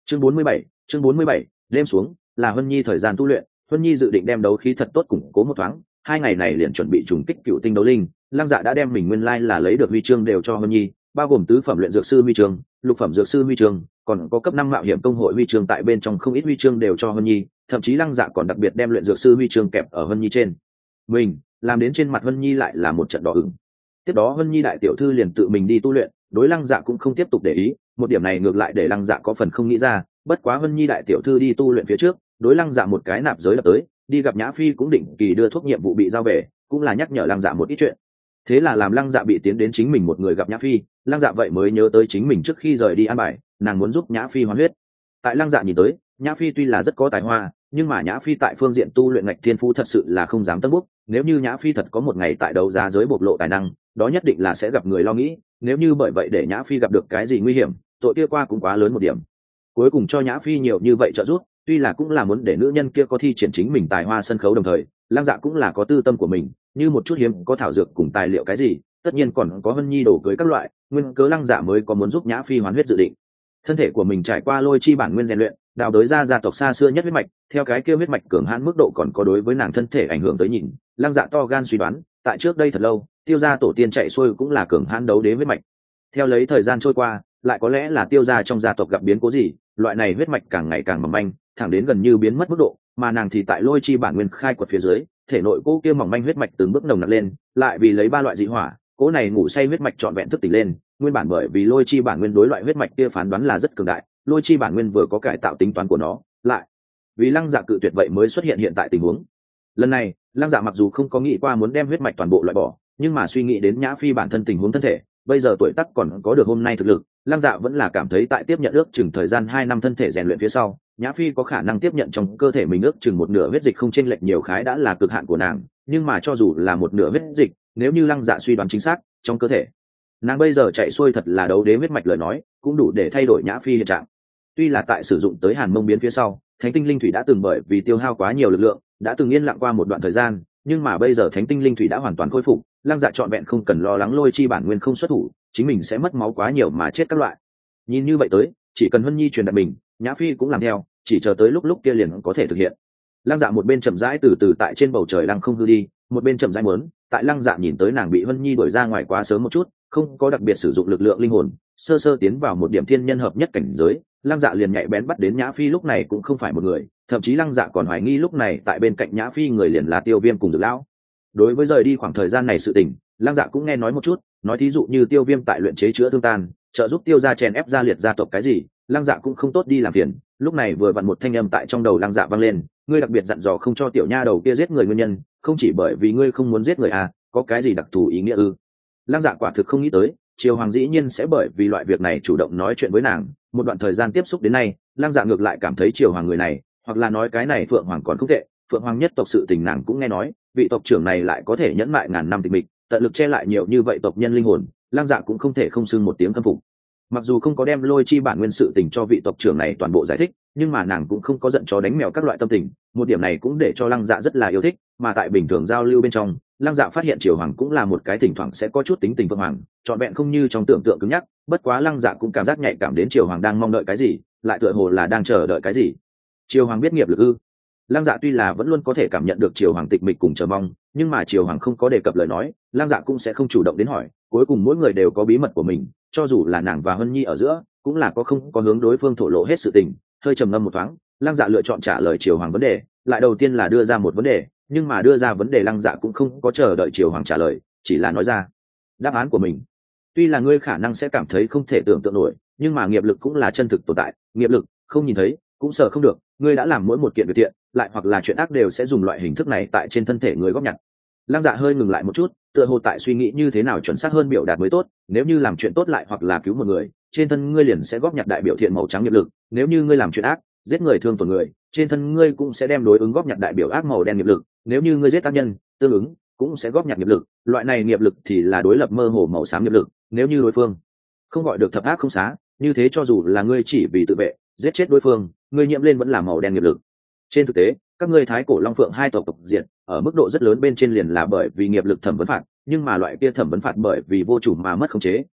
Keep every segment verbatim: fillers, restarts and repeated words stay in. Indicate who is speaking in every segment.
Speaker 1: chương bốn mươi bảy, chương bốn mươi bảy, đêm xuống là Huân Nhi thời gian tu luyện. Huân Nhi dự định đem đấu khí thật tốt củng cố một thoáng, hai ngày này liền chuẩn bị trùng kích cựu tinh đấu linh. Lăng Dạ đã đem mình nguyên lai là lấy được huy chương đều cho Huân Nhi, bao gồm tứ phẩm luyện dược sư huy chương, lục phẩm dược sư huy chương, còn có cấp năm mạo hiểm công hội huy chương, tại bên trong không ít huy chương đều cho Huân Nhi, thậm chí Lăng Dạ còn đặc biệt đem luyện dược sư huy chương kẹp ở Huân Nhi trên mình, làm đến trên mặt Huân Nhi lại là một trận đỏ ửng. Tiếp đó Huân Nhi đại tiểu thư liền tự mình đi tu luyện, đối Lăng Dạ cũng không tiếp tục để ý, một điểm này ngược lại để Lăng Dạ có phần không nghĩ ra. Bất quá Huân Nhi đại tiểu thư đi tu luyện phía trước, đối Lăng Dạ một cái nạp giới lập tới, đi gặp Nhã Phi cũng định kỳ đưa thuốc nhiệm vụ bị giao về, cũng là nhắc nhở Lăng Dạ một ít chuyện. Thế là làm Lăng Dạ bị tiến đến chính mình một người gặp Nhã Phi, Lăng Dạ vậy mới nhớ tới chính mình trước khi rời đi an bài, nàng muốn giúp Nhã Phi hoán huyết. Tại Lăng Dạ nhìn tới, Nhã Phi tuy là rất có tài hoa, nhưng mà Nhã Phi tại phương diện tu luyện ngạch thiên phú thật sự là không dám tân bước. Nếu như Nhã Phi thật có một ngày tại đấu giá giới bộc lộ tài năng, đó nhất định là sẽ gặp người lo nghĩ. Nếu như bởi vậy để Nhã Phi gặp được cái gì nguy hiểm, tội kia qua cũng quá lớn một điểm. Cuối cùng cho Nhã Phi nhiều như vậy trợ giúp, tuy là cũng là muốn để nữ nhân kia có thi triển chính mình tài hoa sân khấu, đồng thời Lăng Dạ cũng là có tư tâm của mình, như một chút hiếm có thảo dược cùng tài liệu cái gì, tất nhiên còn có Huân Nhi đổ cưới các loại, nguyên cớ Lăng Dạ mới có muốn giúp Nhã Phi hoán huyết dự định. Thân thể của mình trải qua lôi chi bản nguyên rèn luyện, đào đới ra gia tộc xa xưa nhất huyết mạch, theo cái kia huyết mạch cường hãn mức độ còn có đối với nàng thân thể ảnh hưởng tới nhìn, Lăng Dạ to gan suy đoán, tại trước đây thật lâu, Tiêu gia tổ tiên chạy xuôi cũng là cường hãn đấu đế huyết mạch. Theo lấy thời gian trôi qua, lại có lẽ là Tiêu gia trong gia tộc gặp biến cố gì, loại này huyết mạch càng ngày càng mỏng manh, thẳng đến gần như biến mất mức độ, mà nàng thì tại lôi chi bản nguyên khai quật phía dưới, thể nội cô kia mỏng manh huyết mạch từng bước nồng nặc lên, lại vì lấy ba loại dị hỏa, cố này ngủ say huyết mạch trọn vẹn thức tỉnh lên. Nguyên bản bởi vì lôi chi bản nguyên đối loại huyết mạch kia phán đoán là rất cường đại, lôi chi bản nguyên vừa có cải tạo tính toán của nó, lại vì Lăng Dạ cự tuyệt vậy mới xuất hiện hiện tại tình huống. Lần này, Lăng Dạ mặc dù không có nghĩ qua muốn đem huyết mạch toàn bộ loại bỏ, nhưng mà suy nghĩ đến Nhã Phi bản thân tình huống thân thể, bây giờ tuổi tác còn có được hôm nay thực lực, Lăng Dạ vẫn là cảm thấy tại tiếp nhận ước chừng thời gian hai năm thân thể rèn luyện phía sau, Nhã Phi có khả năng tiếp nhận trong cơ thể mình ước chừng một nửa huyết dịch không chênh lệch nhiều khái đã là cực hạn của nàng, nhưng mà cho dù là một nửa huyết dịch, nếu như Lăng Dạ suy đoán chính xác, trong cơ thể nàng bây giờ chạy xuôi thật là đấu đế huyết mạch lời nói, cũng đủ để thay đổi Nhã Phi hiện trạng. Tuy là tại sử dụng tới Hàn Mông biến phía sau, Thánh tinh linh thủy đã từng bởi vì tiêu hao quá nhiều lực lượng, đã từng yên lặng qua một đoạn thời gian, nhưng mà bây giờ Thánh tinh linh thủy đã hoàn toàn khôi phục, Lăng Dạ trọn vẹn không cần lo lắng lôi chi bản nguyên không xuất thủ, chính mình sẽ mất máu quá nhiều mà chết các loại. Nhìn như vậy tới, chỉ cần Huân Nhi truyền đạt mình, Nhã Phi cũng làm theo, chỉ chờ tới lúc lúc kia liền có thể thực hiện. Lăng Dạ một bên chậm rãi từ từ tại trên bầu trời lăng không hư đi, một bên chậm rãi muốn, tại Lăng Dạ nhìn tới nàng bị Huân Nhi đuổi ra ngoài quá sớm một chút, không có đặc biệt sử dụng lực lượng linh hồn, sơ sơ tiến vào một điểm thiên nhân hợp nhất cảnh giới, Lăng Dạ liền nhạy bén bắt đến Nhã Phi lúc này cũng không phải một người, thậm chí Lăng Dạ còn hoài nghi lúc này tại bên cạnh Nhã Phi người liền là Tiêu Viêm cùng Dược lão. Đối với rời đi khoảng thời gian này sự tình, Lăng Dạ cũng nghe nói một chút, nói thí dụ như Tiêu Viêm tại luyện chế chữa thương tan, trợ giúp Tiêu gia chèn ép gia liệt gia tộc cái gì, Lăng Dạ cũng không tốt đi làm phiền. Lúc này vừa vặn một thanh âm tại trong đầu Lăng Dạ vang lên, ngươi đặc biệt dặn dò không cho tiểu nha đầu kia giết người nguyên nhân, không chỉ bởi vì ngươi không muốn giết người à, có cái gì đặc thù ý nghĩa ư? Lăng Dạ quả thực không nghĩ tới, Triều Hoàng dĩ nhiên sẽ bởi vì loại việc này chủ động nói chuyện với nàng. Một đoạn thời gian tiếp xúc đến nay, Lăng Dạ ngược lại cảm thấy Triều Hoàng người này, hoặc là nói cái này Phượng Hoàng còn không tệ. Phượng Hoàng nhất tộc sự tình nàng cũng nghe nói, vị tộc trưởng này lại có thể nhẫn mại ngàn năm tịch mịch, tận lực che lại nhiều như vậy tộc nhân linh hồn, Lăng Dạ cũng không thể không xưng một tiếng khâm phục. Mặc dù không có đem lôi chi bản nguyên sự tình cho vị tộc trưởng này toàn bộ giải thích, nhưng mà nàng cũng không có giận chó đánh mèo các loại tâm tình, một điểm này cũng để cho Lăng Dạ rất là yêu thích. Mà tại bình thường giao lưu bên trong, Lăng Dạ phát hiện Triều Hoàng cũng là một cái thỉnh thoảng sẽ có chút tính tình Phượng Hoàng, trọn vẹn không như trong tưởng tượng cứng nhắc. Bất quá Lăng Dạ cũng cảm giác nhạy cảm đến Triều Hoàng đang mong đợi cái gì, lại tựa hồ là đang chờ đợi cái gì. Triều Hoàng biết nghiệp lực ư? Lăng Dạ tuy là vẫn luôn có thể cảm nhận được Triều Hoàng tịch mịch cùng chờ mong, nhưng mà Triều Hoàng không có đề cập lời nói, Lăng Dạ cũng sẽ không chủ động đến hỏi. Cuối cùng mỗi người đều có bí mật của mình, cho dù là nàng và Huân Nhi ở giữa, cũng là có không có hướng đối phương thổ lộ hết sự tình. Hơi trầm ngâm một thoáng, Lăng Dạ lựa chọn trả lời Triều Hoàng vấn đề, lại đầu tiên là đưa ra một vấn đề, nhưng mà đưa ra vấn đề Lăng Dạ cũng không có chờ đợi Triều Hoàng trả lời, chỉ là nói ra đáp án của mình. Tuy là ngươi khả năng sẽ cảm thấy không thể tưởng tượng nổi, nhưng mà nghiệp lực cũng là chân thực tồn tại, nghiệp lực không nhìn thấy cũng sợ không được, ngươi đã làm mỗi một kiện việc thiện, lại hoặc là chuyện ác đều sẽ dùng loại hình thức này tại trên thân thể người góp nhặt. Lăng Dạ hơi ngừng lại một chút, tựa hồ tại suy nghĩ như thế nào chuẩn xác hơn biểu đạt mới tốt. Nếu như làm chuyện tốt lại hoặc là cứu một người, trên thân ngươi liền sẽ góp nhặt đại biểu thiện màu trắng nghiệp lực. Nếu như ngươi làm chuyện ác, giết người thương tổn người, trên thân ngươi cũng sẽ đem đối ứng góp nhặt đại biểu ác màu đen nghiệp lực. Nếu như ngươi giết tác nhân, tương ứng cũng sẽ góp nhặt nghiệp lực. Loại này nghiệp lực thì là đối lập mơ hồ màu xám nghiệp lực. Nếu như đối phương không gọi được thập ác không xá, như thế cho dù là ngươi chỉ vì tự vệ giết chết đối phương, ngươi nhiễm lên vẫn là màu đen nghiệp lực. Trên thực tế, các ngươi Thái Cổ Long Phượng hai tộc tộc diện ở mức độ rất lớn bên trên liền là bởi vì nghiệp lực thẩm vấn phạt, nhưng mà loại kia thẩm vấn phạt bởi vì vô chủ mà mất khống chế,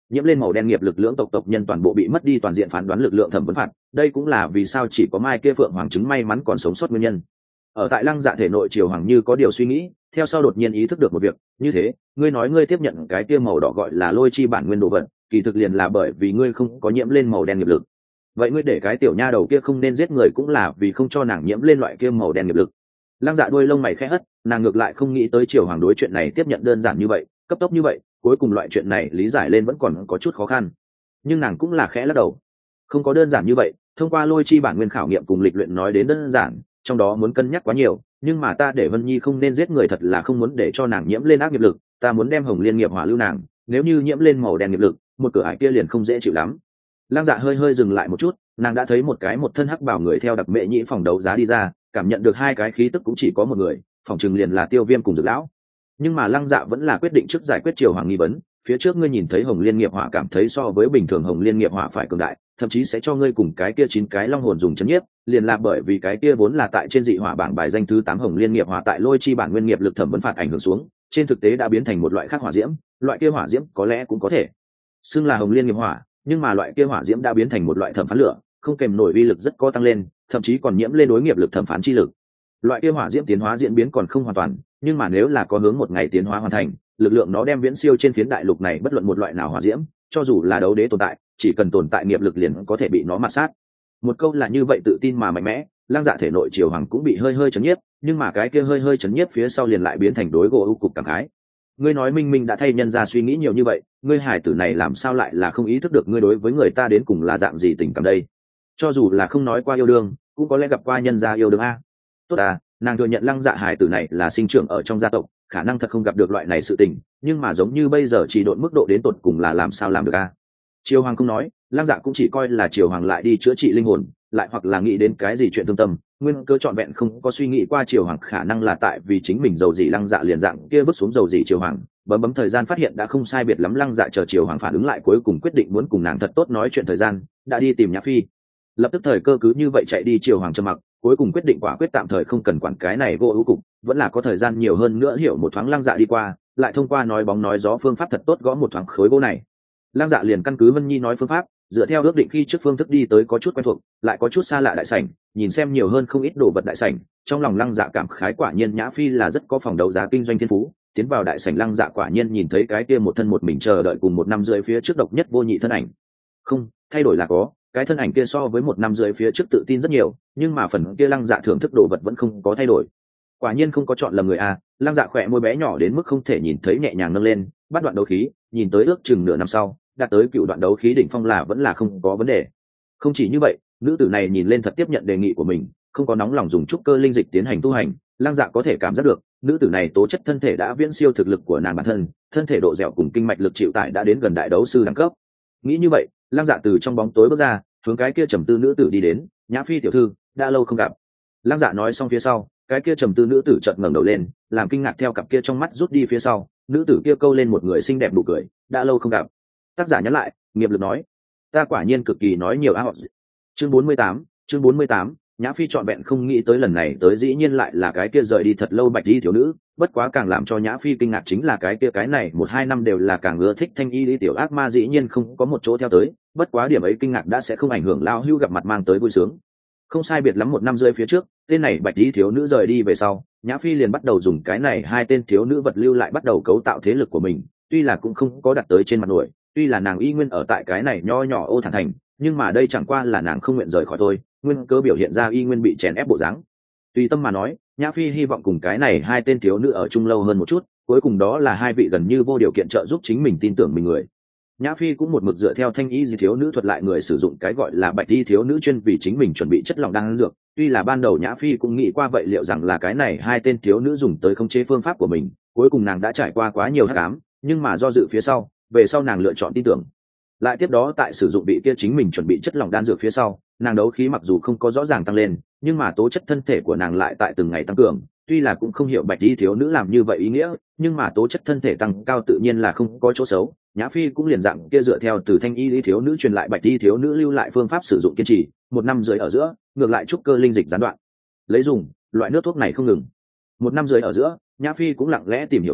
Speaker 1: nhiễm lên màu đen nghiệp lực lưỡng tộc tộc nhân toàn bộ bị mất đi toàn diện phán đoán lực lượng thẩm vấn phạt, đây cũng là vì sao chỉ có mai kia phượng hoàng trứng may mắn còn sống sót nguyên nhân. Ở tại lăng dạ thể nội triều hoàng như có điều suy nghĩ, theo sau đột nhiên ý thức được một việc, như thế ngươi nói ngươi tiếp nhận cái kia màu đỏ gọi là lôi chi bản nguyên đồ vật, kỳ thực liền là bởi vì ngươi không có nhiễm lên màu đen nghiệp lực. Vậy ngươi để cái tiểu nha đầu kia không nên giết người cũng là vì không cho nàng nhiễm lên loại kia màu đen nghiệp lực. Lăng dạ đuôi lông mày khẽ hất, nàng ngược lại không nghĩ tới triều hoàng đối chuyện này tiếp nhận đơn giản như vậy, cấp tốc như vậy, cuối cùng loại chuyện này lý giải lên vẫn còn có chút khó khăn. Nhưng nàng cũng là khẽ lắc đầu, không có đơn giản như vậy. Thông qua lôi chi bản nguyên khảo nghiệm cùng lịch luyện nói đến đơn giản, trong đó muốn cân nhắc quá nhiều, nhưng mà ta để Vân Nhi không nên giết người thật là không muốn để cho nàng nhiễm lên ác nghiệp lực, ta muốn đem hồng liên nghiệp hỏa lưu nàng, nếu như nhiễm lên màu đen nghiệp lực, một cửa ải kia liền không dễ chịu lắm. Lăng dạ hơi hơi dừng lại một chút, nàng đã thấy một cái một thân hắc bảo người theo đặc mệ nhĩ phòng đấu giá đi ra, cảm nhận được hai cái khí tức cũng chỉ có một người, phòng chừng liền là Tiêu Viêm cùng Dược lão. Nhưng mà Lăng dạ vẫn là quyết định trước giải quyết triều hoàng nghi vấn. Phía trước ngươi nhìn thấy hồng liên nghiệp hỏa cảm thấy so với bình thường hồng liên nghiệp hỏa phải cường đại, thậm chí sẽ cho ngươi cùng cái kia chín cái long hồn dùng chấn nhiếp, liền là bởi vì cái kia vốn là tại trên dị hỏa bảng bài danh thứ tám hồng liên nghiệp hỏa tại lôi chi bản nguyên nghiệp lực thẩm vấn phạt ảnh hưởng xuống, trên thực tế đã biến thành một loại khác hỏa diễm. Loại kia hỏa diễm có lẽ cũng có thể xưng là hồng liên nghiệp hỏa, nhưng mà loại kia hỏa diễm đã biến thành một loại thẩm phán lửa, không kèm nổi uy lực rất có tăng lên, thậm chí còn nhiễm lên đối nghiệp lực thẩm phán chi lực. Loại kia hỏa diễm tiến hóa diễn biến còn không hoàn toàn, nhưng mà nếu là có hướng một ngày tiến hóa hoàn thành, lực lượng nó đem viễn siêu trên phiến đại lục này bất luận một loại nào hỏa diễm, cho dù là đấu đế tồn tại, chỉ cần tồn tại nghiệp lực liền có thể bị nó mạt sát. Một câu là như vậy tự tin mà mạnh mẽ, Lăng dạ thể nội triều hoàng cũng bị hơi hơi chấn nhiếp, nhưng mà cái kia hơi hơi chấn nhiếp phía sau liền lại biến thành đối gỗ u cục cảm khái. Ngươi nói Minh Minh đã thay nhân ra suy nghĩ nhiều như vậy, ngươi hải tử này làm sao lại là không ý thức được ngươi đối với người ta đến cùng là dạng gì tình cảm đây? Cho dù là không nói qua yêu đương, cũng có lẽ gặp qua nhân gia yêu đương a. Tốt à, nàng thừa nhận Lăng dạ hải tử này là sinh trưởng ở trong gia tộc, khả năng thật không gặp được loại này sự tình, nhưng mà giống như bây giờ chỉ độn mức độ đến tột cùng là làm sao làm được a? Triều hoàng không nói, Lăng dạ cũng chỉ coi là triều hoàng lại đi chữa trị linh hồn, lại hoặc là nghĩ đến cái gì chuyện thương tâm, nguyên cơ trọn vẹn không có suy nghĩ qua triều hoàng khả năng là tại vì chính mình dầu gì. Lăng dạ liền dạng kia vứt xuống dầu gì triều hoàng, bấm bấm thời gian phát hiện đã không sai biệt lắm. Lăng dạ chờ triều hoàng phản ứng lại, cuối cùng quyết định muốn cùng nàng thật tốt nói chuyện thời gian, đã đi tìm Nhã Phi. Lập tức thời cơ cứ như vậy chạy đi. Triều hoàng trầm mặc, cuối cùng quyết định quả quyết tạm thời không cần quản cái này vô ưu cục, vẫn là có thời gian nhiều hơn nữa hiểu một thoáng. Lăng dạ đi qua, lại thông qua nói bóng nói gió phương pháp thật tốt gõ một thoáng khối gỗ này. Lăng dạ liền căn cứ Vân Nhi nói phương pháp, dựa theo ước định khi trước phương thức đi tới có chút quen thuộc, lại có chút xa lạ đại sảnh, nhìn xem nhiều hơn không ít đồ vật đại sảnh. Trong lòng Lăng dạ cảm khái, quả nhiên Nhã Phi là rất có phòng đấu giá kinh doanh thiên phú. Tiến vào đại sảnh, Lăng dạ quả nhiên nhìn thấy cái kia một thân một mình chờ đợi cùng một năm rưỡi phía trước độc nhất vô nhị thân ảnh. Không, thay đổi là có, cái thân ảnh kia so với một năm rưỡi phía trước tự tin rất nhiều, nhưng mà phần kia Lăng dạ thưởng thức đồ vật vẫn không có thay đổi. Quả nhiên không có chọn lầm người a. Lăng dạ khỏe môi bé nhỏ đến mức không thể nhìn thấy nhẹ nhàng nâng lên, bắt đoạn đấu khí, nhìn tới ước chừng nửa năm sau, đạt tới cựu đoạn đấu khí đỉnh phong là vẫn là không có vấn đề. Không chỉ như vậy, nữ tử này nhìn lên thật tiếp nhận đề nghị của mình, không có nóng lòng dùng trúc cơ linh dịch tiến hành tu hành. Lăng dạ có thể cảm giác được nữ tử này tố chất thân thể đã viễn siêu thực lực của nàng bản thân, thân thể độ dẻo cùng kinh mạch lực chịu tải đã đến gần đại đấu sư đẳng cấp. Nghĩ như vậy, Lăng dạ từ trong bóng tối bước ra, hướng cái kia trầm tư nữ tử đi đến. Nhã Phi tiểu thư, đã lâu không gặp. Lăng dạ nói xong phía sau, cái kia trầm tư nữ tử chợt ngẩng đầu lên, làm kinh ngạc theo cặp kia trong mắt rút đi phía sau. Nữ tử kia câu lên một người xinh đẹp nụ cười, đã lâu không gặp. Tác giả nhắn lại, nghiệp lực nói, ta quả nhiên cực kỳ nói nhiều á họ. Chương bốn mươi tám, chương bốn mươi tám, Nhã Phi trọn vẹn không nghĩ tới lần này tới dĩ nhiên lại là cái kia rời đi thật lâu bạch y thiếu nữ. Bất quá càng làm cho Nhã Phi kinh ngạc chính là cái kia cái này một hai năm đều là càng ưa thích thanh y lý tiểu ác ma dĩ nhiên không có một chỗ theo tới. Bất quá điểm ấy kinh ngạc đã sẽ không ảnh hưởng lao hưu gặp mặt mang tới vui sướng. Không sai biệt lắm một năm rưỡi phía trước, tên này bạch y thiếu nữ rời đi về sau, Nhã Phi liền bắt đầu dùng cái này hai tên thiếu nữ vật lưu lại bắt đầu cấu tạo thế lực của mình. Tuy là cũng không có đặt tới trên mặt nổi, tuy là nàng y nguyên ở tại cái này nho nhỏ ô thản thành, nhưng mà đây chẳng qua là nàng không nguyện rời khỏi thôi, nguyên cơ biểu hiện ra y nguyên bị chèn ép bộ dáng. Tùy tâm mà nói, Nhã Phi hy vọng cùng cái này hai tên thiếu nữ ở chung lâu hơn một chút, cuối cùng đó là hai vị gần như vô điều kiện trợ giúp chính mình tin tưởng mình người. Nhã Phi cũng một mực dựa theo thanh y di thiếu nữ thuật lại người sử dụng cái gọi là bạch y thiếu nữ chuyên vì chính mình chuẩn bị chất lỏng đan dược. Tuy là ban đầu Nhã Phi cũng nghĩ qua vậy liệu rằng là cái này hai tên thiếu nữ dùng tới khống chế phương pháp của mình, cuối cùng nàng đã trải qua quá nhiều hắc ám, nhưng mà do dự phía sau, về sau nàng lựa chọn tin tưởng. Lại tiếp đó tại sử dụng bị kia chính mình chuẩn bị chất lỏng đan dược phía sau, nàng đấu khí mặc dù không có rõ ràng tăng lên, nhưng mà tố chất thân thể của nàng lại tại từng ngày tăng cường. Tuy là cũng không hiểu bạch y thiếu nữ làm như vậy ý nghĩa, nhưng mà tố chất thân thể tăng cao tự nhiên là không có chỗ xấu. Nhã Phi cũng liền dạng kia dựa theo từ thanh y lý thiếu nữ truyền lại bạch y thiếu nữ lưu lại phương pháp sử dụng kiên trì, một năm rưỡi ở giữa, ngược lại trúc cơ linh dịch gián đoạn. Lấy dùng, loại nước thuốc này không ngừng. Một năm rưỡi ở giữa, Nhã Phi cũng lặng lẽ tìm hiểu qua,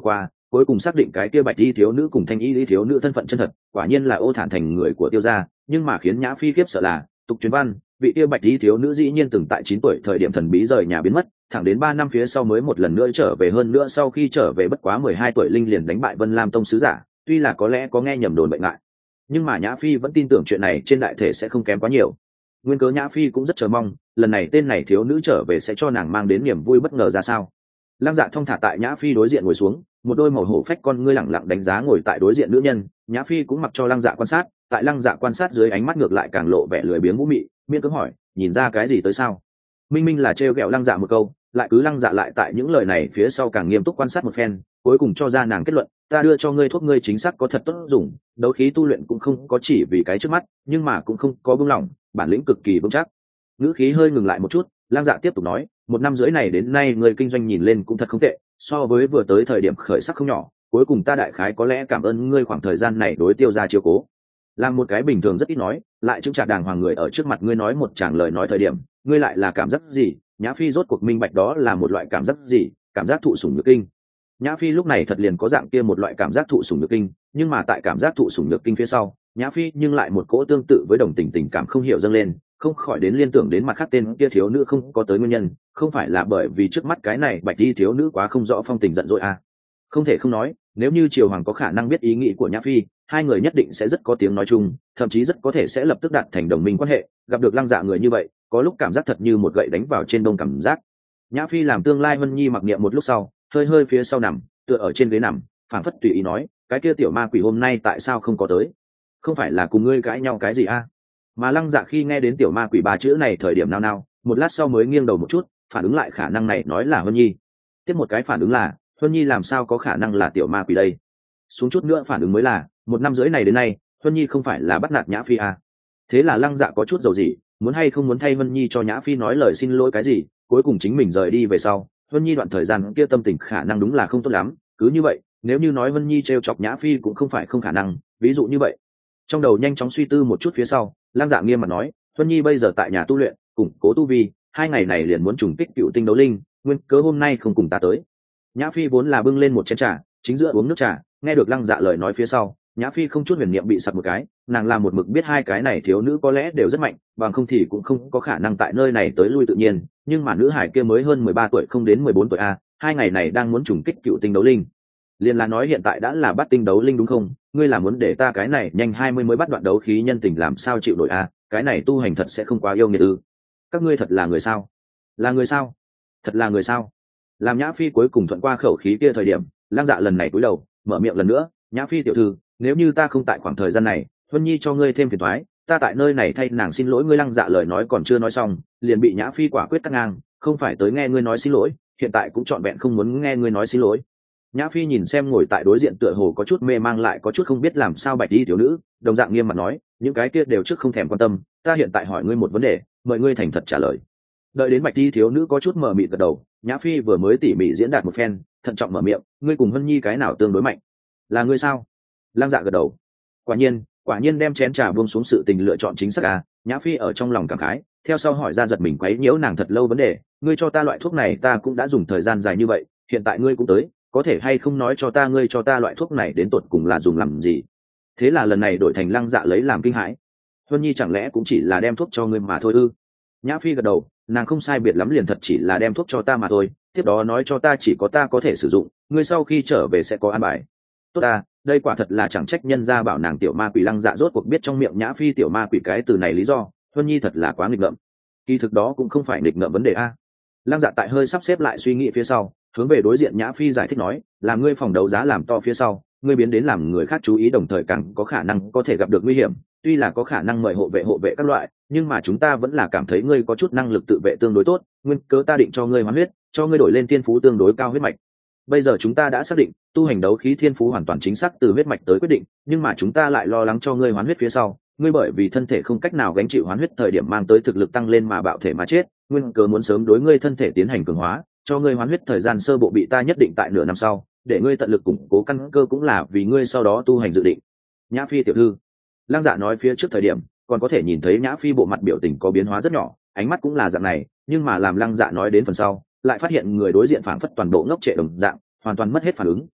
Speaker 1: cuối cùng xác định cái kia bạch y thiếu nữ cùng thanh y thiếu nữ thân phận chân thật, quả nhiên là Ô Thản Thành người của Tiêu gia. Nhưng mà khiến Nhã Phi khiếp sợ là tục truyền văn, vị kia bạch y thiếu nữ dĩ nhiên từng tại chín tuổi thời điểm thần bí rời nhà biến mất, thẳng đến ba năm phía sau mới một lần nữa trở về, hơn nữa sau khi trở về bất quá mười hai tuổi linh liền đánh bại Vân Lam Tông sứ giả. Tuy là có lẽ có nghe nhầm đồn bệnh ngại, nhưng mà Nhã Phi vẫn tin tưởng chuyện này trên đại thể sẽ không kém quá nhiều. Nguyên cớ Nhã Phi cũng rất chờ mong lần này tên này thiếu nữ trở về sẽ cho nàng mang đến niềm vui bất ngờ ra sao. Lăng Dạ thong thả tại Nhã Phi đối diện ngồi xuống, một đôi màu hổ phách con ngươi lẳng lặng đánh giá ngồi tại đối diện nữ nhân. Nhã Phi cũng mặc cho Lăng Dạ quan sát, tại Lăng Dạ quan sát dưới ánh mắt ngược lại càng lộ vẻ lười biếng vũ mị, miễn cưỡng hỏi, nhìn ra cái gì tới sao? Minh Minh là trêu ghẹo Lăng Dạ một câu, lại cứ Lăng Dạ lại tại những lời này phía sau càng nghiêm túc quan sát một phen, cuối cùng cho ra nàng kết luận, ta đưa cho ngươi thuốc ngươi chính xác có thật tốt dùng, đấu khí tu luyện cũng không có chỉ vì cái trước mắt, nhưng mà cũng không có buông lỏng, bản lĩnh cực kỳ vững chắc. Ngữ khí hơi ngừng lại một chút, Lăng Dạ tiếp tục nói, một năm rưỡi này đến nay người kinh doanh nhìn lên cũng thật không tệ, so với vừa tới thời điểm khởi sắc không nhỏ, cuối cùng ta đại khái có lẽ cảm ơn ngươi khoảng thời gian này đối Tiêu gia chiếu cố. Làm một cái bình thường rất ít nói, lại chứng trả đàng hoàng người ở trước mặt ngươi nói một tràng lời nói thời điểm, ngươi lại là cảm giác gì? Nhã Phi rốt cuộc minh bạch đó là một loại cảm giác gì? Cảm giác thụ sủng nhược kinh. Nhã Phi lúc này thật liền có dạng kia một loại cảm giác thụ sủng nhược kinh, nhưng mà tại cảm giác thụ sủng nhược kinh phía sau, Nhã Phi nhưng lại một cỗ tương tự với đồng tình tình cảm không hiểu dâng lên, không khỏi đến liên tưởng đến mặt khác tên kia thiếu nữ không có tới nguyên nhân, không phải là bởi vì trước mắt cái này bạch y thiếu nữ quá không rõ phong tình giận dỗi à. Không thể không nói, nếu như Triều Hoàng có khả năng biết ý nghĩ của Nhã Phi, hai người nhất định sẽ rất có tiếng nói chung, thậm chí rất có thể sẽ lập tức đạt thành đồng minh quan hệ. Gặp được Lăng Dạ người như vậy, có lúc cảm giác thật như một gậy đánh vào trên đông cảm giác. Nhã Phi làm tương lai Vân Nhi mặc niệm một lúc sau, hơi hơi phía sau nằm, tựa ở trên ghế nằm, phảng phất tùy ý nói, cái kia tiểu ma quỷ hôm nay tại sao không có tới? Không phải là cùng ngươi cãi nhau cái gì à? Mà Lăng Dạ khi nghe đến tiểu ma quỷ ba chữ này thời điểm nào nào, một lát sau mới nghiêng đầu một chút, phản ứng lại khả năng này nói là Vân Nhi. Tiếp một cái phản ứng là, Vân Nhi làm sao có khả năng là tiểu ma quỷ đây? Xuống chút nữa phản ứng mới là, một năm rưỡi này đến nay, Vân Nhi không phải là bắt nạt Nhã Phi à? Thế là Lăng Dạ có chút dầu gì, muốn hay không muốn thay Vân Nhi cho Nhã Phi nói lời xin lỗi cái gì, cuối cùng chính mình rời đi về sau, Vân Nhi đoạn thời gian kia tâm tình khả năng đúng là không tốt lắm, cứ như vậy, nếu như nói Vân Nhi trêu chọc Nhã Phi cũng không phải không khả năng, ví dụ như vậy. Trong đầu nhanh chóng suy tư một chút phía sau, Lăng Dạ nghiêm mặt nói, Vân Nhi bây giờ tại nhà tu luyện, củng cố tu vi, hai ngày này liền muốn trùng kích cựu tinh đấu linh, nguyên cớ hôm nay không cùng ta tới. Nhã Phi vốn là bưng lên một chén trà, chính giữa uống nước trà, nghe được Lăng Dạ lời nói phía sau, Nhã Phi không chút huyền niệm bị sặc một cái, nàng làm một mực biết hai cái này thiếu nữ có lẽ đều rất mạnh, bằng không thì cũng không có khả năng tại nơi này tới lui tự nhiên, nhưng mà nữ hải kia mới hơn mười ba tuổi không đến mười bốn tuổi a, hai ngày này đang muốn trùng kích cựu tinh đấu linh. Liên là nói hiện tại đã là bắt tinh đấu linh đúng không? Ngươi là muốn để ta cái này nhanh hai mươi mới bắt đoạn đấu khí nhân tình làm sao chịu nổi a, cái này tu hành thật sẽ không quá yêu nghiệt ư? Các ngươi thật là người sao? Là người sao? Thật là người sao? Làm Nhã Phi cuối cùng thuận qua khẩu khí kia thời điểm, Lăng Dạ lần này cúi đầu, mở miệng lần nữa, Nhã Phi tiểu thư, nếu như ta không tại khoảng thời gian này, Huân Nhi cho ngươi thêm phiền toái, ta tại nơi này thay nàng xin lỗi ngươi. Lăng Dạ lời nói còn chưa nói xong, liền bị Nhã Phi quả quyết cắt ngang, không phải tới nghe ngươi nói xin lỗi, hiện tại cũng trọn vẹn không muốn nghe ngươi nói xin lỗi. Nhã Phi nhìn xem ngồi tại đối diện tựa hồ có chút mê mang lại có chút không biết làm sao bạch y thiếu nữ, đồng dạng nghiêm mặt nói, những cái kia đều trước không thèm quan tâm, ta hiện tại hỏi ngươi một vấn đề, mời ngươi thành thật trả lời. Đợi đến bạch y thiếu nữ có chút mờ mịt gật đầu, Nhã Phi vừa mới tỉ mỉ diễn đạt một phen, thận trọng mở miệng, ngươi cùng Huân Nhi cái nào tương đối mạnh? Là ngươi sao? Lăng Dạ gật đầu. Quả nhiên, quả nhiên đem chén trà buông xuống sự tình lựa chọn chính xác à? Nhã Phi ở trong lòng cảm khái, theo sau hỏi ra giật mình quấy nhiễu nàng thật lâu vấn đề, ngươi cho ta loại thuốc này ta cũng đã dùng thời gian dài như vậy, hiện tại ngươi cũng tới, có thể hay không nói cho ta ngươi cho ta loại thuốc này đến tột cùng là dùng làm gì? Thế là lần này đổi thành Lăng Dạ lấy làm kinh hãi. Huân Nhi chẳng lẽ cũng chỉ là đem thuốc cho ngươi mà thôi ư? Nhã Phi gật đầu, nàng không sai biệt lắm liền thật chỉ là đem thuốc cho ta mà thôi, tiếp đó nói cho ta chỉ có ta có thể sử dụng, ngươi sau khi trở về sẽ có an bài. Tốt ta, đây quả thật là chẳng trách nhân gia bảo nàng tiểu ma quỷ. Lăng Dạ rốt cuộc biết trong miệng Nhã Phi tiểu ma quỷ cái từ này lý do, Huân Nhi thật là quá nghịch ngợm. Kỳ thực đó cũng không phải nghịch ngợm vấn đề a. Lăng Dạ tại hơi sắp xếp lại suy nghĩ phía sau, hướng về đối diện Nhã Phi giải thích nói, là ngươi phòng đấu giá làm to phía sau, ngươi biến đến làm người khác chú ý đồng thời càng có khả năng có thể gặp được nguy hiểm, tuy là có khả năng mời hộ vệ hộ vệ các loại, nhưng mà chúng ta vẫn là cảm thấy ngươi có chút năng lực tự vệ tương đối tốt, nguyên cớ ta định cho ngươi hoán huyết, cho ngươi đổi lên thiên phú tương đối cao huyết mạch. Bây giờ chúng ta đã xác định tu hành đấu khí thiên phú hoàn toàn chính xác từ huyết mạch tới quyết định, nhưng mà chúng ta lại lo lắng cho ngươi hoán huyết phía sau, ngươi bởi vì thân thể không cách nào gánh chịu hoán huyết thời điểm mang tới thực lực tăng lên mà bạo thể mà chết, nguyên cớ muốn sớm đối ngươi thân thể tiến hành cường hóa, cho ngươi hoán huyết thời gian sơ bộ bị ta nhất định tại nửa năm sau, để ngươi tận lực củng cố căn cơ cũng là vì ngươi sau đó tu hành dự định. Nhã Phi tiểu thư. Lăng Dạ nói phía trước thời điểm, còn có thể nhìn thấy Nhã Phi bộ mặt biểu tình có biến hóa rất nhỏ, ánh mắt cũng là dạng này, nhưng mà làm Lăng Dạ nói đến phần sau, lại phát hiện người đối diện phảng phất toàn bộ ngốc trệ đồng dạng, hoàn toàn mất hết phản ứng,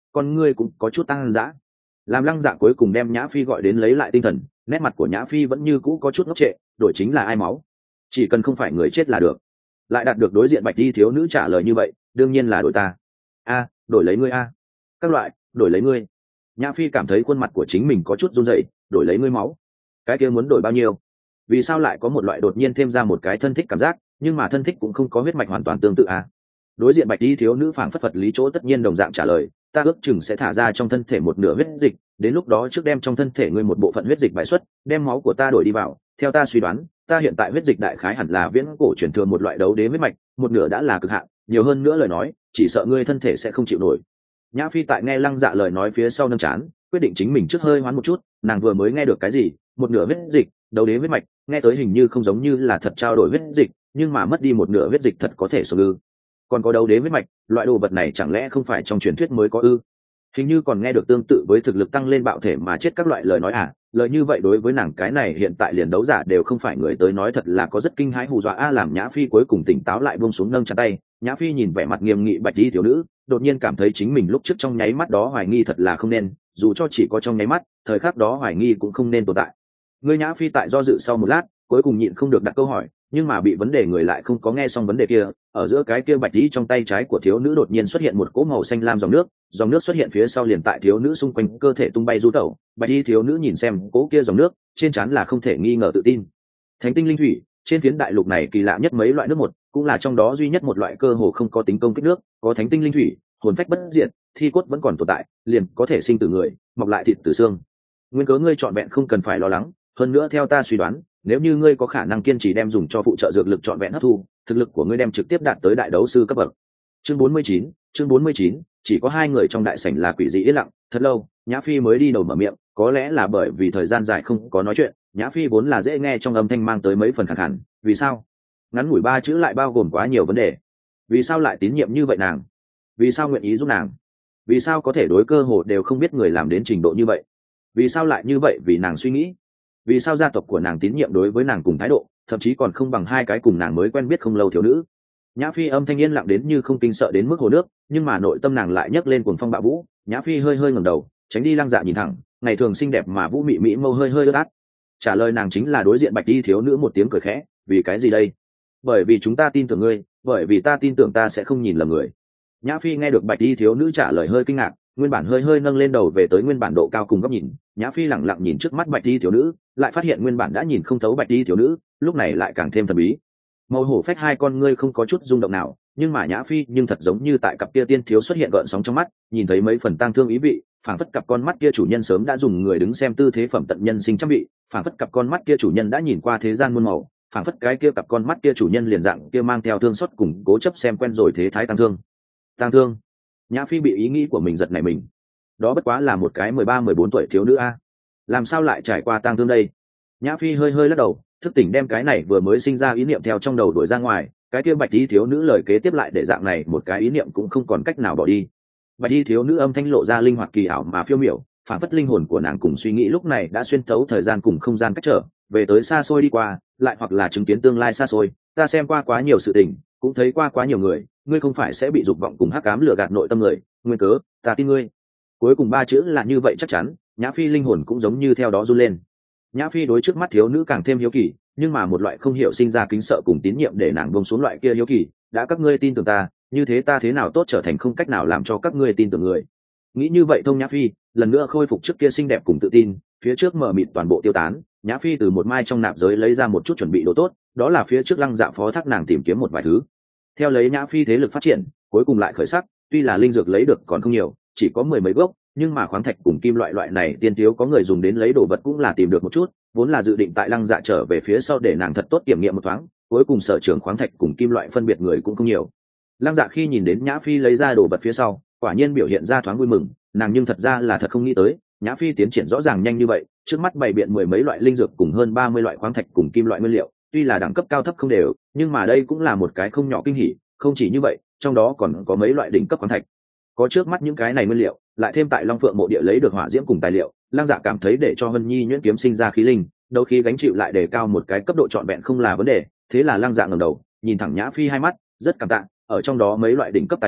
Speaker 1: con ngươi cũng có chút tăng dã. Làm Lăng Dạ cuối cùng đem Nhã Phi gọi đến lấy lại tinh thần, nét mặt của Nhã Phi vẫn như cũ có chút ngốc trệ, đổi chính là ai máu, chỉ cần không phải người chết là được. Lại đạt được đối diện bạch y thiếu nữ trả lời như vậy, đương nhiên là đổi ta. A, đổi lấy ngươi a. Các loại, đổi lấy ngươi. Nhã Phi cảm thấy khuôn mặt của chính mình có chút run rẩy, đổi lấy ngươi máu. Cái kia muốn đổi bao nhiêu? Vì sao lại có một loại đột nhiên thêm ra một cái thân thích cảm giác, nhưng mà thân thích cũng không có huyết mạch hoàn toàn tương tự a. Đối diện bạch y thiếu nữ phảng phất phật lý chỗ tất nhiên đồng dạng trả lời, ta ước chừng sẽ thả ra trong thân thể một nửa huyết dịch, đến lúc đó trước đem trong thân thể ngươi một bộ phận huyết dịch bài xuất, đem máu của ta đổi đi vào. Theo ta suy đoán, ta hiện tại huyết dịch đại khái hẳn là viễn cổ truyền thừa một loại đấu đế huyết mạch, một nửa đã là cực hạn, nhiều hơn nữa lời nói, chỉ sợ ngươi thân thể sẽ không chịu nổi. Nhã Phi tại nghe Lăng Dạ lời nói phía sau nâng chán, quyết định chính mình trước hơi hoán một chút, nàng vừa mới nghe được cái gì, một nửa huyết dịch, đấu đế huyết mạch, nghe tới hình như không giống như là thật trao đổi huyết dịch, nhưng mà mất đi một nửa huyết dịch thật có thể số ư? Còn có đấu đế huyết mạch, loại đồ vật này chẳng lẽ không phải trong truyền thuyết mới có ư? Hình như còn nghe được tương tự với thực lực tăng lên bạo thể mà chết các loại lời nói à, lời như vậy đối với nàng cái này hiện tại liền đấu giả đều không phải người tới nói thật là có rất kinh hãi hù dọa a. Làm Nhã Phi cuối cùng tỉnh táo lại buông xuống nâng chặt tay, Nhã Phi nhìn vẻ mặt nghiêm nghị bạch y thiếu nữ, đột nhiên cảm thấy chính mình lúc trước trong nháy mắt đó hoài nghi thật là không nên, dù cho chỉ có trong nháy mắt, thời khắc đó hoài nghi cũng không nên tồn tại. Ngươi Nhã Phi tại do dự sau một lát, cuối cùng nhịn không được đặt câu hỏi, nhưng mà bị vấn đề người lại không có nghe xong vấn đề kia. Ở giữa cái kia bạch y trong tay trái của thiếu nữ đột nhiên xuất hiện một cỗ màu xanh lam dòng nước, dòng nước xuất hiện phía sau liền tại thiếu nữ xung quanh cơ thể tung bay du tẩu. Bạch y thiếu nữ nhìn xem cỗ kia dòng nước, trên trán là không thể nghi ngờ tự tin. Thánh tinh linh thủy, trên phiến đại lục này kỳ lạ nhất mấy loại nước một, cũng là trong đó duy nhất một loại cơ hồ không có tính công kích nước, có thánh tinh linh thủy, hồn phách bất diệt, thi cốt vẫn còn tồn tại, liền có thể sinh từ người, mọc lại thịt từ xương. Nguyên cớ ngươi chọn vẹn không cần phải lo lắng, hơn nữa theo ta suy đoán, nếu như ngươi có khả năng kiên trì đem dùng cho phụ trợ dược lực trọn vẹn hấp thu, thực lực của ngươi đem trực tiếp đạt tới đại đấu sư cấp bậc. Chương bốn mươi chín, chương bốn mươi chín, chỉ có hai người trong đại sảnh là quỷ dị yên lặng, thật lâu, Nhã Phi mới đi đầu mở miệng, có lẽ là bởi vì thời gian dài không có nói chuyện, Nhã Phi vốn là dễ nghe trong âm thanh mang tới mấy phần khàn khàn, vì sao? Ngắn ngủi ba chữ lại bao gồm quá nhiều vấn đề. Vì sao lại tín nhiệm như vậy nàng? Vì sao nguyện ý giúp nàng? Vì sao có thể đối cơ hồ đều không biết người làm đến trình độ như vậy? Vì sao lại như vậy vì nàng suy nghĩ? Vì sao gia tộc của nàng tín nhiệm đối với nàng cùng thái độ, thậm chí còn không bằng hai cái cùng nàng mới quen biết không lâu thiếu nữ? Nhã Phi âm thanh yên lặng đến như không kinh sợ đến mức hồ nước, nhưng mà nội tâm nàng lại nhấc lên cuồng phong bạo vũ. Nhã Phi hơi hơi ngẩng đầu, tránh đi Lăng Dạ nhìn thẳng, ngày thường xinh đẹp mà vũ mị mỹ mâu hơi hơi ướt át. Trả lời nàng chính là đối diện bạch y thiếu nữ một tiếng cười khẽ, vì cái gì đây? Bởi vì chúng ta tin tưởng ngươi, bởi vì ta tin tưởng ta sẽ không nhìn lầm người. Nhã Phi nghe được bạch y thiếu nữ trả lời hơi kinh ngạc, nguyên bản hơi hơi nâng lên đầu về tới nguyên bản độ cao cùng góc nhìn. Nhã Phi lẳng lặng nhìn trước mắt bạch y thiếu nữ, lại phát hiện nguyên bản đã nhìn không thấu bạch y thiếu nữ, lúc này lại càng thêm thần bí. Màu hổ phách hai con ngươi không có chút rung động nào, nhưng mà Nhã Phi nhưng thật giống như tại cặp kia tiên thiếu xuất hiện gợn sóng trong mắt, nhìn thấy mấy phần tang thương ý vị, phảng phất cặp con mắt kia chủ nhân sớm đã dùng người đứng xem tư thế phẩm tận nhân sinh trăm vị, phảng phất cặp con mắt kia chủ nhân đã nhìn qua thế gian muôn màu, phảng phất cái kia cặp con mắt kia chủ nhân liền dạng kia mang theo thương xót cùng cố chấp xem quen rồi thế thái tang thương. Tang thương. Nhã Phi bị ý nghĩ của mình giật nảy mình. Đó bất quá là một cái mười ba mười bốn tuổi thiếu nữ a, làm sao lại trải qua tang thương đây? Nhã Phi hơi hơi lắc đầu, thức tỉnh đem cái này vừa mới sinh ra ý niệm theo trong đầu đuổi ra ngoài. Cái kia bạch y thiếu nữ lời kế tiếp lại để dạng này một cái ý niệm cũng không còn cách nào bỏ đi. Bạch y thiếu nữ âm thanh lộ ra linh hoạt kỳ ảo mà phiêu miểu, phản phất linh hồn của nàng cùng suy nghĩ lúc này đã xuyên thấu thời gian cùng không gian cách trở về tới xa xôi đi qua, lại hoặc là chứng kiến tương lai xa xôi. Ta xem qua quá nhiều sự tình, cũng thấy qua quá nhiều người, ngươi không phải sẽ bị dục vọng cùng hắc ám lừa gạt nội tâm người, nguyên cớ ta tin ngươi. Cuối cùng ba chữ là như vậy chắc chắn, Nhã Phi linh hồn cũng giống như theo đó run lên. Nhã Phi đối trước mắt thiếu nữ càng thêm hiếu kỳ, nhưng mà một loại không hiểu sinh ra kính sợ cùng tín nhiệm để nàng buông xuống loại kia hiếu kỳ. Đã các ngươi tin tưởng ta, như thế ta thế nào tốt trở thành không cách nào làm cho các ngươi tin tưởng người? Nghĩ như vậy thông Nhã Phi lần nữa khôi phục trước kia xinh đẹp cùng tự tin, phía trước mở mịt toàn bộ tiêu tán. Nhã Phi từ một mai trong nạp giới lấy ra một chút chuẩn bị đồ tốt, đó là phía trước Lăng Dạ phó thác nàng tìm kiếm một vài thứ. Theo lấy Nhã Phi thế lực phát triển, cuối cùng lại khởi sắc, tuy là linh dược lấy được còn không nhiều, chỉ có mười mấy gốc, nhưng mà khoáng thạch cùng kim loại loại này tiên thiếu có người dùng đến lấy đồ vật cũng là tìm được một chút, vốn là dự định tại Lăng Dạ trở về phía sau để nàng thật tốt kiểm nghiệm một thoáng, cuối cùng sở trường khoáng thạch cùng kim loại phân biệt người cũng không nhiều. Lăng Dạ khi nhìn đến Nhã Phi lấy ra đồ vật phía sau, quả nhiên biểu hiện ra thoáng vui mừng, nàng nhưng thật ra là thật không nghĩ tới, Nhã Phi tiến triển rõ ràng nhanh như vậy, trước mắt bày biện mười mấy loại linh dược cùng hơn ba mươi loại khoáng thạch cùng kim loại nguyên liệu, tuy là đẳng cấp cao thấp không đều, nhưng mà đây cũng là một cái không nhỏ kinh hỉ, không chỉ như vậy, trong đó còn có mấy loại đỉnh cấp khoáng thạch. Có trước mắt những cái này nguyên liệu, lại thêm tại Long Phượng mộ địa lấy được hỏa diễm cùng tài liệu, Lăng Dạ cảm thấy để cho Hân Nhi nhuyễn kiếm sinh ra khí linh, đấu khí gánh chịu lại đề cao một cái cấp độ trọn vẹn không là vấn đề, thế là Lăng Dạ ngẩng đầu, nhìn thẳng Nhã Phi hai mắt, rất cảm tạ, ở trong đó mấy loại đỉnh cấp tài liệu,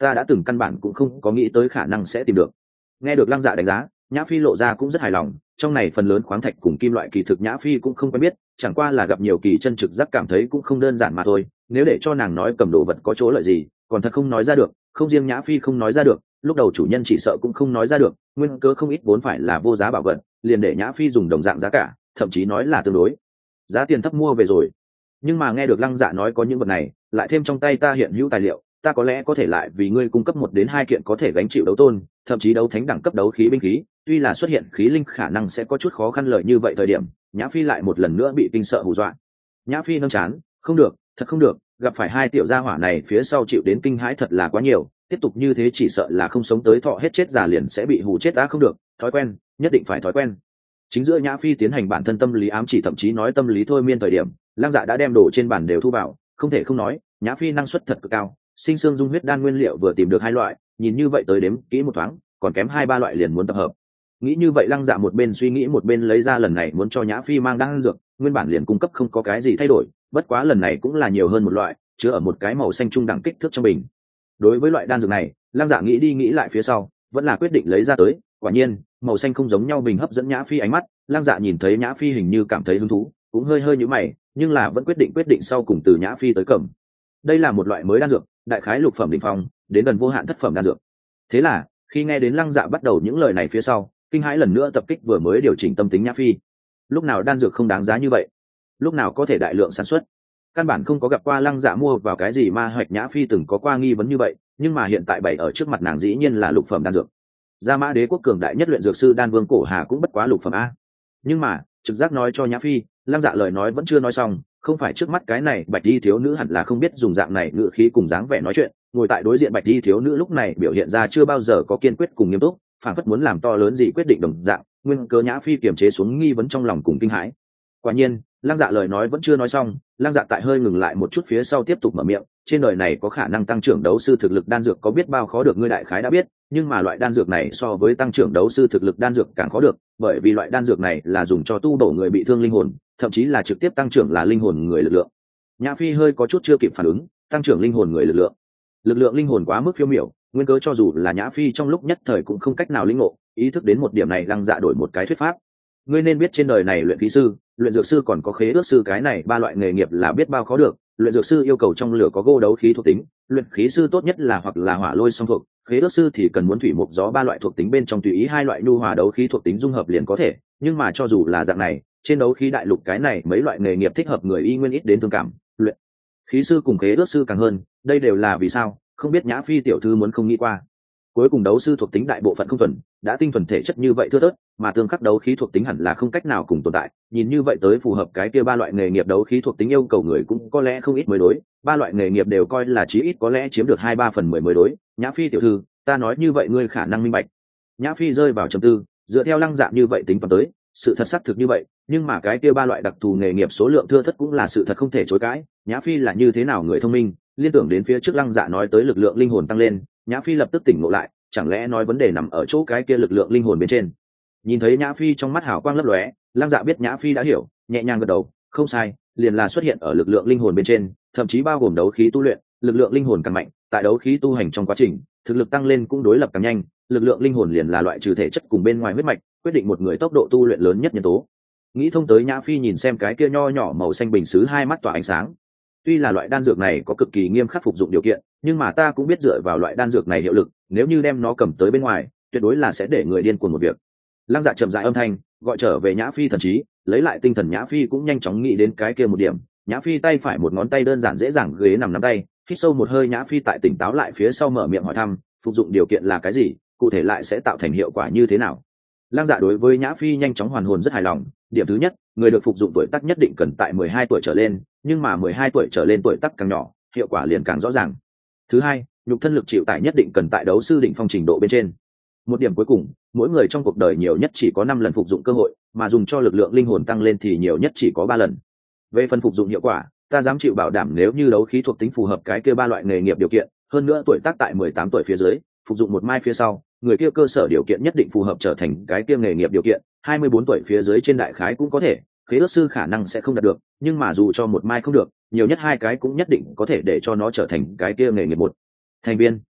Speaker 1: ta đã từng căn bản cũng không có nghĩ tới khả năng sẽ tìm được. Nghe được Lăng Dạ đánh giá, Nhã Phi lộ ra cũng rất hài lòng, trong này phần lớn khoáng thạch cùng kim loại kỳ thực Nhã Phi cũng không quen biết, chẳng qua là gặp nhiều kỳ chân trực giác cảm thấy cũng không đơn giản mà thôi, nếu để cho nàng nói cầm đồ vật có chỗ lợi gì, còn thật không nói ra được, không riêng Nhã Phi không nói ra được, lúc đầu chủ nhân chỉ sợ cũng không nói ra được, nguyên cớ không ít vốn phải là vô giá bảo vật, liền để Nhã Phi dùng đồng dạng giá cả, thậm chí nói là tương đối giá tiền thấp mua về rồi. Nhưng mà nghe được Lăng Dạ nói có những vật này, lại thêm trong tay ta hiện hữu tài liệu, ta có lẽ có thể lại vì ngươi cung cấp một đến hai kiện có thể gánh chịu đấu tôn, thậm chí đấu thánh đẳng cấp đấu khí binh khí, tuy là xuất hiện khí linh khả năng sẽ có chút khó khăn lợi như vậy thời điểm, Nhã Phi lại một lần nữa bị kinh sợ hù dọa. Nhã Phi nâng chán, không được, thật không được, gặp phải hai tiểu gia hỏa này phía sau chịu đến kinh hãi thật là quá nhiều, tiếp tục như thế chỉ sợ là không sống tới thọ hết chết già liền sẽ bị hù chết đã không được, thói quen, nhất định phải thói quen. Chính giữa Nhã Phi tiến hành bản thân tâm lý ám chỉ thậm chí nói tâm lý thôi miên thời điểm, Lăng Dạ đã đem đồ trên bàn đều thu vào, không thể không nói, Nhã Phi năng suất thật cực cao, sinh xương dung huyết đan nguyên liệu vừa tìm được hai loại, nhìn như vậy tới đếm kỹ một thoáng, còn kém hai ba loại liền muốn tập hợp. Nghĩ như vậy Lăng Dạ một bên suy nghĩ một bên lấy ra lần này muốn cho Nhã Phi mang đan dược, nguyên bản liền cung cấp không có cái gì thay đổi, bất quá lần này cũng là nhiều hơn một loại, chứa ở một cái màu xanh trung đẳng kích thước trong bình. Đối với loại đan dược này, Lăng Dạ nghĩ đi nghĩ lại phía sau, vẫn là quyết định lấy ra tới, quả nhiên, màu xanh không giống nhau bình hấp dẫn Nhã Phi ánh mắt, Lăng Dạ nhìn thấy Nhã Phi hình như cảm thấy hứng thú, cũng hơi hơi nhíu mày, nhưng là vẫn quyết định quyết định sau cùng từ Nhã Phi tới cầm. Đây là một loại mới đan dược, đại khái lục phẩm đỉnh phong, đến gần vô hạn thất phẩm đan dược. Thế là, khi nghe đến Lăng Dạ bắt đầu những lời này phía sau, kinh hãi lần nữa tập kích vừa mới điều chỉnh tâm tính Nhã Phi. Lúc nào đan dược không đáng giá như vậy? Lúc nào có thể đại lượng sản xuất? Căn bản không có gặp qua Lăng Dạ mua vào cái gì ma hoạch. Nhã Phi từng có qua nghi vấn như vậy, nhưng mà hiện tại bày ở trước mặt nàng dĩ nhiên là lục phẩm đan dược. Gia Mã Đế quốc cường đại nhất luyện dược sư Đan Vương Cổ Hà cũng bất quá lục phẩm a. Nhưng mà, trực giác nói cho Nhã Phi, Lăng Dạ lời nói vẫn chưa nói xong, không phải trước mắt cái này Bạch Y thiếu nữ hẳn là không biết dùng dạng này ngữ khí cùng dáng vẻ nói chuyện, ngồi tại đối diện Bạch Y thiếu nữ lúc này biểu hiện ra chưa bao giờ có kiên quyết cùng nghiêm túc, phản phất muốn làm to lớn gì quyết định đồng dạng, nguyên cớ Nhã Phi kiềm chế xuống nghi vấn trong lòng cùng kinh hãi. Quả nhiên, Lăng Dạ lời nói vẫn chưa nói xong, Lăng Dạ tại hơi ngừng lại một chút phía sau tiếp tục mở miệng, trên đời này có khả năng tăng trưởng đấu sư thực lực đan dược có biết bao khó được ngươi đại khái đã biết, nhưng mà loại đan dược này so với tăng trưởng đấu sư thực lực đan dược càng khó được, bởi vì loại đan dược này là dùng cho tu bổ người bị thương linh hồn, thậm chí là trực tiếp tăng trưởng là linh hồn người lực lượng. Nhã Phi hơi có chút chưa kịp phản ứng, tăng trưởng linh hồn người lực lượng. Lực lượng linh hồn quá mức phiêu miểu, nguyên cớ cho dù là Nhã Phi trong lúc nhất thời cũng không cách nào linh ngộ, ý thức đến một điểm này Lăng Dạ đổi một cái thuyết pháp. Ngươi nên biết trên đời này luyện khí sư, luyện dược sư còn có khế ước sư cái này ba loại nghề nghiệp là biết bao khó được, luyện dược sư yêu cầu trong lửa có gô đấu khí thuộc tính, luyện khí sư tốt nhất là hoặc là hỏa lôi song thuộc, khế ước sư thì cần muốn thủy mộc gió ba loại thuộc tính bên trong tùy ý hai loại nhu hòa đấu khí thuộc tính dung hợp liền có thể, nhưng mà cho dù là dạng này, trên đấu khí đại lục cái này mấy loại nghề nghiệp thích hợp người y nguyên ít đến thương cảm, luyện khí sư cùng khế ước sư càng hơn, đây đều là vì sao, không biết Nhã Phi tiểu thư muốn không nghĩ qua. Cuối cùng đấu sư thuộc tính đại bộ phận không thuần, đã tinh thuần thể chất như vậy thưa thớt, mà tương khắc đấu khí thuộc tính hẳn là không cách nào cùng tồn tại, nhìn như vậy tới phù hợp cái kia ba loại nghề nghiệp đấu khí thuộc tính yêu cầu người cũng có lẽ không ít mới đối, ba loại nghề nghiệp đều coi là chí ít có lẽ chiếm được hai ba phần mười mới đối. Nhã Phi tiểu thư, ta nói như vậy ngươi khả năng minh bạch. Nhã Phi rơi vào trầm tư, dựa theo Lăng Dạ như vậy tính toán tới, sự thật xác thực như vậy, nhưng mà cái kia ba loại đặc thù nghề nghiệp số lượng thưa thớt cũng là sự thật không thể chối cãi. Nhã Phi là như thế nào người thông minh, liên tưởng đến phía trước Lăng Dạ nói tới lực lượng linh hồn tăng lên, Nhã Phi lập tức tỉnh ngộ lại, chẳng lẽ nói vấn đề nằm ở chỗ cái kia lực lượng linh hồn bên trên. Nhìn thấy Nhã Phi trong mắt hào quang lấp lóe, Lăng Dạ biết Nhã Phi đã hiểu, nhẹ nhàng gật đầu, không sai, liền là xuất hiện ở lực lượng linh hồn bên trên, thậm chí bao gồm đấu khí tu luyện, lực lượng linh hồn càng mạnh, tại đấu khí tu hành trong quá trình, thực lực tăng lên cũng đối lập càng nhanh, lực lượng linh hồn liền là loại trừ thể chất cùng bên ngoài huyết mạch, quyết định một người tốc độ tu luyện lớn nhất nhân tố. Nghĩ thông tới, Nhã Phi nhìn xem cái kia nho nhỏ màu xanh bình sứ, hai mắt tỏa ánh sáng. Tuy là loại đan dược này có cực kỳ nghiêm khắc phục dụng điều kiện, nhưng mà ta cũng biết dựa vào loại đan dược này hiệu lực, nếu như đem nó cầm tới bên ngoài, tuyệt đối là sẽ để người điên cuồng một việc. Lăng Dạ chậm rãi âm thanh gọi trở về Nhã Phi thần trí, lấy lại tinh thần. Nhã Phi cũng nhanh chóng nghĩ đến cái kia một điểm. Nhã Phi tay phải một ngón tay đơn giản dễ dàng ghế nằm nắm tay, hít sâu một hơi. Nhã Phi tại tỉnh táo lại phía sau mở miệng hỏi thăm, phục dụng điều kiện là cái gì, cụ thể lại sẽ tạo thành hiệu quả như thế nào. Lăng Dạ đối với Nhã Phi nhanh chóng hoàn hồn rất hài lòng. Điểm thứ nhất, người được phục dụng tuổi tác nhất định cần tại mười hai tuổi trở lên, nhưng mà mười hai tuổi trở lên tuổi tác càng nhỏ, hiệu quả liền càng rõ ràng. Thứ hai, nhục thân lực chịu tải nhất định cần tại đấu sư đỉnh phong trình độ bên trên. Một điểm cuối cùng, mỗi người trong cuộc đời nhiều nhất chỉ có năm lần phục dụng cơ hội, mà dùng cho lực lượng linh hồn tăng lên thì nhiều nhất chỉ có ba lần. Về phần phục dụng hiệu quả, ta dám chịu bảo đảm nếu như đấu khí thuộc tính phù hợp cái kia ba loại nghề nghiệp điều kiện, hơn nữa tuổi tác tại mười tám tuổi phía dưới, phục dụng một mai phía sau, người kia cơ sở điều kiện nhất định phù hợp trở thành cái kia nghề nghiệp điều kiện, hai mươi bốn tuổi phía dưới trên đại khái cũng có thể, khế ước sư khả năng sẽ không đạt được, nhưng mà dù cho một mai không được, nhiều nhất hai cái cũng nhất định có thể để cho nó trở thành cái kia nghề nghiệp một thành viên.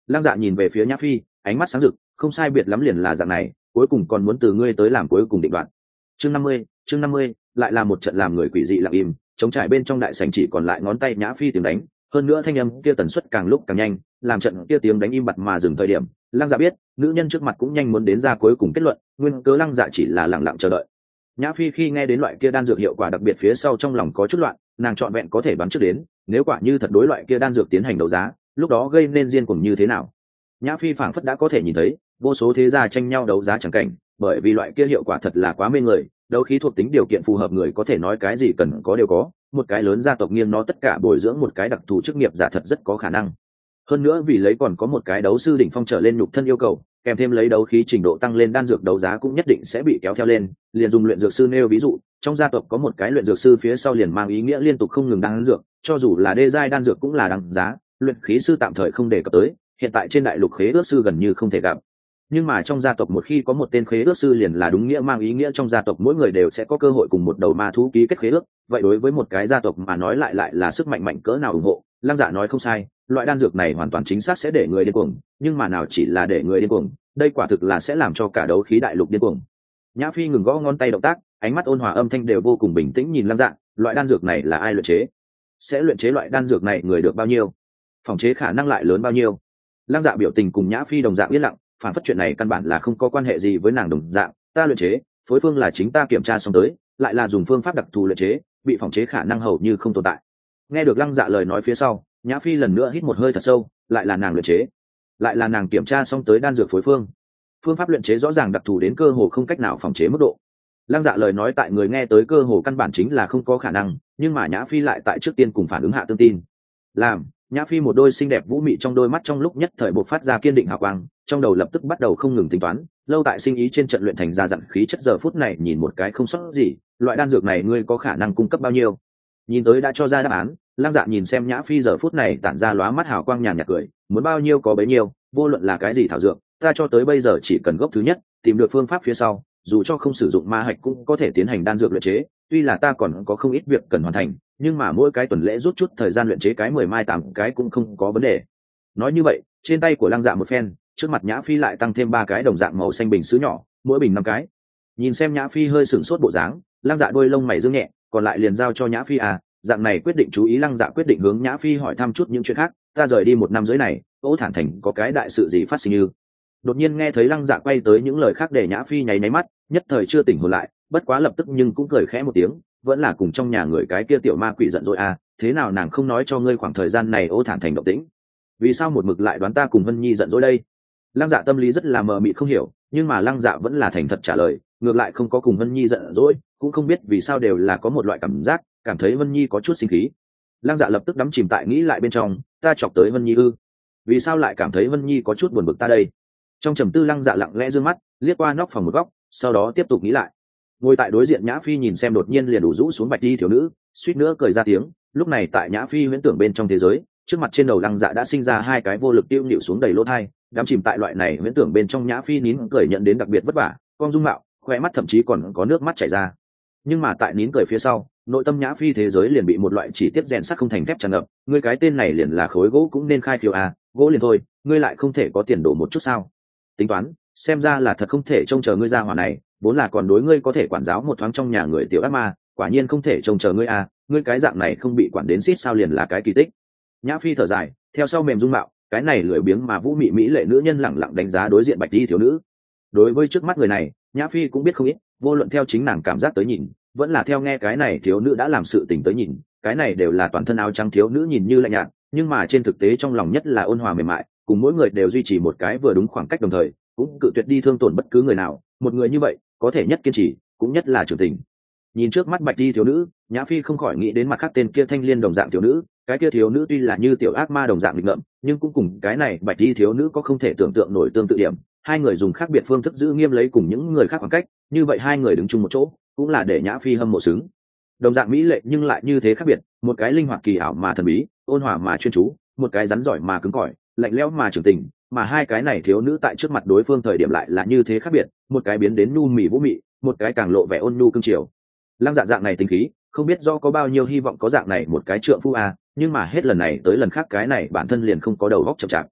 Speaker 1: Lăng Dạ nhìn về phía Nhã Phi, ánh mắt sáng rực, không sai biệt lắm liền là dạng này, cuối cùng còn muốn từ ngươi tới làm cuối cùng định đoạt. Chương năm mươi, chương năm mươi, lại là một trận làm người quỷ dị lặng im, chống trải bên trong đại sảnh chỉ còn lại ngón tay Nhã Phi tiếng đánh, hơn nữa thanh âm kia tần suất càng lúc càng nhanh, làm trận kia tiếng đánh im bặt mà dừng thời điểm. Lăng Dạ biết, nữ nhân trước mặt cũng nhanh muốn đến ra cuối cùng kết luận, nguyên cớ Lăng Dạ chỉ là lặng lặng chờ đợi. Nhã Phi khi nghe đến loại kia đan dược hiệu quả đặc biệt phía sau trong lòng có chút loạn, nàng trọn vẹn có thể đoán trước đến, nếu quả như thật đối loại kia đan dược tiến hành đấu giá, lúc đó gây nên diên cuồng như thế nào. Nhã Phi phảng phất đã có thể nhìn thấy vô số thế gia tranh nhau đấu giá chẳng cảnh, bởi vì loại kia hiệu quả thật là quá mê người, đấu khí thuộc tính điều kiện phù hợp người có thể nói cái gì cần có đều có, một cái lớn gia tộc nghiêng nó tất cả bồi dưỡng một cái đặc thù chức nghiệp giả thật rất có khả năng. Hơn nữa vì lấy còn có một cái đấu sư đỉnh phong trở lên nhục thân yêu cầu, kèm thêm lấy đấu khí trình độ tăng lên, đan dược đấu giá cũng nhất định sẽ bị kéo theo lên. Liền dùng luyện dược sư nêu ví dụ, trong gia tộc có một cái luyện dược sư phía sau liền mang ý nghĩa liên tục không ngừng đan dược, cho dù là đê giai đan dược cũng là đăng giá. Luyện khí sư tạm thời không đề cập tới, hiện tại trên đại lục khế ước sư gần như không thể gặp. Nhưng mà trong gia tộc một khi có một tên khế ước sư liền là đúng nghĩa mang ý nghĩa trong gia tộc mỗi người đều sẽ có cơ hội cùng một đầu ma thú ký kết khế ước. Vậy đối với một cái gia tộc mà nói lại lại là sức mạnh mạnh cỡ nào ủng hộ. Lăng Dạ nói không sai, loại đan dược này hoàn toàn chính xác sẽ để người điên cuồng, nhưng mà nào chỉ là để người điên cuồng, đây quả thực là sẽ làm cho cả đấu khí đại lục điên cuồng. Nhã Phi ngừng gõ ngón tay động tác, ánh mắt ôn hòa âm thanh đều vô cùng bình tĩnh nhìn Lăng Dạ, loại đan dược này là ai luyện chế? Sẽ luyện chế loại đan dược này người được bao nhiêu? Phòng chế khả năng lại lớn bao nhiêu? Lăng Dạ biểu tình cùng Nhã Phi đồng dạng yên lặng, phản phất chuyện này căn bản là không có quan hệ gì với nàng đồng dạng, ta luyện chế, phối phương là chính ta kiểm tra xong tới, lại là dùng phương pháp đặc thù luyện chế, bị phòng chế khả năng hầu như không tồn tại. Nghe được Lăng Dạ lời nói phía sau, Nhã Phi lần nữa hít một hơi thật sâu, lại là nàng luyện chế, lại là nàng kiểm tra xong tới đan dược phối phương. Phương pháp luyện chế rõ ràng đặc thù đến cơ hồ không cách nào phòng chế mức độ. Lăng Dạ lời nói tại người nghe tới cơ hồ căn bản chính là không có khả năng, nhưng mà Nhã Phi lại tại trước tiên cùng phản ứng hạ tương tin. Làm, Nhã Phi một đôi xinh đẹp vũ mị trong đôi mắt trong lúc nhất thời bộc phát ra kiên định hào quang, trong đầu lập tức bắt đầu không ngừng tính toán, lâu tại sinh ý trên trận luyện thành ra dặn khí chất giờ phút này nhìn một cái không sót gì, loại đan dược này ngươi có khả năng cung cấp bao nhiêu? Nhìn tới đã cho ra đáp án, Lăng Dạ nhìn xem Nhã Phi giờ phút này tản ra lóa mắt hào quang nhàn nhạt cười, muốn bao nhiêu có bấy nhiêu, vô luận là cái gì thảo dược, ta cho tới bây giờ chỉ cần gốc thứ nhất, tìm được phương pháp phía sau, dù cho không sử dụng ma hạch cũng có thể tiến hành đan dược luyện chế, tuy là ta còn có không ít việc cần hoàn thành, nhưng mà mỗi cái tuần lễ rút chút thời gian luyện chế cái mười mai tám cái cũng không có vấn đề. Nói như vậy, trên tay của Lăng Dạ một phen, trước mặt Nhã Phi lại tăng thêm ba cái đồng dạng màu xanh bình sứ nhỏ, mỗi bình năm cái. Nhìn xem Nhã Phi hơi sửng sốt bộ dáng, Lăng Dạ đôi lông mày dương nhẹ, còn lại liền giao cho Nhã Phi à, dạng này quyết định chú ý. Lăng Dạ quyết định hướng Nhã Phi hỏi thăm chút những chuyện khác, ta rời đi một năm dưới này, Ô Thản Thành có cái đại sự gì phát sinh như? Đột nhiên nghe thấy Lăng Dạ quay tới những lời khác để Nhã Phi nháy nháy mắt, nhất thời chưa tỉnh hồn lại, bất quá lập tức nhưng cũng cười khẽ một tiếng, vẫn là cùng trong nhà người cái kia tiểu ma quỷ giận dỗi à, thế nào nàng không nói cho ngươi khoảng thời gian này Ô Thản Thành động tĩnh? Vì sao một mực lại đoán ta cùng Vân Nhi giận dỗi đây? Lăng Dạ tâm lý rất là mờ mịt không hiểu, nhưng mà Lăng Dạ vẫn là thành thật trả lời, ngược lại không có cùng Vân Nhi giận dỗi, cũng không biết vì sao đều là có một loại cảm giác, cảm thấy Vân Nhi có chút sinh khí. Lăng Dạ lập tức đắm chìm tại nghĩ lại bên trong, ta chọc tới Vân Nhi ư? Vì sao lại cảm thấy Vân Nhi có chút buồn bực ta đây? Trong trầm tư, Lăng Dạ lặng lẽ dương mắt, liếc qua nóc phòng một góc, sau đó tiếp tục nghĩ lại. Ngồi tại đối diện Nhã Phi nhìn xem đột nhiên liền đủ rũ xuống bạch đi thiếu nữ, suýt nữa cười ra tiếng. Lúc này tại Nhã Phi huyễn tưởng bên trong thế giới, trước mặt trên đầu Lăng Dạ đã sinh ra hai cái vô lực tiêu nhịu xuống đầy lỗ thai, đắm chìm tại loại này huyễn tưởng bên trong. Nhã Phi nín cười nhận đến đặc biệt vất vả, con dung mạo, khóe mắt thậm chí còn có nước mắt chảy ra. Nhưng mà tại nín cười phía sau, nội tâm Nhã Phi thế giới liền bị một loại chỉ tiếp rèn sắt không thành thép tràn ngập. Ngươi cái tên này liền là khối gỗ cũng nên khai khiếu à, gỗ liền thôi, ngươi lại không thể có tiền đổ một chút sao? Tính toán, xem ra là thật không thể trông chờ ngươi ra hỏa này, vốn là còn đối ngươi có thể quản giáo một thoáng trong nhà người tiểu ác ma, quả nhiên không thể trông chờ ngươi à, ngươi cái dạng này không bị quản đến xít sao liền là cái kỳ tích. Nhã Phi thở dài, theo sau mềm dung mạo, cái này lười biếng mà vũ mị mỹ lệ nữ nhân lẳng lặng đánh giá đối diện bạch y thiếu nữ. Đối với trước mắt người này, Nhã Phi cũng biết không ít, vô luận theo chính nàng cảm giác tới nhìn, vẫn là theo nghe cái này thiếu nữ đã làm sự tình tới nhìn, cái này đều là toàn thân áo trắng thiếu nữ nhìn như lạnh nhạt, nhưng mà trên thực tế trong lòng nhất là ôn hòa mềm mại, cùng mỗi người đều duy trì một cái vừa đúng khoảng cách, đồng thời cũng cự tuyệt đi thương tổn bất cứ người nào. Một người như vậy có thể nhất kiên trì, cũng nhất là trưởng tình. Nhìn trước mắt bạch y thiếu nữ, Nhã Phi không khỏi nghĩ đến mặt khác tên kia thanh liên đồng dạng thiếu nữ, cái kia thiếu nữ tuy là như tiểu ác ma đồng dạng nghịch ngợm, nhưng cũng cùng cái này bạch y thiếu nữ có không thể tưởng tượng nổi tương tự điểm. Hai người dùng khác biệt phương thức giữ nghiêm lấy cùng những người khác khoảng cách, như vậy hai người đứng chung một chỗ cũng là để Nhã Phi hâm mộ xứng. Đồng dạng mỹ lệ nhưng lại như thế khác biệt, một cái linh hoạt kỳ ảo mà thần bí, ôn hòa mà chuyên chú, một cái rắn giỏi mà cứng cỏi, lạnh lẽo mà trưởng tình, mà hai cái này thiếu nữ tại trước mặt đối phương thời điểm lại là như thế khác biệt, một cái biến đến nhu mì vũ mị, một cái càng lộ vẻ ôn nhu cương triều. Lăng Dạ dạng này tính khí, không biết do có bao nhiêu hy vọng có dạng này một cái trượng phu à, nhưng mà hết lần này tới lần khác cái này bản thân liền không có đầu óc chậm chạp.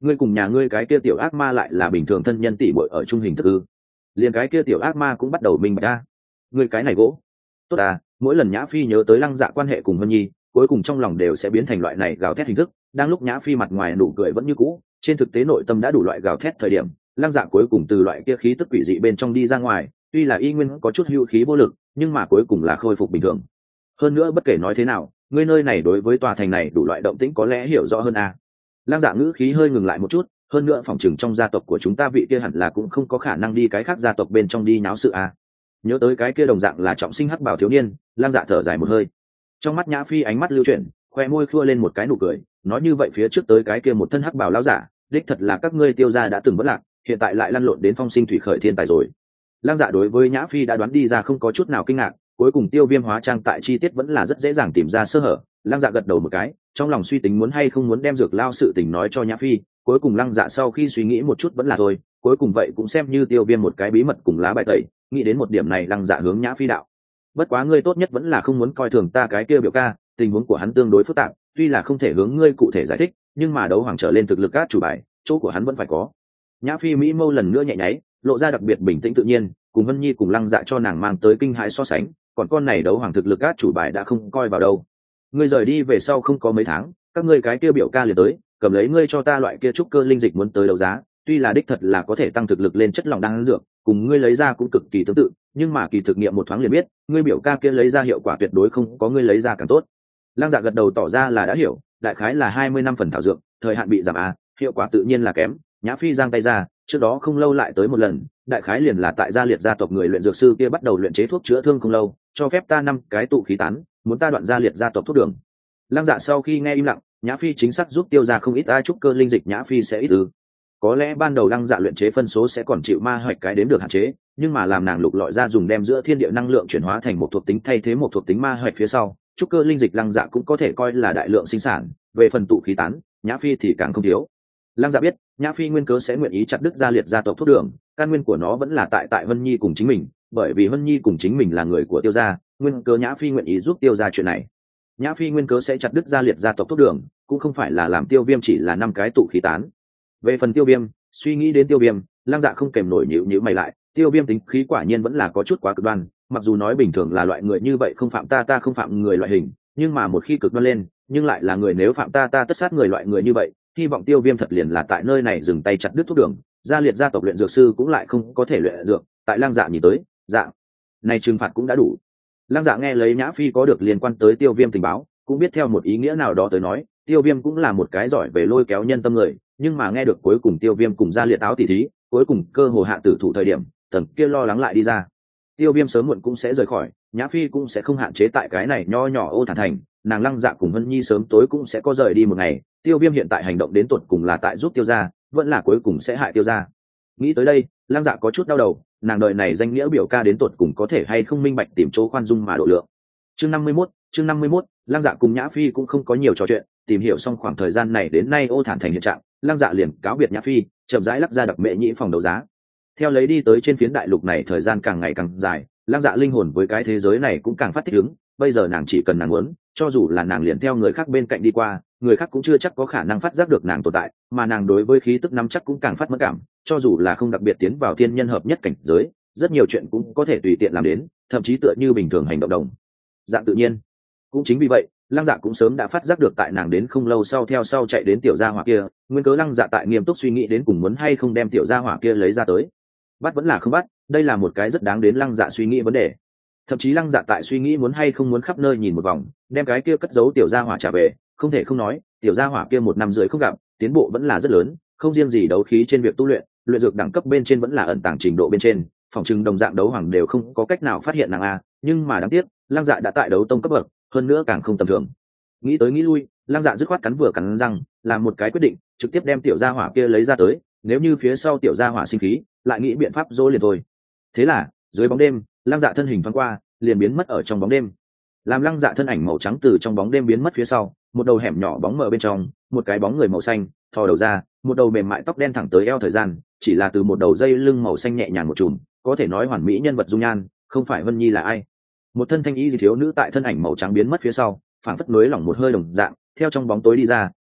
Speaker 1: ngươi cùng nhà ngươi cái kia tiểu ác ma lại là bình thường thân nhân tỷ muội ở trung hình thức ư? Liền cái kia tiểu ác ma cũng bắt đầu minh bạch ra. Ngươi cái này gỗ tốt à? Mỗi lần Nhã Phi nhớ tới Lăng Dạ quan hệ cùng Vân Nhi, cuối cùng trong lòng đều sẽ biến thành loại này gào thét hình thức. Đang lúc Nhã Phi mặt ngoài nụ cười vẫn như cũ, trên thực tế nội tâm đã đủ loại gào thét thời điểm, Lăng Dạ cuối cùng từ loại kia khí tức quỷ dị bên trong đi ra ngoài, tuy là y nguyên có chút hữu khí vô lực, nhưng mà cuối cùng là khôi phục bình thường. Hơn nữa bất kể nói thế nào, ngươi nơi này đối với tòa thành này đủ loại động tĩnh có lẽ hiểu rõ hơn à? Lăng Dạ ngữ khí hơi ngừng lại một chút, hơn nữa phòng chừng trong gia tộc của chúng ta vị kia hẳn là cũng không có khả năng đi cái khác gia tộc bên trong đi náo sự à? Nhớ tới cái kia đồng dạng là trọng sinh hắc bảo thiếu niên, Lăng Dạ thở dài một hơi. Trong mắt Nhã Phi ánh mắt lưu chuyển, khoe môi khua lên một cái nụ cười, nói như vậy phía trước tới cái kia một thân hắc bảo lão giả, đích thật là các ngươi Tiêu gia đã từng vất lạc, hiện tại lại lăn lộn đến phong sinh thủy khởi thiên tài rồi. Lăng Dạ đối với Nhã Phi đã đoán đi ra không có chút nào kinh ngạc, cuối cùng Tiêu Viêm hóa trang tại chi tiết vẫn là rất dễ dàng tìm ra sơ hở. Lăng Dạ gật đầu một cái, trong lòng suy tính muốn hay không muốn đem dược lao sự tình nói cho Nhã Phi, cuối cùng Lăng Dạ sau khi suy nghĩ một chút vẫn là thôi, cuối cùng vậy cũng xem như Tiêu Viêm một cái bí mật cùng lá bài tẩy, nghĩ đến một điểm này Lăng Dạ hướng Nhã Phi đạo: bất quá ngươi tốt nhất vẫn là không muốn coi thường ta cái kia biểu ca, tình huống của hắn tương đối phức tạp, tuy là không thể hướng ngươi cụ thể giải thích, nhưng mà đấu hoàng trở lên thực lực át chủ bài, chỗ của hắn vẫn phải có. Nhã Phi mỹ mâu lần nữa nhẹ nháy, lộ ra đặc biệt bình tĩnh tự nhiên, cùng Vân Nhi cùng Lăng Dạ cho nàng mang tới kinh hãi so sánh, còn con này đấu hoàng thực lực át chủ bài đã không coi vào đâu. Ngươi rời đi về sau không có mấy tháng, các ngươi cái kia biểu ca liền tới, cầm lấy ngươi cho ta loại kia trúc cơ linh dịch muốn tới đấu giá, tuy là đích thật là có thể tăng thực lực lên chất lỏng đan dược, cùng ngươi lấy ra cũng cực kỳ tương tự, nhưng mà kỳ thực nghiệm một thoáng liền biết, ngươi biểu ca kia lấy ra hiệu quả tuyệt đối không có ngươi lấy ra càng tốt. Lăng Dạ gật đầu tỏ ra là đã hiểu, đại khái là hai mươi năm phần thảo dược, thời hạn bị giảm à, hiệu quả tự nhiên là kém. Nhã Phi giang tay ra, trước đó không lâu lại tới một lần, đại khái liền là tại gia liệt gia tộc người luyện dược sư kia bắt đầu luyện chế thuốc chữa thương không lâu, cho phép ta năm cái tụ khí tán, muốn ta đoạn gia liệt gia tộc thuốc đường. Lăng Dạ sau khi nghe im lặng, Nhã Phi chính xác giúp tiêu ra không ít ai trúc cơ linh dịch, Nhã Phi sẽ ít ư? Có lẽ ban đầu Lăng Dạ luyện chế phân số sẽ còn chịu ma hoạch cái đếm được hạn chế, nhưng mà làm nàng lục lọi ra dùng đem giữa thiên địa năng lượng chuyển hóa thành một thuộc tính thay thế một thuộc tính ma hoạch phía sau, trúc cơ linh dịch Lăng Dạ cũng có thể coi là đại lượng sinh sản. Về phần tụ khí tán, Nhã Phi thì càng không thiếu. Lăng Dạ biết Nhã Phi nguyên cớ sẽ nguyện ý chặt đứt gia liệt gia tộc thuốc đường, căn nguyên của nó vẫn là tại tại Vân Nhi cùng chính mình, bởi vì Vân Nhi cùng chính mình là người của Tiêu gia, nguyên cớ Nhã Phi nguyện ý giúp Tiêu gia chuyện này. Nhã Phi nguyên cớ sẽ chặt đứt gia liệt gia tộc thuốc đường, cũng không phải là làm Tiêu Viêm chỉ là năm cái tụ khí tán. Về phần Tiêu Viêm, suy nghĩ đến Tiêu Viêm, Lăng Dạ không kèm nổi nhíu nhíu mày lại, Tiêu Viêm tính khí quả nhiên vẫn là có chút quá cực đoan, mặc dù nói bình thường là loại người như vậy không phạm ta ta không phạm người loại hình, nhưng mà một khi cực đoan lên, nhưng lại là người nếu phạm ta ta tất sát người loại người như vậy. Hy vọng Tiêu Viêm thật liền là tại nơi này dừng tay chặt đứt thuốc đường, gia liệt gia tộc luyện dược sư cũng lại không có thể luyện dược. Tại Lăng Dạ nhìn tới, dạng này trừng phạt cũng đã đủ. Lăng Dạ nghe lấy Nhã Phi có được liên quan tới Tiêu Viêm tình báo, cũng biết theo một ý nghĩa nào đó tới nói, Tiêu Viêm cũng là một cái giỏi về lôi kéo nhân tâm người, nhưng mà nghe được cuối cùng Tiêu Viêm cùng gia liệt áo tỉ thí, cuối cùng cơ hồ hạ tử thủ thời điểm, tầng kia lo lắng lại đi ra. Tiêu Viêm sớm muộn cũng sẽ rời khỏi, Nhã Phi cũng sẽ không hạn chế tại cái này nho nhỏ Ô Thản thành, nàng Lăng Dạ cùng Vân Nhi sớm tối cũng sẽ có rời đi một ngày. Tiêu Viêm hiện tại hành động đến tột cùng là tại giúp Tiêu gia, vẫn là cuối cùng sẽ hại Tiêu gia. Nghĩ tới đây, Lăng Dạ có chút đau đầu, nàng đời này danh nghĩa biểu ca đến tột cùng có thể hay không minh bạch tìm chỗ khoan dung mà độ lượng. Chương năm mươi mốt, chương năm mươi mốt, Lăng Dạ cùng Nhã Phi cũng không có nhiều trò chuyện, tìm hiểu xong khoảng thời gian này đến nay Ô Thản thành hiện trạng, Lăng Dạ liền cáo biệt Nhã Phi, chậm rãi lắc ra đặc mệ nhĩ phòng đấu giá. Theo lấy đi tới trên phiến đại lục này thời gian càng ngày càng dài, Lăng Dạ linh hồn với cái thế giới này cũng càng phát thích ứng, bây giờ nàng chỉ cần nàng muốn, cho dù là nàng liền theo người khác bên cạnh đi qua, người khác cũng chưa chắc có khả năng phát giác được nàng tồn tại, mà nàng đối với khí tức nắm chắc cũng càng phát mất cảm, cho dù là không đặc biệt tiến vào thiên nhân hợp nhất cảnh giới, rất nhiều chuyện cũng có thể tùy tiện làm đến, thậm chí tựa như bình thường hành động đồng dạng tự nhiên. Cũng chính vì vậy, Lăng Dạ cũng sớm đã phát giác được tại nàng đến không lâu sau theo sau chạy đến tiểu gia hỏa kia, nguyên cớ Lăng Dạ tại nghiêm túc suy nghĩ đến cùng muốn hay không đem tiểu gia hỏa kia lấy ra tới. Bắt vẫn là không bắt, đây là một cái rất đáng đến Lăng Dạ suy nghĩ vấn đề. Thậm chí Lăng Dạ tại suy nghĩ muốn hay không muốn khắp nơi nhìn một vòng, đem cái kia cất giấu tiểu gia hỏa trả về, không thể không nói, tiểu gia hỏa kia một năm rưỡi không gặp, tiến bộ vẫn là rất lớn, không riêng gì đấu khí trên việc tu luyện, luyện dược đẳng cấp bên trên vẫn là ẩn tàng trình độ bên trên, phòng trừng đồng dạng đấu hoàng đều không có cách nào phát hiện nàng a, nhưng mà đáng tiếc, Lăng Dạ đã tại đấu tông cấp bậc, hơn nữa càng không tầm thường. Nghĩ tới nghĩ lui, Lăng Dạ dứt khoát cắn vừa cắn răng, làm một cái quyết định, trực tiếp đem tiểu gia hỏa kia lấy ra tới, nếu như phía sau tiểu gia hỏa sinh khí, lại nghĩ biện pháp dỗ liền thôi. Thế là, dưới bóng đêm, Lăng Dạ thân hình thoáng qua, liền biến mất ở trong bóng đêm. Làm Lăng Dạ thân ảnh màu trắng từ trong bóng đêm biến mất phía sau, một đầu hẻm nhỏ bóng mờ bên trong, một cái bóng người màu xanh thò đầu ra, một đầu mềm mại tóc đen thẳng tới eo thời gian, chỉ là từ một đầu dây lưng màu xanh nhẹ nhàng một chùm, có thể nói hoàn mỹ nhân vật dung nhan, không phải Vân Nhi là ai. Một thân thanh y thiếu nữ tại thân ảnh màu trắng biến mất phía sau, phảng phất nối lỏng một hơi đồng dạng, theo trong bóng tối đi ra,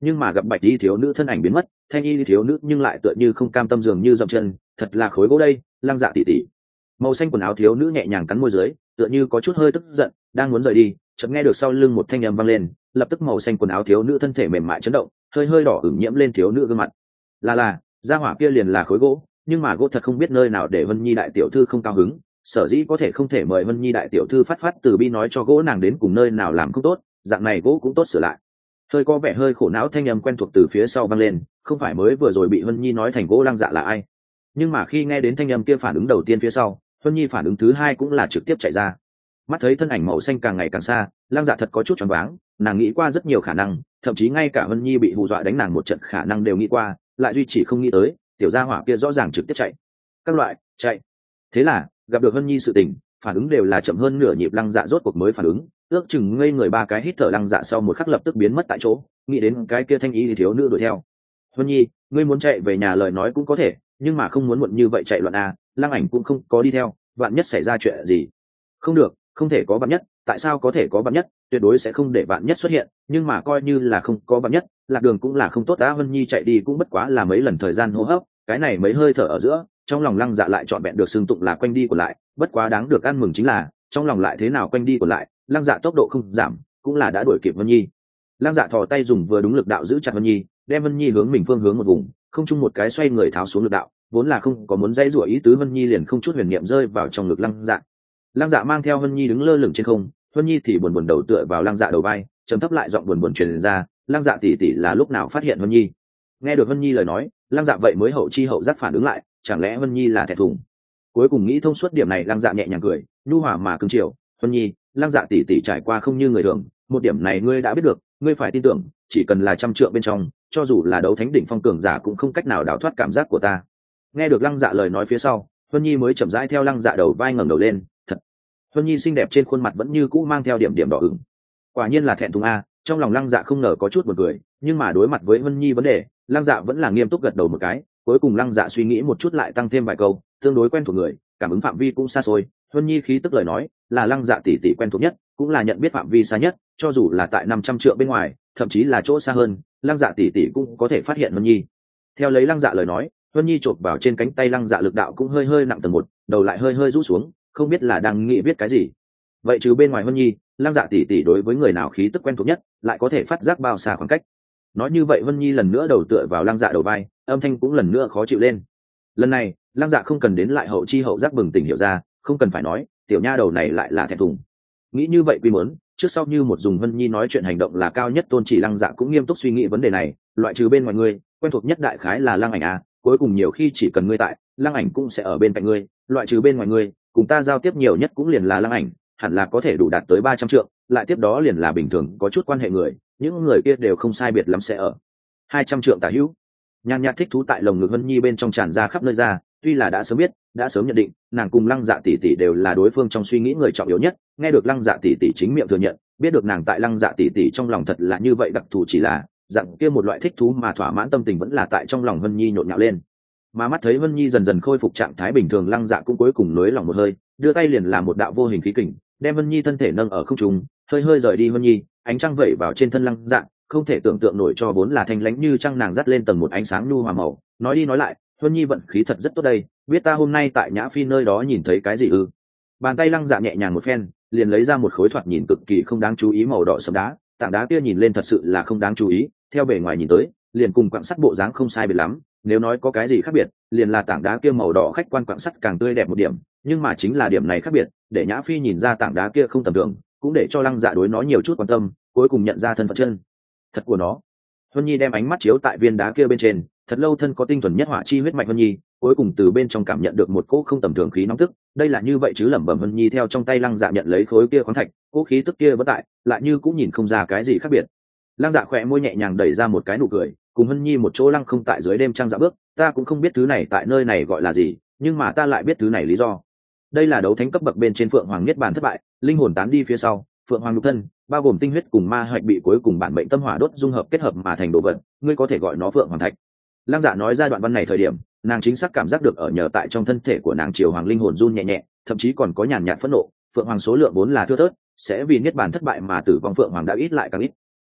Speaker 1: nhưng mà gặp bạch y thiếu nữ thân ảnh biến mất, thanh y thiếu nữ nhưng lại tựa như không cam tâm dường như dậm chân, thật là khối gỗ đây. Lăng Dạ tỷ tỷ. Màu xanh quần áo thiếu nữ nhẹ nhàng cắn môi dưới, tựa như có chút hơi tức giận, đang muốn rời đi, chợt nghe được sau lưng một thanh âm vang lên, lập tức màu xanh quần áo thiếu nữ thân thể mềm mại chấn động, hơi hơi đỏ ửng nhiễm lên thiếu nữ gương mặt. Là là, gia hỏa kia liền là khối gỗ, nhưng mà gỗ thật không biết nơi nào để Vân Nhi đại tiểu thư không cao hứng, sở dĩ có thể không thể mời Vân Nhi đại tiểu thư phát phát từ bi nói cho gỗ nàng đến cùng nơi nào làm không tốt, dạng này gỗ cũng tốt sửa lại. Hơi có vẻ hơi khổ não thanh âm quen thuộc từ phía sau vang lên, không phải mới vừa rồi bị Vân Nhi nói thành gỗ Lăng Dạ là ai? Nhưng mà khi nghe đến thanh âm kia phản ứng đầu tiên phía sau, Vân Nhi phản ứng thứ hai cũng là trực tiếp chạy ra. Mắt thấy thân ảnh màu xanh càng ngày càng xa, Lăng Dạ thật có chút choáng váng, nàng nghĩ qua rất nhiều khả năng, thậm chí ngay cả Vân Nhi bị hù dọa đánh nàng một trận khả năng đều nghĩ qua, lại duy chỉ không nghĩ tới tiểu gia hỏa kia rõ ràng trực tiếp chạy. Các loại chạy. Thế là gặp được Vân Nhi sự tình, phản ứng đều là chậm hơn nửa nhịp. Lăng Dạ rốt cuộc mới phản ứng, ước chừng ngây người ba cái hít thở. Lăng Dạ sau một khắc lập tức biến mất tại chỗ, nghĩ đến cái kia thanh ý thì thiếu nữ đuổi theo. Vân Nhi, ngươi muốn chạy về nhà lời nói cũng có thể, nhưng mà không muốn muộn như vậy chạy loạn à? Lăng Ảnh cũng không có đi theo, vạn nhất xảy ra chuyện gì. Không được, không thể có vạn nhất. Tại sao có thể có vạn nhất? Tuyệt đối sẽ không để vạn nhất xuất hiện, nhưng mà coi như là không có vạn nhất, lạc đường cũng là không tốt đã. Vân Nhi chạy đi cũng bất quá là mấy lần thời gian hô hấp, cái này mấy hơi thở ở giữa, trong lòng Lăng Dạ lại chọn vẹn được xưng tụng là quanh đi của lại. Bất quá đáng được ăn mừng chính là trong lòng lại thế nào quanh đi của lại, Lăng Dạ tốc độ không giảm, cũng là đã đuổi kịp Vân Nhi. Lăng Dạ thò tay dùng vừa đúng lực đạo giữ chặt Vân Nhi, đem Vân Nhi hướng mình phương hướng một vùng, không chung một cái xoay người tháo xuống lực đạo, vốn là không có muốn dãy rủa ý tứ. Vân Nhi liền không chút huyền niệm rơi vào trong ngực Lăng Dạ. Lăng Dạ mang theo Vân Nhi đứng lơ lửng trên không, Vân Nhi thì buồn buồn đầu tựa vào Lăng Dạ đầu vai, trầm thấp lại giọng buồn buồn truyền ra, Lăng Dạ tỷ tỷ là lúc nào phát hiện Vân Nhi? Nghe được Vân Nhi lời nói, Lăng Dạ vậy mới hậu chi hậu giác phản ứng lại, chẳng lẽ Vân Nhi là thẹn thùng? Cuối cùng nghĩ thông suốt điểm này, Lăng Dạ nhẹ nhàng cười, nhu hòa mà cứng chiều, Vân Nhi, Lăng Dạ tỷ tỷ trải qua không như người thường, một điểm này ngươi đã biết được, ngươi phải tin tưởng, chỉ cần là trăm trượng bên trong, cho dù là đấu thánh đỉnh phong cường giả cũng không cách nào đào thoát cảm giác của ta. Nghe được Lăng Dạ lời nói phía sau, Vân Nhi mới chậm rãi theo Lăng Dạ đầu vai ngẩng đầu lên, thật. Vân Nhi xinh đẹp trên khuôn mặt vẫn như cũ mang theo điểm điểm đỏ ửng. Quả nhiên là thẹn thùng a. Trong lòng Lăng Dạ không ngờ có chút buồn cười, nhưng mà đối mặt với Vân Nhi vấn đề, Lăng Dạ vẫn là nghiêm túc gật đầu một cái. Cuối cùng Lăng Dạ suy nghĩ một chút lại tăng thêm vài câu, tương đối quen thuộc người, cảm ứng phạm vi cũng xa xôi. Vân Nhi khí tức lời nói, là Lăng Dạ tỷ tỷ quen thuộc nhất, cũng là nhận biết phạm vi xa nhất, cho dù là tại năm trăm trượng bên ngoài, thậm chí là chỗ xa hơn, Lăng Dạ tỷ tỷ cũng có thể phát hiện Vân Nhi. Theo lấy Lăng Dạ lời nói, Vân Nhi chộp vào trên cánh tay Lăng Dạ lực đạo cũng hơi hơi nặng tầng một, đầu lại hơi hơi rũ xuống, không biết là đang nghĩ viết cái gì. Vậy trừ bên ngoài Vân Nhi, Lăng Dạ tỷ tỷ đối với người nào khí tức quen thuộc nhất, lại có thể phát giác bao xa khoảng cách. Nói như vậy Vân Nhi lần nữa đầu tựa vào Lăng Dạ đầu vai, âm thanh cũng lần nữa khó chịu lên. Lần này Lăng Dạ không cần đến lại hậu chi hậu giác bừng tỉnh hiểu ra, không cần phải nói, tiểu nha đầu này lại là thẹn thùng. Nghĩ như vậy quy muốn, trước sau như một dùng Vân Nhi nói chuyện hành động là cao nhất tôn chỉ. Lăng Dạ cũng nghiêm túc suy nghĩ vấn đề này, loại trừ bên ngoài ngươi, quen thuộc nhất đại khái là Lăng Ảnh à, cuối cùng nhiều khi chỉ cần ngươi tại, Lăng Ảnh cũng sẽ ở bên cạnh ngươi, loại trừ bên ngoài ngươi, cùng ta giao tiếp nhiều nhất cũng liền là Lăng Ảnh, hẳn là có thể đủ đạt tới ba trăm trượng, lại tiếp đó liền là bình thường có chút quan hệ người, những người kia đều không sai biệt lắm sẽ ở hai trăm trượng tả hữu. Nhàn nhạt thích thú tại lồng ngực Vân Nhi bên trong tràn ra khắp nơi ra, tuy là đã sớm biết, đã sớm nhận định, nàng cùng Lăng Dạ tỷ tỷ đều là đối phương trong suy nghĩ người trọng yếu nhất. Nghe được Lăng Dạ tỷ tỷ chính miệng thừa nhận, biết được nàng tại Lăng Dạ tỷ tỷ trong lòng thật là như vậy đặc thù, chỉ là dạng kia một loại thích thú mà thỏa mãn tâm tình vẫn là tại trong lòng Vân Nhi nhộn nhạo lên. Mà mắt thấy Vân Nhi dần dần khôi phục trạng thái bình thường, Lăng Dạ cũng cuối cùng nới lòng một hơi, đưa tay liền làm một đạo vô hình khí kình, đem Vân Nhi thân thể nâng ở không trung, hơi hơi rời đi Vân Nhi, ánh trăng vẩy vào trên thân Lăng Dạ, không thể tưởng tượng nổi cho vốn là thanh lãnh như trăng nàng dắt lên tầng một ánh sáng nhu hòa màu. Nói đi nói lại, Vân Nhi vận khí thật rất tốt đây, biết ta hôm nay tại Nhã Phi nơi đó nhìn thấy cái gì ư? Bàn tay Lăng Dạ nhẹ nhàng một phen, liền lấy ra một khối thoạt nhìn cực kỳ không đáng chú ý màu đỏ sẫm đá, tảng đá kia nhìn lên thật sự là không đáng chú ý, theo bề ngoài nhìn tới, liền cùng quặng sắt bộ dáng không sai biệt lắm, nếu nói có cái gì khác biệt, liền là tảng đá kia màu đỏ khách quan quặng sắt càng tươi đẹp một điểm, nhưng mà chính là điểm này khác biệt, để Nhã Phi nhìn ra tảng đá kia không tầm thường, cũng để cho Lăng Dạ đối nó nhiều chút quan tâm, cuối cùng nhận ra thân phận chân thật của nó. Vân Nhi đem ánh mắt chiếu tại viên đá kia bên trên, thật lâu thân có tinh thuần nhất hỏa chi huyết mạch Vân Nhi, cuối cùng từ bên trong cảm nhận được một cỗ không tầm thường khí nóng tức, đây là như vậy chứ lẩm bẩm Vân Nhi theo trong tay Lăng Dạ nhận lấy khối kia khoáng thạch, cỗ khí tức kia vẫn tại, lại như cũng nhìn không ra cái gì khác biệt. Lăng Dạ khỏe môi nhẹ nhàng đẩy ra một cái nụ cười, cùng Vân Nhi một chỗ lăng không tại dưới đêm trăng dạ bước, ta cũng không biết thứ này tại nơi này gọi là gì, nhưng mà ta lại biết thứ này lý do. Đây là đấu thánh cấp bậc bên trên Phượng Hoàng Niết Bàn thất bại, linh hồn tán đi phía sau, Phượng Hoàng nhục thân, bao gồm tinh huyết cùng ma hạch bị cuối cùng bản mệnh tâm hỏa đốt dung hợp kết hợp mà thành đồ vật, ngươi có thể gọi nó Phượng Hoàng thạch. Lăng Dạ nói ra đoạn văn này thời điểm, nàng chính xác cảm giác được ở nhờ tại trong thân thể của nàng Triều Hoàng linh hồn run nhẹ nhẹ, thậm chí còn có nhàn nhạt phẫn nộ. Phượng Hoàng số lượng vốn là thưa thớt, sẽ vì Niết Bàn thất bại mà tử vong Phượng Hoàng đã ít lại càng ít.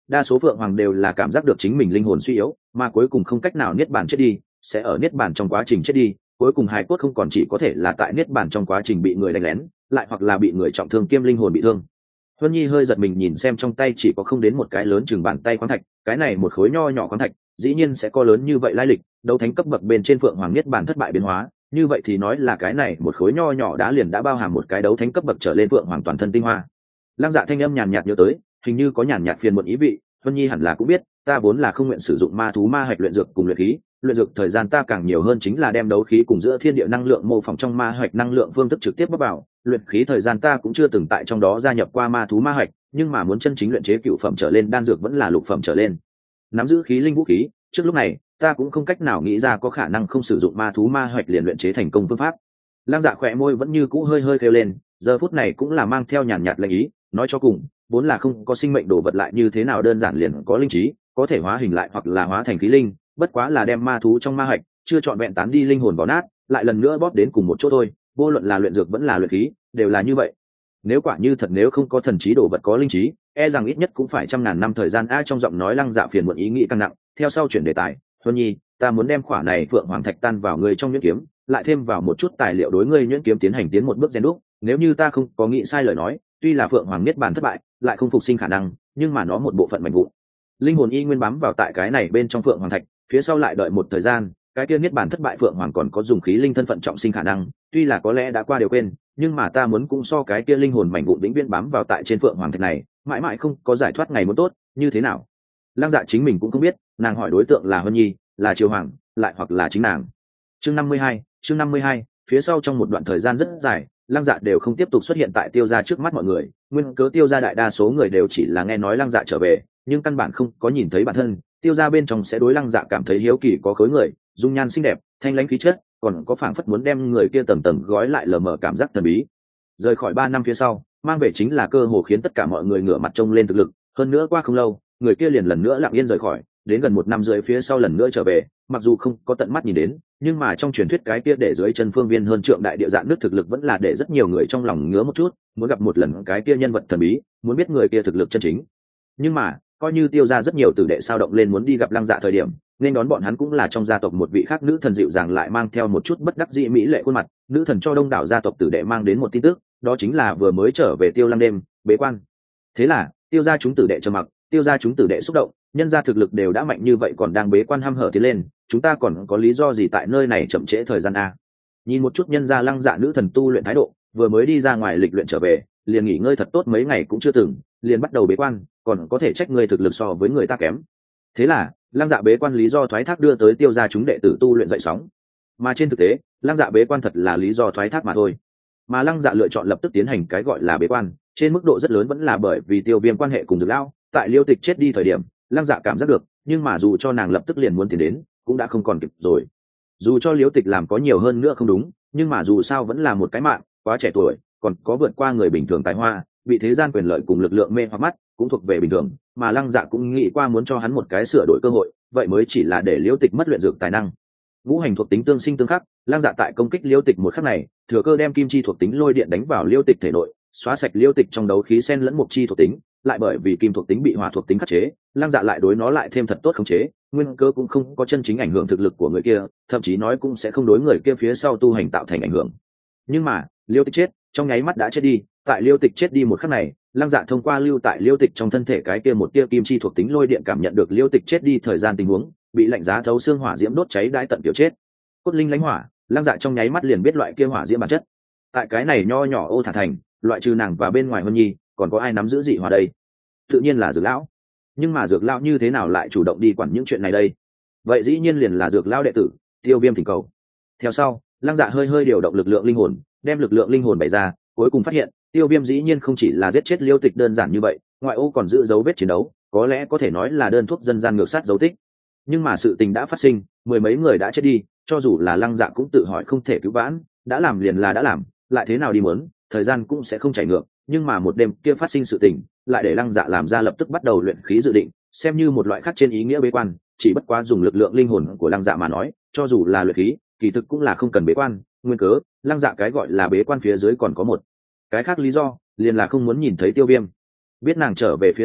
Speaker 1: đa số phượng hoàng đều là cảm giác được chính mình linh hồn suy yếu mà cuối cùng không cách nào niết bàn chết đi, sẽ ở niết bàn trong quá trình chết đi, cuối cùng hài cốt không còn chỉ có thể là tại niết bàn trong quá trình bị người đánh lén lại hoặc là bị người trọng thương kiêm linh hồn bị thương. Huân Nhi hơi giật mình nhìn xem trong tay chỉ có không đến một cái lớn chừng bàn tay khoáng thạch, cái này một khối nho nhỏ khoáng thạch dĩ nhiên sẽ có lớn như vậy lai lịch, đấu thánh cấp bậc bên trên phượng hoàng niết bàn thất bại biến hóa, như vậy thì nói là cái này một khối nho nhỏ đã liền đã bao hàm một cái đấu thánh cấp bậc trở lên phượng hoàng toàn thân tinh hoa. Lăng Dạ thanh âm nhàn nhạt nhớ tới, hình như có nhàn nhạt phiền muộn ý vị, Huân Nhi hẳn là cũng biết, ta vốn là không nguyện sử dụng ma thú ma hạch luyện dược cùng luyện khí, luyện dược thời gian ta càng nhiều hơn chính là đem đấu khí cùng giữa thiên địa năng lượng mô phỏng trong ma hạch năng lượng phương thức trực tiếp bóc vào, luyện khí thời gian ta cũng chưa từng tại trong đó gia nhập qua ma thú ma hạch, nhưng mà muốn chân chính luyện chế cựu phẩm trở lên đan dược vẫn là lục phẩm trở lên. Nắm giữ khí linh vũ khí, trước lúc này, ta cũng không cách nào nghĩ ra có khả năng không sử dụng ma thú ma hạch liền luyện chế thành công phương pháp. Lăng Dạ khỏe môi vẫn như cũ hơi hơi kêu lên, giờ phút này cũng là mang theo nhàn nhạt lệnh ý, nói cho cùng, vốn là không có sinh mệnh đồ vật lại như thế nào đơn giản liền có linh trí, có thể hóa hình lại hoặc là hóa thành khí linh, bất quá là đem ma thú trong ma hạch chưa trọn vẹn tán đi linh hồn vào nát, lại lần nữa bóp đến cùng một chỗ thôi, vô luận là luyện dược vẫn là luyện khí, đều là như vậy. Nếu quả như thật nếu không có thần trí đồ vật có linh trí, e rằng ít nhất cũng phải trăm ngàn năm thời gian a. Trong giọng nói Lăng Dạ phiền muộn ý nghĩ căng nặng, theo sau chuyển đề tài, Huân Nhi, ta muốn đem khỏa này phượng hoàng thạch tan vào ngươi trong nhuyễn kiếm, lại thêm vào một chút tài liệu đối ngươi nhuyễn kiếm tiến hành tiến một bước rèn đúc, nếu như ta không có nghĩ sai lời nói, tuy là phượng hoàng niết bàn thất bại, lại không phục sinh khả năng, nhưng mà nó một bộ phận mạnh vụn linh hồn y nguyên bám vào tại cái này bên trong phượng hoàng thạch, phía sau lại đợi một thời gian, cái kia niết bàn thất bại phượng hoàng còn có dùng khí linh thân phận trọng sinh khả năng, tuy là có lẽ đã qua điều quên, nhưng mà ta muốn cũng so cái kia linh hồn mảnh vụn vĩnh viễn bám vào tại trên phượng hoàng thạch này, mãi mãi không có giải thoát ngày muốn tốt, như thế nào? Lăng Dạ chính mình cũng không biết, nàng hỏi đối tượng là Huân Nhi, là Triều Hoàng, lại hoặc là chính nàng. Chương năm mươi hai, chương năm mươi hai, phía sau trong một đoạn thời gian rất dài, Lăng Dạ đều không tiếp tục xuất hiện tại Tiêu gia trước mắt mọi người, nguyên cớ Tiêu gia đại đa số người đều chỉ là nghe nói Lăng Dạ trở về, nhưng căn bản không có nhìn thấy bản thân. Tiêu gia bên trong sẽ đối Lăng Dạ cảm thấy hiếu kỳ có khối người, dung nhan xinh đẹp, thanh lãnh khí chất, còn có phảng phất muốn đem người kia tầng tầng gói lại lờ mờ cảm giác thần bí. Rời khỏi ba năm phía sau, mang về chính là cơ hồ khiến tất cả mọi người ngửa mặt trông lên thực lực, hơn nữa qua không lâu, người kia liền lần nữa lặng yên rời khỏi, đến gần một năm rưỡi phía sau lần nữa trở về, mặc dù không có tận mắt nhìn đến, nhưng mà trong truyền thuyết cái kia để dưới chân phương viên hơn trượng đại địa dạng nước thực lực vẫn là để rất nhiều người trong lòng ngứa một chút, muốn gặp một lần cái kia nhân vật thần bí, muốn biết người kia thực lực chân chính. Nhưng mà coi như Tiêu gia rất nhiều tử đệ sao động lên muốn đi gặp Lăng Dạ thời điểm, nên đón bọn hắn cũng là trong gia tộc một vị khác nữ thần dịu dàng lại mang theo một chút bất đắc dĩ mỹ lệ khuôn mặt, nữ thần cho đông đảo gia tộc tử đệ mang đến một tin tức, đó chính là vừa mới trở về Tiêu Lăng đêm bế quan. Thế là Tiêu gia chúng tử đệ trầm mặc, Tiêu gia chúng tử đệ xúc động, nhân gia thực lực đều đã mạnh như vậy còn đang bế quan hăm hở tiến lên, chúng ta còn có lý do gì tại nơi này chậm trễ thời gian a? Nhìn một chút nhân gia Lăng Dạ nữ thần tu luyện thái độ, vừa mới đi ra ngoài lịch luyện trở về, liền nghỉ ngơi thật tốt mấy ngày cũng chưa từng, liền bắt đầu bế quan, còn có thể trách người thực lực so với người ta kém. Thế là Lăng Dạ bế quan lý do thoái thác đưa tới Tiêu gia chúng đệ tử tu luyện dậy sóng, mà trên thực tế Lăng Dạ bế quan thật là lý do thoái thác mà thôi. Mà Lăng Dạ lựa chọn lập tức tiến hành cái gọi là bế quan, trên mức độ rất lớn vẫn là bởi vì Tiêu Viêm quan hệ cùng Dược Lão, tại Liêu Tịch chết đi thời điểm, Lăng Dạ cảm giác được, nhưng mà dù cho nàng lập tức liền muốn tiến đến, cũng đã không còn kịp rồi. Dù cho Liêu Tịch làm có nhiều hơn nữa không đúng, nhưng mà dù sao vẫn là một cái mạng, quá trẻ tuổi, còn có vượt qua người bình thường tài hoa, bị thế gian quyền lợi cùng lực lượng mê hoặc mắt, cũng thuộc về bình thường, mà Lăng Dạ cũng nghĩ qua muốn cho hắn một cái sửa đổi cơ hội, vậy mới chỉ là để Liêu Tịch mất luyện dược tài năng. Ngũ hành thuộc tính tương sinh tương khắc, Lăng Dạ tại công kích Liêu Tịch một khắc này, thừa cơ đem kim chi thuộc tính lôi điện đánh vào Liêu Tịch thể nội, xóa sạch Liêu Tịch trong đấu khí xen lẫn mộc chi thuộc tính, lại bởi vì kim thuộc tính bị hỏa thuộc tính khắc chế, Lăng Dạ lại đối nó lại thêm thật tốt khống chế, nguyên cơ cũng không có chân chính ảnh hưởng thực lực của người kia, thậm chí nói cũng sẽ không đối người kia phía sau tu hành tạo thành ảnh hưởng. Nhưng mà Liêu Tịch chết, trong nháy mắt đã chết đi, tại Liêu Tịch chết đi một khắc này, Lăng Dạ thông qua lưu tại Liêu Tịch trong thân thể cái kia một tia kim chi thuộc tính lôi điện cảm nhận được Liêu Tịch chết đi thời gian tình huống, bị lạnh giá thấu xương hỏa diễm đốt cháy đãi tận kiểu chết. Cốt linh lãnh hỏa, Lăng Dạ trong nháy mắt liền biết loại kia hỏa diễm bản chất. Tại cái này nho nhỏ Ô Thả Thành, loại trừ nàng và bên ngoài Huân Nhi, còn có ai nắm giữ dị hỏa đây? Tự nhiên là Dược Lão. Nhưng mà Dược Lão như thế nào lại chủ động đi quản những chuyện này đây? Vậy dĩ nhiên liền là Dược Lão đệ tử, Tiêu Viêm thỉnh cầu. Theo sau, Lăng Dạ hơi hơi điều động lực lượng linh hồn, đem lực lượng linh hồn bày ra, cuối cùng phát hiện, Tiêu Viêm dĩ nhiên không chỉ là giết chết Liêu Tịch đơn giản như vậy, ngoại ô còn giữ dấu vết chiến đấu, có lẽ có thể nói là đơn thuốc dân gian ngược sát dấu tích. Nhưng mà sự tình đã phát sinh, mười mấy người đã chết đi, cho dù là Lăng Dạ cũng tự hỏi không thể cứu vãn, đã làm liền là đã làm, lại thế nào đi muốn, thời gian cũng sẽ không chảy ngược, nhưng mà một đêm kia phát sinh sự tình, lại để Lăng Dạ làm ra lập tức bắt đầu luyện khí dự định, xem như một loại khác trên ý nghĩa bế quan, chỉ bất quá dùng lực lượng linh hồn của Lăng Dạ mà nói, cho dù là luyện khí, kỳ thực cũng là không cần bế quan, nguyên cớ, Lăng Dạ cái gọi là bế quan phía dưới còn có một cái khác lý do, liền là không muốn nhìn thấy Tiêu Viêm. Biết nàng trở về phía sau,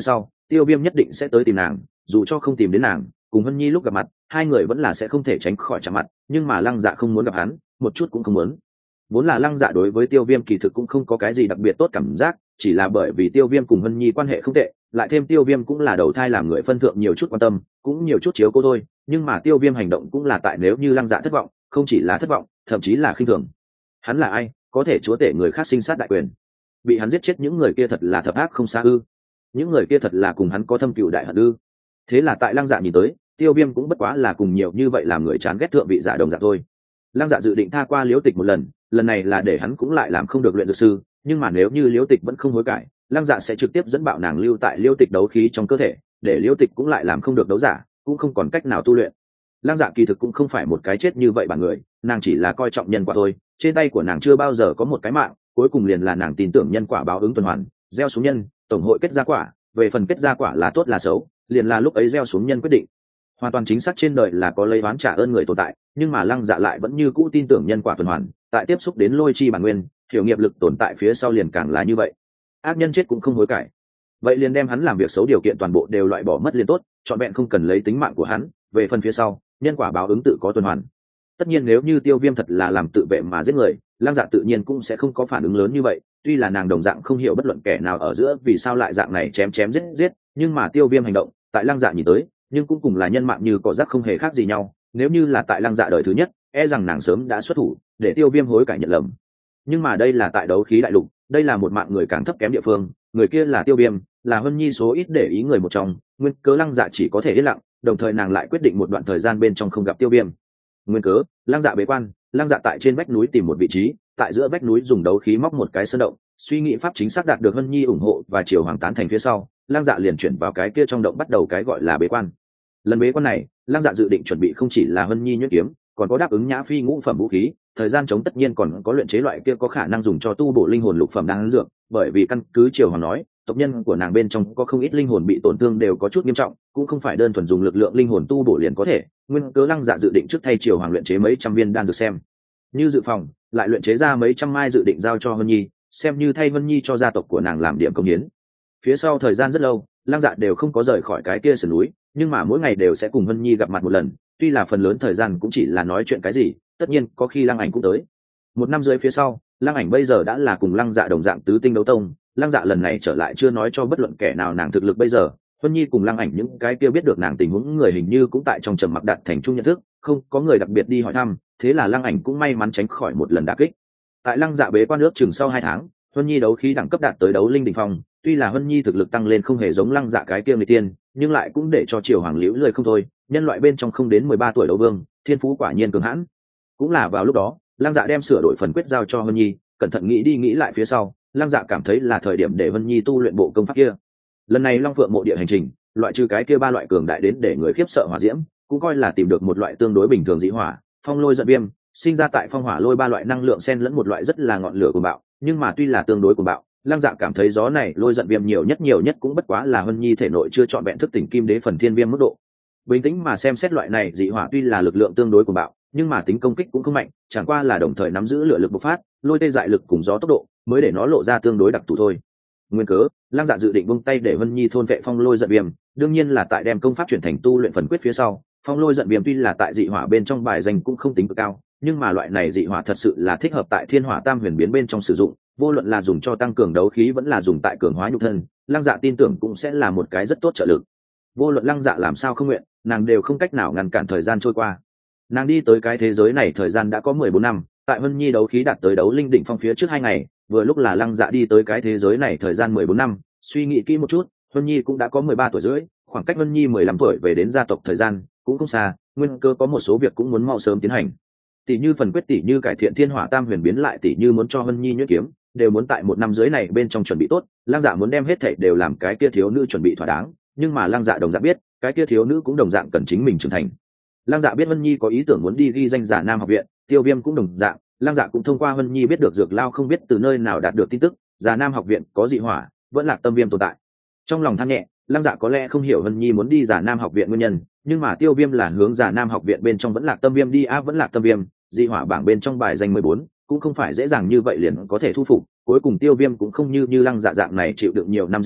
Speaker 1: tiêu viêm nhất định sẽ tới tìm nàng, dù cho không tìm đến nàng, cùng hân nhi lúc gặp mặt hai người vẫn là sẽ không thể tránh khỏi chạm mặt, nhưng mà lăng dạ không muốn gặp hắn, một chút cũng không muốn. Vốn là lăng dạ đối với tiêu viêm kỳ thực cũng không có cái gì đặc biệt tốt cảm giác, chỉ là bởi vì tiêu viêm cùng hân nhi quan hệ không tệ, lại thêm tiêu viêm cũng là đầu thai làm người phân thượng nhiều chút quan tâm, cũng nhiều chút chiếu cô thôi. Nhưng mà tiêu viêm hành động cũng là tại nếu như lăng dạ thất vọng, không chỉ là thất vọng, thậm chí là khinh thường. Hắn là ai, có thể chúa tể người khác sinh sát đại quyền? Bị hắn giết chết những người kia thật là thập ác không xa ư? Những người kia thật là cùng hắn có thâm cựu đại hận ư? Thế là tại lăng dạ nhìn tới, tiêu viêm cũng bất quá là cùng nhiều như vậy làm người chán ghét thượng vị giả đồng giả thôi. Lăng dạ dự định tha qua liễu tịch một lần, lần này là để hắn cũng lại làm không được luyện dược sư, nhưng mà nếu như liễu tịch vẫn không hối cải, lăng dạ sẽ trực tiếp dẫn bạo nàng lưu tại liễu tịch đấu khí trong cơ thể, để liễu tịch cũng lại làm không được đấu giả, cũng không còn cách nào tu luyện. Lăng dạ kỳ thực cũng không phải một cái chết như vậy bản người, nàng chỉ là coi trọng nhân quả thôi, trên tay của nàng chưa bao giờ có một cái mạng, cuối cùng liền là nàng tin tưởng nhân quả báo ứng tuần hoàn, gieo xuống nhân, tổng hội kết ra quả, về phần kết ra quả là tốt là xấu, liền là lúc ấy gieo xuống nhân quyết định. Hoàn toàn chính xác trên đời là có lấy oán trả ơn người tồn tại, nhưng mà lăng dạ lại vẫn như cũ tin tưởng nhân quả tuần hoàn, tại tiếp xúc đến lôi chi bản nguyên, hiểu nghiệp lực tồn tại phía sau liền càng là như vậy. Ác nhân chết cũng không hối cải, vậy liền đem hắn làm việc xấu điều kiện toàn bộ đều loại bỏ mất liền tốt, trọn vẹn không cần lấy tính mạng của hắn. Về phần phía sau, nhân quả báo ứng tự có tuần hoàn. Tất nhiên nếu như tiêu viêm thật là làm tự vệ mà giết người, lăng dạ tự nhiên cũng sẽ không có phản ứng lớn như vậy. Tuy là nàng đồng dạng không hiểu bất luận kẻ nào ở giữa vì sao lại dạng này chém chém giết giết, nhưng mà tiêu viêm hành động tại lăng dạ nhìn tới, nhưng cũng cùng là nhân mạng như cỏ rác không hề khác gì nhau. Nếu như là tại lăng dạ đời thứ nhất, e rằng nàng sớm đã xuất thủ để tiêu viêm hối cải nhận lầm, nhưng mà đây là tại đấu khí đại lục, đây là một mạng người càng thấp kém địa phương, người kia là tiêu viêm, là hân nhi số ít để ý người một trong, nguyên cớ lăng dạ chỉ có thể yên lặng, đồng thời nàng lại quyết định một đoạn thời gian bên trong không gặp tiêu viêm. Nguyên cớ lăng dạ bế quan, lăng dạ tại trên vách núi tìm một vị trí, tại giữa vách núi dùng đấu khí móc một cái sơn động, suy nghĩ pháp chính xác đạt được hân nhi ủng hộ và triều hoàng tán thành phía sau, lăng dạ liền chuyển vào cái kia trong động bắt đầu cái gọi là bế quan. Lần bế quan này, lăng dạ dự định chuẩn bị không chỉ là hân nhi nhuyễn kiếm, còn có đáp ứng nhã phi ngũ phẩm vũ khí, thời gian chống tất nhiên còn có luyện chế loại kia có khả năng dùng cho tu bổ linh hồn lục phẩm đan dược, bởi vì căn cứ triều hoàng nói, tộc nhân của nàng bên trong có không ít linh hồn bị tổn thương đều có chút nghiêm trọng, cũng không phải đơn thuần dùng lực lượng linh hồn tu bổ liền có thể. Nguyên cớ lăng dạ dự định trước thay triều hoàng luyện chế mấy trăm viên đan dược xem như dự phòng, lại luyện chế ra mấy trăm mai dự định giao cho hân nhi, xem như thay hân nhi cho gia tộc của nàng làm điểm công hiến. Phía sau thời gian rất lâu, lăng dạ đều không có rời khỏi cái kia sườn núi, nhưng mà mỗi ngày đều sẽ cùng hân nhi gặp mặt một lần, tuy là phần lớn thời gian cũng chỉ là nói chuyện cái gì, tất nhiên có khi lăng ảnh cũng tới. Một năm dưới phía sau, lăng ảnh bây giờ đã là cùng lăng dạ đồng dạng tứ tinh đấu tông. Lăng dạ lần này trở lại chưa nói cho bất luận kẻ nào nàng thực lực bây giờ, hân nhi cùng lăng ảnh những cái kia biết được nàng tình huống người hình như cũng tại trong trầm mặc đạt thành chung nhận thức, không có người đặc biệt đi hỏi thăm, thế là lăng ảnh cũng may mắn tránh khỏi một lần đả kích. Tại lăng dạ bế quan nước chừng sau hai tháng, hân nhi đấu khí đẳng cấp đạt tới đấu linh đỉnh phong, tuy là hân nhi thực lực tăng lên không hề giống lăng dạ cái kia người tiên, nhưng lại cũng để cho triều hoàng liễu lời không thôi, nhân loại bên trong không đến mười ba tuổi đấu vương, thiên phú quả nhiên cường hãn. Cũng là vào lúc đó, lăng dạ đem sửa đổi phần quyết giao cho hân nhi, cẩn thận nghĩ đi nghĩ lại phía sau, lăng dạ cảm thấy là thời điểm để hân nhi tu luyện bộ công pháp kia. Lần này long phượng mộ địa hành trình, loại trừ cái kia ba loại cường đại đến để người khiếp sợ hỏa diễm, cũng coi là tìm được một loại tương đối bình thường dị hỏa, phong lôi giận viêm, sinh ra tại phong hỏa lôi ba loại năng lượng xen lẫn một loại rất là ngọn lửa cuồng bạo, nhưng mà tuy là tương đối cuồng bạo, lăng dạ cảm thấy gió này lôi giận viêm nhiều nhất nhiều nhất cũng bất quá là hân nhi thể nội chưa chọn vẹn thức tỉnh kim đế phần thiên viêm mức độ. Bình tĩnh mà xem xét loại này dị hỏa tuy là lực lượng tương đối cuồng bạo, nhưng mà tính công kích cũng không mạnh, chẳng qua là đồng thời nắm giữ lửa lực bộc phát, lôi tê dại lực cùng gió tốc độ, mới để nó lộ ra tương đối đặc thù thôi. Nguyên cớ, lăng dạ dự định buông tay để hân nhi thôn vệ phong lôi giận viêm, đương nhiên là tại đem công pháp chuyển thành tu luyện phần quyết phía sau. Phong lôi giận viêm tuy là tại dị hỏa bên trong bài danh cũng không tính cực cao, nhưng mà loại này dị hỏa thật sự là thích hợp tại thiên hỏa tam huyền biến bên trong sử dụng, vô luận là dùng cho tăng cường đấu khí vẫn là dùng tại cường hóa nhục thân, lăng dạ tin tưởng cũng sẽ là một cái rất tốt trợ lực. Vô luận lăng dạ làm sao không nguyện, nàng đều không cách nào ngăn cản thời gian trôi qua. Nàng đi tới cái thế giới này thời gian đã có mười bốn năm, tại hân nhi đấu khí đạt tới đấu linh đỉnh phong phía trước hai ngày, vừa lúc là lăng dạ đi tới cái thế giới này thời gian mười bốn năm. Suy nghĩ kỹ một chút, hân nhi cũng đã có mười ba tuổi rưỡi, khoảng cách hân nhi mười lăm tuổi về đến gia tộc thời gian cũng không xa, nguyên cơ có một số việc cũng muốn mau sớm tiến hành, tỷ như phần quyết, tỷ như cải thiện thiên hỏa tam huyền biến, lại tỷ như muốn cho hân nhi nhuyễn kiếm, đều muốn tại một năm dưới này bên trong chuẩn bị tốt. Lăng dạ muốn đem hết thảy đều làm cái kia thiếu nữ chuẩn bị thỏa đáng, nhưng mà lăng dạ đồng dạng biết cái kia thiếu nữ cũng đồng dạng cần chính mình trưởng thành. Lăng dạ biết hân nhi có ý tưởng muốn đi ghi danh giả nam học viện, tiêu viêm cũng đồng dạng, lăng dạ cũng thông qua hân nhi biết được dược lao không biết từ nơi nào đạt được tin tức giả nam học viện có dị hỏa, vẫn là tâm viêm tồn tại. Trong lòng than nhẹ, lăng dạ có lẽ không hiểu hân nhi muốn đi giả nam học viện nguyên nhân, nhưng mà tiêu viêm là hướng giả nam học viện bên trong vẫn là tâm viêm đi, a vẫn là tâm viêm, dị hỏa bảng bên trong bài danh mười bốn, cũng không phải dễ dàng như vậy liền có thể thu phục. Cuối cùng tiêu viêm cũng không như như lăng dạ dạng này chịu đựng nhiều năm rèn luyện,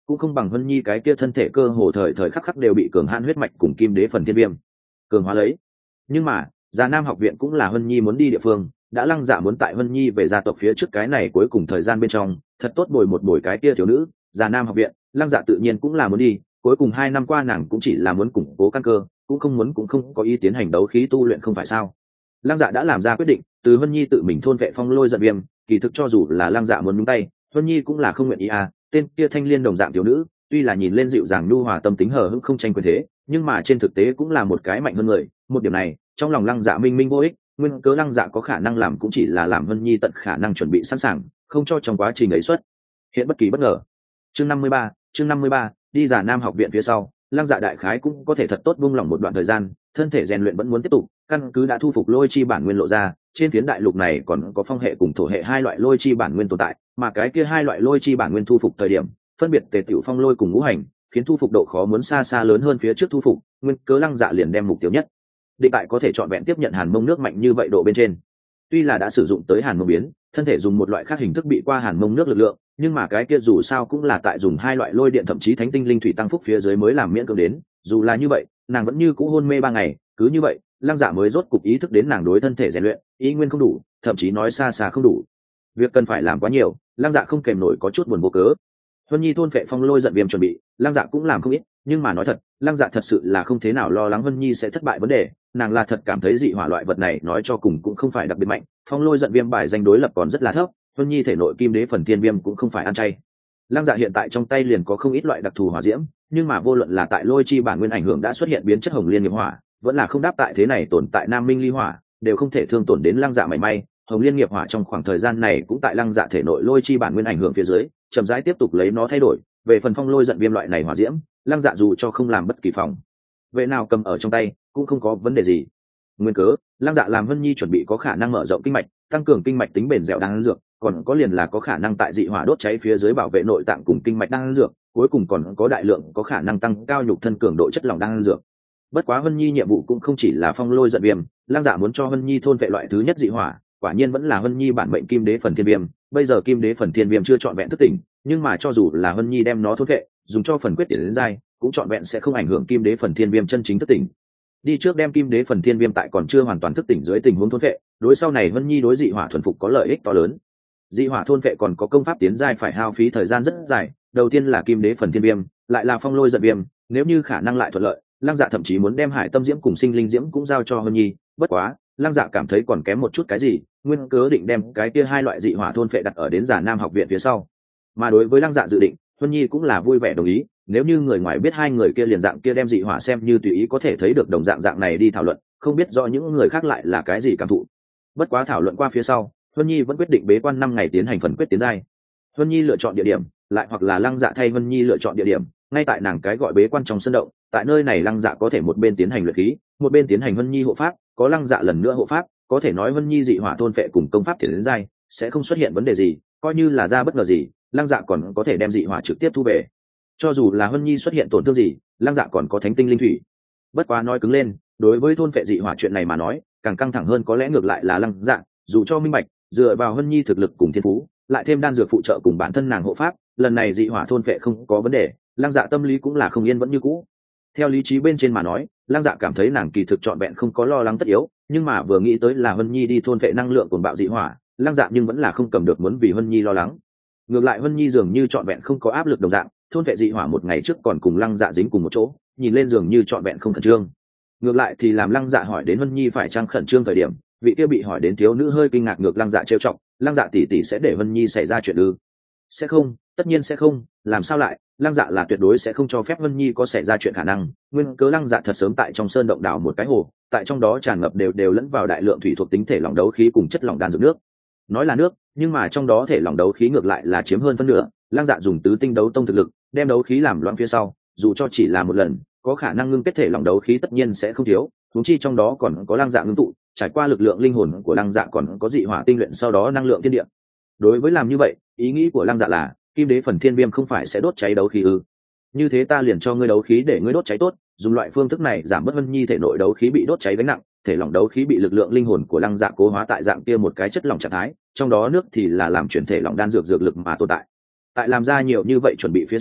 Speaker 1: cũng không bằng Vân Nhi cái kia thân thể cơ hồ thời thời khắc khắc đều bị cường hãn huyết mạch cùng kim đế phần thiên viêm cường hóa lấy. Nhưng mà Già Nam học viện cũng là Vân Nhi muốn đi địa phương, đã Lăng Dạ muốn tại Vân Nhi về gia tộc phía trước cái này cuối cùng thời gian bên trong thật tốt bồi một bồi cái kia thiếu nữ. Già Nam học viện Lăng Dạ tự nhiên cũng là muốn đi, cuối cùng hai năm qua nàng cũng chỉ là muốn củng cố căn cơ, cũng không muốn cũng không có ý tiến hành đấu khí tu luyện, không phải sao. Lăng Dạ đã làm ra quyết định, từ Vân Nhi tự mình thôn vệ phong lôi giận viêm, kỳ thực cho dù là Lăng Dạ muốn nhúng tay, Vân Nhi cũng là không nguyện ý à. Tên kia thanh liên đồng dạng thiếu nữ tuy là nhìn lên dịu dàng nhu hòa tâm tính hờ hững không tranh quyền thế, nhưng mà trên thực tế cũng là một cái mạnh hơn người, một điểm này trong lòng Lăng Dạ minh minh vô ích. Nguyên cớ Lăng Dạ có khả năng làm cũng chỉ là làm Vân Nhi tận khả năng chuẩn bị sẵn sàng, không cho trong quá trình ấy xuất hiện bất kỳ bất ngờ. Chương năm mươi ba, chương năm mươi ba, đi Già Nam học viện phía sau, Lăng Dạ đại khái cũng có thể thật tốt buông lỏng một đoạn thời gian, thân thể rèn luyện vẫn muốn tiếp tục, căn cứ đã thu phục lôi chi bản nguyên lộ ra, trên phiến đại lục này còn có phong hệ cùng thổ hệ hai loại lôi chi bản nguyên tồn tại, mà cái kia hai loại lôi chi bản nguyên thu phục thời điểm, phân biệt tề tiểu phong lôi cùng ngũ hành, khiến thu phục độ khó muốn xa xa lớn hơn phía trước thu phục. Nguyên cớ Lăng Dạ liền đem mục tiêu nhất định tại có thể chọn vẹn tiếp nhận hàn mông nước mạnh như vậy độ bên trên. Tuy là đã sử dụng tới hàn mông biến, thân thể dùng một loại khác hình thức bị qua hàn mông nước lực lượng, nhưng mà cái kia dù sao cũng là tại dùng hai loại lôi điện thậm chí thánh tinh linh thủy tăng phúc phía dưới mới làm miễn cưỡng đến. Dù là như vậy, nàng vẫn như cũ hôn mê ba ngày, cứ như vậy Lăng Dạ mới rốt cục ý thức đến nàng đối thân thể rèn luyện ý nguyên không đủ, thậm chí nói xa xa không đủ. Việc cần phải làm quá nhiều, Lăng Dạ không kèm nổi có chút buồn vô cớ. Vân Nhi thôn phệ phong lôi giận viêm chuẩn bị, Lăng Dạ cũng làm không ít, nhưng mà nói thật, Lăng Dạ thật sự là không thế nào lo lắng Vân Nhi sẽ thất bại vấn đề, nàng là thật cảm thấy dị hỏa loại vật này nói cho cùng cũng không phải đặc biệt mạnh, phong lôi giận viêm bài danh đối lập còn rất là thấp, Vân Nhi thể nội kim đế phần thiên viêm cũng không phải ăn chay. Lăng Dạ hiện tại trong tay liền có không ít loại đặc thù hỏa diễm, nhưng mà vô luận là tại lôi chi bản nguyên ảnh hưởng đã xuất hiện biến chất hồng liên nghiệp hỏa, vẫn là không đáp tại thế này tồn tại nam minh ly hỏa, đều không thể thương tổn đến Lăng Dạ mảy may. Hồng liên nghiệp hỏa trong khoảng thời gian này cũng tại Lăng Dạ thể nội lôi chi bản nguyên ảnh hưởng phía dưới, chậm rãi tiếp tục lấy nó thay đổi. Về phần phong lôi giận viêm loại này hỏa diễm, Lăng Dạ dù cho không làm bất kỳ phòng vệ nào cầm ở trong tay cũng không có vấn đề gì. Nguyên cớ Lăng Dạ làm Vân Nhi chuẩn bị có khả năng mở rộng kinh mạch, tăng cường kinh mạch tính bền dẻo đan dược, còn có liền là có khả năng tại dị hỏa đốt cháy phía dưới bảo vệ nội tạng cùng kinh mạch đan dược, cuối cùng còn có đại lượng có khả năng tăng cao nhục thân cường độ chất lỏng đan dược. Bất quá Vân Nhi nhiệm vụ cũng không chỉ là phong lôi giận viêm, Lăng Dạ muốn cho Vân Nhi thôn vệ loại thứ nhất dị hỏa, quả nhiên vẫn là Vân Nhi bản mệnh kim đế phần thiên viêm. Bây giờ kim đế phần thiên viêm chưa trọn vẹn thức tỉnh, nhưng mà cho dù là Vân Nhi đem nó thôn vệ, dùng cho phần quyết tiến đến giai, cũng trọn vẹn sẽ không ảnh hưởng kim đế phần thiên viêm chân chính thức tỉnh. Đi trước đem kim đế phần thiên viêm tại còn chưa hoàn toàn thức tỉnh dưới tình huống thôn vệ, đối sau này Vân Nhi đối dị hỏa thuần phục có lợi ích to lớn. Dị hỏa thôn vệ còn có công pháp tiến giai phải hao phí thời gian rất dài, đầu tiên là kim đế phần thiên viêm, lại là phong lôi giận viêm, nếu như khả năng lại thuận lợi, Lăng Dạ thậm chí muốn đem hải tâm diễm cùng sinh linh diễm cũng giao cho Vân Nhi. Bất quá Lăng Dạ cảm thấy còn kém một chút cái gì, nguyên cớ định đem cái kia hai loại dị hỏa thôn phệ đặt ở đến Già Nam học viện phía sau. Mà đối với Lăng Dạ dự định, Vân Nhi cũng là vui vẻ đồng ý, nếu như người ngoài biết hai người kia liền dạng kia đem dị hỏa xem như tùy ý có thể thấy được đồng dạng dạng này đi thảo luận, không biết rõ những người khác lại là cái gì cảm thụ. Bất quá thảo luận qua phía sau, Vân Nhi vẫn quyết định bế quan năm ngày tiến hành phần quyết tiến giai. Vân Nhi lựa chọn địa điểm, lại hoặc là Lăng Dạ thay Vân Nhi lựa chọn địa điểm, ngay tại nàng cái gọi bế quan trong sân động, tại nơi này Lăng Dạ có thể một bên tiến hành luyện khí, một bên tiến hành Vân Nhi hộ pháp, có Lăng Dạ lần nữa hộ pháp, có thể nói Vân Nhi dị hỏa thôn phệ cùng công pháp tiến đến giai sẽ không xuất hiện vấn đề gì, coi như là ra bất ngờ gì, Lăng Dạ còn có thể đem dị hỏa trực tiếp thu về. Cho dù là Vân Nhi xuất hiện tổn thương gì, Lăng Dạ còn có thánh tinh linh thủy. Bất quá nói cứng lên, đối với thôn phệ dị hỏa chuyện này mà nói, càng căng thẳng hơn có lẽ ngược lại là Lăng Dạ, dù cho minh bạch, dựa vào Vân Nhi thực lực cùng thiên phú, lại thêm đan dược phụ trợ cùng bản thân nàng hộ pháp, lần này dị hỏa thôn phệ không có vấn đề, Lăng Dạ tâm lý cũng là không yên vẫn như cũ. Theo lý trí bên trên mà nói, Lăng Dạ cảm thấy nàng kỳ thực trọn vẹn không có lo lắng tất yếu, nhưng mà vừa nghĩ tới là Vân Nhi đi thôn phệ năng lượng của bạo dị hỏa, Lăng Dạ nhưng vẫn là không cầm được muốn vì Vân Nhi lo lắng. Ngược lại Vân Nhi dường như trọn vẹn không có áp lực đồng dạng, thôn phệ dị hỏa một ngày trước còn cùng Lăng Dạ dính cùng một chỗ, nhìn lên dường như trọn vẹn không khẩn trương. Ngược lại thì làm Lăng Dạ hỏi đến Vân Nhi phải chăng khẩn trương thời điểm, vị kia bị hỏi đến thiếu nữ hơi kinh ngạc ngược Lăng Dạ trêu chọc, Lăng Dạ tỷ tỷ sẽ để Vân Nhi xảy ra chuyện ư? Sẽ không, tất nhiên sẽ không, làm sao lại? Lăng Dạ là tuyệt đối sẽ không cho phép Vân Nhi có xảy ra chuyện khả năng. Nguyên cớ Lăng Dạ thật sớm tại trong sơn động đào một cái hồ, tại trong đó tràn ngập đều đều lẫn vào đại lượng thủy thuộc tính thể lỏng đấu khí cùng chất lỏng đan dược nước. Nói là nước, nhưng mà trong đó thể lỏng đấu khí ngược lại là chiếm hơn phân nửa. Lăng Dạ dùng tứ tinh đấu tông thực lực, đem đấu khí làm loãng phía sau, dù cho chỉ là một lần, có khả năng ngưng kết thể lỏng đấu khí tất nhiên sẽ không thiếu. Huống chi trong đó còn có Lăng Dạ ngưng tụ, trải qua lực lượng linh hồn của Lăng Dạ còn có dị hỏa tinh luyện sau đó năng lượng thiên địa. Đối với làm như vậy, ý nghĩ của Lăng Dạ là kim đế phần thiên viêm không phải sẽ đốt cháy đấu khí ư? Như thế ta liền cho ngươi đấu khí để ngươi đốt cháy tốt, dùng loại phương thức này giảm bớt Vân Nhi thể nội đấu khí bị đốt cháy gánh nặng, thể lỏng đấu khí bị lực lượng linh hồn của Lăng Dạ cố hóa tại dạng kia một cái chất lỏng trạng thái, trong đó nước thì là làm chuyển thể lỏng đan dược dược lực mà tồn tại. Tại làm ra nhiều như vậy chuẩn bị phía sau,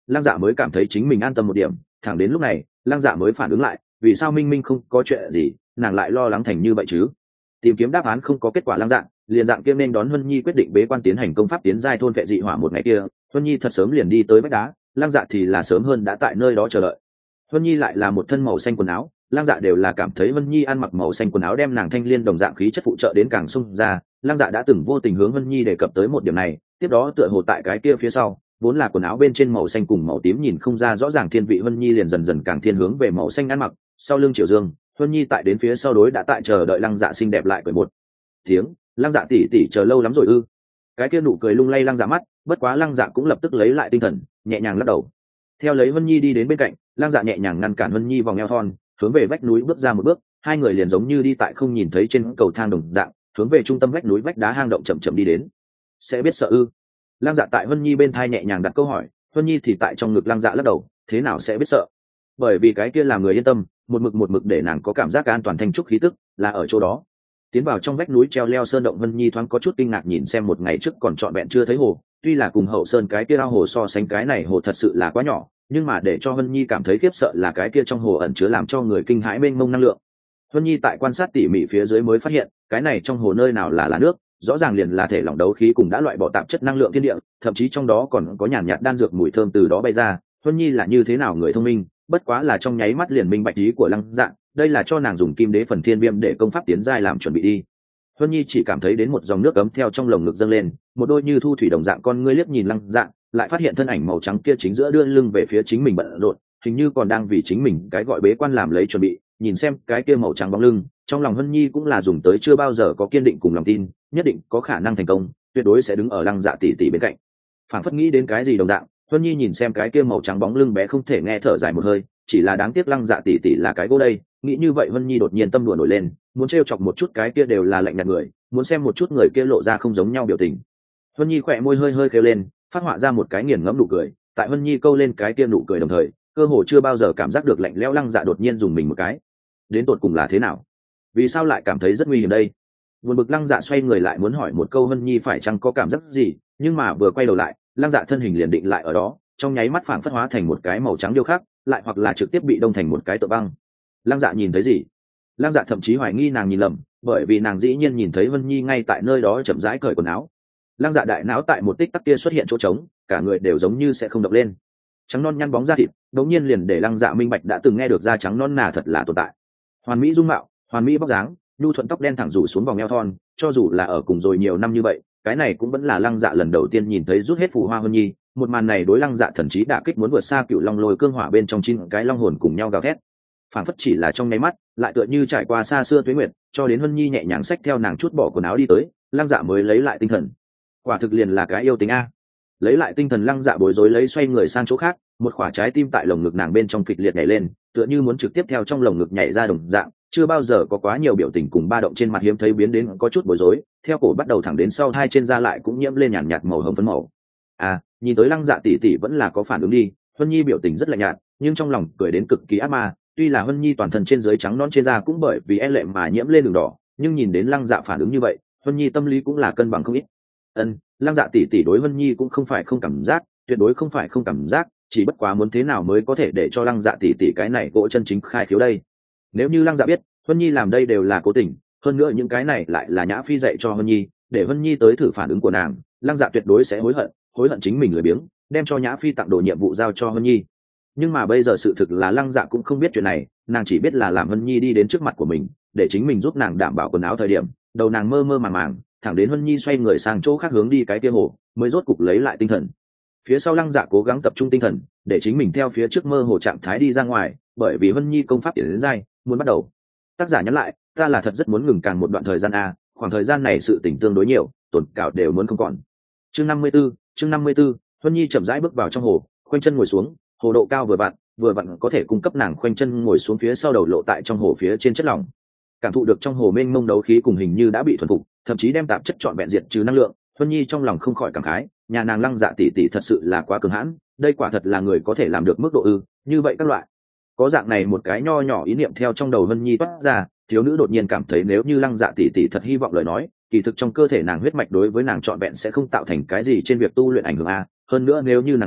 Speaker 1: lăng dạ mới cảm thấy chính mình an tâm một điểm. Thẳng đến lúc này lăng dạ mới phản ứng lại, vì sao minh minh không có chuyện gì nàng lại lo lắng thành như vậy chứ. Tìm kiếm đáp án không có kết quả lăng dạ liền dạng kia nên đón Huân Nhi quyết định bế quan tiến hành công pháp tiến giai thôn vệ dị hỏa một ngày kia. Huân Nhi thật sớm liền đi tới vách đá, lăng dạ thì là sớm hơn đã tại nơi đó chờ đợi. Huân Nhi lại là một thân màu xanh quần áo, lăng dạ đều là cảm thấy Huân Nhi ăn mặc màu xanh quần áo đem nàng thanh liên đồng dạng khí chất phụ trợ đến càng sung ra. Lăng dạ đã từng vô tình hướng Huân Nhi đề cập tới một điểm này, tiếp đó tựa hồ tại cái kia phía sau vốn là quần áo bên trên màu xanh cùng màu tím nhìn không ra rõ ràng thiên vị Huân Nhi liền dần dần càng thiên hướng về màu xanh ăn mặc. Sau lưng Triều Dương, Huân Nhi tại đến phía sau đối đã tại chờ đợi lăng dạ xinh đẹp lại cười một tiếng. Lăng dạ tỉ tỉ chờ lâu lắm rồi ư? Cái kia nụ cười lung lay lăng dạ mắt, bất quá lăng dạ cũng lập tức lấy lại tinh thần, nhẹ nhàng lắc đầu. Theo lấy Huân Nhi đi đến bên cạnh, lăng dạ nhẹ nhàng ngăn cản Huân Nhi vòng eo thon, hướng về vách núi bước ra một bước. Hai người liền giống như đi tại không nhìn thấy trên cầu thang đồng dạng, hướng về trung tâm vách núi vách đá hang động chậm chậm đi đến. Sẽ biết sợ ư? Lăng dạ tại Huân Nhi bên thai nhẹ nhàng đặt câu hỏi. Huân Nhi thì tại trong ngực lăng dạ lắc đầu, thế nào sẽ biết sợ? Bởi vì cái kia làm người yên tâm, một mực một mực để nàng có cảm giác an toàn thanh trúc khí tức là ở chỗ đó. Tiến vào trong vách núi treo leo sơn động, Huân Nhi thoáng có chút kinh ngạc nhìn xem một ngày trước còn trọn vẹn chưa thấy hồ, tuy là cùng hậu sơn cái kia ao hồ so sánh cái này hồ thật sự là quá nhỏ, nhưng mà để cho Huân Nhi cảm thấy khiếp sợ là cái kia trong hồ ẩn chứa làm cho người kinh hãi mênh mông năng lượng. Huân Nhi tại quan sát tỉ mỉ phía dưới mới phát hiện cái này trong hồ nơi nào là là nước, rõ ràng liền là thể lỏng đấu khí cùng đã loại bỏ tạp chất năng lượng thiên địa, thậm chí trong đó còn có nhàn nhạt đan dược mùi thơm từ đó bay ra. Huân Nhi là như thế nào người thông minh, bất quá là trong nháy mắt liền minh bạch ý của lăng dạ, đây là cho nàng dùng kim đế phần thiên viêm để công pháp tiến giai làm chuẩn bị đi. Huân Nhi chỉ cảm thấy đến một dòng nước ấm theo trong lồng ngực dâng lên, một đôi như thu thủy đồng dạng con ngươi liếc nhìn lăng dạ, lại phát hiện thân ảnh màu trắng kia chính giữa đưa lưng về phía chính mình bận rộn, hình như còn đang vì chính mình cái gọi bế quan làm lấy chuẩn bị. Nhìn xem cái kia màu trắng bóng lưng, trong lòng Huân Nhi cũng là dùng tới chưa bao giờ có kiên định cùng lòng tin, nhất định có khả năng thành công, tuyệt đối sẽ đứng ở lăng dạ tỷ tỷ bên cạnh. Phảng phất nghĩ đến cái gì đồng dạng, Huân Nhi nhìn xem cái kia màu trắng bóng lưng bé không thể nghe thở dài một hơi, chỉ là đáng tiếc lăng dạ tỷ tỷ là cái gỗ đây. Nghĩ như vậy Huân Nhi đột nhiên tâm đùa nổi lên, muốn trêu chọc một chút cái kia đều là lạnh nhạt người, muốn xem một chút người kia lộ ra không giống nhau biểu tình. Huân Nhi khỏe môi hơi hơi khêu lên, phát họa ra một cái nghiền ngẫm nụ cười. Tại Huân Nhi câu lên cái kia nụ cười đồng thời, cơ hồ chưa bao giờ cảm giác được lạnh lẽo lăng dạ đột nhiên dùng mình một cái. Đến tột cùng là thế nào? Vì sao lại cảm thấy rất nguy hiểm đây? Buồn bực lăng dạ xoay người lại muốn hỏi một câu Huân Nhi phải chăng có cảm giác gì, nhưng mà vừa quay đầu lại, lăng dạ thân hình liền định lại ở đó, trong nháy mắt phảng phất hóa thành một cái màu trắng điêu khắc, lại hoặc là trực tiếp bị đông thành một cái tượng băng. Lăng dạ nhìn thấy gì? Lăng dạ thậm chí hoài nghi nàng nhìn lầm, bởi vì nàng dĩ nhiên nhìn thấy Huân Nhi ngay tại nơi đó chậm rãi cởi quần áo. Lăng dạ đại não tại một tích tắc kia xuất hiện chỗ trống, cả người đều giống như sẽ không động lên. Trắng non nhăn bóng da thịt, đột nhiên liền để lăng dạ minh bạch đã từng nghe được da trắng non nà thật là tồn tại. Hoàn mỹ dung mạo, hoàn mỹ vóc dáng, nhu thuận tóc đen thẳng rủ xuống vòng eo thon, cho dù là ở cùng rồi nhiều năm như vậy, cái này cũng vẫn là lăng dạ lần đầu tiên nhìn thấy rút hết phù hoa Huân Nhi. Một màn này đối lăng dạ thần trí đả kích muốn vượt xa cựu long lôi cương hỏa bên trong chín cái long hồn cùng nhau gào thét. Phản phất chỉ là trong nháy mắt, lại tựa như trải qua xa xưa tuế nguyệt, cho đến Huân Nhi nhẹ nhàng xách theo nàng chút bỏ quần áo đi tới, lăng dạ mới lấy lại tinh thần. Quả thực liền là cái yêu tính a. Lấy lại tinh thần lăng dạ bối rối lấy xoay người sang chỗ khác, một quả trái tim tại lồng ngực nàng bên trong kịch liệt nhảy lên, tựa như muốn trực tiếp theo trong lồng ngực nhảy ra đồng dạng. Chưa bao giờ có quá nhiều biểu tình cùng ba động trên mặt hiếm thấy biến đến có chút bối rối, theo cổ bắt đầu thẳng đến sau hai trên da lại cũng nhiễm lên nhàn nhạt màu hồng phấn màu. À, nhìn tới lăng dạ tỷ tỷ vẫn là có phản ứng đi. Huân Nhi biểu tình rất lạnh nhạt, nhưng trong lòng cười đến cực kỳ ác ma. Tuy là Huân Nhi toàn thân trên dưới trắng non trên da cũng bởi vì e lệ mà nhiễm lên đường đỏ, nhưng nhìn đến lăng dạ phản ứng như vậy, Huân Nhi tâm lý cũng là cân bằng không ít. Ân, lăng dạ tỷ tỷ đối Huân Nhi cũng không phải không cảm giác, tuyệt đối không phải không cảm giác, chỉ bất quá muốn thế nào mới có thể để cho lăng dạ tỷ tỷ cái này gỗ chân chính khai khiếu đây. Nếu như lăng dạ biết Huân Nhi làm đây đều là cố tình, hơn nữa những cái này lại là Nhã Phi dạy cho Huân Nhi, để Huân Nhi tới thử phản ứng của nàng, lăng dạ tuyệt đối sẽ hối hận, hối hận chính mình lười biếng, đem cho Nhã Phi tặng đồ nhiệm vụ giao cho Huân Nhi. Nhưng mà bây giờ sự thực là lăng dạ cũng không biết chuyện này, nàng chỉ biết là làm Huân Nhi đi đến trước mặt của mình, để chính mình giúp nàng đảm bảo quần áo thời điểm, đầu nàng mơ mơ màng màng, thẳng đến Huân Nhi xoay người sang chỗ khác hướng đi cái kia hồ, mới rốt cục lấy lại tinh thần. Phía sau lăng dạ cố gắng tập trung tinh thần, để chính mình theo phía trước mơ hồ trạng thái đi ra ngoài, bởi vì Huân Nhi công pháp tiến đến dai, muốn bắt đầu. Tác giả nhắn lại, ta là thật rất muốn ngừng càng một đoạn thời gian a, khoảng thời gian này sự tình tương đối nhiều, tổn cảo đều muốn không còn. Chương năm mươi 54, chương năm mươi 54, Huân Nhi chậm rãi bước vào trong hồ, khoanh chân ngồi xuống, hồ độ cao vừa vặn, vừa vặn có thể cung cấp nàng khoanh chân ngồi xuống phía sau đầu lộ tại trong hồ phía trên chất lỏng. Cảm thụ được trong hồ mênh mông đấu khí cùng hình như đã bị thuần phục, thậm chí đem tạp chất trọn vẹn diệt trừ năng lượng, Huân Nhi trong lòng không khỏi cảm khái, nhà nàng lăng dạ tỷ tỷ thật sự là quá cường hãn, đây quả thật là người có thể làm được mức độ ư? Như vậy các loại. Có dạng này một cái nho nhỏ ý niệm theo trong đầu Huân Nhi toát ra, thiếu nữ đột nhiên cảm thấy nếu như lăng dạ tỷ tỷ thật hy vọng lời nói, kỳ thực trong cơ thể nàng huyết mạch đối với nàng trọn vẹn sẽ không tạo thành cái gì trên việc tu luyện ảnh hưởng a. Hơn nữa nếu như nàng muốn,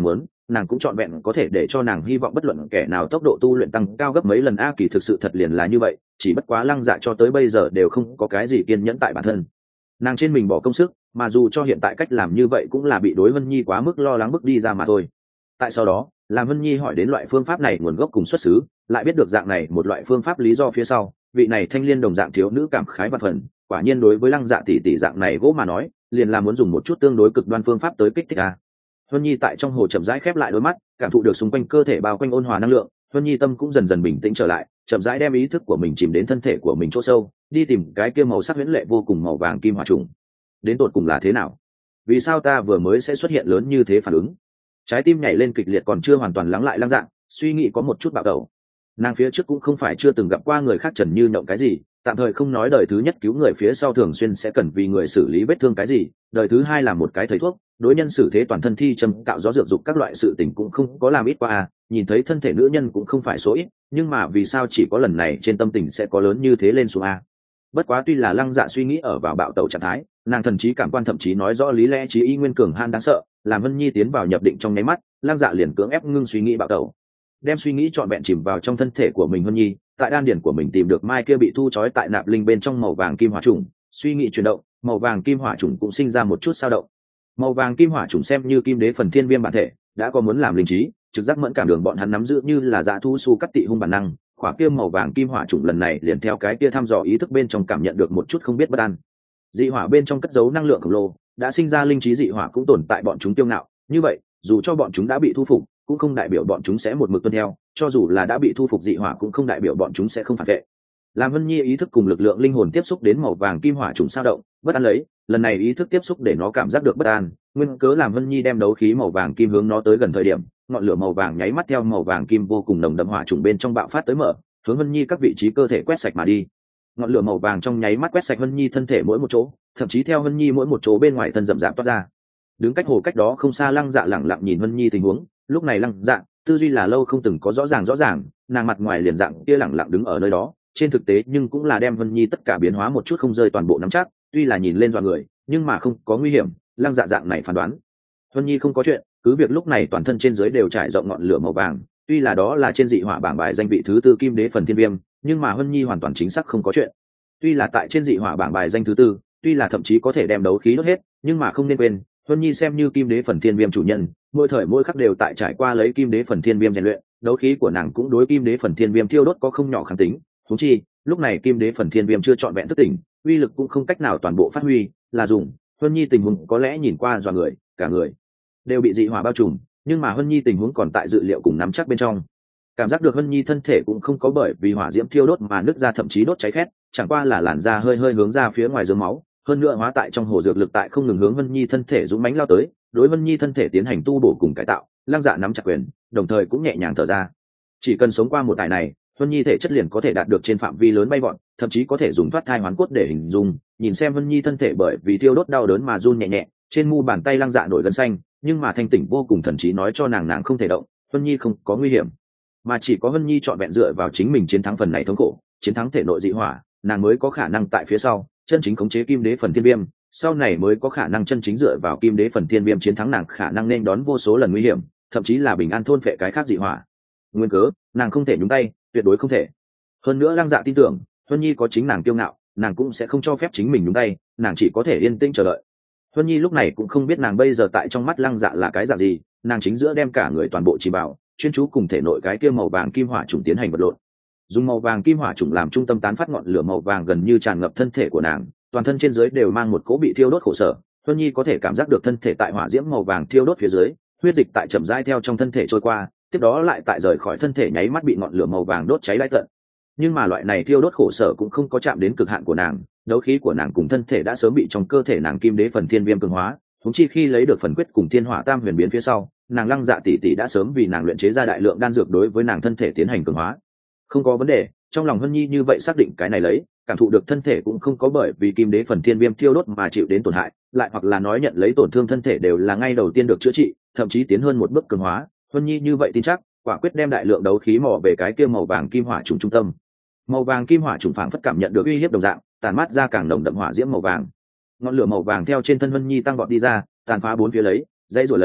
Speaker 1: nàng cũng trọn vẹn có thể để cho nàng hy vọng bất luận kẻ nào tốc độ tu luyện tăng cao gấp mấy lần a. Kỳ thực sự thật liền là như vậy, chỉ bất quá Lăng Dạ cho tới bây giờ đều không có cái gì kiên nhẫn tại bản thân nàng, trên mình bỏ công sức, mà dù cho hiện tại cách làm như vậy cũng là bị đối Vân Nhi quá mức lo lắng bước đi ra mà thôi. Tại sau đó làm Vân Nhi hỏi đến loại phương pháp này nguồn gốc cùng xuất xứ, lại biết được dạng này một loại phương pháp lý do phía sau, vị này thanh liên đồng dạng thiếu nữ cảm khái và phần, quả nhiên đối với Lăng Dạ tỷ tỷ dạng này gỗ mà nói, liền là muốn dùng một chút tương đối cực đoan phương pháp tới kích thích a. Vân Nhi tại trong hồ chậm rãi khép lại đôi mắt, cảm thụ được xung quanh cơ thể bao quanh ôn hòa năng lượng, Vân Nhi tâm cũng dần dần bình tĩnh trở lại, chậm rãi đem ý thức của mình chìm đến thân thể của mình chỗ sâu, đi tìm cái kia màu sắc huyễn lệ vô cùng màu vàng kim hỏa trùng. Đến tột cùng là thế nào? Vì sao ta vừa mới sẽ xuất hiện lớn như thế phản ứng? Trái tim nhảy lên kịch liệt còn chưa hoàn toàn lắng lại Lăng Dạ, suy nghĩ có một chút bạo đầu. Nàng phía trước cũng không phải chưa từng gặp qua người khác trần như nhộng cái gì, tạm thời không nói đời thứ nhất cứu người phía sau thường xuyên sẽ cần vì người xử lý vết thương cái gì, đời thứ hai là một cái thầy thuốc, đối nhân xử thế toàn thân thi châm cạo gió dược dục các loại sự tình cũng không có làm ít qua à, nhìn thấy thân thể nữ nhân cũng không phải số ít, nhưng mà vì sao chỉ có lần này trên tâm tình sẽ có lớn như thế lên xuống a? Bất quá tuy là Lăng Dạ suy nghĩ ở vào bạo tẩu trạng thái, nàng thần trí cảm quan thậm chí nói rõ lý lẽ trí y nguyên cường han đáng sợ, làm Vân Nhi tiến vào nhập định trong nháy mắt, Lăng Dạ liền cưỡng ép ngưng suy nghĩ bạo tẩu, đem suy nghĩ trọn vẹn chìm vào trong thân thể của mình. Vân Nhi tại đan điển của mình tìm được mai kia bị thu trói tại nạp linh bên trong màu vàng kim hỏa trùng, suy nghĩ chuyển động, màu vàng kim hỏa trùng cũng sinh ra một chút dao động. Màu vàng kim hỏa trùng xem như kim đế phần thiên viêm bản thể, đã có muốn làm linh trí, trực giác mẫn cảm đường bọn hắn nắm giữ như là dã thu su cắt tị hung bản năng. Khỏa kia màu vàng kim hỏa trùng lần này liền theo cái kia thăm dò ý thức bên trong cảm nhận được một chút không biết bất an. Dị hỏa bên trong cất giấu năng lượng khổng lồ, đã sinh ra linh trí dị hỏa cũng tồn tại bọn chúng kiêu ngạo, như vậy dù cho bọn chúng đã bị thu phục cũng không đại biểu bọn chúng sẽ một mực tuân theo, cho dù là đã bị thu phục dị hỏa cũng không đại biểu bọn chúng sẽ không phản vệ. Làm Vân Nhi ý thức cùng lực lượng linh hồn tiếp xúc đến màu vàng kim hỏa trùng sao động, bất an lấy, lần này ý thức tiếp xúc để nó cảm giác được bất an, nguyên cớ làm Vân Nhi đem đấu khí màu vàng kim hướng nó tới gần thời điểm, ngọn lửa màu vàng nháy mắt theo màu vàng kim vô cùng nồng đậm hỏa trùng bên trong bạo phát tới mở, hướng Vân Nhi các vị trí cơ thể quét sạch mà đi. Ngọn lửa màu vàng trong nháy mắt quét sạch Vân Nhi thân thể mỗi một chỗ, thậm chí theo Vân Nhi mỗi một chỗ bên ngoài thân rậm rạp toát ra. Đứng cách hồ cách đó không xa Lăng Dạ lẳng lặng nhìn Vân Nhi tình huống, lúc này Lăng Dạ tư duy là lâu không từng có rõ ràng rõ ràng, nàng mặt ngoài liền dạng kia lẳng lặng đứng ở nơi đó, trên thực tế nhưng cũng là đem Vân Nhi tất cả biến hóa một chút không rơi toàn bộ nắm chắc, tuy là nhìn lên dọa người, nhưng mà không có nguy hiểm. Lăng Dạ dạng này phán đoán, Vân Nhi không có chuyện, cứ việc lúc này toàn thân trên dưới đều trải rộng ngọn lửa màu vàng, tuy là đó là trên dị hỏa bảng bài danh vị thứ tư kim đế phần thiên viêm, nhưng mà Vân Nhi hoàn toàn chính xác không có chuyện. Tuy là tại trên dị hỏa bảng bài danh thứ tư, tuy là thậm chí có thể đem đấu khí đốt hết, nhưng mà không nên quên, Vân Nhi xem như kim đế phần thiên viêm chủ nhân, mỗi thời mỗi khắc đều tại trải qua lấy kim đế phần thiên viêm rèn luyện, đấu khí của nàng cũng đối kim đế phần thiên viêm thiêu đốt có không nhỏ kháng tính. Huống chi, lúc này kim đế phần thiên viêm chưa trọn vẹn thức tỉnh, uy lực cũng không cách nào toàn bộ phát huy, là dùng. Vân Nhi tình huống có lẽ nhìn qua dọa người, cả người đều bị dị hỏa bao trùm, nhưng mà Vân Nhi tình huống còn tại dự liệu cùng nắm chắc bên trong. Cảm giác được Vân Nhi thân thể cũng không có bởi vì hỏa diễm thiêu đốt mà nứt ra thậm chí đốt cháy khét, chẳng qua là làn da hơi hơi hướng ra phía ngoài dướng máu, hơn nữa hóa tại trong hồ dược lực tại không ngừng hướng Vân Nhi thân thể dũng mãnh lao tới, đối Vân Nhi thân thể tiến hành tu bổ cùng cải tạo. Lăng Dạ nắm chặt quyền, đồng thời cũng nhẹ nhàng thở ra. Chỉ cần sống qua một tài này, Vân Nhi thể chất liền có thể đạt được trên phạm vi lớn bay vọt, thậm chí có thể dùng thoát thai hoán cốt để hình dung. Nhìn xem Vân Nhi thân thể bởi vì thiêu đốt đau đớn mà run nhẹ nhẹ, trên mu bàn tay Lăng Dạ nổi gân xanh, nhưng mà thanh tỉnh vô cùng, thần trí nói cho nàng nàng không thể động, Vân Nhi không có nguy hiểm, mà chỉ có Vân Nhi chọn vẹn dựa vào chính mình chiến thắng phần này thống khổ, chiến thắng thể nội dị hỏa, nàng mới có khả năng tại phía sau chân chính khống chế kim đế phần thiên viêm, sau này mới có khả năng chân chính dựa vào kim đế phần thiên viêm chiến thắng nàng khả năng nên đón vô số lần nguy hiểm, thậm chí là bình an thôn phệ cái khác dị hỏa. Nguyên cớ, nàng không thể nhúng tay, tuyệt đối không thể. Hơn nữa Lăng Dạ tin tưởng, Vân Nhi có chính nàng kiêu ngạo, nàng cũng sẽ không cho phép chính mình nhúng tay, nàng chỉ có thể yên tĩnh chờ đợi. Vân Nhi lúc này cũng không biết nàng bây giờ tại trong mắt Lăng Dạ là cái dạng gì, nàng chính giữa đem cả người toàn bộ chìm vào, chuyên chú cùng thể nội cái kia màu vàng kim hỏa trùng tiến hành vật lộn. Dùng màu vàng kim hỏa trùng làm trung tâm tán phát ngọn lửa màu vàng gần như tràn ngập thân thể của nàng, toàn thân trên dưới đều mang một cỗ bị thiêu đốt khổ sở. Vân Nhi có thể cảm giác được thân thể tại hỏa diễm màu vàng thiêu đốt phía dưới, huyết dịch tại chậm rãi theo trong thân thể trôi qua, tiếp đó lại tại rời khỏi thân thể nháy mắt bị ngọn lửa màu vàng đốt cháy lai tận. Nhưng mà loại này thiêu đốt khổ sở cũng không có chạm đến cực hạn của nàng, đấu khí của nàng cùng thân thể đã sớm bị trong cơ thể nàng kim đế phần thiên viêm cường hóa, thúng chi khi lấy được phần quyết cùng thiên hỏa tam huyền biến phía sau, nàng Lăng Dạ tỷ tỷ đã sớm vì nàng luyện chế ra đại lượng đan dược đối với nàng thân thể tiến hành cường hóa. Không có vấn đề, trong lòng Vân Nhi như vậy xác định cái này lấy, cảm thụ được thân thể cũng không có bởi vì kim đế phần thiên viêm thiêu đốt mà chịu đến tổn hại, lại hoặc là nói nhận lấy tổn thương thân thể đều là ngay đầu tiên được chữa trị, thậm chí tiến hơn một bước cường hóa. Vân Nhi như vậy tin chắc, quả quyết đem đại lượng đấu khí mò về cái kia màu vàng kim hỏa trùng trung tâm. Màu vàng kim hỏa trùng phảng phất cảm nhận được uy hiếp đồng dạng, tàn mát ra càng nồng đậm hỏa diễm màu vàng. Ngọn lửa màu vàng theo trên thân Vân Nhi tăng vọt đi ra, tàn phá bốn phía lấy, dãy rồi lấy,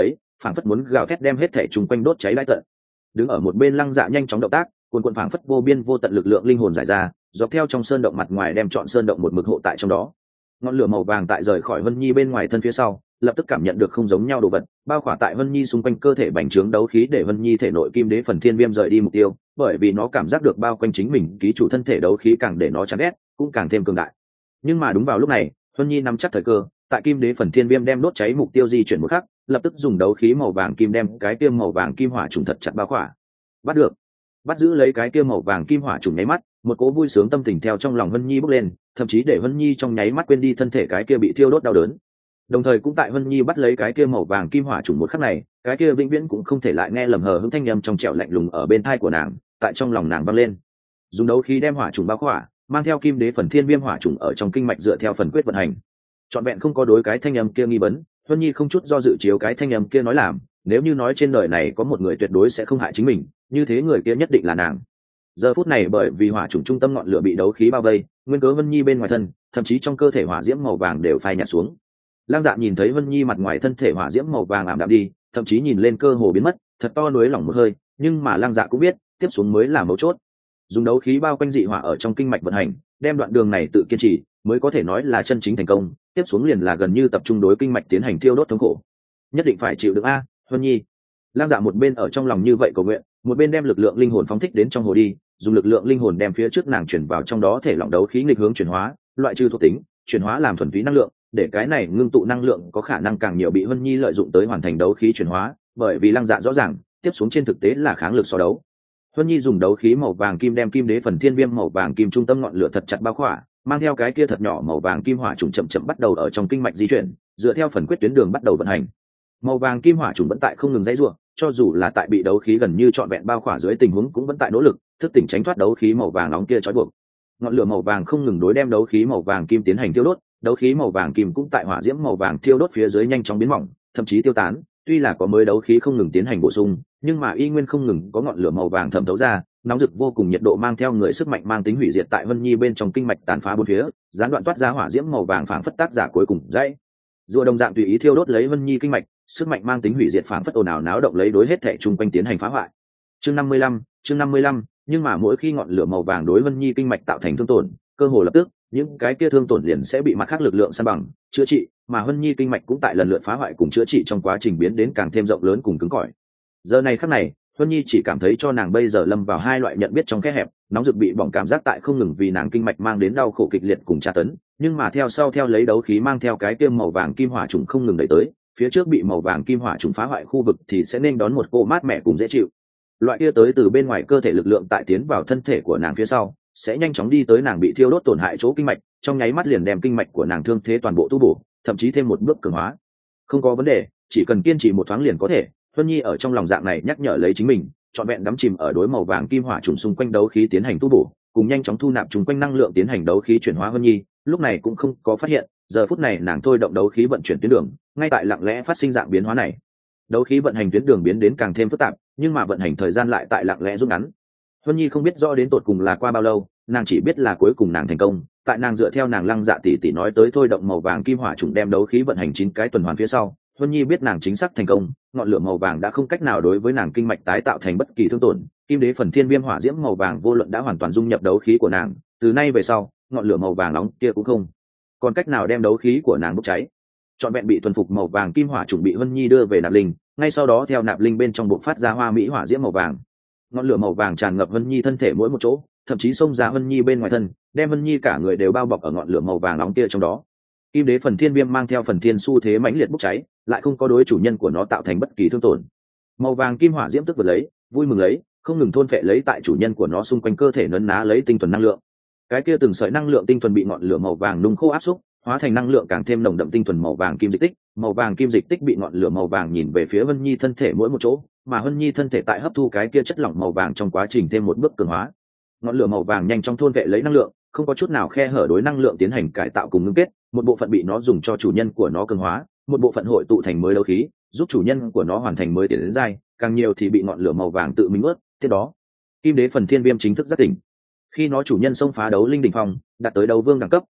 Speaker 1: phảng phất muốn gào thét đem hết thể chung quanh đốt cháy lai tận. Đứng ở một bên Lăng Dạ nhanh chóng động tác, cuồn cuộn phảng phất vô biên vô tận lực lượng linh hồn giải ra, dọc theo trong sơn động mặt ngoài đem trọn sơn động một mực hộ tại trong đó. Ngọn lửa màu vàng tại rời khỏi Vân Nhi bên ngoài thân phía sau, lập tức cảm nhận được không giống nhau đồ vật, bao khỏa tại Vân Nhi xung quanh cơ thể bành trướng đấu khí để Vân Nhi thể nội kim đế phần thiên viêm rời đi mục tiêu, bởi vì nó cảm giác được bao quanh chính mình ký chủ thân thể đấu khí càng để nó chán ghét, cũng càng thêm cường đại. Nhưng mà đúng vào lúc này, Vân Nhi nắm chắc thời cơ, tại kim đế phần thiên viêm đem đốt cháy mục tiêu di chuyển một khắc, lập tức dùng đấu khí màu vàng kim đem cái kia màu vàng kim hỏa trùng thật chặt bao khỏa. Bắt được, bắt giữ lấy cái kia màu vàng kim hỏa trùng nháy mắt, một cỗ vui sướng tâm tình theo trong lòng Vân Nhi bốc lên, thậm chí để Vân Nhi trong nháy mắt quên đi thân thể cái kia bị thiêu đốt đau đớn. Đồng thời cũng tại Vân Nhi bắt lấy cái kia màu vàng kim hỏa trùng một khắc này, cái kia vĩnh viễn cũng không thể lại nghe lầm hờ hững thanh âm trong trẻo lạnh lùng ở bên tai của nàng, tại trong lòng nàng vang lên. Dùng đấu khí đem hỏa trùng bao khỏa, mang theo kim đế phần thiên viêm hỏa trùng ở trong kinh mạch dựa theo phần quyết vận hành. Trọn vẹn không có đối cái thanh âm kia nghi vấn, Vân Nhi không chút do dự chiếu cái thanh âm kia nói làm, nếu như nói trên đời này có một người tuyệt đối sẽ không hại chính mình, như thế người kia nhất định là nàng. Giờ phút này bởi vì hỏa trùng trung tâm ngọn lửa bị đấu khí bao vây, nguyên cớ Vân Nhi bên ngoài thân, thậm chí trong cơ thể hỏa diễm màu vàng đều phai nhạt xuống. Lăng Dạ nhìn thấy Vân Nhi mặt ngoài thân thể hỏa diễm màu vàng ảm đạm đi, thậm chí nhìn lên cơ hồ biến mất, thật to nuối lỏng một hơi, nhưng mà Lăng Dạ cũng biết, tiếp xuống mới là mấu chốt. Dùng đấu khí bao quanh dị hỏa ở trong kinh mạch vận hành, đem đoạn đường này tự kiên trì, mới có thể nói là chân chính thành công, tiếp xuống liền là gần như tập trung đối kinh mạch tiến hành thiêu đốt thống khổ. Nhất định phải chịu đựng a, Vân Nhi. Lăng Dạ một bên ở trong lòng như vậy cầu nguyện, một bên đem lực lượng linh hồn phóng thích đến trong hồ đi, dùng lực lượng linh hồn đem phía trước nàng chuyển vào trong đó thể lỏng đấu khí nghịch hướng chuyển hóa, loại trừ thuộc tính, chuyển hóa làm thuần túy năng lượng, để cái này ngưng tụ năng lượng có khả năng càng nhiều bị Vân Nhi lợi dụng tới hoàn thành đấu khí chuyển hóa, bởi vì Lăng Dạ rõ ràng, tiếp xuống trên thực tế là kháng lực so đấu. Vân Nhi dùng đấu khí màu vàng kim đem kim đế phần thiên viêm màu vàng kim trung tâm ngọn lửa thật chặt bao khỏa, mang theo cái kia thật nhỏ màu vàng kim hỏa trùng chậm chậm bắt đầu ở trong kinh mạch di chuyển, dựa theo phần quyết tuyến đường bắt đầu vận hành. Màu vàng kim hỏa trùng vẫn tại không ngừng dãy rủa, cho dù là tại bị đấu khí gần như trọn vẹn bao khỏa dưới tình huống cũng vẫn tại nỗ lực thức tỉnh tránh thoát đấu khí màu vàng nóng kia trói buộc. Ngọn lửa màu vàng không ngừng đối đem đấu khí màu vàng kim tiến hành tiêu đốt, đấu khí màu vàng kim cũng tại hỏa diễm màu vàng thiêu đốt phía dưới nhanh chóng biến mỏng, thậm chí tiêu tán. Tuy là có mới đấu khí không ngừng tiến hành bổ sung, nhưng mà y nguyên không ngừng có ngọn lửa màu vàng thẩm thấu ra, nóng rực vô cùng nhiệt độ mang theo người sức mạnh mang tính hủy diệt tại Vân Nhi bên trong kinh mạch tàn phá bốn phía, gián đoạn toát ra hỏa diễm màu vàng phảng phất tác giả cuối cùng dãy. Rùa đồng dạng tùy ý thiêu đốt lấy Vân Nhi kinh mạch, sức mạnh mang tính hủy diệt phảng phất ồn ào náo động lấy đối hết thảy chung quanh tiến hành phá hoại. Chương năm mươi lăm, chương năm mươi lăm, nhưng mà mỗi khi ngọn lửa màu vàng đối Vân Nhi kinh mạch tạo thành thương tổn, cơ hồ lập tức, những cái kia thương tổn liền sẽ bị mặt khác lực lượng san bằng, chữa trị, mà Vân Nhi kinh mạch cũng tại lần lượt phá hoại cùng chữa trị trong quá trình biến đến càng thêm rộng lớn cùng cứng cỏi. Giờ này khắc này, Vân Nhi chỉ cảm thấy cho nàng bây giờ lâm vào hai loại nhận biết trong kẽ hẹp, nóng rực bị bỏng cảm giác tại không ngừng vì nàng kinh mạch mang đến đau khổ kịch liệt cùng tra tấn, nhưng mà theo sau theo lấy đấu khí mang theo cái kia màu vàng kim hỏa trùng không ngừng đẩy tới, phía trước bị màu vàng kim hỏa trùng phá hoại khu vực thì sẽ nên đón một cô mát mẻ cùng dễ chịu. Loại kia tới từ bên ngoài cơ thể lực lượng tại tiến vào thân thể của nàng phía sau, sẽ nhanh chóng đi tới nàng bị thiêu đốt tổn hại chỗ kinh mạch, trong nháy mắt liền đem kinh mạch của nàng thương thế toàn bộ tu bổ, thậm chí thêm một bước cường hóa. Không có vấn đề, chỉ cần kiên trì một thoáng liền có thể. Vân Nhi ở trong lòng dạng này nhắc nhở lấy chính mình, trọn vẹn đắm chìm ở đối màu vàng kim hỏa trùng xung quanh đấu khí tiến hành tu bổ, cùng nhanh chóng thu nạp chung quanh năng lượng tiến hành đấu khí chuyển hóa. Vân Nhi lúc này cũng không có phát hiện, giờ phút này nàng thôi động đấu khí vận chuyển tuyến đường, ngay tại lặng lẽ phát sinh dạng biến hóa này. Đấu khí vận hành tuyến đường biến đến càng thêm phức tạp, nhưng mà vận hành thời gian lại tại lặng lẽ rút ngắn. Vân Nhi không biết rõ đến tột cùng là qua bao lâu, nàng chỉ biết là cuối cùng nàng thành công. Tại nàng dựa theo nàng Lăng Dạ tỷ tỷ nói tới thôi động màu vàng kim hỏa trùng đem đấu khí vận hành chín cái tuần hoàn phía sau, Vân Nhi biết nàng chính xác thành công, ngọn lửa màu vàng đã không cách nào đối với nàng kinh mạch tái tạo thành bất kỳ thương tổn, kim đế phần thiên viêm hỏa diễm màu vàng vô luận đã hoàn toàn dung nhập đấu khí của nàng, từ nay về sau, ngọn lửa màu vàng nóng kia cũng không còn cách nào đem đấu khí của nàng bốc cháy. Trọn vẹn bị thuần phục màu vàng kim hỏa trùng bị Vân Nhi đưa về nạp linh, ngay sau đó theo nạp linh bên trong bộc phát ra hoa mỹ hỏa diễm màu vàng. Ngọn lửa màu vàng tràn ngập Vân Nhi thân thể mỗi một chỗ, thậm chí xông ra Vân Nhi bên ngoài thân, đem Vân Nhi cả người đều bao bọc ở ngọn lửa màu vàng nóng kia trong đó. Kim đế phần thiên viêm mang theo phần thiên xu thế mãnh liệt bốc cháy, lại không có đối chủ nhân của nó tạo thành bất kỳ thương tổn. Màu vàng kim hỏa diễm tức vật lấy, vui mừng lấy, không ngừng thôn phệ lấy tại chủ nhân của nó xung quanh cơ thể nấn ná lấy tinh thuần năng lượng. Cái kia từng sợi năng lượng tinh thuần bị ngọn lửa màu vàng nung khô áp xúc, hóa thành năng lượng càng thêm nồng đậm tinh thuần màu vàng kim dịch tích. Màu vàng kim dịch tích bị ngọn lửa màu vàng nhìn về phía Vân Nhi thân thể mỗi một chỗ, mà Vân Nhi thân thể tại hấp thu cái kia chất lỏng màu vàng trong quá trình thêm một bước cường hóa. Ngọn lửa màu vàng nhanh chóng thôn vệ lấy năng lượng, không có chút nào khe hở đối năng lượng tiến hành cải tạo cùng ngưng kết, một bộ phận bị nó dùng cho chủ nhân của nó cường hóa, một bộ phận hội tụ thành mới đấu khí, giúp chủ nhân của nó hoàn thành mới tiến đến giai, càng nhiều thì bị ngọn lửa màu vàng tự mình ướt. Tiếp đó, kim đế phần thiên viêm chính thức giác tỉnh. Khi nó chủ nhân xông phá đấu linh đỉnh phong, đạt tới đấu vương đẳng cấp,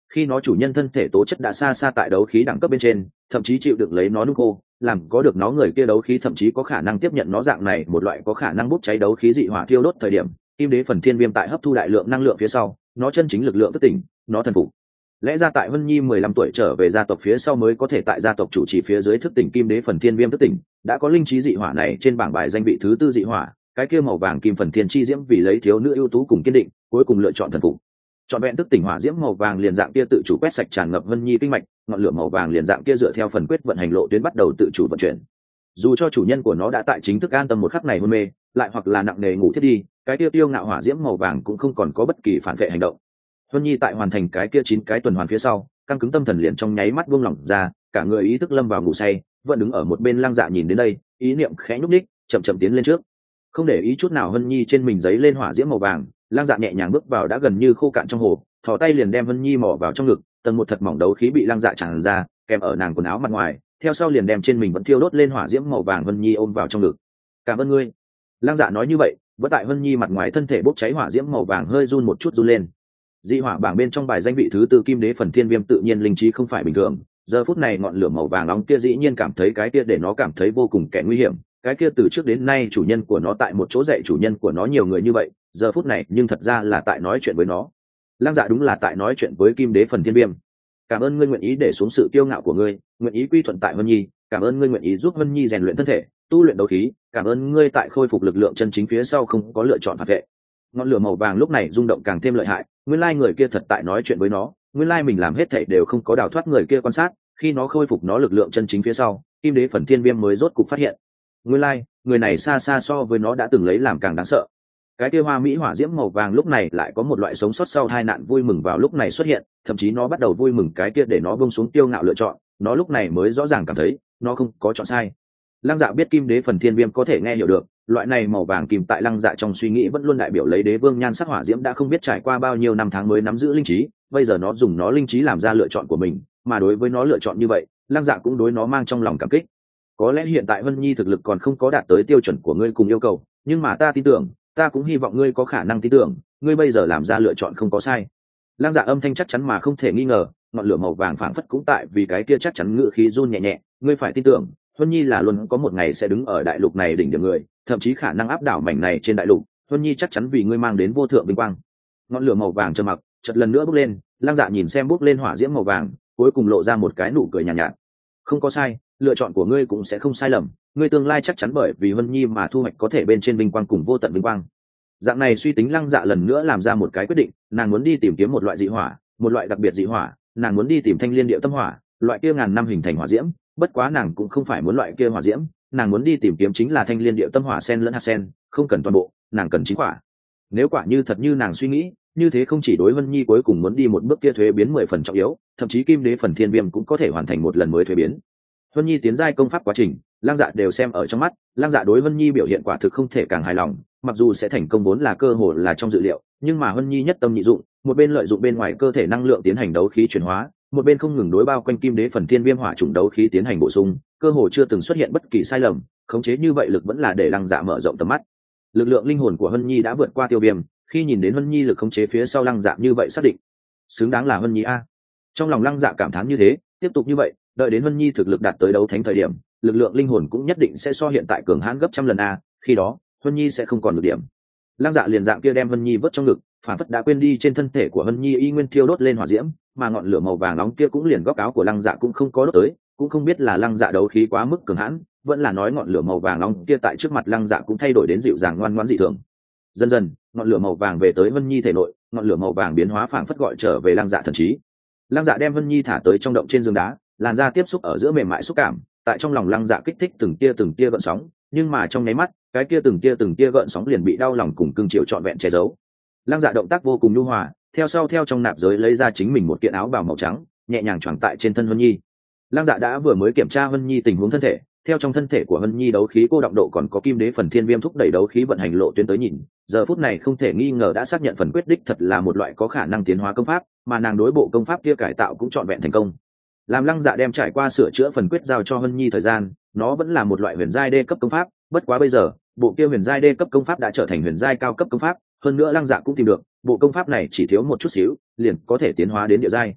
Speaker 1: khi nó chủ nhân thân thể tố chất đã xa xa tại đấu khí đẳng cấp bên trên, thậm chí chịu được lấy nó nung khô, làm có được nó người kia đấu khí thậm chí có khả năng tiếp nhận nó dạng này một loại có khả năng bốc cháy đấu khí dị hỏa thiêu đốt thời điểm, kim đế phần thiên viêm tại hấp thu đại lượng năng lượng phía sau, nó chân chính lực lượng thức tỉnh, nó thần phục. Lẽ ra tại Vân Nhi mười lăm tuổi trở về gia tộc phía sau mới có thể tại gia tộc chủ trì phía dưới thức tỉnh kim đế phần thiên viêm thức tỉnh, đã có linh trí dị hỏa này trên bảng bài danh vị thứ tư dị hỏa, cái kia màu vàng kim phần thiên chi diễm vì lấy thiếu nữ ưu tú cùng kiên định, cuối cùng lựa chọn thần phục. Chọn vẹn thức tỉnh hỏa diễm màu vàng liền dạng kia tự chủ quét sạch tràn ngập Vân Nhi kinh mạch, ngọn lửa màu vàng liền dạng kia dựa theo phần quyết vận hành lộ tuyến bắt đầu tự chủ vận chuyển. Dù cho chủ nhân của nó đã tại chính thức an tâm một khắc này hôn mê, lại hoặc là nặng nề ngủ thiết đi, cái kia tiêu ngạo hỏa diễm màu vàng cũng không còn có bất kỳ phản vệ hành động. Vân Nhi tại hoàn thành cái kia chín cái tuần hoàn phía sau, căng cứng tâm thần liền trong nháy mắt buông lỏng ra, cả người ý thức lâm vào ngủ say, vẫn đứng ở một bên Lăng Dạ nhìn đến đây, ý niệm khẽ nhúc nhích, chậm chậm tiến lên trước. Không để ý chút nào Vân Nhi trên mình giấy lên hỏa diễm màu vàng, Lăng Dạ nhẹ nhàng bước vào đã gần như khô cạn trong hồ, thò tay liền đem Vân Nhi mò vào trong ngực, tầng một thật mỏng đấu khí bị Lăng Dạ tràn ra, kèm ở nàng quần áo mặt ngoài, theo sau liền đem trên mình vẫn thiêu đốt lên hỏa diễm màu vàng Vân Nhi ôm vào trong ngực. "Cảm ơn ngươi." Lăng Dạ nói như vậy, vẫn tại Vân Nhi mặt ngoài thân thể bốc cháy hỏa diễm màu vàng hơi run một chút run lên. Dị hỏa bảng bên trong bài danh vị thứ tư kim đế phần thiên viêm tự nhiên linh trí không phải bình thường, giờ phút này ngọn lửa màu vàng nóng kia dĩ nhiên cảm thấy cái kia để nó cảm thấy vô cùng kẻ nguy hiểm, cái kia từ trước đến nay chủ nhân của nó tại một chỗ dạy chủ nhân của nó nhiều người như vậy, giờ phút này nhưng thật ra là tại nói chuyện với nó. Lăng Dạ đúng là tại nói chuyện với kim đế phần thiên viêm. "Cảm ơn ngươi nguyện ý để xuống sự kiêu ngạo của ngươi, nguyện ý quy thuận tại Vân Nhi, cảm ơn ngươi nguyện ý giúp Vân Nhi rèn luyện thân thể, tu luyện đấu khí, cảm ơn ngươi tại khôi phục lực lượng chân chính phía sau không có lựa chọn phản vệ." Ngọn lửa màu vàng lúc này rung động càng thêm lợi hại, nguyên lai người kia thật tại nói chuyện với nó, nguyên lai mình làm hết thảy đều không có đào thoát người kia quan sát, khi nó khôi phục nó lực lượng chân chính phía sau, kim đế phần thiên viêm mới rốt cục phát hiện. Nguyên lai, người này xa xa so với nó đã từng lấy làm càng đáng sợ. Cái kia hoa mỹ hỏa diễm màu vàng lúc này lại có một loại sống sót sau tai nạn vui mừng vào lúc này xuất hiện, thậm chí nó bắt đầu vui mừng cái kia để nó buông xuống tiêu ngạo lựa chọn, nó lúc này mới rõ ràng cảm thấy, nó không có chọn sai. Lăng Dạ biết kim đế phần thiên viêm có thể nghe hiểu được, loại này màu vàng kim tại Lăng Dạ trong suy nghĩ vẫn luôn đại biểu lấy đế vương nhan sắc hỏa diễm đã không biết trải qua bao nhiêu năm tháng mới nắm giữ linh trí, bây giờ nó dùng nó linh trí làm ra lựa chọn của mình, mà đối với nó lựa chọn như vậy, Lăng Dạ cũng đối nó mang trong lòng cảm kích. "Có lẽ hiện tại Vân Nhi thực lực còn không có đạt tới tiêu chuẩn của ngươi cùng yêu cầu, nhưng mà ta tin tưởng, ta cũng hy vọng ngươi có khả năng tin tưởng, ngươi bây giờ làm ra lựa chọn không có sai." Lăng Dạ âm thanh chắc chắn mà không thể nghi ngờ, ngọn lửa màu vàng phảng phất cũng tại vì cái kia chắc chắn ngữ khí run nhẹ nhẹ, "Ngươi phải tin tưởng, Vân Nhi là luôn có một ngày sẽ đứng ở đại lục này đỉnh điểm người, thậm chí khả năng áp đảo mảnh này trên đại lục, Vân Nhi chắc chắn vì ngươi mang đến vô thượng vinh quang." Ngọn lửa màu vàng trầm mặc, chợt lần nữa bốc lên, Lăng Dạ nhìn xem bốc lên hỏa diễm màu vàng, cuối cùng lộ ra một cái nụ cười nhàn nhạt, nhạt. "Không có sai, lựa chọn của ngươi cũng sẽ không sai lầm, ngươi tương lai chắc chắn bởi vì Vân Nhi mà thu hoạch có thể bên trên vinh quang cùng vô tận vinh quang." Dạng này suy tính Lăng Dạ lần nữa làm ra một cái quyết định, nàng muốn đi tìm kiếm một loại dị hỏa, một loại đặc biệt dị hỏa, nàng muốn đi tìm thanh liên điệu tâm hỏa, loại kia ngàn năm hình thành hỏa diễm, bất quá nàng cũng không phải muốn loại kia hỏa diễm, nàng muốn đi tìm kiếm chính là thanh liên điệu tâm hỏa sen lẫn hạt sen, không cần toàn bộ, nàng cần chính quả. Nếu quả như thật như nàng suy nghĩ, như thế không chỉ đối Vân Nhi cuối cùng muốn đi một bước kia thuế biến mười phần trọng yếu, thậm chí kim đế phần thiên viêm cũng có thể hoàn thành một lần mới thuế biến. Vân Nhi tiến giai công pháp quá trình, Lăng Dạ đều xem ở trong mắt, Lăng Dạ đối Vân Nhi biểu hiện quả thực không thể càng hài lòng, mặc dù sẽ thành công vốn là cơ hội là trong dự liệu, nhưng mà Vân Nhi nhất tâm nhị dụng, một bên lợi dụng bên ngoài cơ thể năng lượng tiến hành đấu khí chuyển hóa, một bên không ngừng đối bao quanh kim đế phần thiên viêm hỏa trùng đấu khí tiến hành bổ sung, cơ hồ chưa từng xuất hiện bất kỳ sai lầm, khống chế như vậy lực vẫn là để Lăng Dạ mở rộng tầm mắt. Lực lượng linh hồn của Vân Nhi đã vượt qua tiêu viêm, khi nhìn đến Vân Nhi lực khống chế phía sau Lăng Dạ như vậy xác định, xứng đáng là Vân Nhi a. Trong lòng Lăng Dạ cảm thán như thế, tiếp tục như vậy, đợi đến Vân Nhi thực lực đạt tới đấu thánh thời điểm, lực lượng linh hồn cũng nhất định sẽ so hiện tại cường hãn gấp trăm lần a, khi đó, Vân Nhi sẽ không còn được điểm. Lăng Dạ liền dạng kia đem Vân Nhi vớt trong ngực, phản phất đã quên đi trên thân thể của Vân Nhi y nguyên thiêu đốt lên hỏa diễm, mà ngọn lửa màu vàng nóng kia cũng liền góc áo của Lăng Dạ cũng không có đốt tới, cũng không biết là Lăng Dạ đấu khí quá mức cường hãn, vẫn là nói ngọn lửa màu vàng nóng kia tại trước mặt Lăng Dạ cũng thay đổi đến dịu dàng ngoan ngoãn dị thường. Dần dần, ngọn lửa màu vàng về tới Vân Nhi thể nội, ngọn lửa màu vàng biến hóa phảng phất gọi trở về Lăng Dạ thần trí. Lăng Dạ đem Vân Nhi thả tới trong động trên giường đá, làn da tiếp xúc ở giữa mềm mại xúc cảm, tại trong lòng Lăng Dạ kích thích từng tia từng tia gợn sóng, nhưng mà trong nháy mắt, cái kia từng tia từng tia gợn sóng liền bị đau lòng cùng cương chiều trọn vẹn che giấu. Lăng Dạ động tác vô cùng nhu hòa, theo sau theo trong nạp giới lấy ra chính mình một kiện áo bào màu trắng, nhẹ nhàng choàng tại trên thân Vân Nhi. Lăng Dạ đã vừa mới kiểm tra Vân Nhi tình huống thân thể, theo trong thân thể của Vân Nhi đấu khí cô động độ còn có kim đế phần thiên viêm thúc đẩy đấu khí vận hành lộ tuyến tới nhìn, giờ phút này không thể nghi ngờ đã xác nhận phần quyết đích thật là một loại có khả năng tiến hóa công pháp, mà nàng đối bộ công pháp kia cải tạo cũng trọn vẹn thành công. Làm Lăng Dạ đem trải qua sửa chữa phần quyết giao cho Vân Nhi thời gian, nó vẫn là một loại huyền giai đê cấp công pháp, bất quá bây giờ, bộ kia huyền giai đê cấp công pháp đã trở thành huyền giai cao cấp công pháp, hơn nữa Lăng Dạ cũng tìm được, bộ công pháp này chỉ thiếu một chút xíu, liền có thể tiến hóa đến địa giai.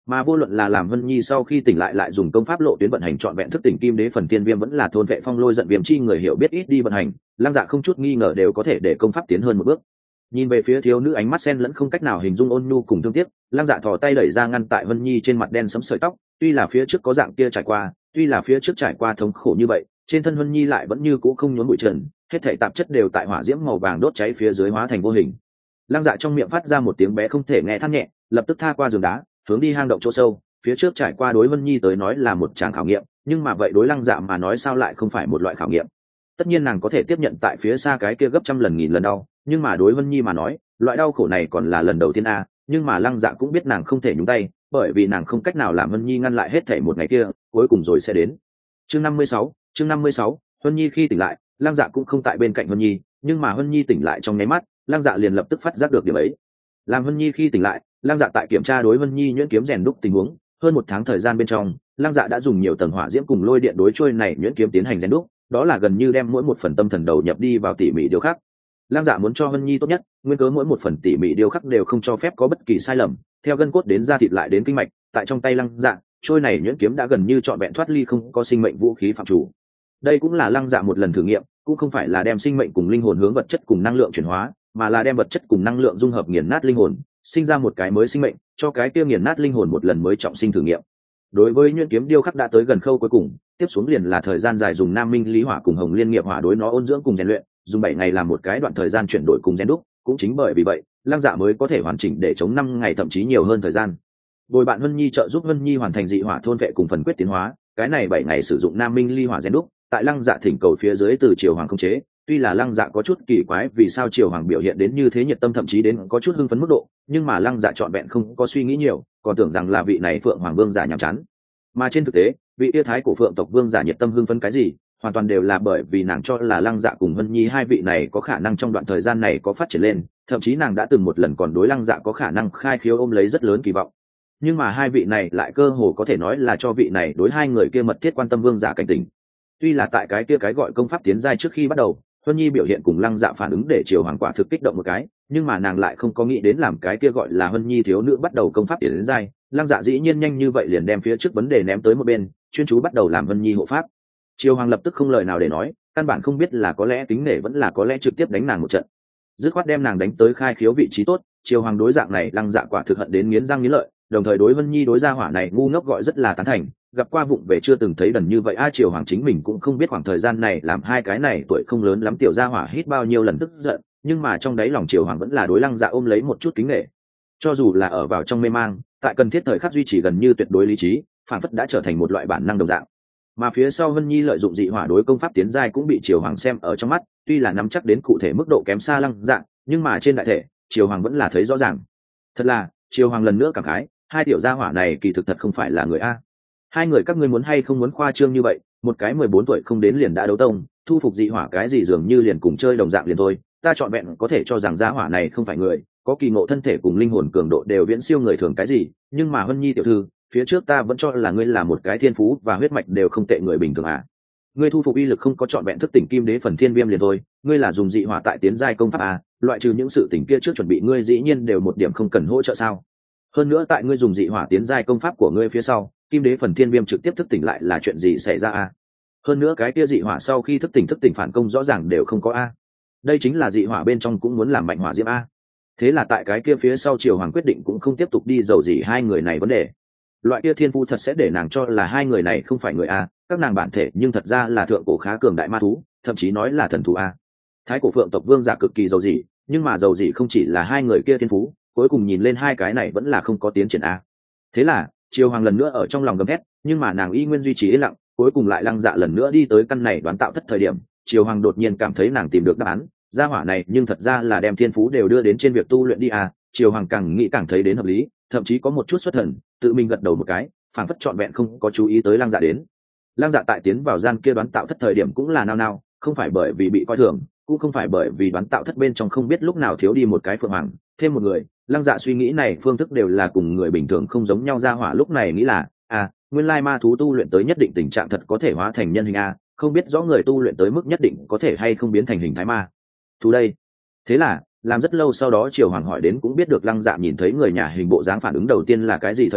Speaker 1: Mà vô luận là làm Vân Nhi sau khi tỉnh lại lại dùng công pháp lộ tuyến vận hành trọn vẹn thức tỉnh kim đế phần tiên viêm, vẫn là thôn vệ phong lôi giận viêm chi người hiểu biết ít đi vận hành, Lăng Dạ không chút nghi ngờ đều có thể để công pháp tiến hơn một bước. Nhìn về phía thiếu nữ ánh mắt xen lẫn không cách nào hình dung ôn nhu cùng thương tiếc, Lăng Dạ thò tay đẩy ra ngăn tại Vân Nhi trên mặt đen sẫm sợi tóc, tuy là phía trước có dạng kia trải qua, tuy là phía trước trải qua thống khổ như vậy, trên thân Vân Nhi lại vẫn như cũ không nhốn bụi trần, hết thảy tạp chất đều tại hỏa diễm màu vàng đốt cháy phía dưới hóa thành vô hình. Lăng Dạ trong miệng phát ra một tiếng bé không thể nghe than nhẹ, lập tức tha qua giường đá, hướng đi hang động chỗ sâu. Phía trước trải qua đối Vân Nhi tới nói là một tràng khảo nghiệm, nhưng mà vậy đối Lăng Dạ mà nói sao lại không phải một loại khảo nghiệm? Tất nhiên nàng có thể tiếp nhận tại phía xa cái kia gấp trăm lần nghìn lần đau, nhưng mà đối Vân Nhi mà nói, loại đau khổ này còn là lần đầu tiên a. Nhưng mà Lăng Dạ cũng biết nàng không thể nhúng tay, bởi vì nàng không cách nào làm Vân Nhi ngăn lại hết thảy một ngày kia, cuối cùng rồi sẽ đến. Chương năm mươi sáu, chương năm mươi sáu, Vân Nhi khi tỉnh lại, Lăng Dạ cũng không tại bên cạnh Vân Nhi, nhưng mà Vân Nhi tỉnh lại trong nháy mắt, Lăng Dạ liền lập tức phát giác được điểm ấy. Làm Vân Nhi khi tỉnh lại, Lăng Dạ tại kiểm tra đối Vân Nhi nhuyễn kiếm rèn đúc tình huống, hơn một tháng thời gian bên trong, Lăng Dạ đã dùng nhiều tầng hỏa diễm cùng lôi điện đối trôi này nhuyễn kiếm tiến hành rèn đúc, đó là gần như đem mỗi một phần tâm thần đầu nhập đi vào tỉ mỉ điêu khắc. Lăng Dạ muốn cho Vân Nhi tốt nhất, nguyên cớ mỗi một phần tỉ mỉ điêu khắc đều không cho phép có bất kỳ sai lầm, theo gân cốt đến da thịt lại đến kinh mạch, tại trong tay Lăng Dạ, trôi này nhuyễn kiếm đã gần như trọn vẹn thoát ly không có sinh mệnh vũ khí phạm chủ. Đây cũng là Lăng Dạ một lần thử nghiệm, cũng không phải là đem sinh mệnh cùng linh hồn hướng vật chất cùng năng lượng chuyển hóa, mà là đem vật chất cùng năng lượng dung hợp nghiền nát linh hồn, sinh ra một cái mới sinh mệnh, cho cái kia nghiền nát linh hồn một lần mới trọng sinh thử nghiệm. Đối với nhuyễn kiếm điêu khắc đã tới gần khâu cuối cùng, tiếp xuống liền là thời gian dài dùng Nam Minh Lý Hỏa cùng Hồng Liên Nghiệp Hỏa đối nó ôn dưỡng cùng rèn luyện, dùng bảy ngày làm một cái đoạn thời gian chuyển đổi cùng rèn đúc, cũng chính bởi vì vậy, Lăng Dạ mới có thể hoàn chỉnh để chống năm ngày thậm chí nhiều hơn thời gian. Bồi bạn Vân Nhi trợ giúp Vân Nhi hoàn thành dị hỏa thôn vệ cùng phần quyết tiến hóa, cái này bảy ngày sử dụng Nam Minh Ly Hỏa rèn đúc, tại Lăng Dạ thỉnh cầu phía dưới từ Triều Hoàng không chế, tuy là Lăng Dạ có chút kỳ quái vì sao Triều Hoàng biểu hiện đến như thế nhiệt tâm thậm chí đến có chút hưng phấn mức độ, nhưng mà Lăng Dạ trọn vẹn không có suy nghĩ nhiều, còn tưởng rằng là vị này Phượng Hoàng Vương giả nhàm chán. Mà trên thực tế, vị yêu thái của Phượng tộc Vương giả nhiệt tâm hưng phấn cái gì, hoàn toàn đều là bởi vì nàng cho là Lăng Dạ cùng Vân Nhi hai vị này có khả năng trong đoạn thời gian này có phát triển lên, thậm chí nàng đã từng một lần còn đối Lăng Dạ có khả năng khai khiếu ôm lấy rất lớn kỳ vọng. Nhưng mà hai vị này lại cơ hồ có thể nói là cho vị này đối hai người kia mật thiết quan tâm Vương giả cảnh tỉnh. Tuy là tại cái kia cái gọi công pháp tiến giai trước khi bắt đầu, Vân Nhi biểu hiện cùng Lăng Dạ phản ứng để Triều Hoàng quả thực kích động một cái, nhưng mà nàng lại không có nghĩ đến làm cái kia gọi là Vân Nhi thiếu nữ bắt đầu công pháp tiến giai, Lăng Dạ dĩ nhiên nhanh như vậy liền đem phía trước vấn đề ném tới một bên, chuyên chú bắt đầu làm Vân Nhi hộ pháp. Triều Hoàng lập tức không lời nào để nói, căn bản không biết là có lẽ kính nể vẫn là có lẽ trực tiếp đánh nàng một trận. Dứt khoát đem nàng đánh tới khai khiếu vị trí tốt, Triều Hoàng đối dạng này Lăng Dạ quả thực hận đến nghiến răng nghiến lợi, đồng thời đối Vân Nhi đối gia hỏa này ngu ngốc gọi rất là tán thành, gặp qua vụng về chưa từng thấy đần như vậy a. Triều Hoàng chính mình cũng không biết khoảng thời gian này làm hai cái này tuổi không lớn lắm tiểu gia hỏa hít bao nhiêu lần tức giận, nhưng mà trong đáy lòng Triều Hoàng vẫn là đối Lăng Dạ ôm lấy một chút kính nể. Cho dù là ở vào trong mê mang, tại cần thiết thời khắc duy trì gần như tuyệt đối lý trí, phản phất đã trở thành một loại bản năng đồng dạng. Mà phía sau Vân Nhi lợi dụng dị hỏa đối công pháp tiến giai cũng bị Triều Hoàng xem ở trong mắt, tuy là nắm chắc đến cụ thể mức độ kém xa Lăng Dạ, nhưng mà trên đại thể, Triều Hoàng vẫn là thấy rõ ràng. Thật là, Triều Hoàng lần nữa cảm khái, hai tiểu gia hỏa này kỳ thực thật không phải là người a. Hai người các ngươi muốn hay không muốn khoa trương như vậy, một cái mười bốn tuổi không đến liền đã đấu tông, thu phục dị hỏa cái gì dường như liền cùng chơi đồng dạng liền thôi, ta chọn vẹn có thể cho rằng gia hỏa này không phải người, có kỳ ngộ thân thể cùng linh hồn cường độ đều viễn siêu người thường cái gì, nhưng mà Vân Nhi tiểu thư, phía trước ta vẫn cho là ngươi là một cái thiên phú và huyết mạch đều không tệ người bình thường à. Ngươi thu phục uy lực không có trọn vẹn thức tỉnh kim đế phần thiên viêm liền thôi, ngươi là dùng dị hỏa tại tiến giai công pháp à, loại trừ những sự tỉnh kia trước chuẩn bị ngươi dĩ nhiên đều một điểm không cần hỗ trợ sao? Hơn nữa tại ngươi dùng dị hỏa tiến giai công pháp của ngươi phía sau, kim đế phần thiên viêm trực tiếp thức tỉnh lại là chuyện gì xảy ra à? Hơn nữa cái kia dị hỏa sau khi thức tỉnh thức tỉnh phản công rõ ràng đều không có a. Đây chính là dị hỏa bên trong cũng muốn làm mạnh hỏa diễm a. Thế là tại cái kia phía sau Triều Hoàng quyết định cũng không tiếp tục đi dầu gì hai người này vấn đề. Loại kia thiên phu thật sẽ để nàng cho là hai người này không phải người a, các nàng bản thể nhưng thật ra là thượng cổ khá cường đại ma thú, thậm chí nói là thần thú a. Thái cổ Phượng tộc vương giả cực kỳ dầu gì, nhưng mà dầu gì không chỉ là hai người kia thiên phú, cuối cùng nhìn lên hai cái này vẫn là không có tiến triển a. Thế là Triều Hoàng lần nữa ở trong lòng gầm hét, nhưng mà nàng y nguyên duy trì yên lặng, cuối cùng lại Lăng Dạ lần nữa đi tới căn này đoán tạo thất thời điểm, Triều Hoàng đột nhiên cảm thấy nàng tìm được đáp án, gia hỏa này nhưng thật ra là đem thiên phú đều đưa đến trên việc tu luyện đi à. Triều Hoàng càng nghĩ càng thấy đến hợp lý, thậm chí có một chút xuất thần, tự mình gật đầu một cái, phảng phất trọn vẹn không có chú ý tới Lăng Dạ đến. Lăng Dạ tại tiến vào gian kia đoán tạo thất thời điểm cũng là nao nao, không phải bởi vì bị coi thường, cũng không phải bởi vì đoán tạo thất bên trong không biết lúc nào thiếu đi một cái phượng hoàng, thêm một người. Lăng Dạ suy nghĩ này phương thức đều là cùng người bình thường không giống nhau, gia hỏa lúc này nghĩ là à, nguyên lai ma thú tu luyện tới nhất định tình trạng thật có thể hóa thành nhân hình a, không biết rõ người tu luyện tới mức nhất định có thể hay không biến thành hình thái ma thú đây. Thế là làm rất lâu sau đó Triều Hoàng hỏi đến cũng biết được Lăng Dạ nhìn thấy người nhà hình bộ dáng phản ứng đầu tiên là cái gì thời điểm,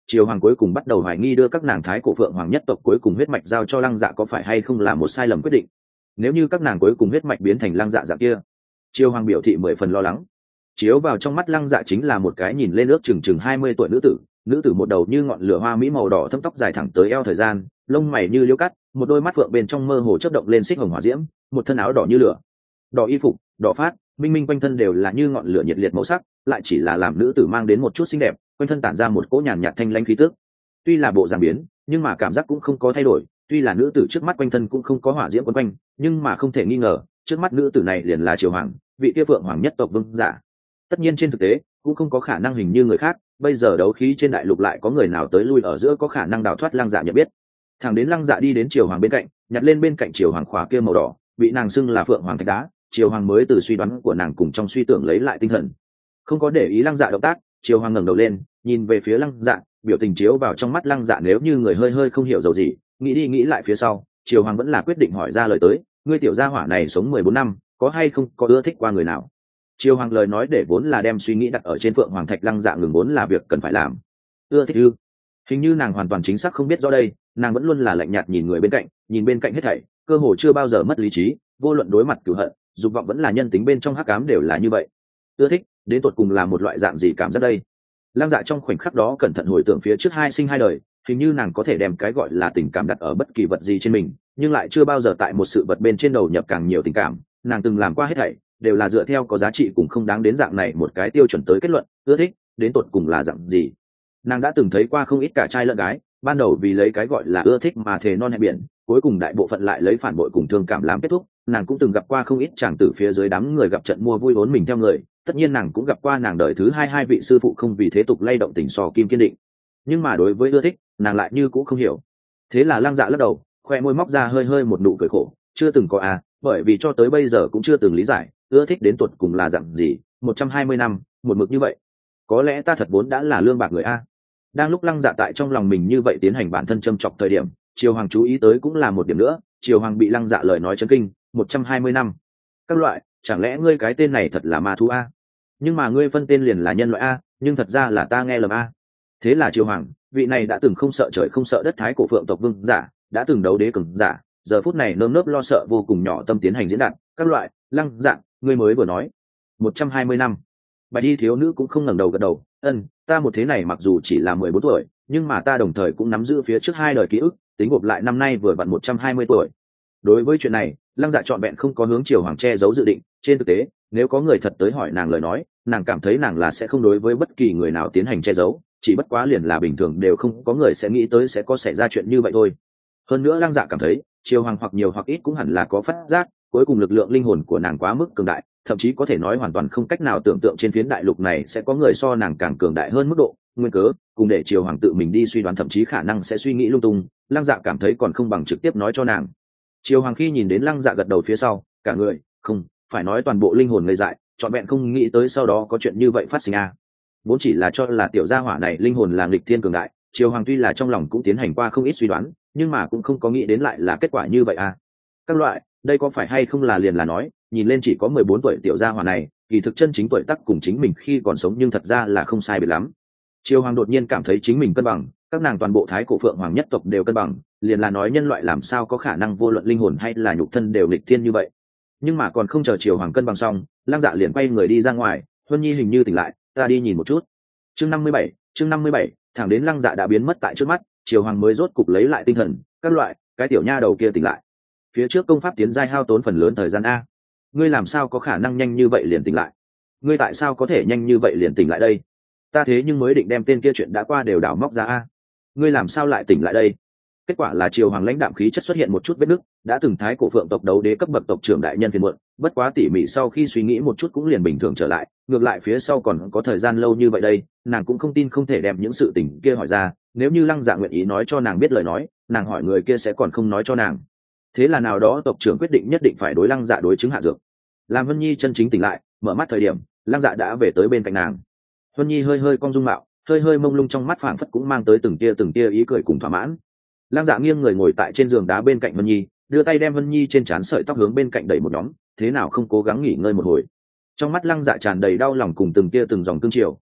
Speaker 1: triều hoàng cuối cùng bắt đầu hoài nghi đưa các nàng thái cổ phượng hoàng nhất tộc cuối cùng huyết mạch giao cho lăng dạ có phải hay không là một sai lầm quyết định. Nếu như các nàng cuối cùng huyết mạch biến thành lăng dạ dạng kia, triều hoàng biểu thị mười phần lo lắng. Chiếu vào trong mắt lăng dạ chính là một cái nhìn lên ước chừng chừng hai mươi tuổi nữ tử, nữ tử một đầu như ngọn lửa hoa mỹ màu đỏ thâm, tóc dài thẳng tới eo thời gian, lông mày như liễu cắt, một đôi mắt phượng bên trong mơ hồ chớp động lên xích hồng hỏa diễm, một thân áo đỏ như lửa, đỏ y phục, đỏ phát, minh minh quanh thân đều là như ngọn lửa nhiệt liệt màu sắc, lại chỉ là làm nữ tử mang đến một chút xinh đẹp, quanh thân tản ra một cỗ nhàn nhạt thanh lãnh khí tức. Tuy là bộ dạng biến, nhưng mà cảm giác cũng không có thay đổi, tuy là nữ tử trước mắt quanh thân cũng không có hỏa diễm quấn quanh, nhưng mà không thể nghi ngờ, trước mắt nữ tử này liền là triều hoàng, vị kia phượng hoàng nhất tộc vương giả. Tất nhiên trên thực tế cũng không có khả năng hình như người khác, bây giờ đấu khí trên đại lục lại có người nào tới lui ở giữa có khả năng đào thoát lăng dạ nhận biết. Thằng đến lăng dạ đi đến triều hoàng bên cạnh, nhặt lên bên cạnh triều hoàng khóa kia màu đỏ, bị nàng xưng là phượng hoàng thạch đá, triều hoàng mới từ suy đoán của nàng cùng trong suy tưởng lấy lại tinh thần, không có để ý lăng dạ động tác. Triều hoàng ngẩng đầu lên nhìn về phía lăng dạ, biểu tình chiếu vào trong mắt lăng dạ nếu như người hơi hơi không hiểu dầu gì, nghĩ đi nghĩ lại phía sau, triều hoàng vẫn là quyết định hỏi ra lời tới, ngươi tiểu gia hỏa này sống mười bốn năm, có hay không có ưa thích qua người nào? Triều hoàng lời nói để vốn là đem suy nghĩ đặt ở trên phượng hoàng thạch lăng dạ ngừng vốn là việc cần phải làm. Ưa thích ư? Hình như nàng hoàn toàn chính xác không biết rõ đây, nàng vẫn luôn là lạnh nhạt nhìn người bên cạnh, nhìn bên cạnh hết thảy, cơ hồ chưa bao giờ mất lý trí, vô luận đối mặt cửu hận, dục vọng vẫn là nhân tính bên trong hắc ám đều là như vậy. Ưa thích đến tột cùng là một loại dạng gì cảm giác đây? Lăng dạ trong khoảnh khắc đó cẩn thận hồi tưởng phía trước hai sinh hai đời, hình như nàng có thể đem cái gọi là tình cảm đặt ở bất kỳ vật gì trên mình, nhưng lại chưa bao giờ tại một sự vật bên trên đầu nhập càng nhiều tình cảm. Nàng từng làm qua hết thảy đều là dựa theo có giá trị cùng không đáng đến dạng này một cái tiêu chuẩn tới kết luận ưa thích đến tột cùng là dạng gì. Nàng đã từng thấy qua không ít cả trai lẫn gái, ban đầu vì lấy cái gọi là ưa thích mà thề non hẹn biển, cuối cùng đại bộ phận lại lấy phản bội cùng thương cảm làm kết thúc. Nàng cũng từng gặp qua không ít chàng tử phía dưới đám người gặp trận mua vui vốn mình theo người, tất nhiên nàng cũng gặp qua nàng đời thứ hai hai vị sư phụ không vì thế tục lay động tình sò kim kiên định, nhưng mà đối với ưa thích nàng lại như cũng không hiểu. Thế là Lăng Dạ lắc đầu, khoe môi móc ra hơi hơi một nụ cười khổ, chưa từng có à, bởi vì cho tới bây giờ cũng chưa từng lý giải ưa thích đến tuột cùng là dạng gì. Một trăm hai mươi năm một mực như vậy, có lẽ ta thật vốn đã là lương bạc người a. Đang lúc Lăng Dạ tại trong lòng mình như vậy tiến hành bản thân châm chọc thời điểm, Triều Hoàng chú ý tới cũng là một điểm nữa. Triều Hoàng bị Lăng Dạ lời nói chấn kinh. Một trăm hai mươi năm các loại, chẳng lẽ ngươi cái tên này thật là ma thú a? Nhưng mà ngươi phân tên liền là nhân loại a, nhưng thật ra là ta nghe lầm a. Thế là Triều Hoàng, vị này đã từng không sợ trời không sợ đất thái cổ phượng tộc vương giả, đã từng đấu đế cường giả, giờ phút này nơm nớp lo sợ vô cùng nhỏ tâm tiến hành diễn đạt. Các loại, Lăng Dạ, ngươi mới vừa nói một trăm hai mươi năm. Bạch y thiếu nữ cũng không ngẩng đầu gật đầu, ân, ta một thế này mặc dù chỉ là mười bốn tuổi, nhưng mà ta đồng thời cũng nắm giữ phía trước hai đời ký ức, tính gộp lại năm nay vừa vặn một trăm hai mươi tuổi. Đối với chuyện này, Lăng Dạ trọn vẹn không có hướng Triều Hoàng che giấu dự định. Trên thực tế, nếu có người thật tới hỏi nàng lời nói, nàng cảm thấy nàng là sẽ không đối với bất kỳ người nào tiến hành che giấu, chỉ bất quá liền là bình thường đều không có người sẽ nghĩ tới sẽ có xảy ra chuyện như vậy thôi. Hơn nữa Lăng Dạ cảm thấy Triều Hoàng hoặc nhiều hoặc ít cũng hẳn là có phát giác, cuối cùng lực lượng linh hồn của nàng quá mức cường đại, thậm chí có thể nói hoàn toàn không cách nào tưởng tượng trên phiến đại lục này sẽ có người so nàng càng cường đại hơn mức độ. Nguyên cớ cùng để Triều Hoàng tự mình đi suy đoán, thậm chí khả năng sẽ suy nghĩ lung tung, Lăng Dạ cảm thấy còn không bằng trực tiếp nói cho nàng. Triều Hoàng khi nhìn đến Lăng Dạ gật đầu phía sau, cả người, không phải nói toàn bộ linh hồn ngây dại, trọn vẹn không nghĩ tới sau đó có chuyện như vậy phát sinh a. À. Vốn chỉ là cho là tiểu gia hỏa này linh hồn là nghịch thiên cường đại, Triều Hoàng tuy là trong lòng cũng tiến hành qua không ít suy đoán, nhưng mà cũng không có nghĩ đến lại là kết quả như vậy a. À. Các loại, đây có phải hay không là liền là nói, nhìn lên chỉ có mười bốn tuổi tiểu gia hỏa này, kỳ thực chân chính tuổi tác cùng chính mình khi còn sống nhưng thật ra là không sai biệt lắm. Triều Hoàng đột nhiên cảm thấy chính mình cân bằng, các nàng toàn bộ thái cổ phượng hoàng nhất tộc đều cân bằng, liền là nói nhân loại làm sao có khả năng vô luận linh hồn hay là nhục thân đều nghịch thiên như vậy. Nhưng mà còn không chờ Triều Hoàng cân bằng xong, Lăng Dạ liền quay người đi ra ngoài. Huân Nhi hình như tỉnh lại, ta đi nhìn một chút. Chương năm mươi bảy, chương năm mươi bảy, thẳng đến Lăng Dạ đã biến mất tại trước mắt, Triều Hoàng mới rốt cục lấy lại tinh thần. Các loại, cái tiểu nha đầu kia tỉnh lại. Phía trước công pháp tiến giai hao tốn phần lớn thời gian a, ngươi làm sao có khả năng nhanh như vậy liền tỉnh lại? Ngươi tại sao có thể nhanh như vậy liền tỉnh lại đây? Ta thế nhưng mới định đem tên kia chuyện đã qua đều đảo móc ra a, ngươi làm sao lại tỉnh lại đây? Kết quả là Triều Hoàng lãnh đạm khí chất xuất hiện một chút vết nứt, đã từng thái cổ phượng tộc đấu đế cấp bậc tộc trưởng đại nhân phiền muộn, bất quá tỉ mỉ sau khi suy nghĩ một chút cũng liền bình thường trở lại, ngược lại phía sau còn có thời gian lâu như vậy đây, nàng cũng không tin không thể đem những sự tình kia hỏi ra, nếu như Lăng Dạ nguyện ý nói cho nàng biết lời nói, nàng hỏi người kia sẽ còn không nói cho nàng. Thế là nào đó tộc trưởng quyết định nhất định phải đối Lăng Dạ đối chứng hạ dược. Làm Vân Nhi chân chính tỉnh lại, mở mắt thời điểm, Lăng Dạ đã về tới bên cạnh nàng. Vân Nhi hơi hơi cong dung mạo, hơi hơi mông lung trong mắt phảng phất cũng mang tới từng tia từng tia ý cười cùng thỏa mãn. Lăng Dạ nghiêng người ngồi tại trên giường đá bên cạnh Vân Nhi, đưa tay đem Vân Nhi trên trán sợi tóc hướng bên cạnh đẩy một nhóm, thế nào không cố gắng nghỉ ngơi một hồi. Trong mắt Lăng Dạ tràn đầy đau lòng cùng từng tia từng dòng cương triều,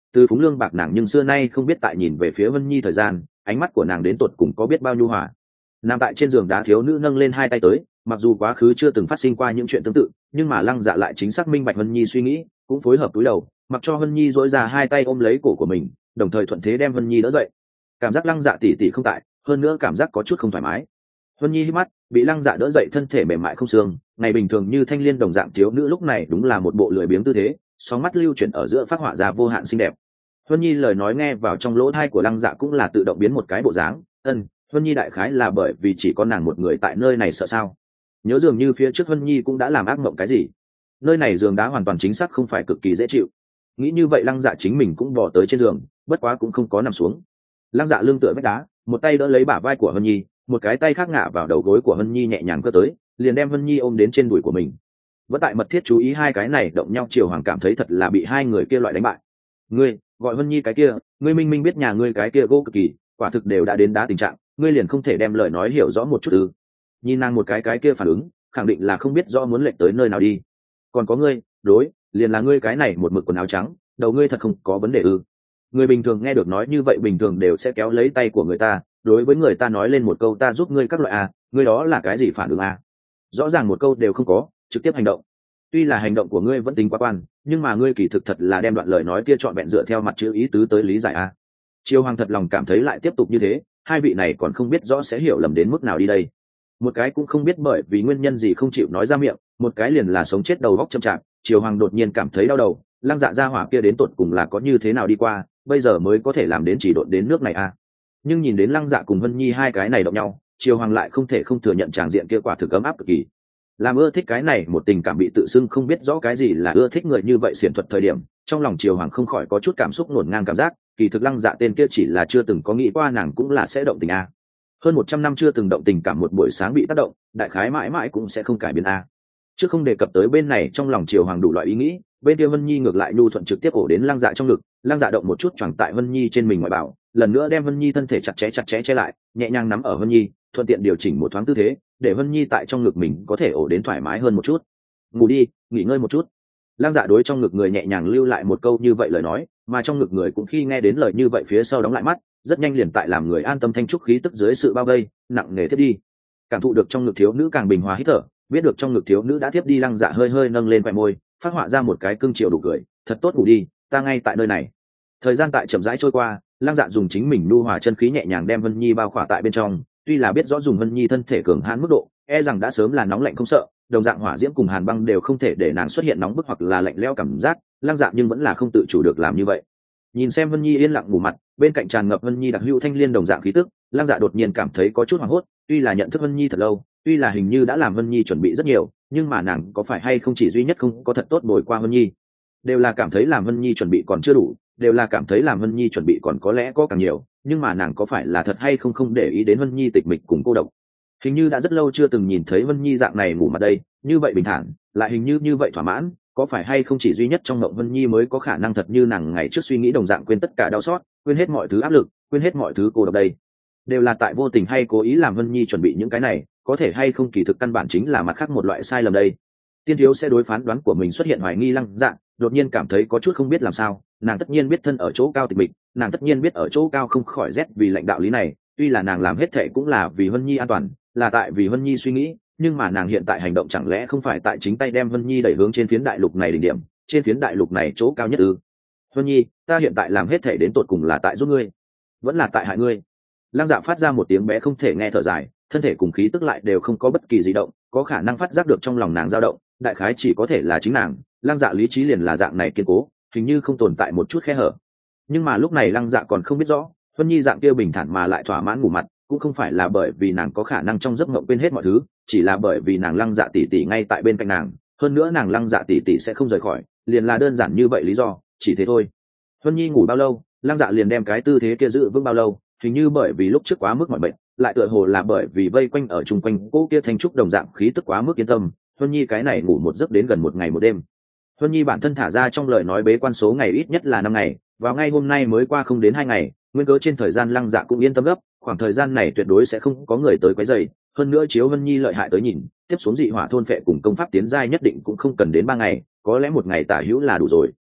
Speaker 1: từ phúng lương bạc nàng nhưng xưa nay không biết tại nhìn về phía vân nhi thời gian ánh mắt của nàng đến tột cùng có biết bao nhu hòa. Nằm tại trên giường đá thiếu nữ nâng lên hai tay tới, mặc dù quá khứ chưa từng phát sinh qua những chuyện tương tự, nhưng mà Lăng Dạ lại chính xác minh bạch Vân Nhi suy nghĩ, cũng phối hợp túi đầu, mặc cho Vân Nhi duỗi ra hai tay ôm lấy cổ của mình, đồng thời thuận thế đem Vân Nhi đỡ dậy. Cảm giác Lăng Dạ tỉ tỉ không tại, hơn nữa cảm giác có chút không thoải mái. Vân Nhi hít mắt, bị Lăng Dạ đỡ dậy, thân thể mềm mại không xương, ngày bình thường như thanh liên đồng dạng thiếu nữ lúc này đúng là một bộ lười biếng tư thế, sóng mắt lưu chuyển ở giữa phát họa ra vô hạn xinh đẹp. Vân Nhi lời nói nghe vào trong lỗ tai của Lăng Dạ cũng là tự động biến một cái bộ dáng, ân, Vân Nhi đại khái là bởi vì chỉ có nàng một người tại nơi này sợ sao? Nhớ dường như phía trước Vân Nhi cũng đã làm ác mộng cái gì. Nơi này giường đá hoàn toàn chính xác không phải cực kỳ dễ chịu. Nghĩ như vậy Lăng Dạ chính mình cũng bò tới trên giường, bất quá cũng không có nằm xuống. Lăng Dạ lưng tựa vách đá, một tay đỡ lấy bả vai của Vân Nhi, một cái tay khác ngả vào đầu gối của Vân Nhi nhẹ nhàng cơ tới, liền đem Vân Nhi ôm đến trên đùi của mình. Vẫn tại mật thiết chú ý hai cái này động nhau, Triều Hoàng cảm thấy thật là bị hai người kia loại đánh bại. Ngươi, gọi Vân Nhi cái kia, ngươi minh minh biết nhà ngươi cái kia gỗ cực kỳ, quả thực đều đã đến đá tình trạng, ngươi liền không thể đem lời nói hiểu rõ một chút ư? Nhìn nàng một cái cái kia phản ứng, khẳng định là không biết rõ muốn lệch tới nơi nào đi. Còn có ngươi, đối, liền là ngươi cái này một mực quần áo trắng, đầu ngươi thật không có vấn đề ư? Người bình thường nghe được nói như vậy bình thường đều sẽ kéo lấy tay của người ta, đối với người ta nói lên một câu ta giúp ngươi các loại a, ngươi đó là cái gì phản ứng a? Rõ ràng một câu đều không có, trực tiếp hành động. Tuy là hành động của ngươi vẫn tính quá quan, nhưng mà ngươi kỳ thực thật là đem đoạn lời nói kia trọn vẹn dựa theo mặt chữ ý tứ tới lý giải a. Triều Hoàng thật lòng cảm thấy lại tiếp tục như thế, hai vị này còn không biết rõ sẽ hiểu lầm đến mức nào đi đây. Một cái cũng không biết bởi vì nguyên nhân gì không chịu nói ra miệng, một cái liền là sống chết đầu góc châm chạp. Triều Hoàng đột nhiên cảm thấy đau đầu, Lăng Dạ gia hỏa kia đến tột cùng là có như thế nào đi qua, bây giờ mới có thể làm đến chỉ độn đến nước này a. Nhưng nhìn đến Lăng Dạ cùng Vân Nhi hai cái này động nhau, Triều Hoàng lại không thể không thừa nhận tràng diện kia quả thực ấm áp cực kỳ. Làm ưa thích cái này một tình cảm bị tự xưng không biết rõ cái gì là ưa thích người như vậy xiển thuật thời điểm, trong lòng Triều Hoàng không khỏi có chút cảm xúc nổn ngang cảm giác, kỳ thực Lăng Dạ tên kia chỉ là chưa từng có nghĩ qua nàng cũng là sẽ động tình a. Hơn một trăm năm chưa từng động tình cảm một buổi sáng bị tác động, đại khái mãi mãi cũng sẽ không cải biến a. Chứ không đề cập tới bên này trong lòng Triều Hoàng đủ loại ý nghĩ, bên kia Vân Nhi ngược lại nhu thuận trực tiếp ổ đến Lăng Dạ trong ngực, Lăng Dạ động một chút choàng tại Vân Nhi trên mình ngoại bảo, lần nữa đem Vân Nhi thân thể chặt chẽ chặt chẽ che lại, nhẹ nhàng nắm ở Vân Nhi, thuận tiện điều chỉnh một thoáng tư thế, để Vân Nhi tại trong ngực mình có thể ổ đến thoải mái hơn một chút. Ngủ đi, nghỉ ngơi một chút. Lăng Dạ đối trong ngực người nhẹ nhàng lưu lại một câu như vậy lời nói, mà trong ngực người cũng khi nghe đến lời như vậy phía sau đóng lại mắt, rất nhanh liền tại làm người an tâm thanh trúc khí tức dưới sự bao vây, nặng nề thiết đi. Cảm thụ được trong ngực thiếu nữ càng bình hòa hít thở, biết được trong ngực thiếu nữ đã tiếp đi, Lăng Dạ hơi hơi nâng lên khóe môi, phát họa ra một cái cưng chiều đủ cười, thật tốt, ngủ đi, ta ngay tại nơi này. Thời gian tại chậm rãi trôi qua, Lăng Dạ dùng chính mình nu hòa chân khí nhẹ nhàng đem Vân Nhi bao khỏa tại bên trong, tuy là biết rõ dùng Vân Nhi thân thể cường hãn mức độ, e rằng đã sớm là nóng lạnh không sợ, đồng dạng hỏa diễm cùng hàn băng đều không thể để nàng xuất hiện nóng bức hoặc là lạnh lẽo cảm giác, Lăng Dạ nhưng vẫn là không tự chủ được làm như vậy. Nhìn xem Vân Nhi yên lặng ngủ mặt, bên cạnh tràn ngập Vân Nhi đặc hữu thanh liên đồng dạng khí tức, Lăng Dạ đột nhiên cảm thấy có chút hoảng hốt, tuy là nhận thức Vân Nhi thật lâu, tuy là hình như đã làm Vân Nhi chuẩn bị rất nhiều, nhưng mà nàng có phải hay không chỉ duy nhất không có thật tốt bồi qua Vân Nhi, đều là cảm thấy làm Vân Nhi chuẩn bị còn chưa đủ, đều là cảm thấy làm Vân Nhi chuẩn bị còn có lẽ có càng nhiều, nhưng mà nàng có phải là thật hay không không để ý đến Vân Nhi tịch mịch cùng cô độc. Hình như đã rất lâu chưa từng nhìn thấy Vân Nhi dạng này ngủ mặt đây, như vậy bình thản, lại hình như như vậy thỏa mãn, có phải hay không chỉ duy nhất trong mộng Vân Nhi mới có khả năng thật như nàng ngày trước suy nghĩ đồng dạng, quên tất cả đau xót, quên hết mọi thứ áp lực, quên hết mọi thứ cô độc đây. Đều là tại vô tình hay cố ý làm Vân Nhi chuẩn bị những cái này, có thể hay không kỳ thực căn bản chính là mặt khác một loại sai lầm đây. Tiên thiếu sẽ đối phán đoán của mình xuất hiện hoài nghi. Lăng Dạ đột nhiên cảm thấy có chút không biết làm sao, nàng tất nhiên biết thân ở chỗ cao tịch mịch, nàng tất nhiên biết ở chỗ cao không khỏi rét vì lạnh đạo lý này, tuy là nàng làm hết thệ cũng là vì Vân Nhi an toàn, là tại vì Vân Nhi suy nghĩ, nhưng mà nàng hiện tại hành động chẳng lẽ không phải tại chính tay đem Vân Nhi đẩy hướng trên phiến đại lục này đỉnh điểm, trên phiến đại lục này chỗ cao nhất ư? Vân Nhi, ta hiện tại làm hết thệ đến tột cùng là tại giúp ngươi, vẫn là tại hại ngươi? Lăng Dạ phát ra một tiếng bé không thể nghe thở dài, thân thể cùng khí tức lại đều không có bất kỳ gì động, có khả năng phát giác được trong lòng nàng dao động, đại khái chỉ có thể là chính nàng. Lăng Dạ lý trí liền là dạng này kiên cố, hình như không tồn tại một chút khe hở. Nhưng mà lúc này Lăng Dạ còn không biết rõ, Vân Nhi dạng kia bình thản mà lại thỏa mãn ngủ mặt, cũng không phải là bởi vì nàng có khả năng trong giấc mộng quên hết mọi thứ, chỉ là bởi vì nàng Lăng Dạ tỷ tỷ ngay tại bên cạnh nàng, hơn nữa nàng Lăng Dạ tỷ tỷ sẽ không rời khỏi, liền là đơn giản như vậy lý do, chỉ thế thôi. Vân Nhi ngủ bao lâu, Lăng Dạ liền đem cái tư thế kia giữ vững bao lâu, hình như bởi vì lúc trước quá mức mỏi mệt, lại tựa hồ là bởi vì vây quanh ở chung quanh cô kia thanh trúc đồng dạng khí tức quá mức yên tâm, Vân Nhi cái này ngủ một giấc đến gần một ngày một đêm. Vân Nhi bản thân thả ra trong lời nói bế quan số ngày ít nhất là năm ngày, vào ngay hôm nay mới qua không đến hai ngày, nguyên cớ trên thời gian Lăng Dạ cũng yên tâm gấp, khoảng thời gian này tuyệt đối sẽ không có người tới quấy rầy, hơn nữa chiếu Vân Nhi lợi hại tới nhìn, tiếp xuống dị hỏa thôn phệ cùng công pháp tiến giai nhất định cũng không cần đến ba ngày, có lẽ một ngày tả hữu là đủ rồi.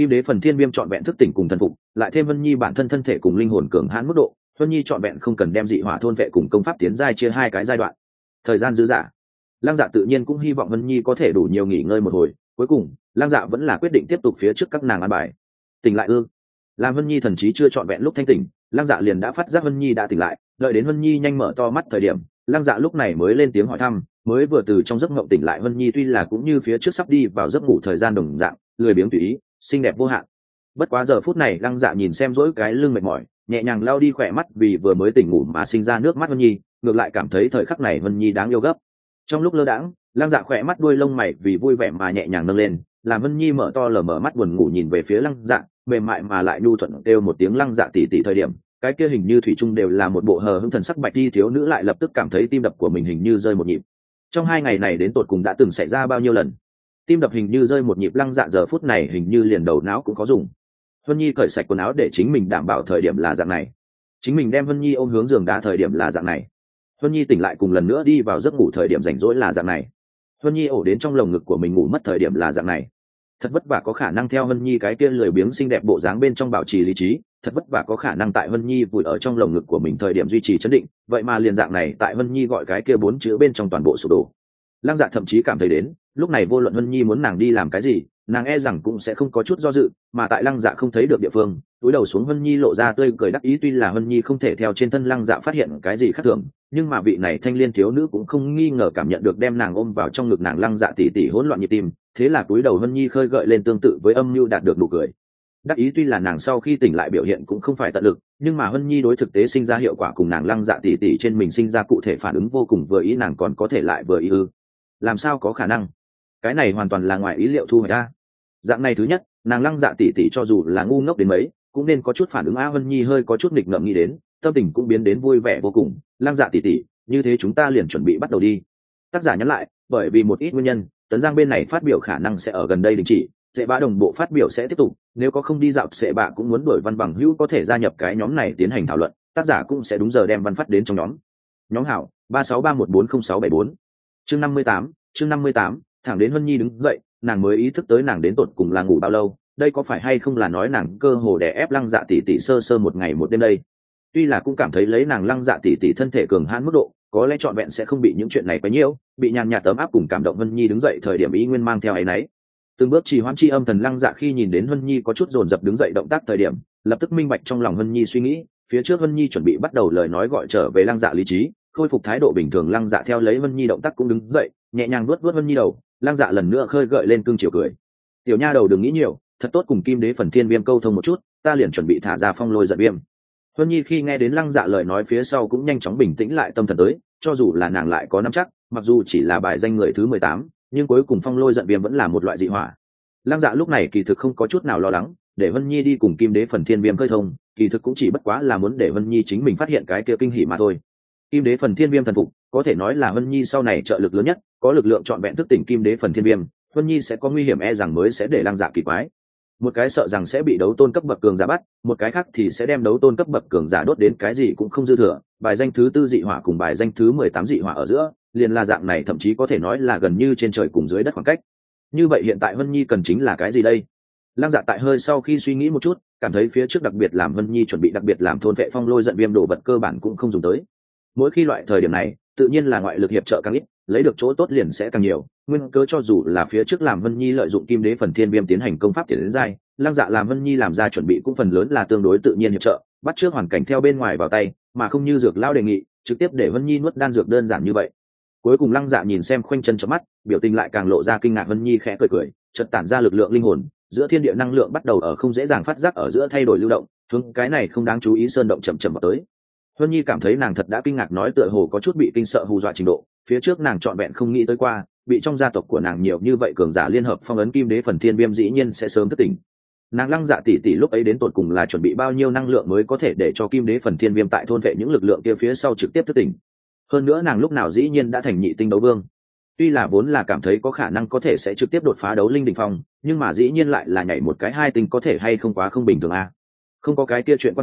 Speaker 1: kim đế phần thiên viêm trọn vẹn thức tỉnh cùng thần phục, lại thêm vân nhi bản thân thân thể cùng linh hồn cường hãn mức độ, vân nhi trọn vẹn không cần đem dị hỏa thôn vệ cùng công pháp tiến giai chia hai cái giai đoạn. Thời gian dư dả, Lăng Dạ tự nhiên cũng hy vọng vân nhi có thể đủ nhiều nghỉ ngơi một hồi. Cuối cùng Lăng Dạ vẫn là quyết định tiếp tục phía trước các nàng an bài. Tỉnh lại ư? Làm vân nhi thần trí chưa trọn vẹn lúc thanh tỉnh, Lăng Dạ liền đã phát giác vân nhi đã tỉnh lại. Đợi đến vân nhi nhanh mở to mắt thời điểm, Lăng Dạ lúc này mới lên tiếng hỏi thăm. Mới vừa từ trong giấc mộng tỉnh lại vân nhi tuy là cũng như phía trước sắp đi vào giấc ngủ thời gian đồng dạng, lười biếng tùy ý, xinh đẹp vô hạn. Bất quá giờ phút này Lăng Dạ nhìn xem dỗi cái lưng mệt mỏi, nhẹ nhàng lau đi khỏe mắt vì vừa mới tỉnh ngủ mà sinh ra nước mắt vân nhi, ngược lại cảm thấy thời khắc này vân nhi đáng yêu gấp. Trong lúc lơ đãng, Lăng Dạ khỏe mắt đuôi lông mày vì vui vẻ mà nhẹ nhàng nâng lên, làm vân nhi mở to lờ mở mắt buồn ngủ nhìn về phía Lăng Dạ, mềm mại mà lại nhu thuận kêu một tiếng Lăng Dạ tỉ tỉ thời điểm, cái kia hình như thủy chung đều là một bộ hờ hững thần sắc bạch ti thiếu nữ lại lập tức cảm thấy tim đập của mình hình như rơi một nhịp. Trong hai ngày này đến tột cùng đã từng xảy ra bao nhiêu lần tim đập hình như rơi một nhịp, Lăng Dạ giờ phút này hình như liền đầu não cũng có dùng. Vân nhi cởi sạch quần áo để chính mình đảm bảo thời điểm là dạng này, chính mình đem Vân nhi ôm hướng giường đá thời điểm là dạng này, Vân nhi tỉnh lại cùng lần nữa đi vào giấc ngủ thời điểm rảnh rỗi là dạng này, Vân nhi ổ đến trong lồng ngực của mình ngủ mất thời điểm là dạng này. Thật vất vả có khả năng theo Vân nhi cái kia lười biếng xinh đẹp bộ dáng bên trong bảo trì lý trí, thật vất vả có khả năng tại Vân nhi vùi ở trong lồng ngực của mình thời điểm duy trì chấn định, vậy mà liền dạng này tại Vân nhi gọi cái kia bốn chữ bên trong toàn bộ sụp đổ. Lăng Dạ thậm chí cảm thấy đến lúc này vô luận Vân nhi muốn nàng đi làm cái gì, nàng e rằng cũng sẽ không có chút do dự, mà tại Lăng Dạ không thấy được địa phương, túi đầu xuống Vân nhi lộ ra tươi cười đắc ý. Tuy là Vân nhi không thể theo trên thân Lăng Dạ phát hiện cái gì khác thường, nhưng mà vị này thanh liên thiếu nữ cũng không nghi ngờ cảm nhận được đem nàng ôm vào trong ngực nàng Lăng Dạ tỉ tỉ hỗn loạn nhịp tim, thế là túi đầu Vân nhi khơi gợi lên tương tự với âm mưu đạt được nụ cười đắc ý. Tuy là nàng sau khi tỉnh lại biểu hiện cũng không phải tận lực, nhưng mà Vân nhi đối thực tế sinh ra hiệu quả cùng nàng Lăng Dạ tỉ tỉ trên mình sinh ra cụ thể phản ứng vô cùng vừa ý, nàng còn có thể lại vừa ý ư? Làm sao có khả năng? Cái này hoàn toàn là ngoài ý liệu thu hồi ra. Dạng này thứ nhất, nàng Lăng Dạ tỉ tỉ cho dù là ngu ngốc đến mấy cũng nên có chút phản ứng. A Vân nhi hơi có chút nghịch ngợm nghĩ đến, tâm tình cũng biến đến vui vẻ vô cùng. Lăng Dạ tỉ tỉ, như thế chúng ta liền chuẩn bị bắt đầu đi. Tác giả nhắn lại, bởi vì một ít nguyên nhân, Tấn Giang bên này phát biểu khả năng sẽ ở gần đây đình chỉ, Sệ Bạ đồng bộ phát biểu sẽ tiếp tục, nếu có không đi dạo Sệ Bạ cũng muốn đổi văn bằng hữu có thể gia nhập cái nhóm này tiến hành thảo luận, tác giả cũng sẽ đúng giờ đem văn phát đến trong nhóm. Nhóm hảo ba sáu ba một bốn không sáu bảy bốn. Chương năm mươi tám, chương năm mươi tám, thẳng đến Vân nhi đứng dậy, nàng mới ý thức tới nàng đến tột cùng là ngủ bao lâu, đây có phải hay không là nói nàng cơ hồ đè ép Lăng Dạ tỷ tỷ sơ sơ một ngày một đêm đây. Tuy là cũng cảm thấy lấy nàng Lăng Dạ tỷ tỷ thân thể cường hãn mức độ, có lẽ trọn vẹn sẽ không bị những chuyện này quấy nhiễu, bị nhàn nhạt tấm áp cùng cảm động Vân nhi đứng dậy thời điểm ý nguyên mang theo ấy nấy. Từng bước trì hoãn chi âm thần Lăng Dạ khi nhìn đến Vân nhi có chút dồn dập đứng dậy động tác thời điểm, lập tức minh bạch trong lòng Vân nhi suy nghĩ, phía trước Vân nhi chuẩn bị bắt đầu lời nói gọi trở về Lăng Dạ lý trí, khôi phục thái độ bình thường. Lăng Dạ theo lấy Vân nhi động tác cũng đứng dậy, nhẹ nhàng vuốt vuốt Vân nhi đầu. Lăng Dạ lần nữa khơi gợi lên cương chiều cười, tiểu nha đầu đừng nghĩ nhiều, thật tốt cùng kim đế phần thiên viêm câu thông một chút, ta liền chuẩn bị thả ra phong lôi giận viêm. Vân nhi khi nghe đến Lăng Dạ lời nói phía sau cũng nhanh chóng bình tĩnh lại tâm thần tới, cho dù là nàng lại có nắm chắc, mặc dù chỉ là bài danh người thứ mười tám, nhưng cuối cùng phong lôi giận viêm vẫn là một loại dị hỏa. Lăng Dạ lúc này kỳ thực không có chút nào lo lắng, để Vân nhi đi cùng kim đế phần thiên viêm khơi thông, kỳ thực cũng chỉ bất quá là muốn để Vân nhi chính mình phát hiện cái kia kinh hỉ mà thôi. Kim đế phần thiên viêm thần phục có thể nói là Vân nhi sau này trợ lực lớn nhất, có lực lượng trọn vẹn thức tỉnh kim đế phần thiên viêm, Vân nhi sẽ có nguy hiểm e rằng mới sẽ để Lăng Dạ kỳ quái. Một cái sợ rằng sẽ bị đấu tôn cấp bậc cường giả bắt, một cái khác thì sẽ đem đấu tôn cấp bậc cường giả đốt đến cái gì cũng không dư thừa. Bài danh thứ tư dị hỏa cùng bài danh thứ mười tám dị hỏa ở giữa, liền là dạng này, thậm chí có thể nói là gần như trên trời cùng dưới đất khoảng cách. Như vậy hiện tại Vân nhi cần chính là cái gì đây? Lăng Dạ tại hơi sau khi suy nghĩ một chút, cảm thấy phía trước đặc biệt làm Vân nhi chuẩn bị đặc biệt làm thôn vệ phong lôi giận viêm đồ vật cơ bản cũng không dùng tới. Mỗi khi loại thời điểm này, tự nhiên là ngoại lực hiệp trợ càng ít, lấy được chỗ tốt liền sẽ càng nhiều. Nguyên cớ cho dù là phía trước làm Vân nhi lợi dụng kim đế phần thiên viêm tiến hành công pháp tiến đến giai, Lăng Dạ làm Vân nhi làm ra chuẩn bị cũng phần lớn là tương đối tự nhiên hiệp trợ, bắt trước hoàn cảnh theo bên ngoài vào tay, mà không như Dược Lão đề nghị, trực tiếp để Vân nhi nuốt đan dược đơn giản như vậy. Cuối cùng Lăng Dạ nhìn xem khoanh chân chớp mắt, biểu tình lại càng lộ ra kinh ngạc. Vân nhi khẽ cười cười, chợt tản ra lực lượng linh hồn, giữa thiên địa năng lượng bắt đầu ở không dễ dàng phát giác ở giữa thay đổi lưu động, hướng cái này không đáng chú ý sơn động chậm chậm vào tới. Vân nhi cảm thấy nàng thật đã kinh ngạc nói tựa hồ có chút bị kinh sợ hù dọa trình độ, phía trước nàng trọn vẹn không nghĩ tới qua, bị trong gia tộc của nàng nhiều như vậy cường giả liên hợp phong ấn kim đế phần thiên viêm dĩ nhiên sẽ sớm thức tỉnh. Nàng Lăng Dạ tỷ tỷ lúc ấy đến tột cùng là chuẩn bị bao nhiêu năng lượng mới có thể để cho kim đế phần thiên viêm tại thôn vệ những lực lượng kia phía sau trực tiếp thức tỉnh. Hơn nữa nàng lúc nào dĩ nhiên đã thành nhị tinh đấu vương. Tuy là vốn là cảm thấy có khả năng có thể sẽ trực tiếp đột phá đấu linh đỉnh phong, nhưng mà dĩ nhiên lại là nhảy một cái hai tinh có thể hay không quá không bình thường a. À? Không có cái kia chuyện quan trọng,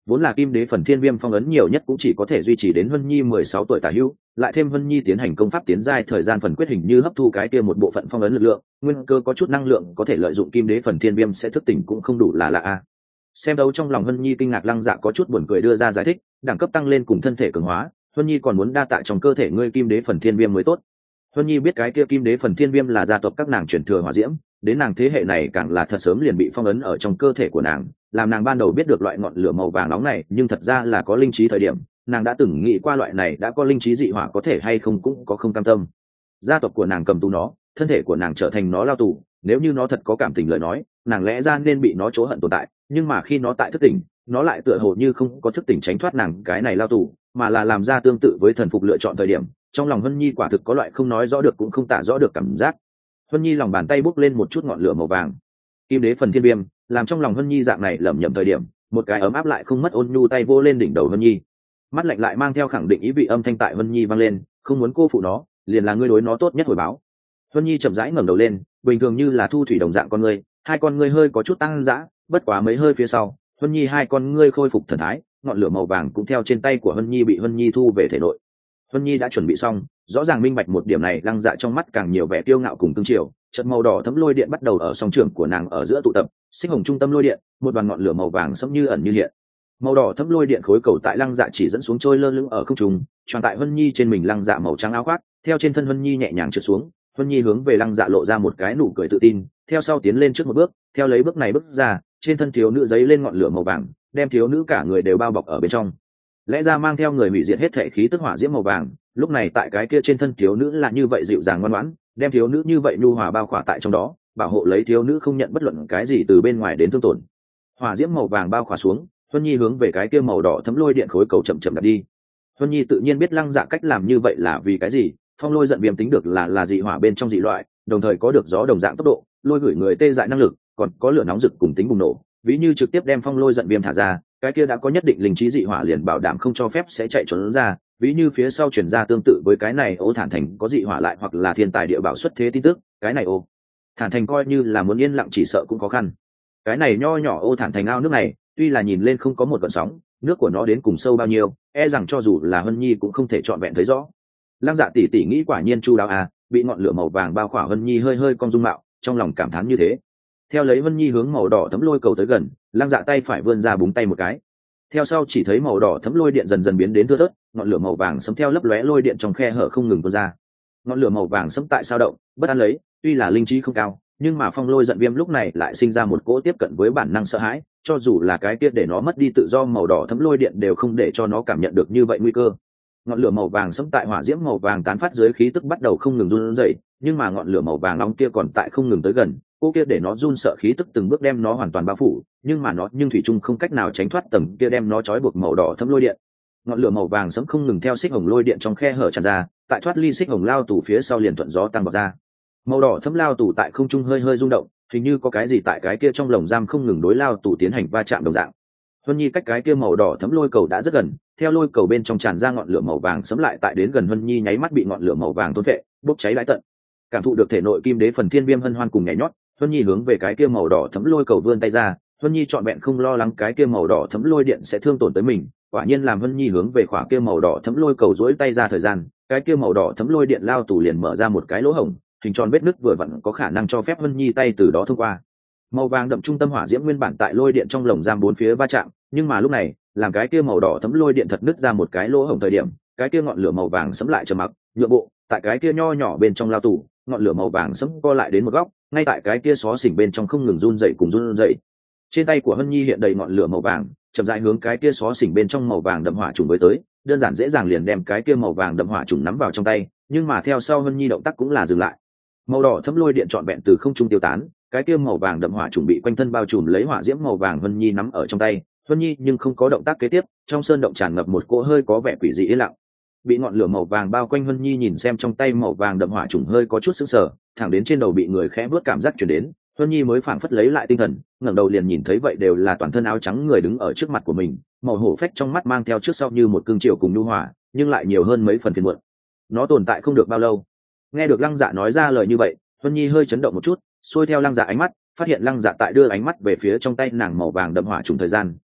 Speaker 1: vốn là kim đế phần thiên viêm phong ấn nhiều nhất cũng chỉ có thể duy trì đến Vân Nhi mười sáu tuổi tả hữu, lại thêm Vân Nhi tiến hành công pháp tiến giai thời gian phần quyết hình như hấp thu cái kia một bộ phận phong ấn lực lượng, nguyên cơ có chút năng lượng có thể lợi dụng kim đế phần thiên viêm sẽ thức tỉnh cũng không đủ là lạ a. Xem đấu trong lòng Vân Nhi kinh ngạc, Lăng Dạ có chút buồn cười đưa ra giải thích, đẳng cấp tăng lên cùng thân thể cường hóa, Vân Nhi còn muốn đa tạ trong cơ thể ngươi kim đế phần thiên viêm mới tốt. Vân Nhi biết cái kia kim đế phần thiên viêm là gia tộc các nàng truyền thừa hỏa diễm, đến nàng thế hệ này càng là thật sớm liền bị phong ấn ở trong cơ thể của nàng, làm nàng ban đầu biết được loại ngọn lửa màu vàng nóng này, nhưng thật ra là có linh trí thời điểm, nàng đã từng nghĩ qua loại này đã có linh trí dị hỏa có thể hay không cũng có không cam tâm. Gia tộc của nàng cầm tù nó, thân thể của nàng trở thành nó lao tù, nếu như nó thật có cảm tình lời nói, nàng lẽ ra nên bị nó chỗ hận tồn tại, nhưng mà khi nó tại thức tỉnh, nó lại tựa hồ như không có thức tỉnh tránh thoát nàng cái này lao tù, mà là làm ra tương tự với thần phục lựa chọn thời điểm, trong lòng Vân Nhi quả thực có loại không nói rõ được cũng không tả rõ được cảm giác. Vân Nhi lòng bàn tay bốc lên một chút ngọn lửa màu vàng, kim đế phần thiên viêm, làm trong lòng Vân Nhi dạng này lẩm nhẩm thời điểm, một cái ấm áp lại không mất ôn nhu tay vô lên đỉnh đầu Vân Nhi, mắt lạnh lại mang theo khẳng định ý vị âm thanh tại Vân Nhi vang lên, không muốn cô phụ nó, liền là ngươi đối nó tốt nhất hồi báo. Vân Nhi chậm rãi ngẩng đầu lên, bình thường như là thu thủy đồng dạng con ngươi, hai con ngươi hơi có chút tăng dã, bất quá mấy hơi phía sau, Vân Nhi hai con ngươi khôi phục thần thái, ngọn lửa màu vàng cũng theo trên tay của Vân Nhi bị Vân Nhi thu về thể nội. Vân Nhi đã chuẩn bị xong, rõ ràng minh bạch một điểm này, Lăng Dạ trong mắt càng nhiều vẻ kiêu ngạo cùng cương triều, chợt màu đỏ thấm lôi điện bắt đầu ở song trường của nàng ở giữa tụ tập, xích hồng trung tâm lôi điện, một đoàn ngọn lửa màu vàng sẫm như ẩn như hiện. Màu đỏ thấm lôi điện khối cầu tại Lăng Dạ chỉ dẫn xuống trôi lơ lửng ở không trung, tròn tại Vân Nhi trên mình. Lăng Dạ màu trắng áo khoác, theo trên thân Vân Nhi nhẹ nhàng trượt xuống, Vân Nhi hướng về Lăng Dạ lộ ra một cái nụ cười tự tin, theo sau tiến lên trước một bước, theo lấy bước này bước ra, trên thân thiếu nữ giấy lên ngọn lửa màu vàng, đem thiếu nữ cả người đều bao bọc ở bên trong. Lẽ ra mang theo người hủy diệt hết thể khí tức hỏa diễm màu vàng, lúc này tại cái kia trên thân thiếu nữ là như vậy dịu dàng ngoan ngoãn, đem thiếu nữ như vậy nhu hòa bao khỏa tại trong đó, bảo hộ lấy thiếu nữ không nhận bất luận cái gì từ bên ngoài đến thương tổn. Hỏa diễm màu vàng bao khỏa xuống, Vân Nhi hướng về cái kia màu đỏ thấm lôi điện khối cầu chậm chậm đặt đi. Vân Nhi tự nhiên biết Lăng Dạ cách làm như vậy là vì cái gì, phong lôi giận viêm tính được là là dị hỏa bên trong dị loại, đồng thời có được gió đồng dạng tốc độ, lôi gửi người tê dại năng lực, còn có lửa nóng rực cùng tính bùng nổ, ví như trực tiếp đem phong lôi giận viêm thả ra, cái kia đã có nhất định linh trí dị hỏa liền bảo đảm không cho phép sẽ chạy trốn ra, ví như phía sau chuyển ra tương tự với cái này ô thản thành có dị hỏa lại hoặc là thiên tài địa bảo xuất thế tin tức, cái này ô thản thành coi như là muốn yên lặng chỉ sợ cũng khó khăn. Cái này nho nhỏ ô thản thành ao nước này, tuy là nhìn lên không có một gợn sóng, nước của nó đến cùng sâu bao nhiêu, e rằng cho dù là Hân Nhi cũng không thể trọn vẹn thấy rõ. Lăng Dạ tỷ tỷ nghĩ quả nhiên chu đáo à, bị ngọn lửa màu vàng bao khỏa Hân Nhi hơi hơi cong dung mạo, trong lòng cảm thán như thế. Theo lấy Hân Nhi hướng màu đỏ thấm lôi cầu tới gần, Lăng Dạ tay phải vươn ra búng tay một cái. Theo sau chỉ thấy màu đỏ thấm lôi điện dần dần biến đến thưa thớt, ngọn lửa màu vàng sẫm theo lấp lóe lôi điện trong khe hở không ngừng tuôn ra. Ngọn lửa màu vàng sẫm tại sao động, bất an lấy, tuy là linh trí không cao, nhưng mà phong lôi giận viêm lúc này lại sinh ra một cỗ tiếp cận với bản năng sợ hãi, cho dù là cái kia để nó mất đi tự do màu đỏ thấm lôi điện đều không để cho nó cảm nhận được như vậy nguy cơ. Ngọn lửa màu vàng sẫm tại hỏa diễm màu vàng tán phát dưới khí tức bắt đầu không ngừng run rẩy, nhưng mà ngọn lửa màu vàng nóng kia còn tại không ngừng tới gần, cô kia để nó run sợ khí tức từng bước đem nó hoàn toàn bao phủ, nhưng mà nó nhưng thủy chung không cách nào tránh thoát tầng kia đem nó trói buộc màu đỏ thấm lôi điện. Ngọn lửa màu vàng sẫm không ngừng theo xích hồng lôi điện trong khe hở tràn ra, tại thoát ly xích hồng lao tù phía sau liền thuận gió tăng bọc ra. Màu đỏ thấm lao tù tại không trung hơi hơi rung động, hình như có cái gì tại cái kia trong lồng giam không ngừng đối lao tù tiến hành va chạm đồng dạng. Huân Nhi cách cái kia màu đỏ thấm lôi cầu đã rất gần, theo lôi cầu bên trong tràn ra ngọn lửa màu vàng sẫm lại tại đến gần Huân Nhi nháy mắt bị ngọn lửa màu vàng thôn phệ, bốc cháy đãi tận. Cảm thụ được thể nội kim đế phần thiên viêm hân hoan cùng nhảy nhót, Huân Nhi hướng về cái kia màu đỏ thấm lôi cầu vươn tay ra, Huân Nhi trọn vẹn không lo lắng cái kia màu đỏ thấm lôi điện sẽ thương tổn tới mình, quả nhiên làm Huân Nhi hướng về khỏa kia màu đỏ thấm lôi cầu duỗi tay ra thời gian, cái kia màu đỏ thấm lôi điện lao tù liền mở ra một cái lỗ hổng, hình tròn vết nứt vừa vặn có khả năng cho phép Huân Nhi tay từ đó thông qua. Màu vàng đậm trung tâm hỏa diễm nguyên bản tại lôi điện trong lồng giam bốn phía va chạm, nhưng mà lúc này, làm cái kia màu đỏ thấm lôi điện thật nứt ra một cái lỗ hổng thời điểm, cái kia ngọn lửa màu vàng sẫm lại trầm mặc, nhượng bộ, tại cái kia nho nhỏ bên trong lao tù, ngọn lửa màu vàng sẫm co lại đến một góc, ngay tại cái kia xó xỉnh bên trong không ngừng run rẩy cùng run rẩy. Trên tay của Huân Nhi hiện đầy ngọn lửa màu vàng, chậm rãi hướng cái kia xó xỉnh bên trong màu vàng đậm hỏa trùng với tới, đơn giản dễ dàng liền đem cái kia màu vàng đậm hỏa trùng nắm vào trong tay, nhưng mà theo sau Huân Nhi động tác cũng là dừng lại. Màu đỏ thấm lôi điện trọn vẹn từ không trung tiêu tán, cái kia màu vàng đậm hỏa trùng bị quanh thân bao trùm lấy hỏa diễm màu vàng Huân Nhi nắm ở trong tay, Huân Nhi nhưng không có động tác kế tiếp, trong sơn động tràn ngập một cỗ hơi có vẻ quỷ dị yên lặng. Bị ngọn lửa màu vàng bao quanh Huân Nhi nhìn xem trong tay màu vàng đậm hỏa trùng hơi có chút sững sờ, thẳng đến trên đầu bị người khẽ vớt cảm giác truyền đến, Huân Nhi mới phảng phất lấy lại tinh thần, ngẩng đầu liền nhìn thấy vậy đều là toàn thân áo trắng người đứng ở trước mặt của mình, màu hổ phách trong mắt mang theo trước sau như một cương triều cùng nhu hòa, nhưng lại nhiều hơn mấy phần phiền muộn. Nó tồn tại không được bao lâu. Nghe được Lăng Dạ nói ra lời như vậy, Huân Nhi hơi chấn động một chút, xuôi theo Lăng Dạ ánh mắt, phát hiện Lăng Dạ tại đưa ánh mắt về phía trong tay nàng màu vàng đậm hỏa trùng thời gian,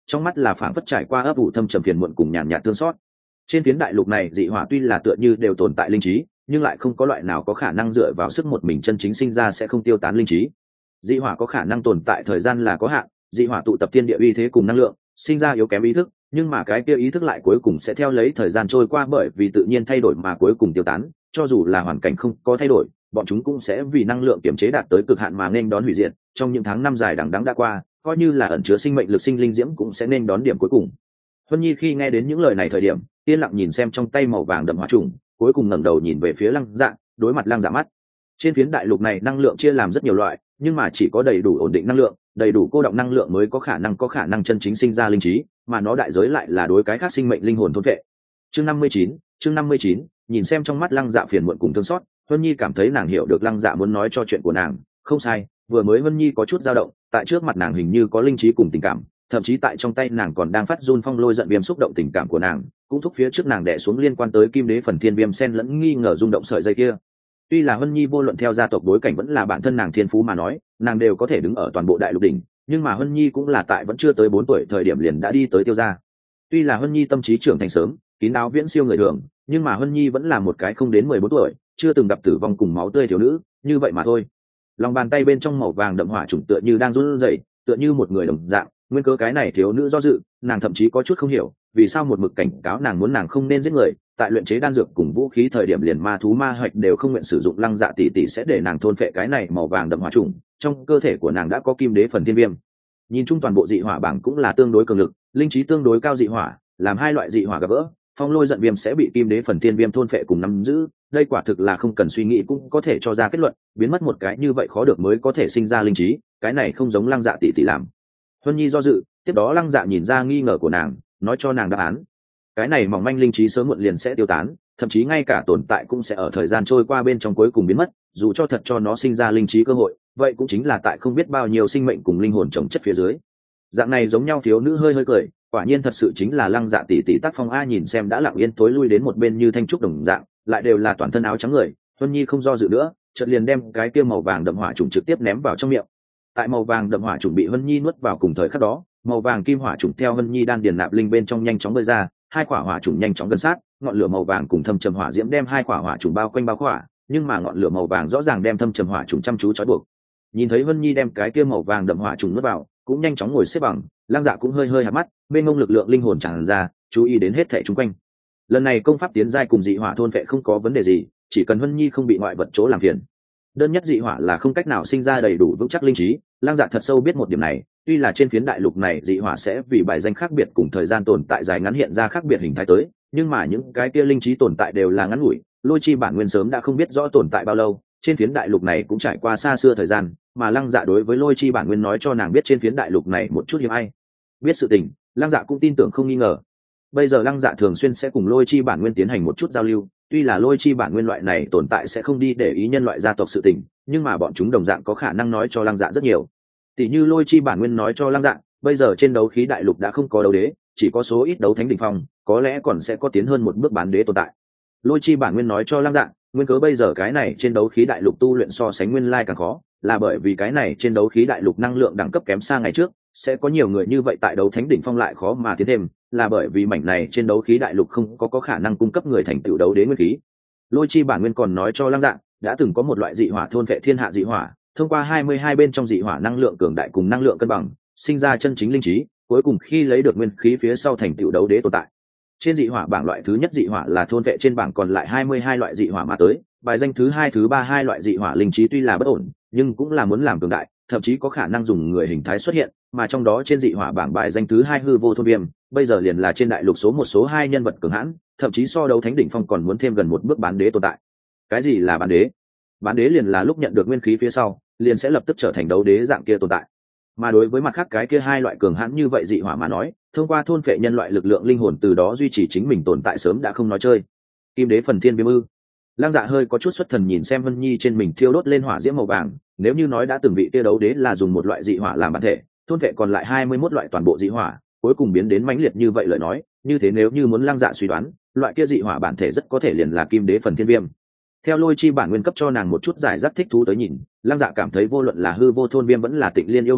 Speaker 1: trong mắt là phảng phất trải qua ấp ủ thâm trầm phiền muộn cùng nhàn nhạt thương xót. Trên phiến đại lục này dị hỏa tuy là tựa như đều tồn tại linh trí, nhưng lại không có loại nào có khả năng dựa vào sức một mình chân chính sinh ra sẽ không tiêu tán linh trí. Dị hỏa có khả năng tồn tại thời gian là có hạn, dị hỏa tụ tập thiên địa uy thế cùng năng lượng, sinh ra yếu kém ý thức, nhưng mà cái kia ý thức lại cuối cùng sẽ theo lấy thời gian trôi qua bởi vì tự nhiên thay đổi mà cuối cùng tiêu tán, cho dù là hoàn cảnh không có thay đổi, bọn chúng cũng sẽ vì năng lượng kiểm chế đạt tới cực hạn mà nên đón hủy diệt. Trong những tháng năm dài đằng đẵng đã qua, coi như là ẩn chứa sinh mệnh lực sinh linh diễm cũng sẽ nên đón điểm cuối cùng. Huân Nhi khi nghe đến những lời này thời điểm, yên lặng nhìn xem trong tay màu vàng đậm hỏa trùng, cuối cùng ngẩng đầu nhìn về phía Lăng Dạ, đối mặt Lăng Dạ mắt. Trên phiến đại lục này năng lượng chia làm rất nhiều loại, nhưng mà chỉ có đầy đủ ổn định năng lượng, đầy đủ cô động năng lượng mới có khả năng có khả năng chân chính sinh ra linh trí, mà nó đại giới lại là đối cái khác sinh mệnh linh hồn thôn vệ. Chương năm mươi chín, chương năm mươi chín, nhìn xem trong mắt Lăng Dạ phiền muộn cùng thương xót, Huân Nhi cảm thấy nàng hiểu được Lăng Dạ muốn nói cho chuyện của nàng, không sai, vừa mới Huân Nhi có chút dao động, tại trước mặt nàng hình như có linh trí cùng tình cảm, thậm chí tại trong tay nàng còn đang phát run phong lôi giận viêm xúc động tình cảm của nàng, cũng thúc phía trước nàng đè xuống liên quan tới kim đế phần thiên viêm sen lẫn nghi ngờ rung động sợi dây kia. Tuy là Huân Nhi vô luận theo gia tộc bối cảnh vẫn là bản thân nàng thiên phú mà nói, nàng đều có thể đứng ở toàn bộ đại lục đỉnh, nhưng mà Huân Nhi cũng là tại vẫn chưa tới bốn tuổi thời điểm liền đã đi tới tiêu gia. Tuy là Huân Nhi tâm trí trưởng thành sớm, kín đáo viễn siêu người thường, nhưng mà Huân Nhi vẫn là một cái không đến mười bốn tuổi, chưa từng gặp tử vong cùng máu tươi thiếu nữ, như vậy mà thôi. Lòng bàn tay bên trong màu vàng đậm hỏa trùng tựa như đang run rẩy, tựa như một người đồng dạng, nguyên cớ cái này thiếu nữ do dự, nàng thậm chí có chút không hiểu, vì sao một mực cảnh cáo nàng muốn nàng không nên giết người, tại luyện chế đan dược cùng vũ khí thời điểm liền ma thú ma hoạch đều không nguyện sử dụng Lăng Dạ tỷ tỷ sẽ để nàng thôn phệ cái này màu vàng đậm hỏa trùng, trong cơ thể của nàng đã có kim đế phần thiên viêm. Nhìn chung toàn bộ dị hỏa bảng cũng là tương đối cường lực, linh trí tương đối cao dị hỏa, làm hai loại dị hỏa gặp gỡ, phong lôi giận viêm sẽ bị kim đế phần thiên viêm thôn phệ cùng nắm giữ, đây quả thực là không cần suy nghĩ cũng có thể cho ra kết luận, biến mất một cái như vậy khó được mới có thể sinh ra linh trí, cái này không giống Lăng Dạ tỷ tỷ làm. Huân Nhi do dự, tiếp đó Lăng Dạ nhìn ra nghi ngờ của nàng, nói cho nàng đáp án. Cái này mỏng manh linh trí sớm muộn liền sẽ tiêu tán, thậm chí ngay cả tồn tại cũng sẽ ở thời gian trôi qua bên trong cuối cùng biến mất, dù cho thật cho nó sinh ra linh trí cơ hội, vậy cũng chính là tại không biết bao nhiêu sinh mệnh cùng linh hồn chồng chất phía dưới. Dạng này giống nhau thiếu nữ hơi hơi cười, quả nhiên thật sự chính là Lăng Dạ tỷ tỷ tác phong a. Nhìn xem đã lặng yên tối lui đến một bên như thanh trúc đồng dạng, lại đều là toàn thân áo trắng người, Huân Nhi không do dự nữa, chợt liền đem cái kia màu vàng đậm hỏa trùng trực tiếp ném vào trong miệng. Tại màu vàng đậm hỏa trùng bị Huân Nhi nuốt vào cùng thời khắc đó, màu vàng kim hỏa trùng theo Huân Nhi đan điền nạp linh bên trong nhanh chóng bơi ra, hai quả hỏa trùng nhanh chóng gần sát, ngọn lửa màu vàng cùng thâm trầm hỏa diễm đem hai quả hỏa trùng bao quanh bao khỏa, nhưng mà ngọn lửa màu vàng rõ ràng đem thâm trầm hỏa trùng chăm chú trói buộc. Nhìn thấy Huân Nhi đem cái kia màu vàng đậm hỏa trùng nuốt vào, cũng nhanh chóng ngồi xếp bằng, Lăng Dạ cũng hơi hơi há mắt, bên ngông lực lượng linh hồn tràn ra, chú ý đến hết thảy xung quanh. Lần này công pháp tiến giai cùng dị hỏa thôn phệ không có vấn đề gì, chỉ cần Huân Nhi không bị ngoại vật chỗ làm phiền. Đơn nhất dị hỏa là không cách nào sinh ra đầy đủ vững chắc linh trí, Lăng Dạ thật sâu biết một điểm này, tuy là trên phiến đại lục này dị hỏa sẽ vì bài danh khác biệt cùng thời gian tồn tại dài ngắn hiện ra khác biệt hình thái tới, nhưng mà những cái kia linh trí tồn tại đều là ngắn ngủi, lôi chi bản nguyên sớm đã không biết rõ tồn tại bao lâu, trên phiến đại lục này cũng trải qua xa xưa thời gian, mà Lăng Dạ đối với lôi chi bản nguyên nói cho nàng biết trên phiến đại lục này một chút hiếm ai biết sự tình, Lăng Dạ cũng tin tưởng không nghi ngờ. Bây giờ Lăng Dạ thường xuyên sẽ cùng lôi chi bản nguyên tiến hành một chút giao lưu, tuy là lôi chi bản nguyên loại này tồn tại sẽ không đi để ý nhân loại gia tộc sự tình, nhưng mà bọn chúng đồng dạng có khả năng nói cho Lăng Dạ rất nhiều. Tỷ như lôi chi bản nguyên nói cho Lăng Dạ, bây giờ trên đấu khí đại lục đã không có đấu đế, chỉ có số ít đấu thánh đỉnh phong, có lẽ còn sẽ có tiến hơn một bước bán đế tồn tại. Lôi chi bản nguyên nói cho Lăng Dạ, nguyên cớ bây giờ cái này trên đấu khí đại lục tu luyện so sánh nguyên lai càng khó, là bởi vì cái này trên đấu khí đại lục năng lượng đẳng cấp kém xa ngày trước, sẽ có nhiều người như vậy tại đấu thánh đỉnh phong lại khó mà tiến thêm, là bởi vì mảnh này trên đấu khí đại lục không có có khả năng cung cấp người thành tựu đấu đế nguyên khí. Lôi chi bản nguyên còn nói cho Lăng Dạ, đã từng có một loại dị hỏa thôn vệ thiên hạ dị hỏa, thông qua hai mươi hai bên trong dị hỏa năng lượng cường đại cùng năng lượng cân bằng, sinh ra chân chính linh trí, cuối cùng khi lấy được nguyên khí phía sau thành tựu đấu đế tồn tại. Trên dị hỏa bảng loại thứ nhất dị hỏa là thôn vệ trên bảng còn lại hai mươi hai loại dị hỏa mà tới, bài danh thứ hai thứ ba hai loại dị hỏa linh trí tuy là bất ổn, nhưng cũng là muốn làm cường đại, thậm chí có khả năng dùng người hình thái xuất hiện, mà trong đó trên dị hỏa bảng bài danh thứ hai hư vô thôn viêm, bây giờ liền là trên đại lục số một số hai nhân vật cường hãn, thậm chí so đấu thánh đỉnh phong còn muốn thêm gần một bước bán đế tồn tại. Cái gì là bán đế? Bán đế liền là lúc nhận được nguyên khí phía sau, liền sẽ lập tức trở thành đấu đế dạng kia tồn tại. Mà đối với mặt khác cái kia hai loại cường hãn như vậy dị hỏa mà nói, thông qua thôn phệ nhân loại lực lượng linh hồn từ đó duy trì chính mình tồn tại sớm đã không nói chơi. Kim đế phần thiên viêm ư? Lăng Dạ hơi có chút xuất thần nhìn xem Vân Nhi trên mình thiêu đốt lên hỏa diễm màu vàng, nếu như nói đã từng vị kia đấu đế là dùng một loại dị hỏa làm bản thể, thôn phệ còn lại hai mươi mốt loại toàn bộ dị hỏa, cuối cùng biến đến mãnh liệt như vậy lời nói, như thế nếu như muốn Lăng Dạ suy đoán, loại kia dị hỏa bản thể rất có thể liền là kim đế phần thiên viêm. Theo lôi chi bản nguyên cấp cho nàng một chút giải rất thích thú tới nhìn, Lăng Dạ cảm thấy vô luận là hư vô thôn viêm vẫn là tịnh liên yêu hỏa,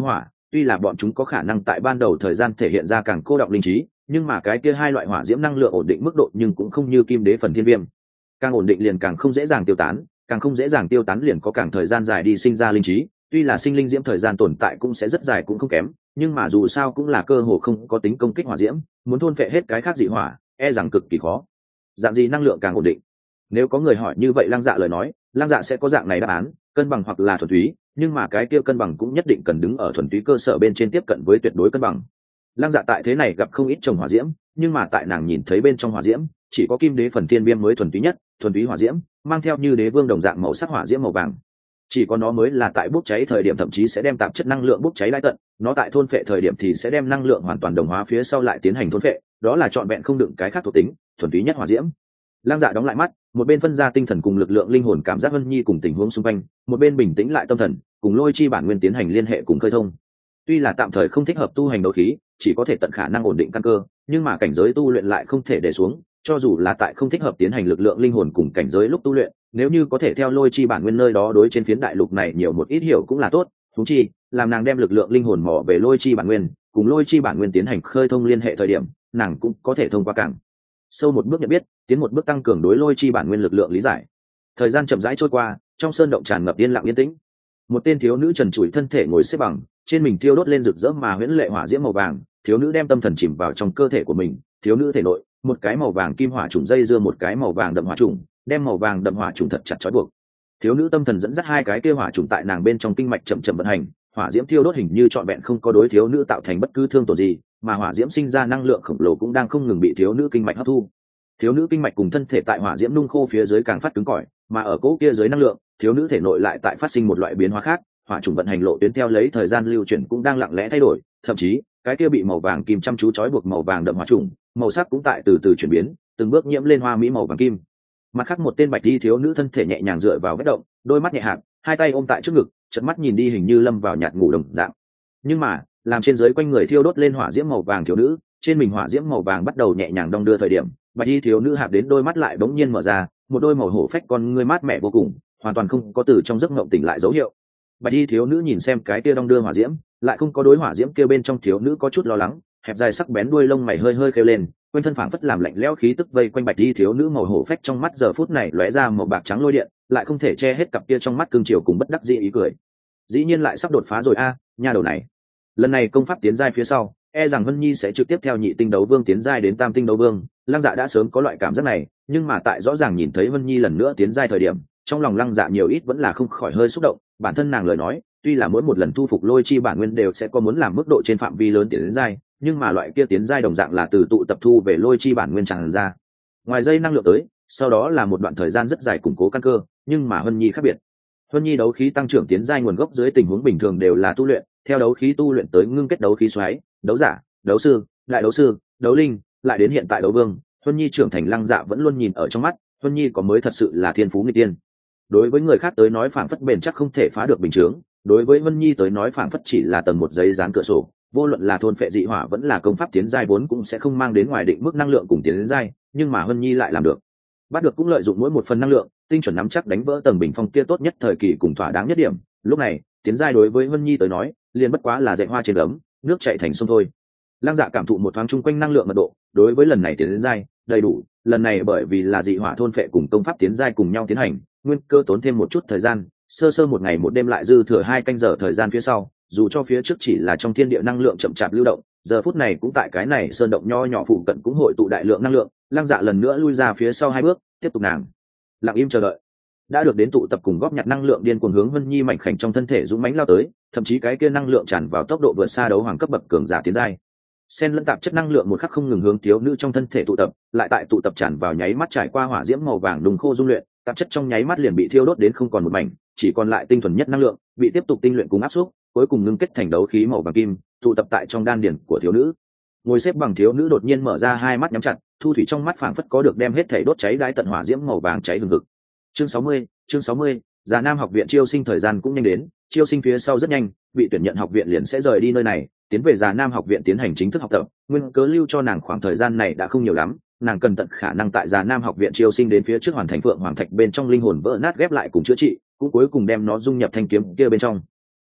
Speaker 1: tuy là bọn chúng có khả năng tại ban đầu thời gian thể hiện ra càng cô đọng linh trí, nhưng mà cái kia hai loại hỏa diễm năng lượng ổn định mức độ nhưng cũng không như kim đế phần thiên viêm. Càng ổn định liền càng không dễ dàng tiêu tán, càng không dễ dàng tiêu tán liền có càng thời gian dài đi sinh ra linh trí. Tuy là sinh linh diễm thời gian tồn tại cũng sẽ rất dài cũng không kém, nhưng mà dù sao cũng là cơ hồ không có tính công kích hỏa diễm, muốn thôn phệ hết cái khác dị hỏa, e rằng cực kỳ khó. Dạng gì năng lượng càng ổn định? Nếu có người hỏi như vậy Lăng Dạ lời nói, Lăng Dạ sẽ có dạng này đáp án, cân bằng hoặc là thuần túy, nhưng mà cái kia cân bằng cũng nhất định cần đứng ở thuần túy cơ sở bên trên tiếp cận với tuyệt đối cân bằng. Lăng Dạ tại thế này gặp không ít trồng hỏa diễm, nhưng mà tại nàng nhìn thấy bên trong hỏa diễm, chỉ có kim đế phần thiên viêm mới thuần túy nhất, thuần túy hỏa diễm, mang theo như đế vương đồng dạng màu sắc hỏa diễm màu vàng. Chỉ có nó mới là tại bốc cháy thời điểm thậm chí sẽ đem tạp chất năng lượng bốc cháy lại tận, nó tại thôn phệ thời điểm thì sẽ đem năng lượng hoàn toàn đồng hóa phía sau lại tiến hành thôn phệ, đó là trọn vẹn không đựng cái khác thuộc tính, thuần túy nhất hỏa diễm. Lăng Dạ đóng lại mắt, một bên phân ra tinh thần cùng lực lượng linh hồn cảm giác Vân Nhi cùng tình huống xung quanh, một bên bình tĩnh lại tâm thần, cùng lôi chi bản nguyên tiến hành liên hệ cùng khơi thông. Tuy là tạm thời không thích hợp tu hành đấu khí, chỉ có thể tận khả năng ổn định căn cơ, nhưng mà cảnh giới tu luyện lại không thể để xuống, cho dù là tại không thích hợp tiến hành lực lượng linh hồn cùng cảnh giới lúc tu luyện, nếu như có thể theo lôi chi bản nguyên nơi đó đối trên phiến đại lục này nhiều một ít hiểu cũng là tốt. Thú chi, làm nàng đem lực lượng linh hồn mò về lôi chi bản nguyên, cùng lôi chi bản nguyên tiến hành khơi thông liên hệ thời điểm, nàng cũng có thể thông qua càng sâu một bước nhận biết, tiến một bước tăng cường đối lôi chi bản nguyên lực lượng lý giải. Thời gian chậm rãi trôi qua, trong sơn động tràn ngập yên lặng yên tĩnh. Một tên thiếu nữ trần trụi thân thể ngồi xếp bằng, trên mình thiêu đốt lên rực rỡ mà huyễn lệ hỏa diễm màu vàng. Thiếu nữ đem tâm thần chìm vào trong cơ thể của mình, thiếu nữ thể nội một cái màu vàng kim hỏa trùng dây dưa một cái màu vàng đậm hỏa trùng, đem màu vàng đậm hỏa trùng thật chặt trói buộc. Thiếu nữ tâm thần dẫn dắt hai cái kia hỏa trùng tại nàng bên trong kinh mạch chậm chậm vận hành, hỏa diễm thiêu đốt hình như trọn vẹn không có đối thiếu nữ tạo thành bất cứ thương tổn gì, mà hỏa diễm sinh ra năng lượng khổng lồ cũng đang không ngừng bị thiếu nữ kinh mạch hấp thu. Thiếu nữ kinh mạch cùng thân thể tại hỏa diễm nung khô phía dưới càng phát cứng cỏi, mà ở cỗ kia dưới năng lượng, thiếu nữ thể nội lại tại phát sinh một loại biến hóa khác, hỏa trùng vận hành lộ tuyến theo lấy thời gian lưu chuyển cũng đang lặng lẽ thay đổi, thậm chí cái kia bị màu vàng kim chăm chú trói buộc màu vàng đậm hỏa trùng, màu sắc cũng tại từ từ chuyển biến, từng bước nhiễm lên hoa mỹ màu vàng kim. Mặt khác một tên bạch y thiếu nữ thân thể nhẹ nhàng dựa vào vết động, đôi mắt nhẹ hạt, hai tay ôm tại trước ngực, chợt mắt nhìn đi hình như lâm vào nhạt ngủ đồng dạng. Nhưng mà, làm trên dưới quanh người thiêu đốt lên hỏa diễm màu vàng thiếu nữ, trên mình hỏa diễm màu vàng bắt đầu nhẹ nhàng đong đưa thời điểm, bạch y thiếu nữ hạp đến đôi mắt lại bỗng nhiên mở ra, một đôi màu hổ phách con ngươi mát mẻ vô cùng, hoàn toàn không có từ trong giấc mộng tỉnh lại dấu hiệu. Bạch y thiếu nữ nhìn xem cái kia đong đưa hỏa diễm, lại không có đối hỏa diễm kia bên trong thiếu nữ có chút lo lắng, hẹp dài sắc bén đuôi lông mày hơi hơi khêu lên, quanh thân phảng phất làm lạnh lẽo khí tức vây quanh bạch y thiếu nữ màu hổ phách trong mắt giờ phút này lóe ra màu bạc trắng lôi điện, lại không thể che hết cặp kia trong mắt cương triều cùng bất đắc dĩ ý cười. Dĩ nhiên lại sắp đột phá rồi a, à, nha đầu này. Lần này công pháp tiến giai phía sau, e rằng Vân Nhi sẽ trực tiếp theo nhị tinh đấu vương tiến giai đến tam tinh đấu vương. Lăng Dạ đã sớm có loại cảm giác này, nhưng mà tại rõ ràng nhìn thấy Vân Nhi lần nữa tiến giai thời điểm, trong lòng Lăng Dạ nhiều ít vẫn là không khỏi hơi xúc động. Bản thân nàng lời nói, tuy là mỗi một lần thu phục lôi chi bản nguyên đều sẽ có muốn làm mức độ trên phạm vi lớn tiến đến giai, nhưng mà loại kia tiến giai đồng dạng là từ tụ tập thu về lôi chi bản nguyên tràn ra. Ngoài dây năng lượng tới, sau đó là một đoạn thời gian rất dài củng cố căn cơ, nhưng mà Vân Nhi khác biệt. Vân Nhi đấu khí tăng trưởng tiến giai nguồn gốc dưới tình huống bình thường đều là tu luyện, theo đấu khí tu luyện tới ngưng kết đấu khí xoáy, đấu giả, đấu sư, lại đấu sư, đấu linh, lại đến hiện tại đấu vương. Vân Nhi trưởng thành Lăng Dạ vẫn luôn nhìn ở trong mắt, Vân Nhi có mới thật sự là thiên phú nghịch tiên. Đối với người khác tới nói phảng phất bền chắc không thể phá được bình chướng, đối với Vân Nhi tới nói phảng phất chỉ là tầng một giấy dán cửa sổ, vô luận là thôn phệ dị hỏa vẫn là công pháp tiến giai vốn cũng sẽ không mang đến ngoài định mức năng lượng cùng tiến đến giai, nhưng mà Vân Nhi lại làm được. Bắt được cũng lợi dụng mỗi một phần năng lượng, tinh chuẩn nắm chắc đánh vỡ tầng bình phong kia tốt nhất thời kỳ cùng thỏa đáng nhất điểm. Lúc này, tiến giai đối với Vân Nhi tới nói, liền bất quá là dạy hoa trên gấm, nước chảy thành sông thôi. Lăng Dạ cảm thụ một thoáng chung quanh năng lượng mật độ, đối với lần này tiến đến giai, đầy đủ, lần này bởi vì là dị hỏa thôn phệ cùng công pháp tiến giai cùng nhau tiến hành, nguyên cơ tốn thêm một chút thời gian, sơ sơ một ngày một đêm lại dư thừa hai canh giờ thời gian phía sau, dù cho phía trước chỉ là trong thiên địa năng lượng chậm chạp lưu động, giờ phút này cũng tại cái này sơn động nho nhỏ phụ cận cũng hội tụ đại lượng năng lượng. Lăng Dạ lần nữa lui ra phía sau hai bước, tiếp tục nàng lặng im chờ đợi. Đã được đến tụ tập cùng góp nhặt năng lượng điên cuồng hướng Vân Nhi mảnh khảnh trong thân thể dũng mãnh lao tới, thậm chí cái kia năng lượng tràn vào tốc độ vượt xa đấu hoàng cấp bậc cường giả tiến giai. Xen lẫn tạp chất năng lượng một khắc không ngừng hướng thiếu nữ trong thân thể tụ tập, lại tại tụ tập tràn vào nháy mắt trải qua hỏa diễm màu vàng đùng khô dung luyện, tạp chất trong nháy mắt liền bị thiêu đốt đến không còn một mảnh, chỉ còn lại tinh thuần nhất năng lượng, bị tiếp tục tinh luyện cùng áp xúc, cuối cùng ngưng kết thành đấu khí màu vàng kim, tụ tập tại trong đan điền của thiếu nữ. Ngồi xếp bằng thiếu nữ đột nhiên mở ra hai mắt nhắm chặt, thu thủy trong mắt phảng phất có được đem hết thể đốt cháy đái tận hỏa diễm màu vàng cháy hừng hực. Chương sáu mươi, chương sáu mươi, Già Nam học viện chiêu sinh thời gian cũng nhanh đến, chiêu sinh phía sau rất nhanh, bị tuyển nhận học viện liền sẽ rời đi nơi này, tiến về Già Nam học viện tiến hành chính thức học tập, nguyên cớ lưu cho nàng khoảng thời gian này đã không nhiều lắm, nàng cần tận khả năng tại Già Nam học viện chiêu sinh đến phía trước hoàn thành Phượng Hoàng Thạch bên trong linh hồn vỡ nát ghép lại cùng chữa trị, cũng cuối cùng đem nó dung nhập thanh kiếm kia bên trong.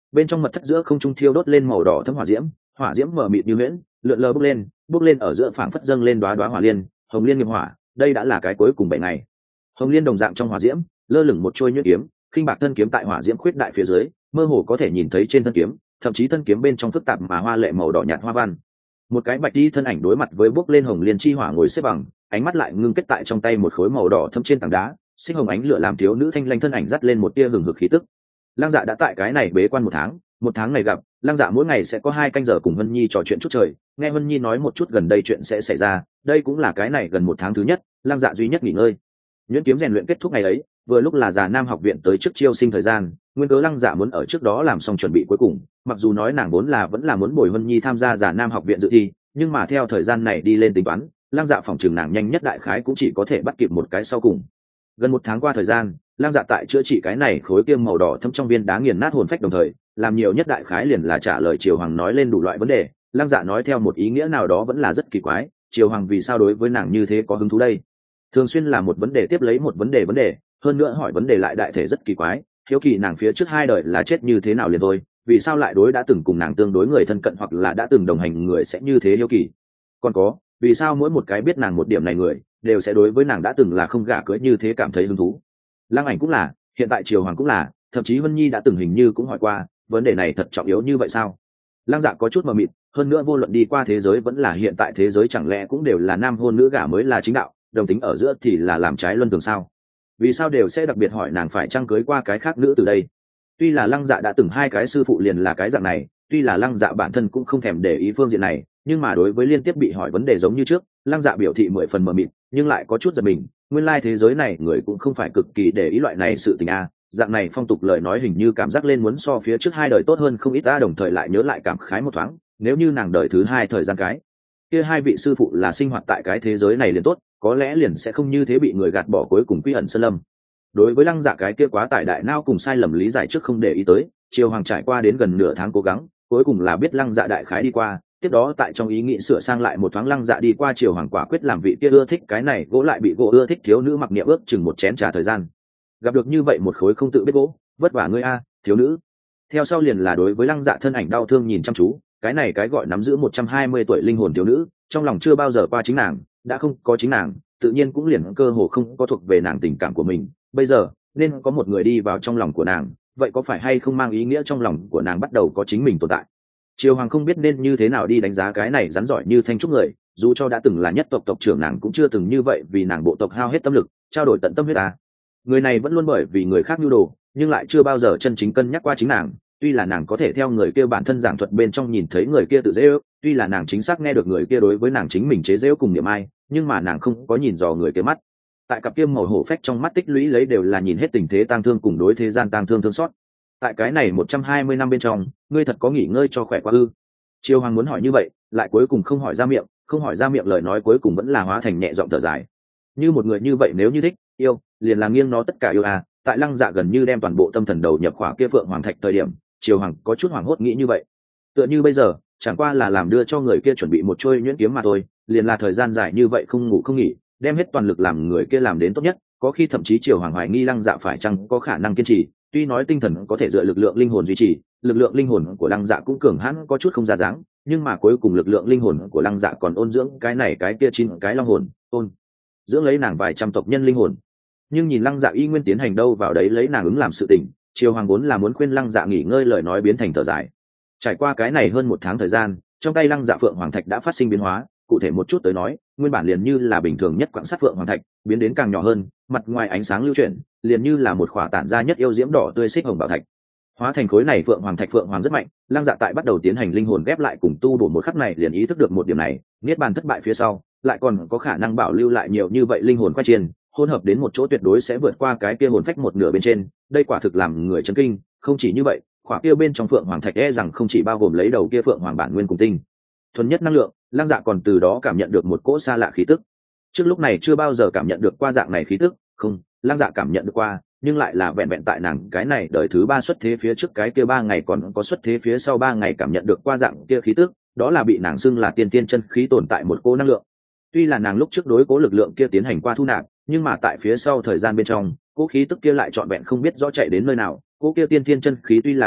Speaker 1: bên trong mật thất giữa không trung thiêu đốt lên màu đỏ thấm hỏa diễm, hỏa diễm mờ mịt như huyễn, lượn lờ bốc lên bốc lên ở giữa phảng phất dâng lên đóa đóa hỏa liên, hồng liên nghiệp hỏa. Đây đã là cái cuối cùng bảy ngày. Hồng liên đồng dạng trong hỏa diễm lơ lửng một trôi nhuyễn kiếm, khinh bạc thân kiếm tại hỏa diễm khuyết đại phía dưới, mơ hồ có thể nhìn thấy trên thân kiếm, thậm chí thân kiếm bên trong phức tạp mà hoa lệ màu đỏ nhạt hoa văn. Một cái bạch y thân ảnh đối mặt với bốc lên hồng liên chi hỏa ngồi xếp bằng, ánh mắt lại ngưng kết tại trong tay một khối màu đỏ thâm trên tảng đá, xích hồng ánh lửa làm thiếu nữ thanh lanh thân ảnh dắt lên một tia hừng hực khí tức. Lăng Dạ đã tại cái này bế quan một tháng, một tháng này gặp, Lăng Dạ mỗi ngày sẽ có hai canh giờ cùng Vân Nhi trò chuyện chút trời, nghe Vân Nhi nói một chút gần đây chuyện sẽ xảy ra, đây cũng là cái này gần một tháng thứ nhất, Lăng Dạ duy nhất nghỉ ngơi. Nhuyễn kiếm rèn luyện kết thúc ngày ấy, vừa lúc là Già Nam học viện tới trước chiêu sinh thời gian, nguyên cớ Lăng Dạ muốn ở trước đó làm xong chuẩn bị cuối cùng, mặc dù nói nàng vốn là vẫn là muốn bồi Vân Nhi tham gia Già Nam học viện dự thi, nhưng mà theo thời gian này đi lên tính toán, Lăng Dạ phòng trường nàng nhanh nhất đại khái cũng chỉ có thể bắt kịp một cái sau cùng. Gần một tháng qua thời gian, Lăng Dạ tại chữa trị cái này khối kiêm màu đỏ thâm trong viên đá nghiền nát hồn phách đồng thời, làm nhiều nhất đại khái liền là trả lời Triều Hoàng nói lên đủ loại vấn đề. Lăng Dạ nói theo một ý nghĩa nào đó vẫn là rất kỳ quái, Triều Hoàng vì sao đối với nàng như thế có hứng thú đây? Thường xuyên là một vấn đề tiếp lấy một vấn đề vấn đề, hơn nữa hỏi vấn đề lại đại thể rất kỳ quái, hiếu kỳ nàng phía trước hai đời là chết như thế nào liền thôi, vì sao lại đối đã từng cùng nàng tương đối người thân cận hoặc là đã từng đồng hành người sẽ như thế hiếu kỳ. Còn có, vì sao mỗi một cái biết nàng một điểm này người đều sẽ đối với nàng đã từng là không gả cưới như thế cảm thấy hứng thú. Lăng Ảnh cũng là, hiện tại Triều Hoàng cũng là, thậm chí Vân Nhi đã từng hình như cũng hỏi qua, vấn đề này thật trọng yếu như vậy sao? Lăng Dạ có chút mờ mịt, hơn nữa vô luận đi qua thế giới vẫn là hiện tại thế giới chẳng lẽ cũng đều là nam hôn nữ gả mới là chính đạo, đồng tính ở giữa thì là làm trái luân thường sao? Vì sao đều sẽ đặc biệt hỏi nàng phải chăng cưới qua cái khác nữ từ đây? Tuy là Lăng Dạ đã từng hai cái sư phụ liền là cái dạng này, tuy là Lăng Dạ bản thân cũng không thèm để ý phương diện này, nhưng mà đối với liên tiếp bị hỏi vấn đề giống như trước, Lăng Dạ biểu thị mười phần mờ mịt, nhưng lại có chút giật mình, nguyên lai thế giới này người cũng không phải cực kỳ để ý loại này sự tình a, dạng này phong tục lời nói hình như cảm giác lên muốn so phía trước hai đời tốt hơn không ít ta, đồng thời lại nhớ lại cảm khái một thoáng, nếu như nàng đời thứ hai thời gian cái kia hai vị sư phụ là sinh hoạt tại cái thế giới này liền tốt, có lẽ liền sẽ không như thế bị người gạt bỏ cuối cùng quy ẩn sơn lâm. Đối với Lăng Dạ cái kia quá tải đại não cùng sai lầm lý giải trước không để ý tới, Triều Hoàng trải qua đến gần nửa tháng cố gắng, cuối cùng là biết Lăng Dạ đại khái đi qua, tiếp đó tại trong ý nghĩ sửa sang lại một thoáng Lăng Dạ đi qua Triều Hoàng quả quyết làm vị kia ưa thích cái này gỗ lại bị gỗ ưa thích thiếu nữ mặc niệm ước chừng một chén trà thời gian. Gặp được như vậy một khối không tự biết gỗ, vất vả ngươi a, thiếu nữ. Theo sau liền là đối với Lăng Dạ thân ảnh đau thương nhìn chăm chú, cái này cái gọi nắm giữ một trăm hai mươi tuổi linh hồn thiếu nữ, trong lòng chưa bao giờ qua chính nàng, đã không có chính nàng, tự nhiên cũng liền cơ hồ không có thuộc về nàng tình cảm của mình, bây giờ nên có một người đi vào trong lòng của nàng, vậy có phải hay không mang ý nghĩa trong lòng của nàng bắt đầu có chính mình tồn tại? Triều Hoàng không biết nên như thế nào đi đánh giá cái này rắn giỏi như Thanh Trúc người, dù cho đã từng là nhất tộc tộc trưởng nàng cũng chưa từng như vậy vì nàng bộ tộc hao hết tâm lực, trao đổi tận tâm huyết ta. Người này vẫn luôn bởi vì người khác nhu đồ, nhưng lại chưa bao giờ chân chính cân nhắc qua chính nàng, tuy là nàng có thể theo người kia bản thân giảng thuật bên trong nhìn thấy người kia tự dễ ước, tuy là nàng chính xác nghe được người kia đối với nàng chính mình chế giễu cùng niệm ai, nhưng mà nàng không có nhìn dò người kia mắt. Tại cặp kia màu hổ phách trong mắt tích lũy lấy đều là nhìn hết tình thế tang thương cùng đối thế gian tang thương thương xót. Tại cái này một trăm hai mươi năm bên trong, ngươi thật có nghỉ ngơi cho khỏe quá ư? Triều Hoàng muốn hỏi như vậy, lại cuối cùng không hỏi ra miệng, không hỏi ra miệng lời nói cuối cùng vẫn là hóa thành nhẹ giọng thở dài. Như một người như vậy nếu như thích, yêu, liền là nghiêng nó tất cả yêu à, tại Lăng Dạ gần như đem toàn bộ tâm thần đầu nhập khỏa kia Phượng Hoàng Thạch thời điểm, Triều Hoàng có chút hoảng hốt nghĩ như vậy. Tựa như bây giờ, chẳng qua là làm đưa cho người kia chuẩn bị một trôi nhuyễn kiếm mà thôi, liền là thời gian dài như vậy không ngủ không nghỉ, đem hết toàn lực làm người kia làm đến tốt nhất, có khi thậm chí Triều Hoàng hoài nghi Lăng Dạ phải chăng có khả năng kiên trì, tuy nói tinh thần có thể dựa lực lượng linh hồn duy trì, lực lượng linh hồn của Lăng Dạ cũng cường hãn có chút không ra dáng, nhưng mà cuối cùng lực lượng linh hồn của Lăng Dạ còn ôn dưỡng cái này cái kia chín cái long hồn, ôn dưỡng lấy nàng vài trăm tộc nhân linh hồn. Nhưng nhìn Lăng Dạ y nguyên tiến hành đâu vào đấy lấy nàng ứng làm sự tình, Triều Hoàng vốn là muốn khuyên Lăng Dạ nghỉ ngơi lời nói biến thành thở dài. Trải qua cái này hơn một tháng thời gian, trong tay Lăng Dạ Phượng Hoàng Thạch đã phát sinh biến hóa, cụ thể một chút tới nói, nguyên bản liền như là bình thường nhất quặng sắt Phượng Hoàng Thạch, biến đến càng nhỏ hơn, mặt ngoài ánh sáng lưu chuyển, liền như là một khỏa tản ra nhất yêu diễm đỏ tươi xích hồng bảo thạch. Hóa thành khối này Phượng Hoàng Thạch Phượng Hoàng rất mạnh, Lăng Dạ tại bắt đầu tiến hành linh hồn ghép lại cùng tu bổ một khắc này liền ý thức được một điểm này, niết bàn thất bại phía sau, lại còn có khả năng bảo lưu lại nhiều như vậy linh hồn quay chiên, hỗn hợp đến một chỗ tuyệt đối sẽ vượt qua cái kia hồn phách một nửa bên trên, đây quả thực làm người chấn kinh, không chỉ như vậy, khỏa kia bên trong Phượng Hoàng Thạch e rằng không chỉ bao gồm lấy đầu kia Phượng Hoàng bản nguyên cùng tinh thuần nhất năng lượng, Lăng Dạ còn từ đó cảm nhận được một cỗ xa lạ khí tức. Trước lúc này chưa bao giờ cảm nhận được qua dạng này khí tức, không, Lăng Dạ cảm nhận được qua, nhưng lại là vẹn vẹn tại nàng cái này đời thứ ba xuất thế phía trước cái kia ba ngày còn có xuất thế phía sau ba ngày cảm nhận được qua dạng kia khí tức, đó là bị nàng xưng là tiên tiên chân khí tồn tại một cỗ năng lượng. Tuy là nàng lúc trước đối cố lực lượng kia tiến hành qua thu nạp, nhưng mà tại phía sau thời gian bên trong, cỗ khí tức kia lại trọn vẹn không biết rõ chạy đến nơi nào, cỗ kia tiên tiên chân khí tuy là khác biệt,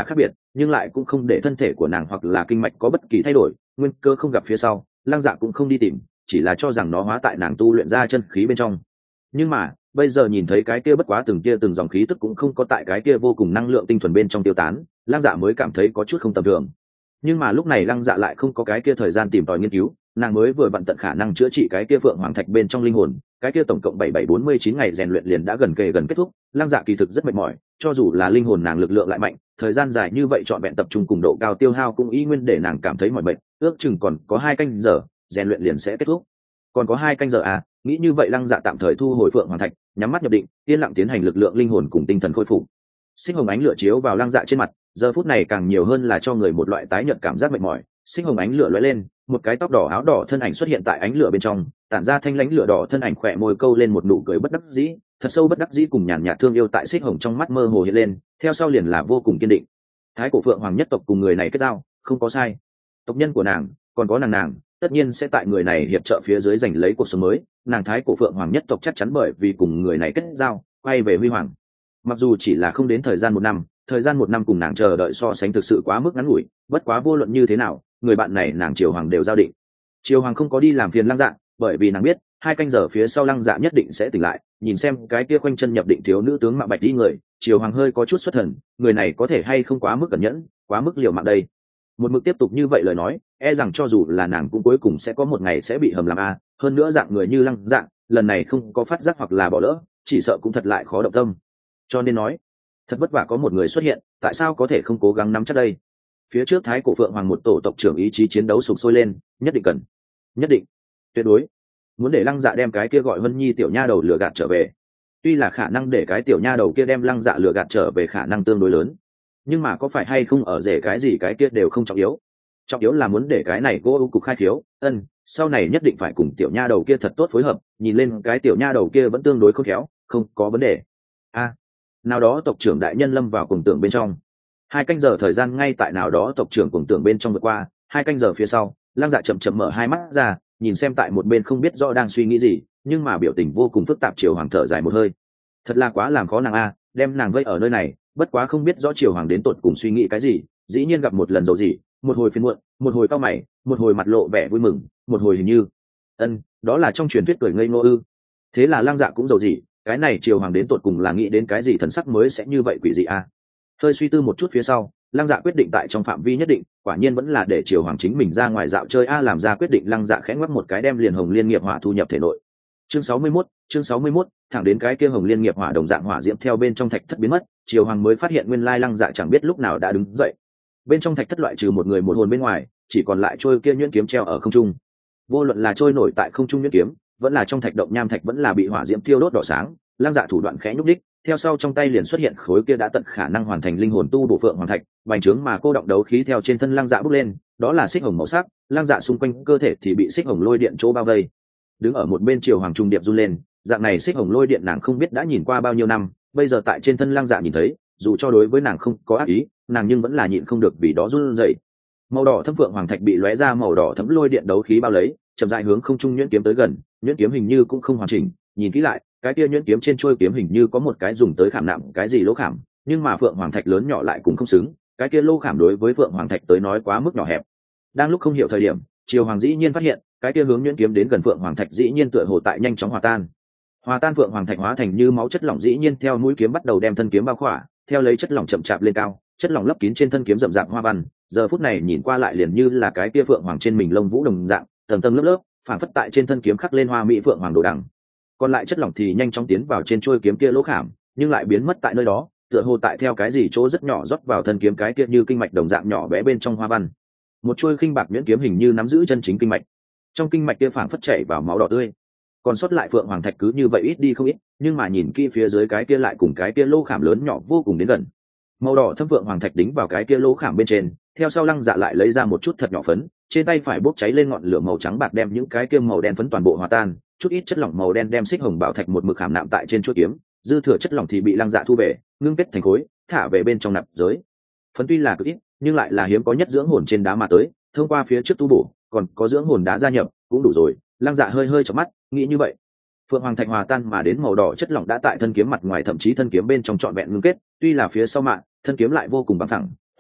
Speaker 1: nhưng lại cũng không để thân thể của nàng hoặc là kinh mạch có bất kỳ thay đổi, nguyên cơ không gặp phía sau, Lăng Dạ cũng không đi tìm, chỉ là cho rằng nó hóa tại nàng tu luyện ra chân khí bên trong. Nhưng mà bây giờ nhìn thấy cái kia bất quá từng kia từng dòng khí tức cũng không có tại cái kia vô cùng năng lượng tinh thuần bên trong tiêu tán, Lăng Dạ mới cảm thấy có chút không tầm thường. Nhưng mà lúc này Lăng Dạ lại không có cái kia thời gian tìm tòi nghiên cứu, nàng mới vừa bận tận khả năng chữa trị cái kia phượng hoàng thạch bên trong linh hồn, cái kia tổng cộng bảy bảy bốn mươi chín ngày rèn luyện liền đã gần kề gần kết thúc. Lăng Dạ kỳ thực rất mệt mỏi, cho dù là linh hồn nàng lực lượng lại mạnh, thời gian dài như vậy trọn vẹn tập trung cùng độ cao tiêu hao cũng y nguyên để nàng cảm thấy mỏi mệt. Ước chừng còn có hai canh giờ rèn luyện liền sẽ kết thúc. Còn có hai canh giờ à? Nghĩ như vậy Lăng Dạ tạm thời thu hồi phượng hoàng thạch, nhắm mắt nhập định, yên lặng tiến hành lực lượng linh hồn cùng tinh thần khôi phục. Xích hồng ánh lửa chiếu vào Lăng Dạ trên mặt, giờ phút này càng nhiều hơn là cho người một loại tái nhợt cảm giác mệt mỏi. Xích hồng ánh lửa lóe lên, một cái tóc đỏ áo đỏ thân ảnh xuất hiện tại ánh lửa bên trong, tản ra thanh lãnh lửa đỏ thân ảnh khỏe môi câu lên một nụ cười bất đắc dĩ, thật sâu bất đắc dĩ cùng nhàn nhạt thương yêu tại xích hồng trong mắt mơ hồ hiện lên, theo sau liền là vô cùng kiên định. Thái cổ phượng hoàng nhất tộc cùng người này kết giao, không có sai. Tộc nhân của nàng, còn có nàng nàng, tất nhiên sẽ tại người này hiệp trợ phía dưới giành lấy cuộc sống mới. Nàng thái cổ phượng hoàng nhất tộc chắc chắn bởi vì cùng người này kết giao, quay về huy hoàng. Mặc dù chỉ là không đến thời gian một năm, thời gian một năm cùng nàng chờ đợi so sánh thực sự quá mức ngắn ngủi, bất quá vô luận như thế nào, người bạn này nàng triều hoàng đều giao định. Triều hoàng không có đi làm phiền Lăng Dạ, bởi vì nàng biết hai canh giờ phía sau Lăng Dạ nhất định sẽ tỉnh lại. Nhìn xem cái kia khoanh chân nhập định thiếu nữ tướng mạo bạch đi người, triều hoàng hơi có chút xuất thần, người này có thể hay không quá mức cẩn nhẫn, quá mức liều mạng đây. Một mực tiếp tục như vậy lời nói, e rằng cho dù là nàng cũng cuối cùng sẽ có một ngày sẽ bị hầm làm a. Hơn nữa dạng người như Lăng Dạ, lần này không có phát giác hoặc là bỏ lỡ, chỉ sợ cũng thật lại khó động tâm. Cho nên nói, thật vất vả có một người xuất hiện, tại sao có thể không cố gắng nắm chắc đây? Phía trước thái cổ phượng hoàng một tổ tộc trưởng ý chí chiến đấu sục sôi lên, nhất định cần, nhất định, tuyệt đối muốn để Lăng Dạ đem cái kia gọi Vân Nhi tiểu nha đầu lừa gạt trở về. Tuy là khả năng để cái tiểu nha đầu kia đem Lăng Dạ lừa gạt trở về khả năng tương đối lớn, nhưng mà có phải hay không ở rể cái gì cái kia đều không trọng yếu. Trọng yếu là muốn để cái này gỗ cục khai khiếu, ân, sau này nhất định phải cùng tiểu nha đầu kia thật tốt phối hợp. Nhìn lên cái tiểu nha đầu kia vẫn tương đối khôn khéo, không có vấn đề. A, à, nào đó tộc trưởng đại nhân lâm vào cùng tưởng bên trong. Hai canh giờ thời gian ngay tại nào đó tộc trưởng cùng tưởng bên trong vượt qua. Hai canh giờ phía sau, Lăng Dạ chậm chậm mở hai mắt ra, nhìn xem tại một bên không biết rõ đang suy nghĩ gì, nhưng mà biểu tình vô cùng phức tạp. Triều hoàng thở dài một hơi, thật là quá làm khó nàng a, đem nàng vây ở nơi này, bất quá không biết rõ Triều hoàng đến tột cùng suy nghĩ cái gì. Dĩ nhiên gặp một lần dầu gì, một hồi phiền muộn, một hồi cau mày, một hồi mặt lộ vẻ vui mừng, một hồi hình như ân, đó là trong truyền thuyết cười ngây ngô ư. Thế là Lăng Dạ cũng dầu gì, cái này Triều hoàng đến tột cùng là nghĩ đến cái gì thần sắc mới sẽ như vậy quỷ dị a. Hơi suy tư một chút phía sau, Lăng Dạ quyết định tại trong phạm vi nhất định, quả nhiên vẫn là để Triều hoàng chính mình ra ngoài dạo chơi a. Làm ra quyết định, Lăng Dạ khẽ ngoắc một cái đem liền hồng liên nghiệp hỏa thu nhập thể nội. Chương sáu mươi mốt, chương sáu mươi mốt, thẳng đến cái kia hồng liên nghiệp hỏa đồng dạng hỏa diễm theo bên trong thạch thất biến mất, Triều hoàng mới phát hiện nguyên lai Lăng Dạ chẳng biết lúc nào đã đứng dậy. Bên trong thạch thất loại trừ một người một hồn bên ngoài, chỉ còn lại trôi kia nhuyễn kiếm treo ở không trung. Vô luận là trôi nổi tại không trung nhuyễn kiếm, vẫn là trong thạch động nham thạch vẫn là bị hỏa diễm thiêu đốt đỏ sáng. Lăng Dạ thủ đoạn khẽ nhúc đích, theo sau trong tay liền xuất hiện khối kia đã tận khả năng hoàn thành linh hồn tu bổ phượng hoàng thạch, bành trướng mà cô động đấu khí theo trên thân Lăng Dạ bốc lên, đó là xích hồng màu sắc. Lăng Dạ xung quanh cơ thể thì bị xích hồng lôi điện chỗ bao vây. Đứng ở một bên Triều hoàng trung điệp run lên, dạng này xích hồng lôi điện nàng không biết đã nhìn qua bao nhiêu năm, bây giờ tại trên thân Lăng Dạ nhìn thấy, dù cho đối với nàng không có ác ý, nàng nhưng vẫn là nhịn không được vì đó run rẩy. Màu đỏ thâm phượng hoàng thạch bị lóe ra màu đỏ thấm lôi điện đấu khí bao lấy, chậm rãi hướng không trung nhuyễn kiếm tới gần. Nhuyễn kiếm hình như cũng không hoàn chỉnh, nhìn kỹ lại, cái kia nhuyễn kiếm trên chuôi kiếm hình như có một cái dùng tới khảm nạm cái gì lỗ khảm, nhưng mà phượng hoàng thạch lớn nhỏ lại cũng không xứng, cái kia lỗ khảm đối với phượng hoàng thạch tới nói quá mức nhỏ hẹp. Đang lúc không hiểu thời điểm, Triều hoàng dĩ nhiên phát hiện, cái kia hướng nhuyễn kiếm đến gần phượng hoàng thạch dĩ nhiên tựa hồ tại nhanh chóng hòa tan. Hòa tan phượng hoàng thạch hóa thành như máu chất lỏng dĩ nhiên theo mũi kiếm bắt đầu đem thân kiếm bao khỏa, theo lấy chất lỏng chậm chạp lên cao, chất lỏng lấp kín trên thân kiếm rậm rạp hoa văn, giờ phút này nhìn qua lại liền như là cái kia phượng hoàng trên mình lông vũ đồng dạng, tầng tầng lớp lớp, phản phất tại trên thân kiếm khắc lên hoa mỹ phượng hoàng đồ đằng. Còn lại chất lỏng thì nhanh chóng tiến vào trên chuôi kiếm kia lỗ khảm, nhưng lại biến mất tại nơi đó, tựa hồ tại theo cái gì chỗ rất nhỏ rót vào thân kiếm cái kia như kinh mạch đồng dạng nhỏ bé bên trong hoa văn. Một chuôi khinh bạc nhuyễn kiếm hình như nắm giữ chân chính kinh mạch, trong kinh mạch kia phản phất chảy vào máu đỏ tươi. Còn sót lại phượng hoàng thạch cứ như vậy ít đi không ít, nhưng mà nhìn kỹ phía dưới cái kia lại cùng cái kia lỗ khảm lớn nhỏ vô cùng đến gần. Màu đỏ thâm phượng hoàng thạch đính vào cái kia lỗ khảm bên trên, theo sau Lăng Dạ lại lấy ra một chút thật nhỏ phấn, trên tay phải bốc cháy lên ngọn lửa màu trắng bạc đem những cái kia màu đen phấn toàn bộ hòa tan, chút ít chất lỏng màu đen đem xích hồng bảo thạch một mực khảm nạm tại trên chuôi kiếm, dư thừa chất lỏng thì bị Lăng Dạ thu về, ngưng kết thành khối, thả về bên trong nạp giới. Phấn tuy là cực ít, nhưng lại là hiếm có nhất dưỡng hồn trên đá mà tới, thông qua phía trước tu bổ, còn có dưỡng hồn đá gia nhập, cũng đủ rồi. Lăng Dạ hơi hơi chớp mắt, nghĩ như vậy. Phượng hoàng thạch hòa tan mà đến màu đỏ chất lỏng đã tại thân kiếm mặt ngoài thậm chí thân kiếm bên trong trọn vẹn ngưng kết, tuy là phía sau mạng, thân kiếm lại vô cùng bằng thẳng,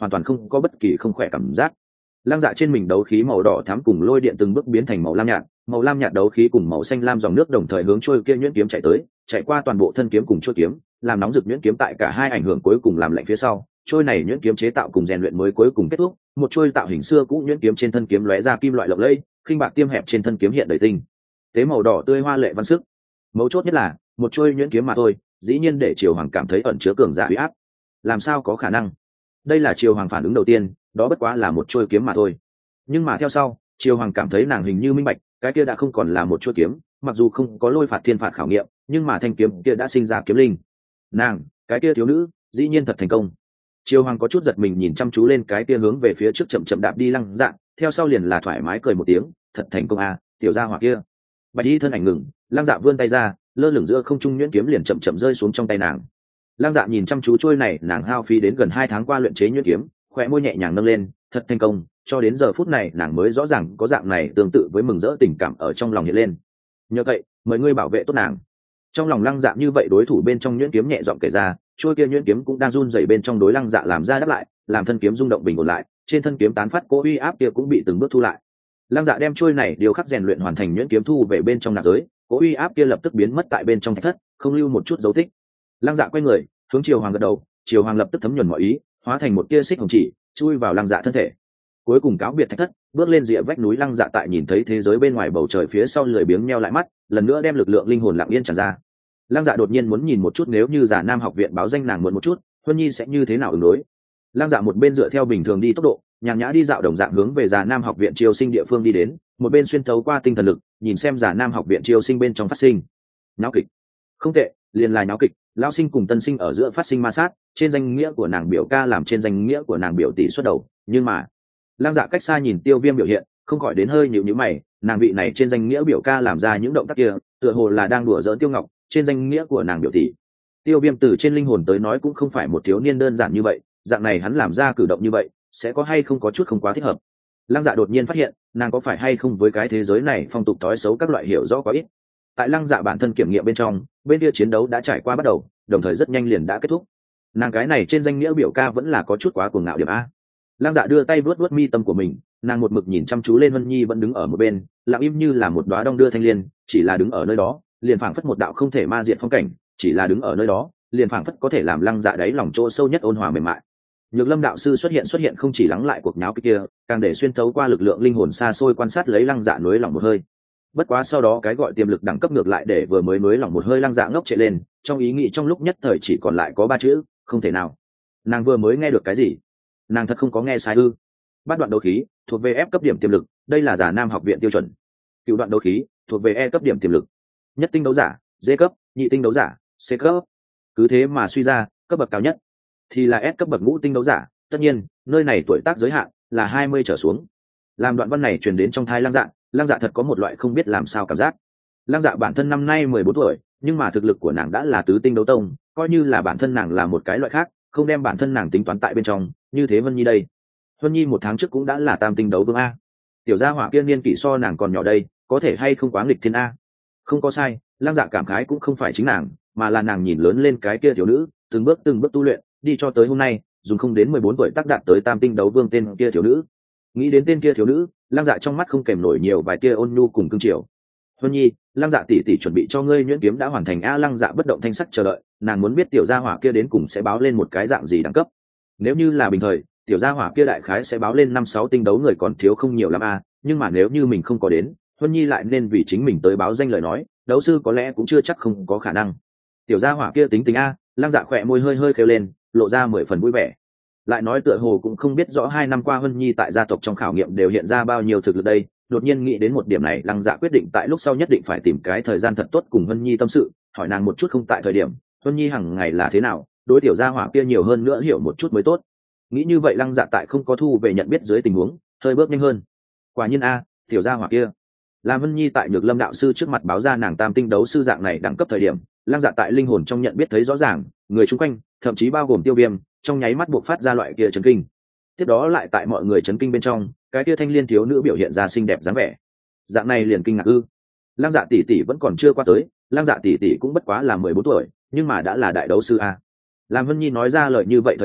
Speaker 1: hoàn toàn không có bất kỳ không khỏe cảm giác. Lăng Dạ trên mình đấu khí màu đỏ thắm cùng lôi điện từng bước biến thành màu lam nhạt, màu lam nhạt đấu khí cùng màu xanh lam dòng nước đồng thời hướng trôi kia nhuyễn kiếm chạy tới, chạy qua toàn bộ thân kiếm cùng trôi kiếm, làm nóng rực nhuyễn kiếm tại cả hai ảnh hưởng cuối cùng làm lạnh phía sau, trôi này nhuyễn kiếm chế tạo cùng rèn luyện mới cuối cùng kết thúc, một trôi tạo hình xưa cũ nhuyễn kiếm trên thân kiếm lóe ra kim loại lộng lẫy, khinh bạc tiêm hẹp trên thân kiếm hiện đầy tinh tế màu đỏ tươi hoa lệ văn sức. Mấu chốt nhất là, một trôi nhuyễn kiếm mà thôi, dĩ nhiên để Triều Hoàng cảm thấy ẩn chứa cường giả uy áp. Làm sao có khả năng? Đây là Triều Hoàng phản ứng đầu tiên, đó bất quá là một trôi kiếm mà thôi. Nhưng mà theo sau, Triều Hoàng cảm thấy nàng hình như minh bạch, cái kia đã không còn là một chuôi kiếm, mặc dù không có lôi phạt thiên phạt khảo nghiệm, nhưng mà thanh kiếm kia đã sinh ra kiếm linh. Nàng, cái kia thiếu nữ, dĩ nhiên thật thành công. Triều Hoàng có chút giật mình nhìn chăm chú lên cái kia hướng về phía trước chậm chậm đạp đi Lăng Dạ, theo sau liền là thoải mái cười một tiếng, thật thành công à, tiểu gia hỏa kia. Bạch Y thân ảnh ngừng, Lăng Dạ vươn tay ra, lơ lửng giữa không trung nhuyễn kiếm liền chậm chậm rơi xuống trong tay nàng. Lăng Dạ nhìn chăm chú trôi này, nàng hao phí đến gần hai tháng qua luyện chế nhuyễn kiếm, khóe môi nhẹ nhàng nâng lên, thật thành công. Cho đến giờ phút này nàng mới rõ ràng có dạng này tương tự với mừng rỡ tình cảm ở trong lòng hiện lên. Nhờ vậy, mời ngươi bảo vệ tốt nàng. Trong lòng Lăng Dạ như vậy, đối thủ bên trong nhuyễn kiếm nhẹ giọng kể ra, trôi kia nhuyễn kiếm cũng đang run rẩy bên trong đối Lăng Dạ làm ra đáp lại, làm thân kiếm rung động bình ổn lại, trên thân kiếm tán phát cỗ uy áp kia cũng bị từng bước thu lại. Lăng Dạ đem trôi này điều khắc rèn luyện hoàn thành nhuyễn kiếm thu về bên trong nạp giới, cỗ uy áp kia lập tức biến mất tại bên trong thạch thất, không lưu một chút dấu tích. Lăng Dạ quay người, hướng Triều Hoàng gật đầu, Triều Hoàng lập tức thấm nhuần mọi ý, hóa thành một tia xích hồng chỉ, chui vào Lăng Dạ thân thể. Cuối cùng cáo biệt thạch thất, bước lên rìa vách núi. Lăng Dạ tại nhìn thấy thế giới bên ngoài bầu trời phía sau, lười biếng nheo lại mắt, lần nữa đem lực lượng linh hồn lặng yên tràn ra. Lăng Dạ đột nhiên muốn nhìn một chút nếu như Già Nam học viện báo danh nàng muộn một chút, Huân Nhi sẽ như thế nào ứng đối. Lăng Dạ một bên dựa theo bình thường đi tốc độ, nhàn nhã đi dạo đồng dạng hướng về Già Nam học viện chiêu sinh địa phương đi đến, một bên xuyên thấu qua tinh thần lực, nhìn xem Già Nam học viện chiêu sinh bên trong phát sinh náo kịch. Không tệ, liền là náo kịch, lão sinh cùng tân sinh ở giữa phát sinh ma sát, trên danh nghĩa của nàng biểu ca làm trên danh nghĩa của nàng biểu tỷ xuất đầu, nhưng mà Lăng Dạ cách xa nhìn Tiêu Viêm biểu hiện, không khỏi đến hơi nhíu nhíu mày, nàng vị này trên danh nghĩa biểu ca làm ra những động tác kia, tựa hồ là đang đùa giỡn Tiêu Ngọc, trên danh nghĩa của nàng biểu tỷ. Tiêu Viêm từ trên linh hồn tới nói cũng không phải một thiếu niên đơn giản như vậy, dạng này hắn làm ra cử động như vậy, sẽ có hay không có chút không quá thích hợp. Lăng Dạ đột nhiên phát hiện, nàng có phải hay không với cái thế giới này phong tục thói xấu các loại hiểu rõ quá ít. Tại Lăng Dạ bản thân kiểm nghiệm bên trong, bên kia chiến đấu đã trải qua bắt đầu, đồng thời rất nhanh liền đã kết thúc. Nàng cái này trên danh nghĩa biểu ca vẫn là có chút quá cuồng ngạo điểm a. Lăng Dạ đưa tay vuốt vuốt mi tâm của mình, nàng một mực nhìn chăm chú lên Vân Nhi vẫn đứng ở một bên, lặng im như là một đóa đong đưa thanh liên, chỉ là đứng ở nơi đó, liền phảng phất một đạo không thể ma diệt phong cảnh, chỉ là đứng ở nơi đó, liền phảng phất có thể làm Lăng Dạ đáy lòng chỗ sâu nhất ôn hòa mềm mại. Nhược Lâm đạo sư xuất hiện xuất hiện không chỉ lắng lại cuộc náo kia, càng để xuyên thấu qua lực lượng linh hồn xa xôi quan sát lấy Lăng Dạ nối lòng một hơi. Bất quá sau đó cái gọi tiềm lực đẳng cấp ngược lại để vừa mới nối lòng một hơi Lăng Dạ ngốc chạy lên, trong ý nghĩ trong lúc nhất thời chỉ còn lại có ba chữ, không thể nào. Nàng vừa mới nghe được cái gì? Nàng thật không có nghe sai ư? Bát đoạn đấu khí thuộc về F cấp điểm tiềm lực, đây là Già Nam học viện tiêu chuẩn. Cựu đoạn đấu khí thuộc về E cấp điểm tiềm lực. Nhất tinh đấu giả D cấp, nhị tinh đấu giả C cấp. Cứ thế mà suy ra, cấp bậc cao nhất thì là S cấp bậc ngũ tinh đấu giả, tất nhiên nơi này tuổi tác giới hạn là hai mươi trở xuống. Làm đoạn văn này truyền đến trong thai Lăng Dạ, Lăng Dạ thật có một loại không biết làm sao cảm giác. Lăng Dạ bản thân năm nay mười bốn tuổi, nhưng mà thực lực của nàng đã là tứ tinh đấu tông, coi như là bản thân nàng là một cái loại khác, không đem bản thân nàng tính toán tại bên trong, như thế Vân Nhi đây. Vân Nhi một tháng trước cũng đã là tam tinh đấu vương a. Tiểu gia hỏa kia niên kỷ so nàng còn nhỏ đây, có thể hay không quá nghịch thiên a. Không có sai, Lăng Dạ cảm khái cũng không phải chính nàng, mà là nàng nhìn lớn lên cái kia thiếu nữ, từng bước từng bước tu luyện, đi cho tới hôm nay, dùng không đến mười bốn tuổi tác đạt tới tam tinh đấu vương tên kia thiếu nữ. Nghĩ đến tên kia thiếu nữ, Lăng Dạ trong mắt không kèm nổi nhiều vài tia ôn nhu cùng cương triều. Vân Nhi, Lăng Dạ tỷ tỷ chuẩn bị cho ngươi nhuyễn kiếm đã hoàn thành a. Lăng Dạ bất động thanh sắc chờ đợi, nàng muốn biết tiểu gia hỏa kia đến cùng sẽ báo lên một cái dạng gì đẳng cấp. Nếu như là bình thời, tiểu gia hỏa kia đại khái sẽ báo lên năm sáu tinh đấu người còn thiếu không nhiều lắm a, nhưng mà nếu như mình không có đến, Vân Nhi lại nên vì chính mình tới báo danh lời nói, đấu sư có lẽ cũng chưa chắc không có khả năng. Tiểu gia hỏa kia tính tính a. Lăng Dạ khỏe môi hơi hơi khêu lên, lộ ra mười phần vui vẻ. Lại nói tựa hồ cũng không biết rõ hai năm qua Vân Nhi tại gia tộc trong khảo nghiệm đều hiện ra bao nhiêu thực lực đây. Đột nhiên nghĩ đến một điểm này, Lăng Dạ quyết định tại lúc sau nhất định phải tìm cái thời gian thật tốt cùng Vân Nhi tâm sự, hỏi nàng một chút không tại thời điểm Vân Nhi hàng ngày là thế nào, đối tiểu gia hỏa kia nhiều hơn nữa hiểu một chút mới tốt. Nghĩ như vậy, Lăng Dạ tại không có thu về nhận biết dưới tình huống, hơi bước nhanh hơn. Quả nhiên a, tiểu gia hỏa kia. Làm Vân Nhi tại Nhược Lâm đạo sư trước mặt báo ra nàng tam tinh đấu sư dạng này đẳng cấp thời điểm, Lăng Dạ tại linh hồn trong nhận biết thấy rõ ràng, người chung quanh, thậm chí bao gồm Tiêu Viêm, trong nháy mắt buộc phát ra loại kia chấn kinh. Tiếp đó lại tại mọi người chấn kinh bên trong, cái kia thanh liên thiếu nữ biểu hiện ra xinh đẹp dáng vẻ. Dạng này liền kinh ngạc ư? Lăng Dạ tỷ tỷ vẫn còn chưa qua tới, Lăng Dạ tỷ tỷ cũng bất quá là mười bốn tuổi, nhưng mà đã là đại đấu sư a. Làm Vân Nhi nói ra lời như vậy thời điểm,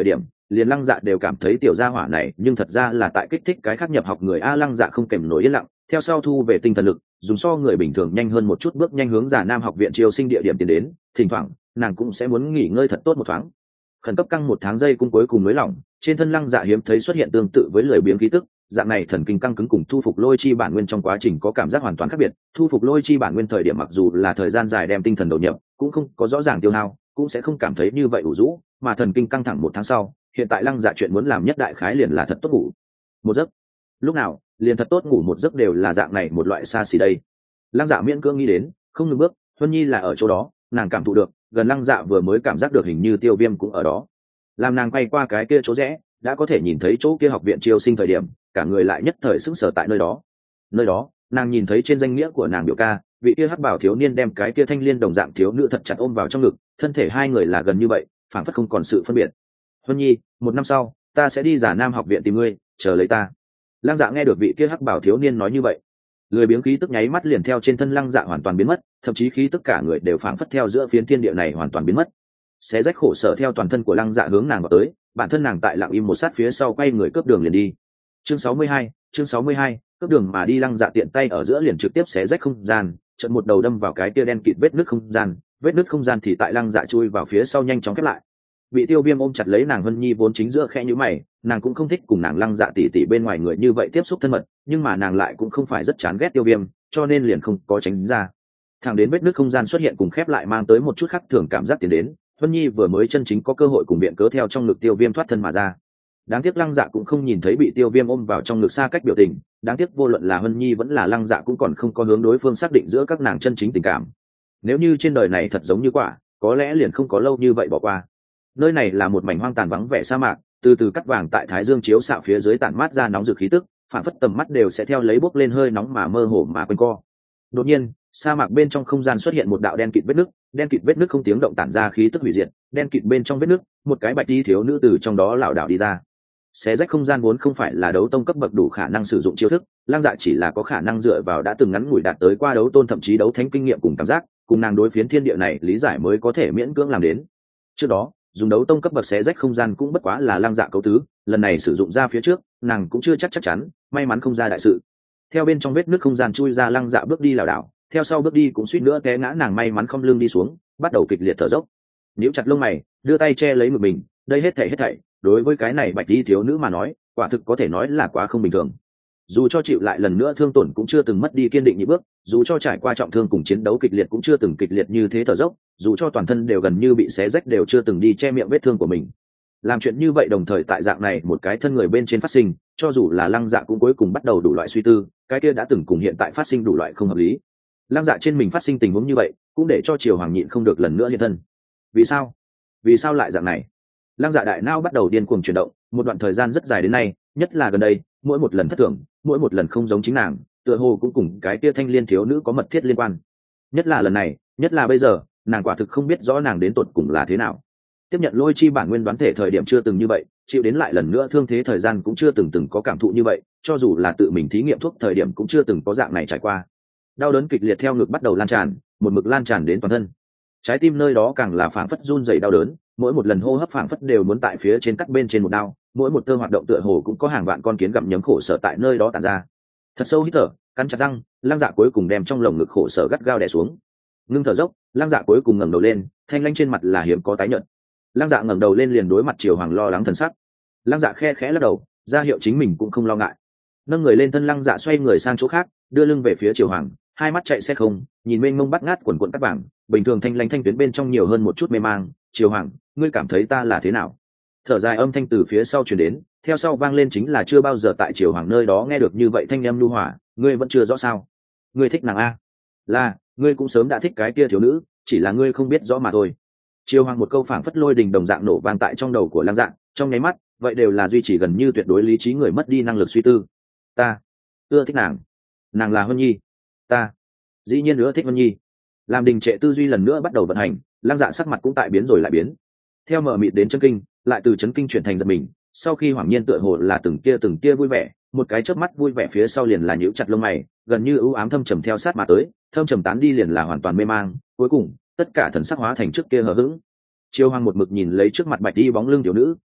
Speaker 1: liền Lăng Dạ đều cảm thấy tiểu gia hỏa này nhưng thật ra là tại kích thích cái khác nhập học người a. Lăng Dạ không kèm nổi yên lặng, theo sau thu về tinh thần lực, dùng so người bình thường nhanh hơn một chút bước nhanh hướng Già Nam học viện chiêu sinh địa điểm tiến đến. Thỉnh thoảng nàng cũng sẽ muốn nghỉ ngơi thật tốt một thoáng. Khẩn cấp căng một tháng dây cung cuối cùng nới lỏng, trên thân Lăng Dạ hiếm thấy xuất hiện tương tự với lười biếng khí tức. Dạng này thần kinh căng cứng cùng thu phục lôi chi bản nguyên trong quá trình có cảm giác hoàn toàn khác biệt. Thu phục lôi chi bản nguyên thời điểm mặc dù là thời gian dài đem tinh thần đầu nhập, cũng không có rõ ràng tiêu hao, cũng sẽ không cảm thấy như vậy ủ rũ. Mà thần kinh căng thẳng một tháng sau, hiện tại Lăng Dạ chuyện muốn làm nhất đại khái liền là thật tốt ngủ một giấc. Lúc nào liền thật tốt ngủ một giấc đều là dạng này một loại xa xỉ đây. Lăng Dạ miễn cưỡng nghĩ đến, không ngừng bước. Huân Nhi là ở chỗ đó, nàng cảm thụ được, gần Lăng Dạ vừa mới cảm giác được hình như Tiêu Viêm cũng ở đó. Làm nàng quay qua cái kia chỗ rẽ, đã có thể nhìn thấy chỗ kia học viện chiêu sinh thời điểm, cả người lại nhất thời sững sờ tại nơi đó. Nơi đó, nàng nhìn thấy trên danh nghĩa của nàng biểu ca, vị kia hắc bảo thiếu niên đem cái kia thanh liên đồng dạng thiếu nữ thật chặt ôm vào trong ngực, thân thể hai người là gần như vậy, phảng phất không còn sự phân biệt. Huân Nhi, một năm sau, ta sẽ đi Già Nam học viện tìm ngươi, chờ lấy ta. Lăng Dạ nghe được vị kia hắc bảo thiếu niên nói như vậy, lười biếng khí tức nháy mắt liền theo trên thân Lăng Dạ hoàn toàn biến mất, thậm chí khí tức cả người đều phảng phất theo giữa phiến thiên địa này hoàn toàn biến mất. Xé rách khổ sở theo toàn thân của Lăng Dạ hướng nàng vào tới, bản thân nàng tại lặng im một sát phía sau quay người cướp đường liền đi. Chương sáu mươi hai, chương sáu mươi hai, cướp đường mà đi. Lăng Dạ tiện tay ở giữa liền trực tiếp xé rách không gian, chợt một đầu đâm vào cái kia đen kịt vết nứt không gian, vết nứt không gian thì tại Lăng Dạ chui vào phía sau nhanh chóng khép lại. Bị Tiêu Viêm ôm chặt lấy nàng Huân Nhi vốn chính giữa khẽ nhíu mày, nàng cũng không thích cùng nàng Lăng Dạ tỉ tỉ bên ngoài người như vậy tiếp xúc thân mật, nhưng mà nàng lại cũng không phải rất chán ghét Tiêu Viêm, cho nên liền không có tránh ra. Thẳng đến vết nứt không gian xuất hiện cùng khép lại mang tới một chút khác thường cảm giác tiến đến, Huân Nhi vừa mới chân chính có cơ hội cùng biện cớ theo trong ngực Tiêu Viêm thoát thân mà ra. Đáng tiếc Lăng Dạ cũng không nhìn thấy bị Tiêu Viêm ôm vào trong ngực xa cách biểu tình, đáng tiếc vô luận là Huân Nhi vẫn là Lăng Dạ cũng còn không có hướng đối phương xác định giữa các nàng chân chính tình cảm. Nếu như trên đời này thật giống như quả, có lẽ liền không có lâu như vậy bỏ qua. Nơi này là một mảnh hoang tàn vắng vẻ sa mạc, từ từ cắt vàng tại thái dương chiếu xạ phía dưới tản mát ra nóng rực khí tức, phản phất tầm mắt đều sẽ theo lấy bốc lên hơi nóng mà mơ hồ mà quanh co. Đột nhiên, sa mạc bên trong không gian xuất hiện một đạo đen kịt vết nứt, đen kịt vết nứt không tiếng động tản ra khí tức hủy diệt, đen kịt bên trong vết nứt, một cái bạch y thiếu nữ từ trong đó lảo đảo đi ra. Xé rách không gian vốn không phải là đấu tông cấp bậc đủ khả năng sử dụng chiêu thức, Lăng Dạ chỉ là có khả năng dựa vào đã từng ngắn ngủi đạt tới qua đấu tôn thậm chí đấu thánh kinh nghiệm cùng cảm giác, cùng nàng đối phiến thiên địa này lý giải mới có thể miễn cưỡng làm đến. Trước đó, dùng đấu tông cấp bậc xé rách không gian cũng bất quá là Lăng Dạ cấu tứ, lần này sử dụng ra phía trước, nàng cũng chưa chắc chắc chắn, may mắn không ra đại sự. Theo bên trong vết nứt không gian chui ra, Lăng Dạ bước đi lảo đảo, theo sau bước đi cũng suýt nữa té ngã, nàng may mắn không lưng đi xuống, bắt đầu kịch liệt thở dốc. Níu chặt lông mày, đưa tay che lấy ngực mình, đây hết thảy hết thảy, đối với cái này bạch y thiếu nữ mà nói, quả thực có thể nói là quá không bình thường. Dù cho chịu lại lần nữa thương tổn cũng chưa từng mất đi kiên định nhị bước, dù cho trải qua trọng thương cùng chiến đấu kịch liệt cũng chưa từng kịch liệt như thế thở dốc, dù cho toàn thân đều gần như bị xé rách đều chưa từng đi che miệng vết thương của mình. Làm chuyện như vậy đồng thời tại dạng này một cái thân người bên trên phát sinh, cho dù là Lăng Dạ cũng cuối cùng bắt đầu đủ loại suy tư, cái kia đã từng cùng hiện tại phát sinh đủ loại không hợp lý. Lăng Dạ trên mình phát sinh tình huống như vậy, cũng để cho Triều Hoàng nhịn không được lần nữa hiện thân. Vì sao? Vì sao lại dạng này? Lăng Dạ đại não bắt đầu điên cuồng chuyển động, một đoạn thời gian rất dài đến nay, nhất là gần đây, mỗi một lần thất thường, mỗi một lần không giống chính nàng, tựa hồ cũng cùng cái kia thanh liên thiếu nữ có mật thiết liên quan. Nhất là lần này, nhất là bây giờ, nàng quả thực không biết rõ nàng đến tột cùng là thế nào. Tiếp nhận lôi chi bản nguyên đoán thể thời điểm chưa từng như vậy, chịu đến lại lần nữa thương thế thời gian cũng chưa từng từng có cảm thụ như vậy, cho dù là tự mình thí nghiệm thuốc thời điểm cũng chưa từng có dạng này trải qua. Đau đớn kịch liệt theo ngực bắt đầu lan tràn, một mực lan tràn đến toàn thân. Trái tim nơi đó càng là phảng phất run rẩy đau đớn, mỗi một lần hô hấp phảng phất đều muốn tại phía trên cắt bên trên một đao, mỗi một tơ hoạt động tựa hồ cũng có hàng vạn con kiến gặm nhấm khổ sở tại nơi đó tản ra. Thật sâu hít thở, cắn chặt răng, Lăng Dạ cuối cùng đem trong lồng ngực khổ sở gắt gao đè xuống. Ngưng thở dốc, Lăng Dạ cuối cùng ngẩng đầu lên, thanh lãnh trên mặt là hiếm có tái nhợt. Lăng Dạ ngẩng đầu lên liền đối mặt Triều Hoàng lo lắng thần sắc. Lăng Dạ khe khẽ lắc đầu, ra hiệu chính mình cũng không lo ngại. Nâng người lên thân, Lăng Dạ xoay người sang chỗ khác, đưa lưng về phía Triều Hoàng, hai mắt chạy xe không, nhìn mênh mông bắt ngát quần quần cát vàng, bình thường thanh lãnh thanh tuyến bên trong nhiều hơn một chút mê mang. Triều Hoàng, ngươi cảm thấy ta là thế nào? Thở dài âm thanh từ phía sau truyền đến, theo sau vang lên chính là chưa bao giờ tại Triều Hoàng nơi đó nghe được như vậy thanh âm nhu hòa. Ngươi vẫn chưa rõ sao? Ngươi thích nàng a? Là, ngươi cũng sớm đã thích cái kia thiếu nữ, chỉ là ngươi không biết rõ mà thôi. Triều Hoàng một câu phảng phất lôi đình đồng dạng nổ vang tại trong đầu của Lăng Dạ, trong nháy mắt, vậy đều là duy trì gần như tuyệt đối lý trí người mất đi năng lực suy tư. Ta ưa thích nàng, nàng là Huân Nhi. Ta dĩ nhiên ưa thích Huân Nhi. Làm đình trệ tư duy lần nữa bắt đầu vận hành, Lăng Dạ sắc mặt cũng tại biến rồi lại biến. Theo mở mịt đến chấn kinh, lại từ chấn kinh chuyển thành giật mình, sau khi hoảng nhiên tựa hồ là từng kia từng kia vui vẻ, một cái chớp mắt vui vẻ phía sau liền là nhíu chặt lông mày, gần như ưu ám thâm trầm theo sát mà tới, thâm trầm tán đi liền là hoàn toàn mê mang, cuối cùng tất cả thần sắc hóa thành trước kia hờ hững. Triều Hoàng một mực nhìn lấy trước mặt bạch y bóng lưng tiểu nữ,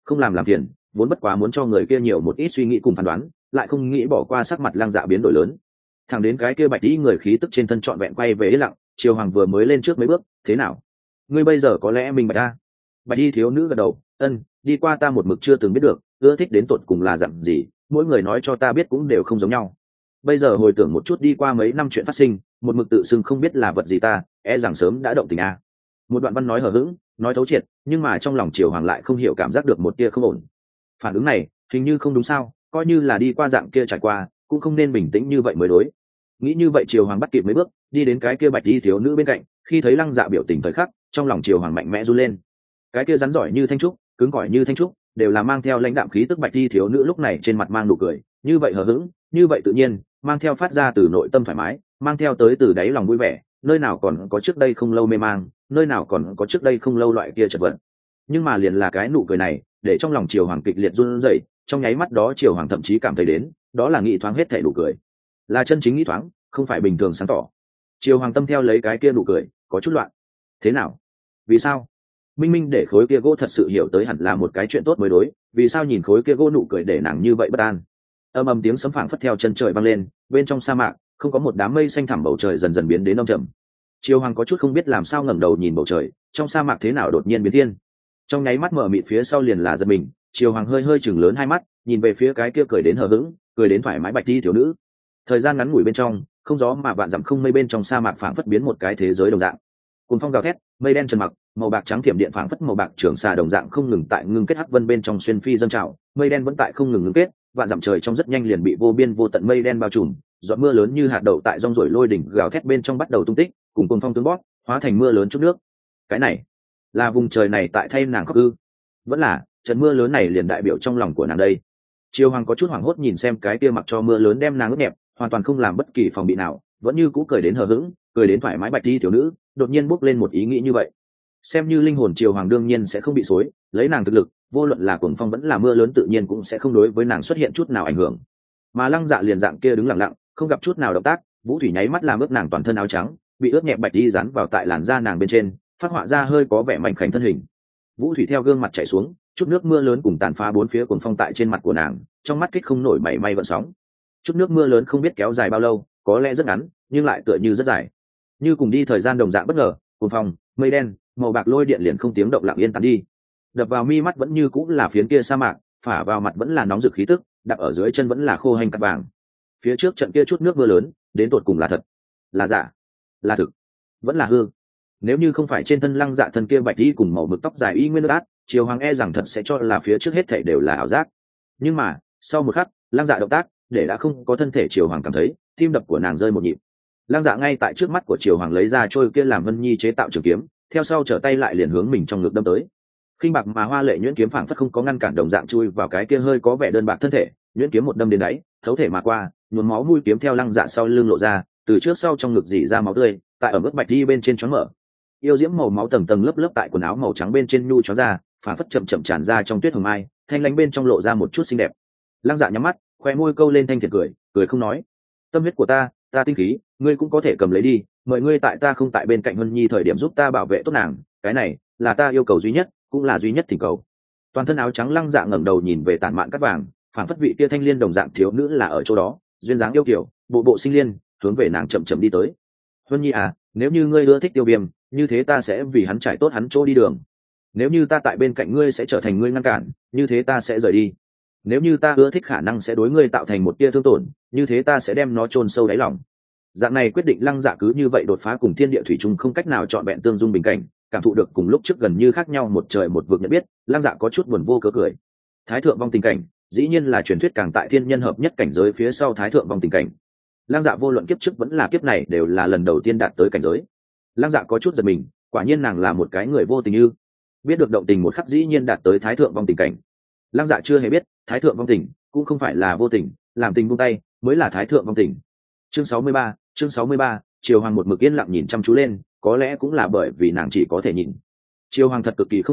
Speaker 1: không làm làm phiền, vốn bất quá muốn cho người kia nhiều một ít suy nghĩ cùng phán đoán, lại không nghĩ bỏ qua sắc mặt Lăng Dạ biến đổi lớn. Thẳng đến cái kia bạch y người khí tức trên thân trọn vẹn quay về yên lặng, Triều Hoàng vừa mới lên trước mấy bước, thế nào? Ngươi bây giờ có lẽ mình bạch a? Bạch y thiếu nữ gật đầu, ân, đi qua ta một mực chưa từng biết được, ưa thích đến tột cùng là dặn gì, mỗi người nói cho ta biết cũng đều không giống nhau. Bây giờ hồi tưởng một chút đi qua mấy năm chuyện phát sinh, một mực tự xưng không biết là vật gì ta, e rằng sớm đã động tình a. Một đoạn văn nói hờ hững, nói thấu triệt, nhưng mà trong lòng Triều Hoàng lại không hiểu cảm giác được một tia không ổn. Phản ứng này, hình như không đúng sao, coi như là đi qua dạng kia trải qua, cũng không nên bình tĩnh như vậy mới đối. Nghĩ như vậy Triều Hoàng bắt kịp mấy bước, đi đến cái kia bạch y thiếu nữ bên cạnh, khi thấy Lăng Dạ biểu tình thời khắc, trong lòng Triều Hoàng mạnh mẽ run lên. Cái kia rắn giỏi như thanh trúc, cứng cỏi như thanh trúc, đều là mang theo lãnh đạm khí tức bạch y thiếu nữ lúc này trên mặt mang nụ cười, như vậy hờ hững, như vậy tự nhiên, mang theo phát ra từ nội tâm thoải mái, mang theo tới từ đáy lòng vui vẻ, nơi nào còn có trước đây không lâu mê mang, nơi nào còn có trước đây không lâu loại kia chật vật. Nhưng mà liền là cái nụ cười này, để trong lòng Triều Hoàng kịch liệt run rẩy, trong nháy mắt đó Triều Hoàng thậm chí cảm thấy đến, đó là nghĩ thoáng hết thảy nụ cười, là chân chính nghĩ thoáng, không phải bình thường sáng tỏ. Triều Hoàng tâm theo lấy cái kia nụ cười, có chút loạn. Thế nào? Vì sao? Minh Minh để khối kia gỗ thật sự hiểu tới hẳn là một cái chuyện tốt mới đối, vì sao nhìn khối kia gỗ nụ cười để nàng như vậy bất an? Âm ầm tiếng sấm phảng phất theo chân trời vang lên, bên trong sa mạc không có một đám mây xanh thẳm, bầu trời dần dần biến đến âm trầm. Triều Hoàng có chút không biết làm sao ngẩng đầu nhìn bầu trời, trong sa mạc thế nào đột nhiên biến thiên. Trong nháy mắt mở mịt phía sau liền là giật mình, Triều Hoàng hơi hơi chừng lớn hai mắt, nhìn về phía cái kia cười đến hờ hững, cười đến thoải mái bạch y thiếu nữ. Thời gian ngắn ngủi bên trong, không gió mà vạn dặm không mây, bên trong sa mạc phảng phất biến một cái thế giới đồng dạng. Cuồng phong gào thét, mây đen trần mặc, màu bạc trắng thiểm điện phảng phất màu bạc trường xà đồng dạng không ngừng tại ngưng kết hắc vân bên trong xuyên phi dâng trào, mây đen vẫn tại không ngừng ngưng kết, vạn dặm trời trong rất nhanh liền bị vô biên vô tận mây đen bao trùm, giọt mưa lớn như hạt đậu tại rong rổi lôi đỉnh gào thét bên trong bắt đầu tung tích, cùng cuồng phong tướng bóp, hóa thành mưa lớn chút nước. Cái này là vùng trời này tại thay nàng khóc ư? Vẫn là trận mưa lớn này liền đại biểu trong lòng của nàng đây. Triều Hoàng có chút hoảng hốt nhìn xem cái kia mặc cho mưa lớn đem nàng ướt nhẹp, hoàn toàn không làm bất kỳ phòng bị nào, vẫn như cũ cười đến hờ hững, cười đến thoải mái bạch y thiếu nữ, đột nhiên bốc lên một ý nghĩ như vậy. Xem như linh hồn Triều Hoàng đương nhiên sẽ không bị xối, lấy nàng thực lực, vô luận là cuồng phong vẫn là mưa lớn tự nhiên cũng sẽ không đối với nàng xuất hiện chút nào ảnh hưởng. Mà Lăng Dạ liền dạng kia đứng lặng lặng, không gặp chút nào động tác, vũ thủy nháy mắt làm ướt nàng toàn thân áo trắng, bị ướt nhẹp bạch y dán vào tại làn da nàng bên trên, phát họa ra hơi có vẻ mảnh khảnh thân hình. Vũ thủy theo gương mặt chảy xuống, chút nước mưa lớn cùng tàn phá bốn phía cuồng phong tại trên mặt của nàng, trong mắt kích không nổi mảy may gợn sóng. Chút nước mưa lớn không biết kéo dài bao lâu, có lẽ rất ngắn, nhưng lại tựa như rất dài. Như cùng đi thời gian đồng dạng bất ngờ, cuồng phong, mây đen, màu bạc lôi điện liền không tiếng động lặng yên tán đi. Đập vào mi mắt vẫn như cũng là phiến kia sa mạc, phả vào mặt vẫn là nóng rực khí tức, đạp ở dưới chân vẫn là khô hành cát vàng. Phía trước trận kia chút nước mưa lớn, đến tột cùng là thật, là giả, là thực, vẫn là hư. Nếu như không phải trên thân Lăng Dạ thân kia bạch y cùng màu mực tóc dài y nguyên át, Triều Hoàng e rằng thật sẽ cho là phía trước hết thảy đều là ảo giác. Nhưng mà sau một khắc, Lăng Dạ động tác để đã không có thân thể Triều Hoàng cảm thấy tim đập của nàng rơi một nhịp. Lăng Dạ ngay tại trước mắt của Triều Hoàng lấy ra trôi kia làm Vân Nhi chế tạo trường kiếm, theo sau trở tay lại liền hướng mình trong ngực đâm tới. Khinh bạc mà hoa lệ nhuyễn kiếm phảng phất không có ngăn cản đồng dạng chui vào cái kia hơi có vẻ đơn bạc thân thể, nhuyễn kiếm một đâm đến đáy, thấu thể mà qua, nhuốm máu mũi kiếm theo Lăng Dạ sau lưng lộ ra, từ trước sau trong ngực rỉ ra máu tươi, tại ở mức bạch đi bên trên choáng mở. Yêu diễm màu máu tầng tầng lớp lớp tại quần áo màu trắng bên trên nhu choáng ra, phảng phất chậm chậm tràn ra trong tuyết hồng mai, thanh lãnh bên trong lộ ra một chút xinh đẹp. Lăng Dạ nhắm mắt, khoe môi câu lên thanh thiệt cười, cười không nói. Tâm huyết của ta, ta tinh khí, ngươi cũng có thể cầm lấy đi, mời ngươi tại ta không tại bên cạnh Vân Nhi thời điểm giúp ta bảo vệ tốt nàng, cái này là ta yêu cầu duy nhất, cũng là duy nhất thỉnh cầu. Toàn thân áo trắng Lăng Dạ ngẩng đầu nhìn về tản mạn cát vàng, phảng phất vị kia thanh liên đồng dạng thiếu nữ là ở chỗ đó, duyên dáng yêu kiều, bộ bộ sinh liên, hướng về nàng chậm chậm đi tới. Vân Nhi à, nếu như ngươi ưa thích Tiêu Viêm, như thế ta sẽ vì hắn trải tốt hắn chỗ đi đường. Nếu như ta tại bên cạnh ngươi sẽ trở thành ngươi ngăn cản, như thế ta sẽ rời đi. Nếu như ta ưa thích khả năng sẽ đối ngươi tạo thành một tia thương tổn, như thế ta sẽ đem nó chôn sâu đáy lòng. Dạng này quyết định Lăng Dạ cứ như vậy đột phá cùng thiên địa thủy chung không cách nào chọn vẹn tương dung bình cảnh, cảm thụ được cùng lúc trước gần như khác nhau một trời một vực nhận biết, Lăng Dạ có chút buồn vô cớ cười. Thái thượng vong tình cảnh, dĩ nhiên là truyền thuyết càng tại thiên nhân hợp nhất cảnh giới phía sau thái thượng vong tình cảnh. Lăng Dạ vô luận kiếp trước vẫn là kiếp này đều là lần đầu tiên đạt tới cảnh giới. Lăng Dạ có chút giật mình, quả nhiên nàng là một cái người vô tình ư? Biết được động tình một khắc dĩ nhiên đạt tới thái thượng vong tình cảnh. Lăng Dạ chưa hề biết, thái thượng vong tình cũng không phải là vô tình, làm tình buông tay mới là thái thượng vong tình. Chương sáu mươi ba, chương sáu mươi ba, Triều Hoàng một mực yên lặng nhìn chăm chú lên, có lẽ cũng là bởi vì nàng chỉ có thể nhìn. Triều Hoàng thật cực kỳ không hiểu,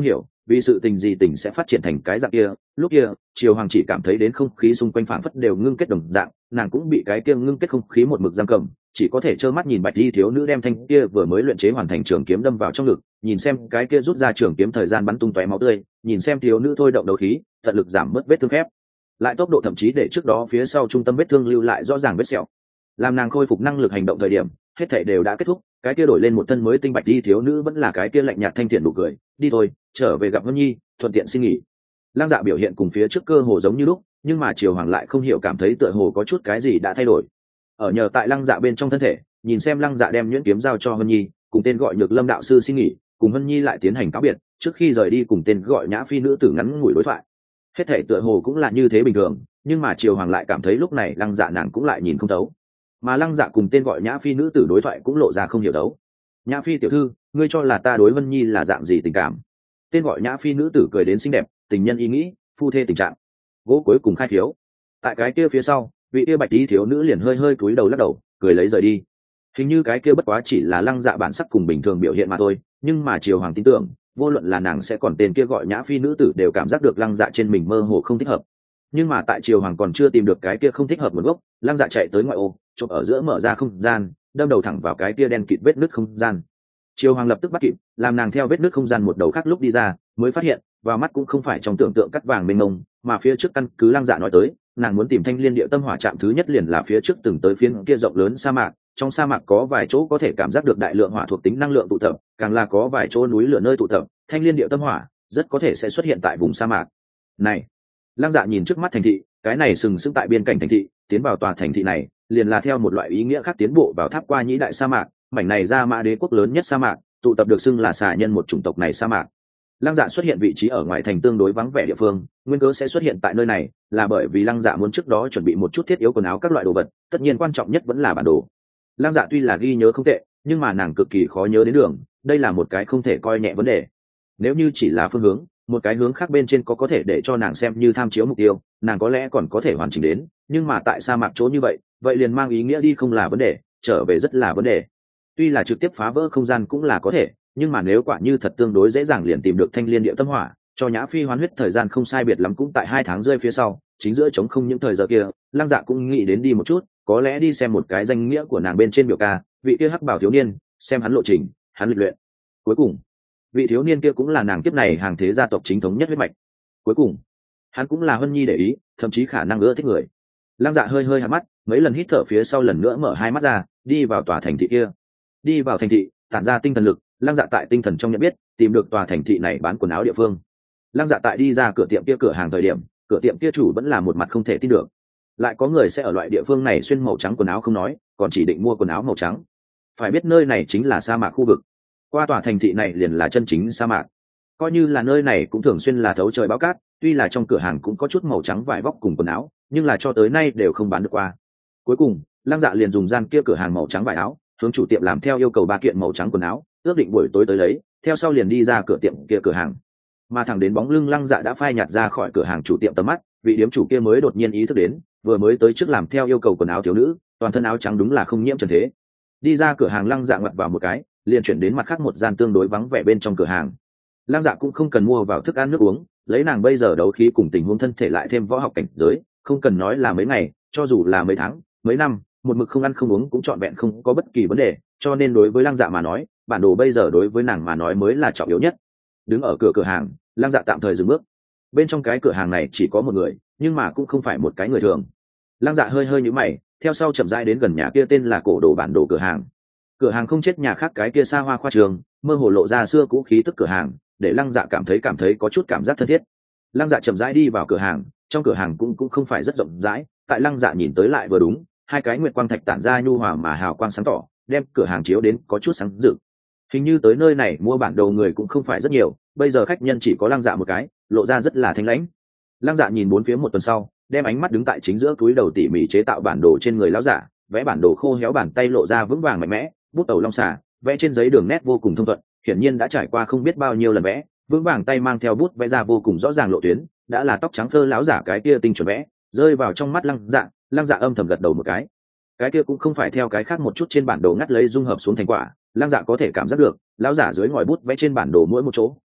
Speaker 1: vì sự tình gì tình sẽ phát triển thành cái dạng kia. Lúc kia Triều Hoàng chỉ cảm thấy đến không khí xung quanh phảng phất đều ngưng kết đồng dạng, nàng cũng bị cái kia ngưng kết không khí một mực giam cầm, chỉ có thể trơ mắt nhìn bạch y thiếu nữ đem thanh kia vừa mới luyện chế hoàn thành trường kiếm đâm vào trong ngực, nhìn xem cái kia rút ra trường kiếm thời gian bắn tung tóe máu tươi, nhìn xem thiếu nữ thôi động đấu khí tận lực giảm bớt vết thương khép lại tốc độ, thậm chí để trước đó phía sau trung tâm vết thương lưu lại rõ ràng vết sẹo. Làm nàng khôi phục năng lực hành động thời điểm, hết thảy đều đã kết thúc, cái kia đổi lên một thân mới tinh bạch y thiếu nữ vẫn là cái kia lạnh nhạt thanh thiện nụ cười. Đi thôi, trở về gặp Vân Nhi, thuận tiện xin nghỉ. Lăng Dạ biểu hiện cùng phía trước cơ hồ giống như lúc, nhưng mà Triều Hoàng lại không hiểu cảm thấy tựa hồ có chút cái gì đã thay đổi. Ở nhờ tại Lăng Dạ bên trong thân thể, nhìn xem Lăng Dạ đem nhuyễn kiếm giao cho Vân Nhi, cùng tên gọi Nhược Lâm đạo sư xin nghỉ, cùng Vân Nhi lại tiến hành cáo biệt, trước khi rời đi cùng tên gọi Nhã Phi nữ tử ngắn ngủi đối thoại. Hết thảy tựa hồ cũng là như thế bình thường, nhưng mà Triều Hoàng lại cảm thấy lúc này Lăng Dạ nàng cũng lại nhìn không thấu. Mà Lăng Dạ cùng tên gọi Nhã Phi nữ tử đối thoại cũng lộ ra không hiểu đấu. Nhã Phi tiểu thư, ngươi cho là ta đối Vân Nhi là dạng gì tình cảm? Tên gọi Nhã Phi nữ tử cười đến xinh đẹp, tình nhân ý nghĩ, phu thê tình trạng. Gỗ cuối cùng khai thiếu. Tại cái kia phía sau, vị kia bạch y thiếu nữ liền hơi hơi cúi đầu lắc đầu, cười lấy rời đi. Hình như cái kia bất quá chỉ là Lăng Dạ bản sắc cùng bình thường biểu hiện mà thôi, nhưng mà Triều Hoàng tin tưởng, vô luận là nàng sẽ còn tên kia gọi Nhã Phi nữ tử đều cảm giác được Lăng Dạ trên mình mơ hồ không thích hợp. Nhưng mà tại Triều Hoàng còn chưa tìm được cái kia không thích hợp nguồn gốc, Lăng Dạ chạy tới ngoại ô, chụp ở giữa mở ra không gian, đâm đầu thẳng vào cái kia đen kịt vết nứt không gian. Triều Hoàng lập tức bắt kịp, làm nàng theo vết nứt không gian một đầu khác lúc đi ra, mới phát hiện, vào mắt cũng không phải trong tưởng tượng cắt vàng mênh mông, mà phía trước căn cứ Lăng Dạ nói tới, nàng muốn tìm Thanh Liên Địa Tâm Hỏa trạm thứ nhất liền là phía trước từng tới phiến kia rộng lớn sa mạc, trong sa mạc có vài chỗ có thể cảm giác được đại lượng hỏa thuộc tính năng lượng tụ tập, càng là có vài chỗ núi lửa nơi tụ tập, Thanh Liên Địa Tâm Hỏa rất có thể sẽ xuất hiện tại vùng sa mạc này. Lăng Dạ nhìn trước mắt thành thị, cái này sừng sững tại biên cảnh thành thị, tiến vào tòa thành thị này, liền là theo một loại ý nghĩa khác tiến bộ vào tháp qua nhĩ đại sa mạc, mảnh này ra mã đế quốc lớn nhất sa mạc, tụ tập được xưng là xà nhân một chủng tộc này sa mạc. Lăng Dạ xuất hiện vị trí ở ngoài thành tương đối vắng vẻ địa phương, nguyên cớ sẽ xuất hiện tại nơi này, là bởi vì Lăng Dạ muốn trước đó chuẩn bị một chút thiết yếu quần áo các loại đồ vật, tất nhiên quan trọng nhất vẫn là bản đồ. Lăng Dạ tuy là ghi nhớ không tệ, nhưng mà nàng cực kỳ khó nhớ đến đường, đây là một cái không thể coi nhẹ vấn đề. Nếu như chỉ là phương hướng, một cái hướng khác bên trên có có thể để cho nàng xem như tham chiếu mục tiêu, nàng có lẽ còn có thể hoàn chỉnh đến, nhưng mà tại sa mạc chỗ như vậy, vậy liền mang ý nghĩa đi không là vấn đề, trở về rất là vấn đề. Tuy là trực tiếp phá vỡ không gian cũng là có thể, nhưng mà nếu quả như thật tương đối dễ dàng liền tìm được Thanh Liên Địa Tâm Hỏa, cho Nhã Phi hoán huyết thời gian không sai biệt lắm cũng tại hai tháng rơi phía sau, chính giữa trống không những thời giờ kia, Lăng Dạ cũng nghĩ đến đi một chút, có lẽ đi xem một cái danh nghĩa của nàng bên trên biểu ca, vị kia hắc bảo thiếu niên, xem hắn lộ trình, hắn lịch luyện. Cuối cùng, vị thiếu niên kia cũng là nàng kiếp này hàng thế gia tộc chính thống nhất huyết mạch. Cuối cùng, hắn cũng là Hân Nhi để ý, thậm chí khả năng ưa thích người. Lăng Dạ hơi hơi há mắt, mấy lần hít thở phía sau lần nữa mở hai mắt ra, đi vào tòa thành thị kia. Đi vào thành thị, tản ra tinh thần lực, Lăng Dạ tại tinh thần trong nhận biết, tìm được tòa thành thị này bán quần áo địa phương. Lăng Dạ tại đi ra cửa tiệm kia cửa hàng thời điểm, cửa tiệm kia chủ vẫn là một mặt không thể tin được. Lại có người sẽ ở loại địa phương này xuyên màu trắng quần áo không nói, còn chỉ định mua quần áo màu trắng. Phải biết nơi này chính là sa mạc khu vực. Qua tòa thành thị này liền là chân chính sa mạc. Coi như là nơi này cũng thường xuyên là thấu trời bão cát, tuy là trong cửa hàng cũng có chút màu trắng vải vóc cùng quần áo, nhưng là cho tới nay đều không bán được qua. Cuối cùng, Lăng Dạ liền dùng gian kia cửa hàng màu trắng vải áo, hướng chủ tiệm làm theo yêu cầu ba kiện màu trắng quần áo, ước định buổi tối tới lấy, theo sau liền đi ra cửa tiệm kia cửa hàng. Mà thẳng đến bóng lưng Lăng Dạ đã phai nhạt ra khỏi cửa hàng chủ tiệm tầm mắt, vị điếm chủ kia mới đột nhiên ý thức đến, vừa mới tới trước làm theo yêu cầu quần áo thiếu nữ, toàn thân áo trắng đúng là không nhiễm trần thế. Đi ra cửa hàng, Lăng Dạ ngoặt vào một cái, liền chuyển đến mặt khác một gian tương đối vắng vẻ bên trong cửa hàng. Lăng Dạ cũng không cần mua vào thức ăn nước uống, lấy nàng bây giờ đấu khí cùng tình huống thân thể lại thêm võ học cảnh giới, không cần nói là mấy ngày, cho dù là mấy tháng, mấy năm, một mực không ăn không uống cũng trọn vẹn không có bất kỳ vấn đề, cho nên đối với Lăng Dạ mà nói, bản đồ bây giờ đối với nàng mà nói mới là trọng yếu nhất. Đứng ở cửa cửa hàng, Lăng Dạ tạm thời dừng bước. Bên trong cái cửa hàng này chỉ có một người, nhưng mà cũng không phải một cái người thường. Lăng Dạ hơi hơi nhíu mày, theo sau chậm rãi đến gần nhà kia tên là Cổ Đồ bản đồ cửa hàng. Cửa hàng không chết nhà khác cái kia xa hoa khoa trường, mơ hồ lộ ra xưa cũ khí tức cửa hàng, để Lăng Dạ cảm thấy cảm thấy có chút cảm giác thân thiết. Lăng Dạ chậm rãi đi vào cửa hàng, trong cửa hàng cũng cũng không phải rất rộng rãi, tại Lăng Dạ nhìn tới lại vừa đúng, hai cái nguyệt quang thạch tản ra nhu hòa mà hào quang sáng tỏ, đem cửa hàng chiếu đến có chút sáng rực. Hình như tới nơi này mua bản đồ người cũng không phải rất nhiều, bây giờ khách nhân chỉ có Lăng Dạ một cái, lộ ra rất là thanh lãnh. Lăng Dạ nhìn bốn phía một tuần sau, đem ánh mắt đứng tại chính giữa túi đầu tỉ mỉ chế tạo bản đồ trên người lão giả, vẽ bản đồ khô héo, bàn tay lộ ra vững vàng mạnh mẽ, bút tàu long xà, vẽ trên giấy đường nét vô cùng thông thuận, hiển nhiên đã trải qua không biết bao nhiêu lần vẽ, vững vàng tay mang theo bút vẽ ra vô cùng rõ ràng lộ tuyến, đã là tóc trắng phơ lão giả cái kia tinh chuẩn vẽ, rơi vào trong mắt Lăng Dạ, Lăng Dạ âm thầm gật đầu một cái. Cái kia cũng không phải theo cái khác một chút trên bản đồ ngắt lấy dung hợp xuống thành quả, Lăng Dạ có thể cảm giác được, lão giả dưới ngòi bút vẽ trên bản đồ mỗi một chỗ,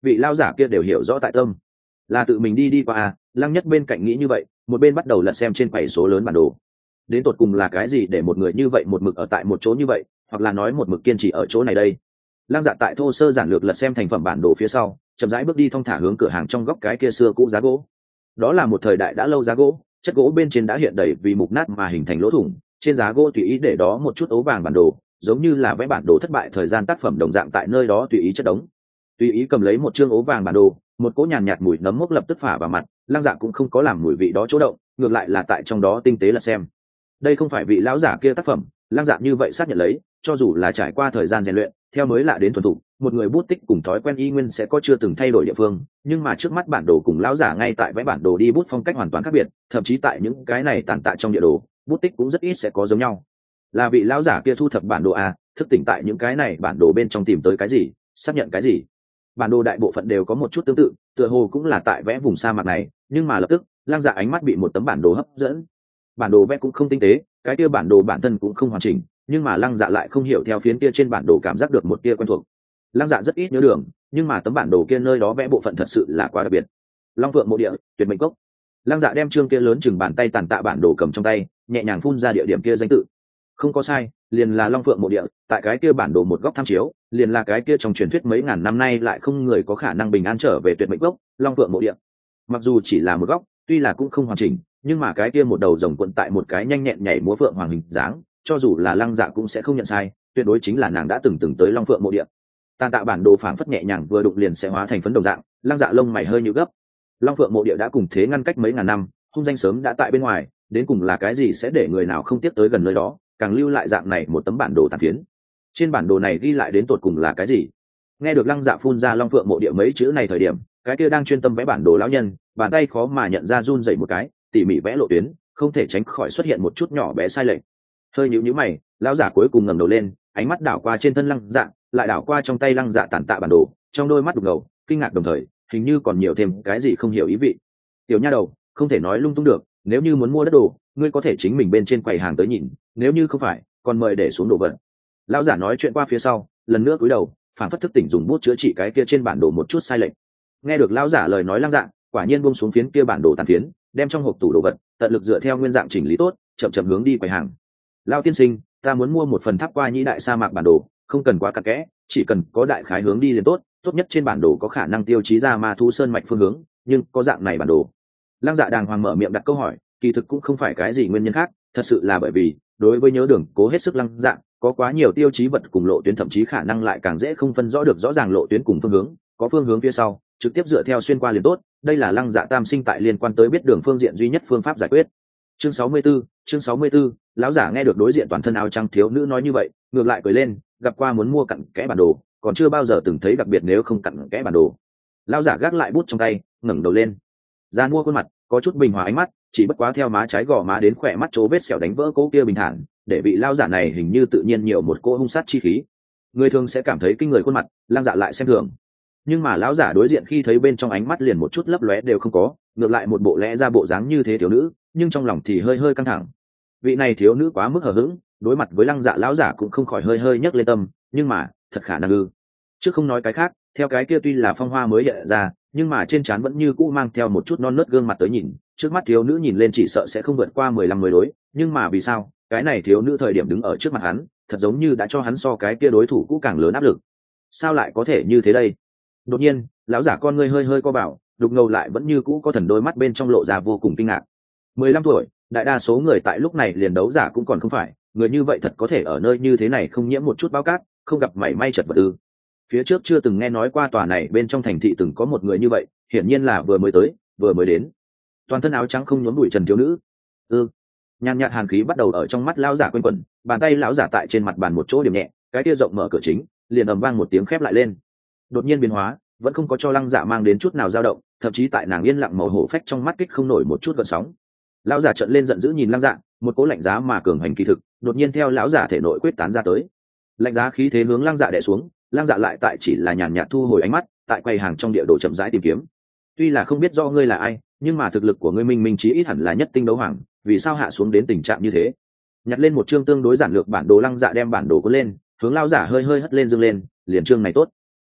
Speaker 1: vị lao giả kia đều hiểu rõ tại tâm, là tự mình đi đi qua à. Lăng Nhất bên cạnh nghĩ như vậy, một bên bắt đầu lật xem trên quầy số lớn bản đồ. Đến tột cùng là cái gì để một người như vậy một mực ở tại một chỗ như vậy, hoặc là nói một mực kiên trì ở chỗ này đây? Lăng Dạ tại thô sơ giản lược lật xem thành phẩm bản đồ phía sau, chậm rãi bước đi thong thả hướng cửa hàng trong góc cái kia xưa cũ giá gỗ. Đó là một thời đại đã lâu giá gỗ, chất gỗ bên trên đã hiện đầy vì mục nát mà hình thành lỗ thủng, trên giá gỗ tùy ý để đó một chút ố vàng bản đồ, giống như là vẽ bản đồ thất bại thời gian tác phẩm đồng dạng tại nơi đó tùy ý chất đống. Tùy ý cầm lấy một chương ố vàng bản đồ, một cỗ nhàn nhạt mùi nấm mốc lập tức phả vào mặt. Lăng Dạ cũng không có làm mùi vị đó chỗ động, ngược lại là tại trong đó tinh tế lật xem. Đây không phải vị lão giả kia tác phẩm, Lăng Dạ như vậy xác nhận lấy, cho dù là trải qua thời gian rèn luyện, theo mới lạ đến thuần thục, một người bút tích cùng thói quen y nguyên sẽ có chưa từng thay đổi địa phương, nhưng mà trước mắt bản đồ cùng lão giả ngay tại vẽ bản đồ đi bút phong cách hoàn toàn khác biệt, thậm chí tại những cái này tàn tạ trong địa đồ, bút tích cũng rất ít sẽ có giống nhau. Là vị lão giả kia thu thập bản đồ à, thức tỉnh tại những cái này bản đồ bên trong tìm tới cái gì, xác nhận cái gì. Bản đồ đại bộ phận đều có một chút tương tự, tựa hồ cũng là tại vẽ vùng sa mạc này, nhưng mà lập tức, Lăng Dạ ánh mắt bị một tấm bản đồ hấp dẫn. Bản đồ vẽ cũng không tinh tế, cái kia bản đồ bản thân cũng không hoàn chỉnh, nhưng mà Lăng Dạ lại không hiểu theo phiến kia trên bản đồ cảm giác được một tia quen thuộc. Lăng Dạ rất ít nhớ đường, nhưng mà tấm bản đồ kia nơi đó vẽ bộ phận thật sự là quá đặc biệt. Long Phượng mộ địa, Tuyệt Mệnh Cốc. Lăng Dạ đem chương kia lớn chừng bàn tay tàn tạ bản đồ cầm trong tay, nhẹ nhàng phun ra địa điểm kia danh tự. Không có sai, liền là Long Phượng mộ địa, tại cái kia bản đồ một góc tham chiếu, liền là cái kia trong truyền thuyết mấy ngàn năm nay lại không người có khả năng bình an trở về Tuyệt Mệnh Cốc, Long Phượng mộ địa. Mặc dù chỉ là một góc, tuy là cũng không hoàn chỉnh, nhưng mà cái kia một đầu rồng quận tại một cái nhanh nhẹn nhảy múa phượng hoàng hình dáng, cho dù là Lăng Dạ cũng sẽ không nhận sai, tuyệt đối chính là nàng đã từng từng tới Long Phượng mộ địa. Tàn tạ bản đồ phảng phất nhẹ nhàng vừa đụng liền sẽ hóa thành phấn đồng dạng. Lăng Dạ lông mày hơi nhíu gấp. Long Phượng mộ địa đã cùng thế ngăn cách mấy ngàn năm, hung danh sớm đã tại bên ngoài, đến cùng là cái gì sẽ để người nào không tiếp tới gần nơi đó, càng lưu lại dạng này một tấm bản đồ tàn phiến. Trên bản đồ này ghi lại đến tột cùng là cái gì? Nghe được Lăng Dạ phun ra Long Phượng mộ địa mấy chữ này thời điểm, cái kia đang chuyên tâm vẽ bản đồ lão nhân, bàn tay khó mà nhận ra run rẩy một cái, tỉ mỉ vẽ lộ tuyến, không thể tránh khỏi xuất hiện một chút nhỏ bé sai lệch. Hơi nhíu nhíu mày, lão giả cuối cùng ngẩng đầu lên, ánh mắt đảo qua trên thân Lăng Dạ, lại đảo qua trong tay Lăng Dạ tàn tạ bản đồ, trong đôi mắt đục ngầu, kinh ngạc đồng thời, hình như còn nhiều thêm cái gì không hiểu ý vị. Tiểu nha đầu, không thể nói lung tung được, nếu như muốn mua đất đồ, ngươi có thể chính mình bên trên quầy hàng tới nhìn, nếu như không phải, còn mời để xuống đồ vật. Lão giả nói chuyện qua phía sau, lần nữa cúi đầu, phản phất thức tỉnh dùng bút chữa trị cái kia trên bản đồ một chút sai lệch. Nghe được lão giả lời nói Lăng Dạ, quả nhiên buông xuống phiến kia bản đồ tàn phiến, đem trong hộp tủ đồ vật tận lực dựa theo nguyên dạng chỉnh lý tốt, chậm chậm hướng đi quầy hàng. Lão tiên sinh, ta muốn mua một phần tháp qua nhĩ đại sa mạc bản đồ, không cần quá cặn kẽ, chỉ cần có đại khái hướng đi liền tốt, tốt nhất trên bản đồ có khả năng tiêu chí ra ma thú sơn mạch phương hướng, nhưng có dạng này bản đồ. Lăng Dạ đàng hoàng mở miệng đặt câu hỏi, kỳ thực cũng không phải cái gì nguyên nhân khác, thật sự là bởi vì đối với nhớ đường cố hết sức Lăng Dạ, có quá nhiều tiêu chí vật cùng lộ tuyến, thậm chí khả năng lại càng dễ không phân rõ được rõ ràng lộ tuyến cùng phương hướng, có phương hướng phía sau, trực tiếp dựa theo xuyên qua liền tốt, đây là Lăng Dạ tam sinh tại liên quan tới biết đường phương diện duy nhất phương pháp giải quyết. Chương sáu mươi 64, chương sáu mươi 64, lão giả nghe được đối diện toàn thân áo trắng thiếu nữ nói như vậy, ngược lại cười lên, gặp qua muốn mua cặn kẽ bản đồ, còn chưa bao giờ từng thấy đặc biệt nếu không cặn kẽ bản đồ. Lão giả gác lại bút trong tay, ngẩng đầu lên, ra mua khuôn mặt có chút bình hòa ánh mắt, chỉ bất quá theo má trái gò má đến khỏe mắt chỗ vết sẹo đánh vỡ cố kia bình thản, để vị lão giả này hình như tự nhiên nhiều một cỗ hung sát chi khí. Người thường sẽ cảm thấy kinh người khuôn mặt, Lăng Dạ lại xem thường, nhưng mà lão giả đối diện khi thấy bên trong ánh mắt liền một chút lấp lóe đều không có, ngược lại một bộ lẽ ra bộ dáng như thế thiếu nữ, nhưng trong lòng thì hơi hơi căng thẳng. Vị này thiếu nữ quá mức hờ hững, đối mặt với Lăng Dạ lão giả cũng không khỏi hơi hơi nhấc lên tâm, nhưng mà thật khả năng ư? Chứ không nói cái khác, theo cái kia tuy là phong hoa mới hiện ra, nhưng mà trên trán vẫn như cũ mang theo một chút non nớt gương mặt tới nhìn, trước mắt thiếu nữ nhìn lên chỉ sợ sẽ không vượt qua mười lăm mới đối, nhưng mà vì sao? Cái này thiếu nữ thời điểm đứng ở trước mặt hắn, thật giống như đã cho hắn so cái kia đối thủ cũ càng lớn áp lực. Sao lại có thể như thế đây? Đột nhiên, lão giả con ngươi hơi hơi co bảo, đục ngầu lại vẫn như cũ có thần đôi mắt bên trong lộ ra vô cùng kinh ngạc. mười lăm tuổi, đại đa số người tại lúc này liền đấu giả cũng còn không phải, người như vậy thật có thể ở nơi như thế này không nhiễm một chút báo cát, không gặp mảy may chật vật ư? Phía trước chưa từng nghe nói qua tòa này bên trong thành thị từng có một người như vậy, hiển nhiên là vừa mới tới, vừa mới đến. Toàn thân áo trắng không nhuốm bụi trần thiếu nữ. Ư? Nhàn nhạt hàn khí bắt đầu ở trong mắt lão giả quanh quẩn, bàn tay lão giả tại trên mặt bàn một chỗ điểm nhẹ, cái kia rộng mở cửa chính, liền ầm vang một tiếng khép lại lên. Đột nhiên biến hóa, vẫn không có cho Lăng Dạ mang đến chút nào dao động, thậm chí tại nàng yên lặng màu hổ phách trong mắt kích không nổi một chút gợn sóng. Lão giả trợn lên giận dữ nhìn Lăng Dạ, một cỗ lạnh giá mà cường hành kỳ thực, đột nhiên theo lão giả thể nội quyết tán ra tới. Lạnh giá khí thế hướng Lăng Dạ đè xuống, Lăng Dạ lại tại chỉ là nhàn nhạt thu hồi ánh mắt, tại quầy hàng trong địa đồ chậm rãi tìm kiếm. Tuy là không biết do ngươi là ai, nhưng mà thực lực của ngươi minh minh chí ít hẳn là nhất tinh đấu hoàng, vì sao hạ xuống đến tình trạng như thế? Nhặt lên một chương tương đối giản lược bản đồ, Lăng Dạ đem bản đồ cuốn lên, hướng lão giả hơi hơi hất lên dương lên, liền chương này tốt.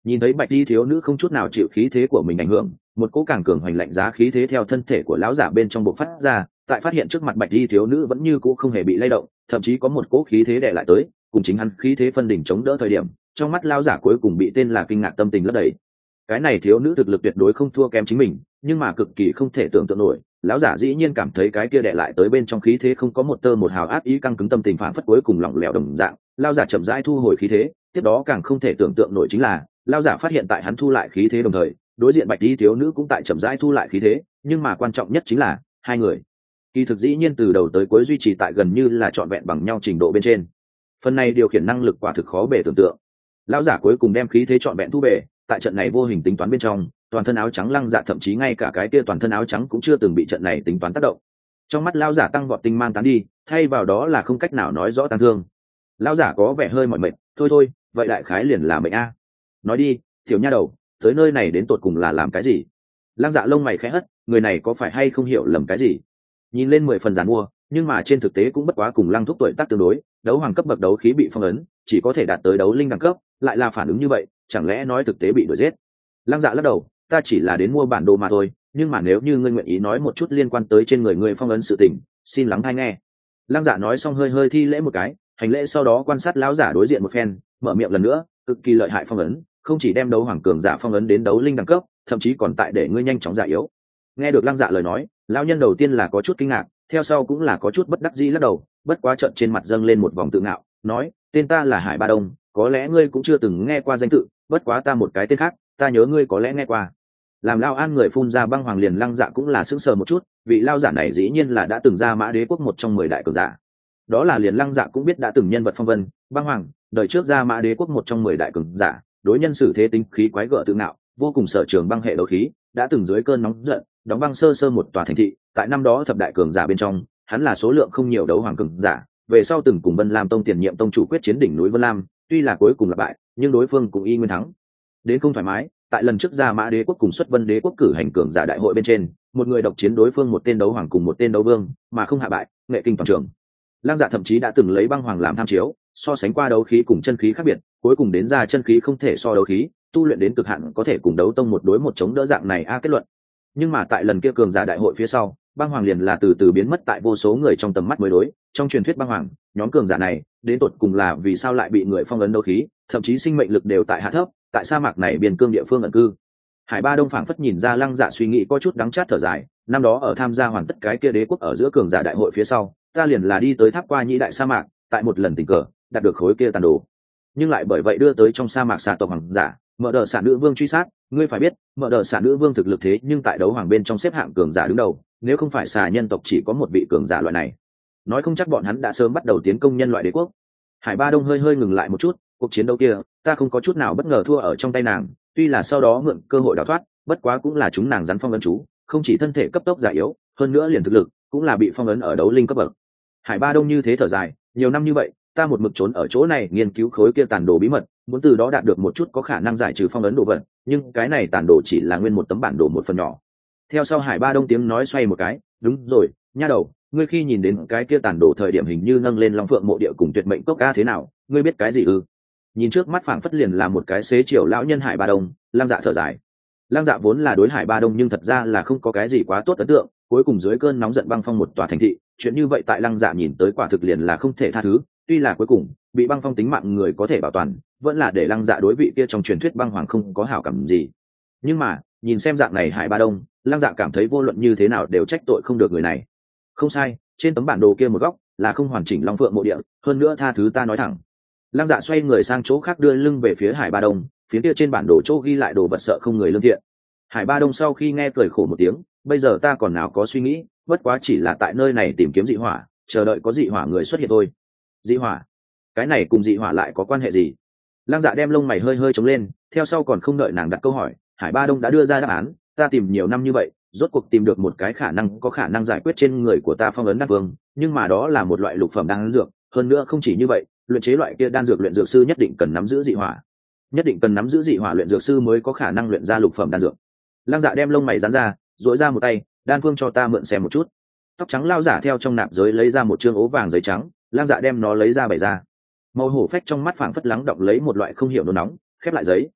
Speaker 1: Nhìn thấy bạch y thiếu nữ không chút nào chịu khí thế của mình ảnh hưởng, một cỗ càng cường hoành lạnh giá khí thế theo thân thể của lão giả bên trong bộc phát ra, tại phát hiện trước mặt bạch y thiếu nữ vẫn như cũ không hề bị lay động, thậm chí có một cỗ khí thế đè lại tới, cùng chính hắn khí thế phân đỉnh chống đỡ thời điểm, trong mắt lão giả cuối cùng bị tên là kinh ngạc tâm tình lấp đầy. Cái này thiếu nữ thực lực tuyệt đối không thua kém chính mình, nhưng mà cực kỳ không thể tưởng tượng nổi, lão giả dĩ nhiên cảm thấy cái kia đè lại tới bên trong khí thế không có một tơ một hào ác ý, căng cứng tâm tình phản phất cuối cùng lỏng lẻo đồng dạng. Lão giả chậm rãi thu hồi khí thế, tiếp đó càng không thể tưởng tượng nổi chính là lão giả phát hiện tại hắn thu lại khí thế đồng thời, đối diện bạch y thiếu nữ cũng tại chậm rãi thu lại khí thế, nhưng mà quan trọng nhất chính là hai người kỳ thực dĩ nhiên từ đầu tới cuối duy trì tại gần như là trọn vẹn bằng nhau trình độ bên trên. Phần này điều khiển năng lực quả thực khó bề tưởng tượng. Lão giả cuối cùng đem khí thế trọn vẹn thu về, tại trận này vô hình tính toán bên trong, toàn thân áo trắng Lăng Dạ thậm chí ngay cả cái kia toàn thân áo trắng cũng chưa từng bị trận này tính toán tác động. Trong mắt lão giả tăng vọt tinh mang tán đi, thay vào đó là không cách nào nói rõ tăng thương. Lão giả có vẻ hơi mỏi mệt, thôi thôi, vậy đại khái liền là mệnh a. Nói đi, tiểu nha đầu, tới nơi này đến tột cùng là làm cái gì? Lăng Dạ lông mày khẽ hất, người này có phải hay không hiểu lầm cái gì? Nhìn lên mười phần giàn mua, nhưng mà trên thực tế cũng bất quá cùng Lăng Thúc tuổi tác tương đối, đấu hoàng cấp bậc đấu khí bị phong ấn, chỉ có thể đạt tới đấu linh đẳng cấp, lại là phản ứng như vậy, chẳng lẽ nói thực tế bị đuổi giết? Lăng Dạ lắc đầu, ta chỉ là đến mua bản đồ mà thôi, nhưng mà nếu như ngươi nguyện ý nói một chút liên quan tới trên người ngươi phong ấn sự tình, xin lắng hay nghe. Lăng Dạ nói xong hơi hơi thi lễ một cái, hành lễ sau đó quan sát lão giả đối diện một phen, mở miệng lần nữa, cực kỳ lợi hại phong ấn, không chỉ đem đấu hoàng cường giả phong ấn đến đấu linh đẳng cấp, thậm chí còn tại để ngươi nhanh chóng giả yếu. Nghe được Lăng Dạ lời nói, lão nhân đầu tiên là có chút kinh ngạc, theo sau cũng là có chút bất đắc dĩ lắc đầu, bất quá trợn trên mặt dâng lên một vòng tự ngạo, nói, tên ta là Hải Ba Đông, có lẽ ngươi cũng chưa từng nghe qua danh tự, bất quá ta một cái tên khác, ta nhớ ngươi có lẽ nghe qua. Làm Lao An người phun ra băng hoàng liền Lăng Dạ cũng là sững sờ một chút, vị lao giả này dĩ nhiên là đã từng ra Mã Đế quốc một trong mười đại cường giả. Đó là liền Lăng Dạ cũng biết đã từng nhân vật phong vân, băng hoàng, đời trước ra Mã Đế quốc một trong mười đại cường giả, đối nhân xử thế tính khí quái gở tự ngạo, vô cùng sở trường băng hệ đấu khí, đã từng dưới cơn nóng giận, đóng băng sơ sơ một tòa thành thị, tại năm đó thập đại cường giả bên trong, hắn là số lượng không nhiều đấu hoàng cường giả, về sau từng cùng Vân Lam tông tiền nhiệm tông chủ quyết chiến đỉnh núi Vân Lam, tuy là cuối cùng là bại, nhưng đối phương cũng y nguyên thắng. Đến không thoải mái, tại lần trước ra Mã Đế quốc cùng xuất Vân Đế quốc cử hành cường giả đại hội bên trên, một người độc chiến đối phương một tên đấu hoàng cùng một tên đấu vương, mà không hạ bại, nghệ kinh toàn trường. Lăng Dạ thậm chí đã từng lấy băng hoàng làm tham chiếu, so sánh qua đấu khí cùng chân khí khác biệt, cuối cùng đến ra chân khí không thể so đấu khí, tu luyện đến cực hạn có thể cùng đấu tông một đối một chống đỡ dạng này a kết luận. Nhưng mà tại lần kia cường giả đại hội phía sau, băng hoàng liền là từ từ biến mất tại vô số người trong tầm mắt mới đối. Trong truyền thuyết băng hoàng, nhóm cường giả này đến tột cùng là vì sao lại bị người phong ấn đấu khí, thậm chí sinh mệnh lực đều tại hạ thấp, tại sa mạc này biên cương địa phương ẩn cư. Hải Ba Đông phảng phất nhìn ra Lăng Dạ suy nghĩ có chút đắng chát thở dài, năm đó ở tham gia hoàn tất cái kia đế quốc ở giữa cường giả đại hội phía sau, ta liền là đi tới tháp qua nhĩ đại sa mạc, tại một lần tình cờ đạt được khối kia tàn đồ, nhưng lại bởi vậy đưa tới trong sa mạc xà tộc hoàng giả, mở đờ xà nữ vương truy sát. Ngươi phải biết, mở đờ xà nữ vương thực lực thế nhưng tại đấu hoàng bên trong xếp hạng cường giả đứng đầu, nếu không phải xà nhân tộc chỉ có một vị cường giả loại này, nói không chắc bọn hắn đã sớm bắt đầu tiến công nhân loại đế quốc. Hải Ba Đông hơi hơi ngừng lại một chút, cuộc chiến đấu kia ta không có chút nào bất ngờ thua ở trong tay nàng, tuy là sau đó mượn cơ hội đào thoát, bất quá cũng là chúng nàng rắn phong ấn chú, không chỉ thân thể cấp tốc già yếu, hơn nữa liền thực lực cũng là bị phong ấn ở đấu linh cấp bậc. Hải Ba Đông như thế thở dài, nhiều năm như vậy ta một mực trốn ở chỗ này nghiên cứu khối kia tàn đồ bí mật, muốn từ đó đạt được một chút có khả năng giải trừ phong ấn đồ vật, nhưng cái này tàn đồ chỉ là nguyên một tấm bản đồ một phần nhỏ. Theo sau Hải Ba Đông tiếng nói xoay một cái, đúng rồi, nha đầu, ngươi khi nhìn đến cái kia tàn đồ thời điểm hình như nâng lên Long Phượng mộ địa cùng tuyệt mệnh cốc ca thế nào, ngươi biết cái gì ư? Nhìn trước mắt phảng phất liền là một cái xế chiều lão nhân Hải Ba Đông, Lăng Dạ thở dài. Lăng Dạ vốn là đối Hải Ba Đông nhưng thật ra là không có cái gì quá tốt ấn tượng, cuối cùng dưới cơn nóng giận băng phong một tòa thành thị, chuyện như vậy tại Lăng Dạ nhìn tới quả thực liền là không thể tha thứ, tuy là cuối cùng bị băng phong tính mạng người có thể bảo toàn, vẫn là để Lăng Dạ đối vị kia trong truyền thuyết băng hoàng không có hảo cảm gì. Nhưng mà nhìn xem dạng này Hải Ba Đông, Lăng Dạ cảm thấy vô luận như thế nào đều trách tội không được người này. Không sai, trên tấm bản đồ kia một góc là không hoàn chỉnh Long Phượng mộ địa, hơn nữa tha thứ ta nói thẳng. Lăng Dạ xoay người sang chỗ khác đưa lưng về phía Hải Ba Đông, phía kia trên bản đồ chỗ ghi lại đồ vật sợ không người lương thiện. Hải Ba Đông sau khi nghe cười khổ một tiếng, bây giờ ta còn nào có suy nghĩ, bất quá chỉ là tại nơi này tìm kiếm dị hỏa, chờ đợi có dị hỏa người xuất hiện thôi. Dị hỏa? Cái này cùng dị hỏa lại có quan hệ gì? Lăng Dạ đem lông mày hơi hơi trống lên, theo sau còn không đợi nàng đặt câu hỏi, Hải Ba Đông đã đưa ra đáp án, ta tìm nhiều năm như vậy, rốt cuộc tìm được một cái khả năng có khả năng giải quyết trên người của ta phong ấn đan vương, nhưng mà đó là một loại lục phẩm đan dược, hơn nữa không chỉ như vậy, luyện chế loại kia đan dược luyện dược sư nhất định cần nắm giữ dị hỏa, nhất định cần nắm giữ dị hỏa luyện dược sư mới có khả năng luyện ra lục phẩm đan dược. Lăng Dạ đem lông mày giãn ra, duỗi ra một tay, đan phương cho ta mượn xem một chút. Tóc trắng lao giả theo trong nạp giới lấy ra một trương ố vàng giấy trắng, Lăng Dạ đem nó lấy ra bày ra. Màu hổ phách trong mắt phảng phất lắng động lấy một loại không hiểu nôn nóng, khép lại giấy,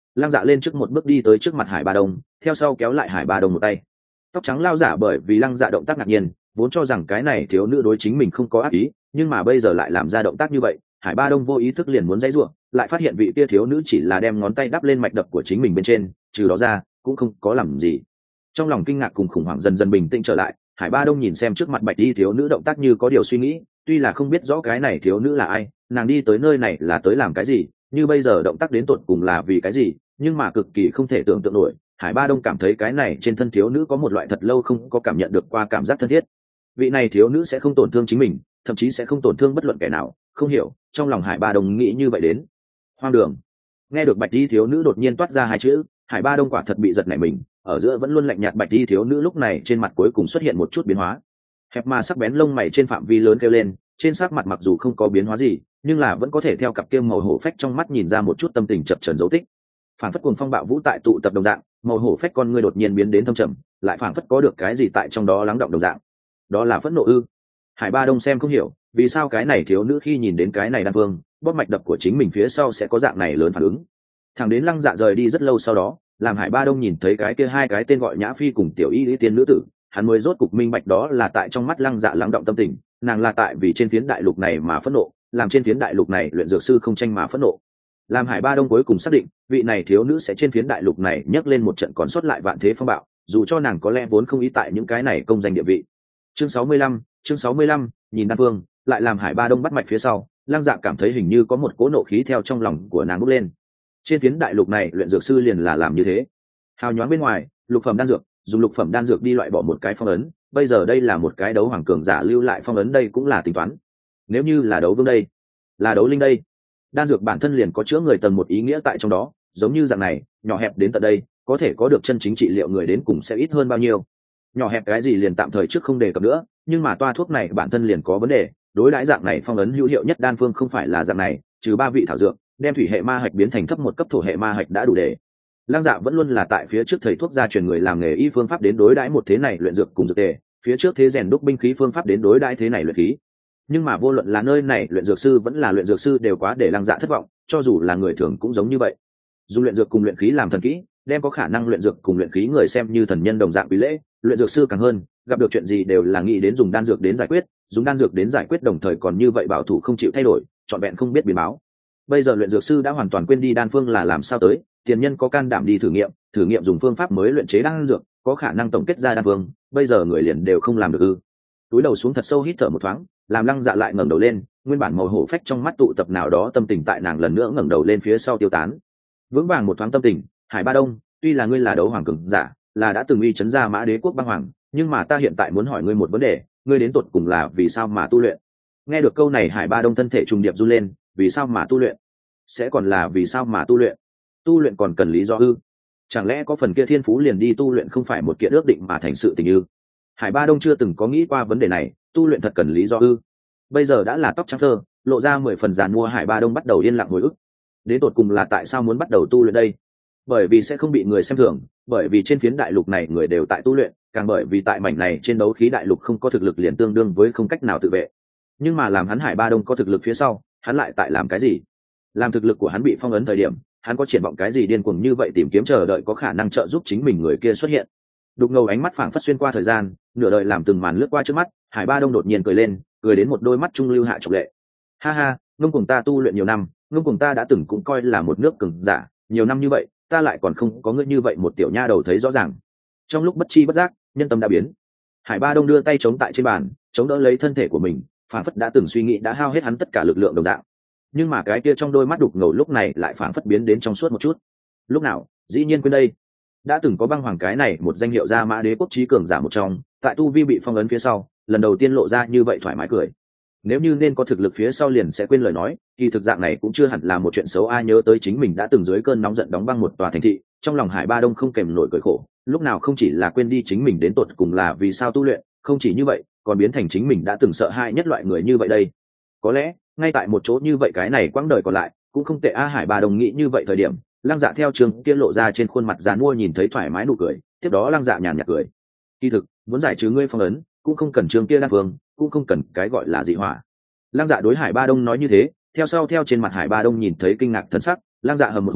Speaker 1: lăng dạ lên trước một bước đi tới trước mặt Hải Ba Đông, theo sau kéo lại Hải Ba Đông một tay. Tóc trắng lao giả bởi vì lăng dạ động tác ngạc nhiên, vốn cho rằng cái này thiếu nữ đối chính mình không có ác ý, nhưng mà bây giờ lại làm ra động tác như vậy, Hải Ba Đông vô ý thức liền muốn dãy rủa, lại phát hiện vị kia thiếu nữ chỉ là đem ngón tay đắp lên mạch đập của chính mình bên trên, trừ đó ra cũng không có làm gì. Trong lòng kinh ngạc cùng khủng hoảng dần dần bình tĩnh trở lại, Hải Ba Đông nhìn xem trước mặt bạch y thiếu nữ động tác như có điều suy nghĩ, tuy là không biết rõ cái này thiếu nữ là ai, nàng đi tới nơi này là tới làm cái gì, như bây giờ động tác đến tột cùng là vì cái gì, nhưng mà cực kỳ không thể tưởng tượng nổi. Hải Ba Đông cảm thấy cái này trên thân thiếu nữ có một loại thật lâu không có cảm nhận được qua cảm giác thân thiết. Vị này thiếu nữ sẽ không tổn thương chính mình, thậm chí sẽ không tổn thương bất luận kẻ nào, không hiểu, trong lòng Hải Ba Đông nghĩ như vậy đến. Hoang đường. Nghe được bạch y thiếu nữ đột nhiên toát ra hai chữ, Hải Ba Đông quả thật bị giật nảy mình, ở giữa vẫn luôn lạnh nhạt bạch y thiếu nữ lúc này trên mặt cuối cùng xuất hiện một chút biến hóa. Hẹp mà sắc bén lông mày trên phạm vi lớn kêu lên, trên sắc mặt mặc dù không có biến hóa gì, nhưng là vẫn có thể theo cặp kia màu hổ phách trong mắt nhìn ra một chút tâm tình chập chờn dấu tích. Phản phất cuồng phong bạo vũ tại tụ tập đồng dạng, màu hổ phách con ngươi đột nhiên biến đến thâm trầm, lại phản phất có được cái gì tại trong đó lắng động đồng dạng. Đó là phẫn nộ ư? Hải Ba Đông xem không hiểu, vì sao cái này thiếu nữ khi nhìn đến cái này đan vương, bóp mạch đập của chính mình phía sau sẽ có dạng này lớn phản ứng. Thằng đến Lăng Dạ rời đi rất lâu sau đó, làm Hải Ba Đông nhìn thấy cái kia hai cái tên gọi Nhã Phi cùng Tiểu Y Lý tiên nữ tử, hắn mới rốt cục minh bạch đó là tại trong mắt Lăng Dạ lắng động tâm tình, nàng là tại vì trên phiến đại lục này mà phẫn nộ, làm trên phiến đại lục này luyện dược sư không tranh mà phẫn nộ. Làm Hải Ba Đông cuối cùng xác định, vị này thiếu nữ sẽ trên phiến đại lục này nhấc lên một trận còn sót lại vạn thế phong bạo, dù cho nàng có lẽ vốn không ý tại những cái này công danh địa vị. Chương sáu mươi lăm, chương sáu mươi lăm, nhìn đan phương, lại làm Hải Ba Đông bắt mạch phía sau, Lăng Dạ cảm thấy hình như có một cỗ nộ khí theo trong lòng của nàng bốc lên. Trên phiến đại lục này luyện dược sư liền là làm như thế. Hào nhoáng bên ngoài, lục phẩm đan dược, dùng lục phẩm đan dược đi loại bỏ một cái phong ấn, bây giờ đây là một cái đấu hoàng cường giả lưu lại phong ấn, đây cũng là tính toán. Nếu như là đấu vương đây, là đấu linh đây, đan dược bản thân liền có chữa người tầng một ý nghĩa tại trong đó, giống như dạng này, nhỏ hẹp đến tận đây, có thể có được chân chính trị liệu người đến cùng sẽ ít hơn bao nhiêu. Nhỏ hẹp cái gì liền tạm thời trước không đề cập nữa, nhưng mà toa thuốc này bản thân liền có vấn đề, đối đãi dạng này phong ấn hữu hiệu nhất đan phương không phải là dạng này, trừ ba vị thảo dược, đem thủy hệ ma hạch biến thành thấp một cấp thổ hệ ma hạch đã đủ để. Lăng Dạ vẫn luôn là tại phía trước thầy thuốc gia truyền người làm nghề y phương pháp đến đối đãi một thế này luyện dược cùng dược tề, phía trước thế rèn đúc binh khí phương pháp đến đối đãi thế này luyện khí. Nhưng mà vô luận là nơi này luyện dược sư vẫn là luyện dược sư đều quá để Lăng Dạ thất vọng, cho dù là người thường cũng giống như vậy. Dùng luyện dược cùng luyện khí làm thần kỹ, đem có khả năng luyện dược cùng luyện khí người xem như thần nhân đồng dạng quý lễ, luyện dược sư càng hơn, gặp được chuyện gì đều là nghĩ đến dùng đan dược đến giải quyết, dùng đan dược đến giải quyết đồng thời còn như vậy bảo thủ không chịu thay đổi, trọn vẹn không biết biến báo. Bây giờ luyện dược sư đã hoàn toàn quên đi đan phương là làm sao tới, tiền nhân có can đảm đi thử nghiệm, thử nghiệm dùng phương pháp mới luyện chế đan dược, có khả năng tổng kết ra đan phương, bây giờ người liền đều không làm được ư? Túi đầu xuống thật sâu hít thở một thoáng, làm Lăng Dạ lại ngẩng đầu lên, nguyên bản màu hổ phách trong mắt tụ tập nào đó tâm tình tại nàng lần nữa ngẩng đầu lên phía sau tiêu tán. Vững vàng một thoáng tâm tình, Hải Ba Đông, tuy là ngươi là đấu hoàng cường giả, là đã từng uy chấn ra Mã Đế quốc băng hoàng, nhưng mà ta hiện tại muốn hỏi ngươi một vấn đề, ngươi đến tột cùng là vì sao mà tu luyện? Nghe được câu này Hải Ba Đông thân thể trùng điệp run lên, vì sao mà tu luyện? Sẽ còn là vì sao mà tu luyện? Tu luyện còn cần lý do ư? Chẳng lẽ có phần kia thiên phú liền đi tu luyện không phải một kiện ước định mà thành sự tình ư? Hải Ba Đông chưa từng có nghĩ qua vấn đề này, tu luyện thật cần lý do ư? Bây giờ đã là tóc trắng thơ, lộ ra mười phần giàn mua, Hải Ba Đông bắt đầu yên lặng hồi ức. Đến tột cùng là tại sao muốn bắt đầu tu luyện đây? Bởi vì sẽ không bị người xem thường, bởi vì trên phiến đại lục này người đều tại tu luyện, càng bởi vì tại mảnh này trên đấu khí đại lục không có thực lực liền tương đương với không cách nào tự vệ. Nhưng mà làm hắn Hải Ba Đông có thực lực phía sau, hắn lại tại làm cái gì? Làm thực lực của hắn bị phong ấn thời điểm, hắn có triển vọng cái gì điên cuồng như vậy tìm kiếm chờ đợi có khả năng trợ giúp chính mình người kia xuất hiện. Đục ngầu ánh mắt phảng phất xuyên qua thời gian, nửa đời làm từng màn lướt qua trước mắt, Hải Ba Đông đột nhiên cười lên, cười đến một đôi mắt trung lưu hạ trục lệ. Ha ha, ngông cuồng ta tu luyện nhiều năm, ngông cuồng ta đã từng cũng coi là một nước cường giả, nhiều năm như vậy, ta lại còn không có ngươi như vậy một tiểu nha đầu thấy rõ ràng. Trong lúc bất chi bất giác, nhân tâm đã biến. Hải Ba Đông đưa tay chống tại trên bàn, chống đỡ lấy thân thể của mình, phảng phất đã từng suy nghĩ đã hao hết hắn tất cả lực lượng đồng dạng. Nhưng mà cái kia trong đôi mắt đục ngầu lúc này lại phảng phất biến đến trong suốt một chút. Lúc nào, dĩ nhiên quên đây. Đã từng có băng hoàng cái này một danh hiệu ra Mã Đế quốc chí cường giả một trong, tại tu vi bị phong ấn phía sau, lần đầu tiên lộ ra như vậy thoải mái cười. Nếu như nên có thực lực phía sau liền sẽ quên lời nói, thì thực dạng này cũng chưa hẳn là một chuyện xấu. Ai nhớ tới chính mình đã từng dưới cơn nóng giận đóng băng một tòa thành thị, trong lòng Hải Ba Đông không kèm nổi cười khổ, lúc nào không chỉ là quên đi chính mình đến tột cùng là vì sao tu luyện, không chỉ như vậy, còn biến thành chính mình đã từng sợ hãi nhất loại người như vậy đây. Có lẽ, ngay tại một chỗ như vậy cái này quãng đời còn lại, cũng không tệ a. Hải Ba Đông nghĩ như vậy thời điểm, Lăng Dạ theo trường kia lộ ra trên khuôn mặt giàn mua nhìn thấy thoải mái nụ cười, tiếp đó Lăng Dạ nhàn nhạt cười. Kỳ thực, muốn giải trừ ngươi phong ấn, cũng không cần trường kia đan phương, cũng không cần cái gọi là dị hỏa. Lăng Dạ đối Hải Ba Đông nói như thế, theo sau theo trên mặt Hải Ba Đông nhìn thấy kinh ngạc thân sắc, Lăng Dạ hầm một hồi,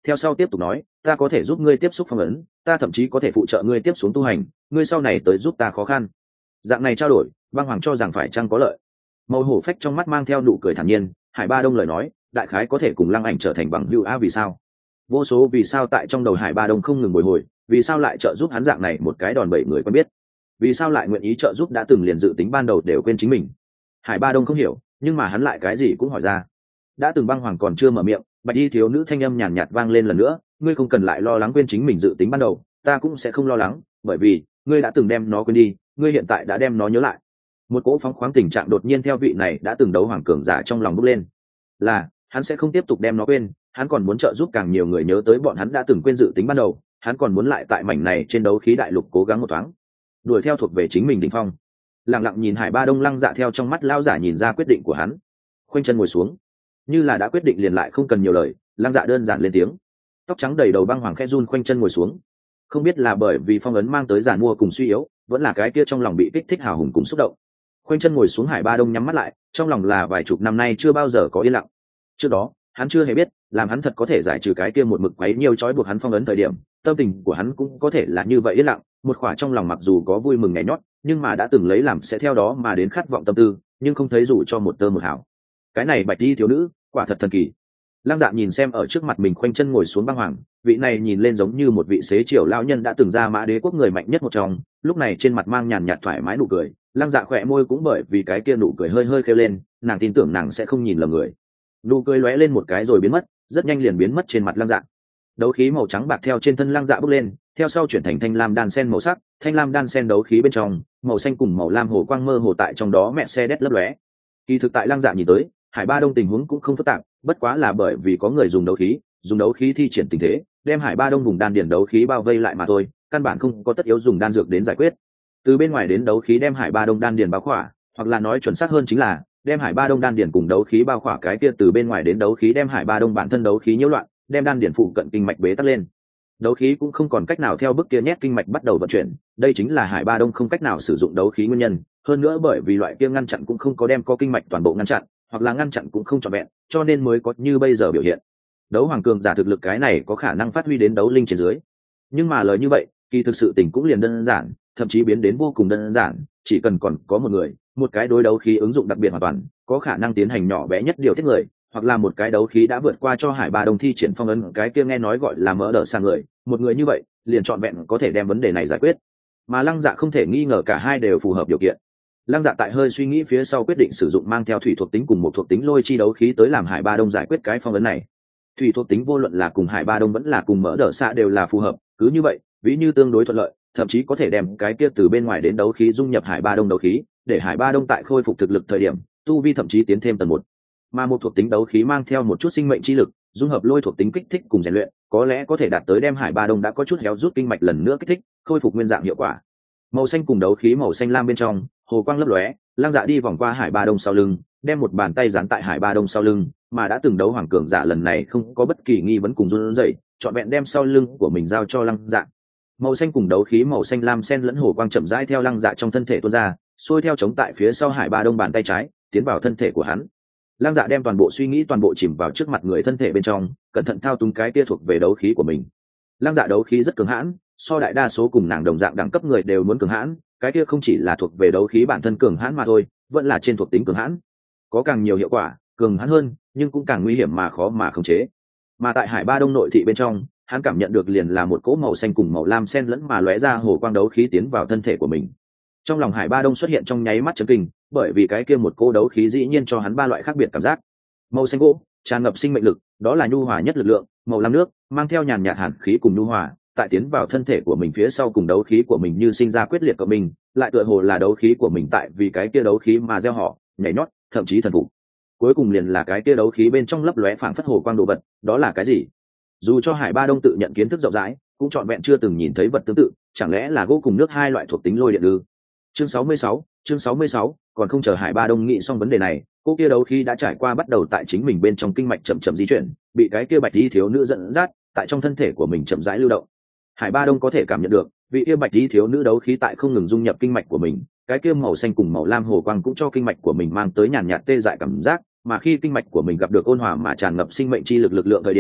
Speaker 1: theo sau tiếp tục nói, ta có thể giúp ngươi tiếp xúc phong ấn, ta thậm chí có thể phụ trợ ngươi tiếp xuống tu hành, ngươi sau này tới giúp ta khó khăn. Dạng này trao đổi, băng hoàng cho rằng phải chăng có lợi. Màu hổ phách trong mắt mang theo nụ cười thản nhiên, Hải Ba Đông lời nói đại khái có thể cùng Lăng Ảnh trở thành bằng hữu a. Vì sao? Vô số vì sao tại trong đầu Hải Ba Đông không ngừng bồi hồi, vì sao lại trợ giúp hắn dạng này một cái đòn bẩy người quen biết, vì sao lại nguyện ý trợ giúp đã từng liền dự tính ban đầu đều quên chính mình. Hải Ba Đông không hiểu, nhưng mà hắn lại cái gì cũng hỏi ra. Đã từng băng hoàng còn chưa mở miệng, bạch y thiếu nữ thanh âm nhàn nhạt vang lên lần nữa, ngươi không cần lại lo lắng quên chính mình dự tính ban đầu, ta cũng sẽ không lo lắng, bởi vì ngươi đã từng đem nó quên đi, ngươi hiện tại đã đem nó nhớ lại. Một cỗ phóng khoáng tình trạng đột nhiên theo vị này đã từng đấu hoàng cường giả trong lòng bốc lên, là hắn sẽ không tiếp tục đem nó quên, hắn còn muốn trợ giúp càng nhiều người nhớ tới bọn hắn đã từng quên dự tính ban đầu, hắn còn muốn lại tại mảnh này trên đấu khí đại lục cố gắng một thoáng, đuổi theo thuộc về chính mình đỉnh phong. Lặng lặng nhìn Hải Ba Đông, Lăng Dạ theo trong mắt lao giả nhìn ra quyết định của hắn, khoanh chân ngồi xuống, như là đã quyết định liền lại không cần nhiều lời. Lăng Dạ đơn giản lên tiếng, tóc trắng đầy đầu băng hoàng khẽ run, khoanh chân ngồi xuống. Không biết là bởi vì phong ấn mang tới giàn mua cùng suy yếu, vẫn là cái kia trong lòng bị kích thích hào hùng cùng xúc động. Khoanh chân ngồi xuống, Hải Ba Đông nhắm mắt lại, trong lòng là vài chục năm nay chưa bao giờ có yên lặng. Trước đó hắn chưa hề biết, làm hắn thật có thể giải trừ cái kia một mực quấy nhiều trói buộc hắn phong ấn thời điểm, tâm tình của hắn cũng có thể là như vậy yên lặng, một khỏa trong lòng mặc dù có vui mừng nhảy nhót, nhưng mà đã từng lấy làm sẽ theo đó mà đến khát vọng tâm tư, nhưng không thấy dù cho một tơ một hào. Cái này bạch y thiếu nữ quả thật thần kỳ. Lăng Dạ nhìn xem ở trước mặt mình khoanh chân ngồi xuống băng hoàng, vị này nhìn lên giống như một vị xế chiều lão nhân đã từng ra Mã Đế quốc người mạnh nhất một trong, lúc này trên mặt mang nhàn nhạt thoải mái nụ cười. Lăng Dạ khỏe môi cũng bởi vì cái kia nụ cười hơi hơi khêu lên, nàng tin tưởng nàng sẽ không nhìn lầm người. Nụ cười lóe lên một cái rồi biến mất, rất nhanh liền biến mất trên mặt Lăng Dạ. Đấu khí màu trắng bạc theo trên thân Lăng Dạ bốc lên, theo sau chuyển thành thanh lam đan sen màu sắc, thanh lam đan sen đấu khí bên trong, màu xanh cùng màu lam hồ quang mơ hồ tại trong đó mẹ xe đét lấp lóe. Kỳ thực tại Lăng Dạ nhìn tới, Hải Ba Đông tình huống cũng không phức tạp, bất quá là bởi vì có người dùng đấu khí, dùng đấu khí thi triển tình thế, đem Hải Ba Đông vùng đan điển đấu khí bao vây lại mà thôi, căn bản không có tất yếu dùng đan dược đến giải quyết. Từ bên ngoài đến đấu khí đem Hải Ba Đông đan điển bao khỏa, hoặc là nói chuẩn xác hơn chính là đem Hải Ba Đông đan điển cùng đấu khí bao khỏa, cái kia từ bên ngoài đến đấu khí đem Hải Ba Đông bản thân đấu khí nhiễu loạn, đem đan điển phụ cận kinh mạch bế tắc lên. Đấu khí cũng không còn cách nào theo bước kia nhét kinh mạch bắt đầu vận chuyển, đây chính là Hải Ba Đông không cách nào sử dụng đấu khí nguyên nhân, hơn nữa bởi vì loại kia ngăn chặn cũng không có đem có kinh mạch toàn bộ ngăn chặn, hoặc là ngăn chặn cũng không trọn vẹn, cho nên mới có như bây giờ biểu hiện. Đấu hoàng cường giả thực lực cái này có khả năng phát huy đến đấu linh trên dưới, nhưng mà lời như vậy kỳ thực sự tình cũng liền đơn giản, thậm chí biến đến vô cùng đơn giản, chỉ cần còn có một người, một cái đối đấu khí ứng dụng đặc biệt hoàn toàn, có khả năng tiến hành nhỏ bé nhất điều tiết người, hoặc là một cái đấu khí đã vượt qua cho Hải Ba Đông thi triển phong ấn cái kia nghe nói gọi là mỡ đỡ sang người, một người như vậy liền trọn vẹn có thể đem vấn đề này giải quyết. Mà Lăng Dạ không thể nghi ngờ cả hai đều phù hợp điều kiện. Lăng Dạ tại hơi suy nghĩ phía sau quyết định sử dụng mang theo thủy thuộc tính cùng một thuộc tính lôi chi đấu khí tới làm Hải Ba Đông giải quyết cái phong ấn này. Thủy thuộc tính vô luận là cùng Hải Ba Đông vẫn là cùng mỡ đỡ xạ đều là phù hợp, cứ như vậy ví như tương đối thuận lợi, thậm chí có thể đem cái kia từ bên ngoài đến đấu khí dung nhập Hải Ba Đông đấu khí, để Hải Ba Đông tại khôi phục thực lực thời điểm tu vi thậm chí tiến thêm tầng một. Mà một thuộc tính đấu khí mang theo một chút sinh mệnh chi lực, dung hợp lôi thuộc tính kích thích cùng rèn luyện, có lẽ có thể đạt tới đem Hải Ba Đông đã có chút héo rút kinh mạch lần nữa kích thích, khôi phục nguyên dạng hiệu quả. Màu xanh cùng đấu khí màu xanh lam bên trong, hồ quang lấp lóe, Lăng Dạ đi vòng qua Hải Ba Đông sau lưng, đem một bàn tay dán tại Hải Ba Đông sau lưng, mà đã từng đấu hoàng cường giả lần này không có bất kỳ nghi vấn cùng run rẩy, chọn vẹn đem sau lưng của mình giao cho Lăng Dạ. Màu xanh cùng đấu khí màu xanh lam xen lẫn hồ quang chậm rãi theo Lăng Dạ trong thân thể tuôn ra, xuôi theo chống tại phía sau Hải Ba Đông bàn tay trái, tiến vào thân thể của hắn. Lăng Dạ đem toàn bộ suy nghĩ toàn bộ chìm vào trước mặt người thân thể bên trong, cẩn thận thao túng cái kia thuộc về đấu khí của mình. Lăng Dạ đấu khí rất cường hãn, so đại đa số cùng nàng đồng dạng đẳng cấp người đều muốn cường hãn, cái kia không chỉ là thuộc về đấu khí bản thân cường hãn mà thôi, vẫn là trên thuộc tính cường hãn, có càng nhiều hiệu quả, cường hãn hơn, nhưng cũng càng nguy hiểm mà khó mà khống chế. Mà tại Hải Ba Đông nội thị bên trong, hắn cảm nhận được liền là một cỗ màu xanh cùng màu lam xen lẫn mà lóe ra hồ quang đấu khí tiến vào thân thể của mình. Trong lòng Hải Ba Đông xuất hiện trong nháy mắt chấn kinh, bởi vì cái kia một cỗ đấu khí dĩ nhiên cho hắn ba loại khác biệt cảm giác. Màu xanh gỗ tràn ngập sinh mệnh lực, đó là nhu hòa nhất lực lượng, màu lam nước mang theo nhàn nhạt hàn khí cùng nhu hòa, tại tiến vào thân thể của mình phía sau cùng đấu khí của mình như sinh ra quyết liệt của mình, lại tựa hồ là đấu khí của mình tại vì cái kia đấu khí mà gieo họ, nhảy nhót, thậm chí thần phục. Cuối cùng liền là cái kia đấu khí bên trong lấp lóe phảng phất hồ quang đồ vật, đó là cái gì? Dù cho Hải Ba Đông tự nhận kiến thức rộng rãi, cũng trọn vẹn chưa từng nhìn thấy vật tương tự, chẳng lẽ là gỗ cùng nước hai loại thuộc tính lôi điện ư? Chương sáu mươi sáu, chương sáu mươi sáu, còn không chờ Hải Ba Đông nghĩ xong vấn đề này, cô kia đấu khí đã trải qua bắt đầu tại chính mình bên trong kinh mạch chậm chậm di chuyển, bị cái kia bạch y thiếu nữ dẫn dắt, tại trong thân thể của mình chậm rãi lưu động. Hải Ba Đông có thể cảm nhận được, vị kia bạch y thiếu nữ đấu khí tại không ngừng dung nhập kinh mạch của mình, cái kia màu xanh cùng màu lam hồ quang cũng cho kinh mạch của mình mang tới nhàn nhạt tê dại cảm giác, mà khi kinh mạch của mình gặp được ôn hòa mà tràn ngập sinh mệnh chi lực lực lượng thời điểm,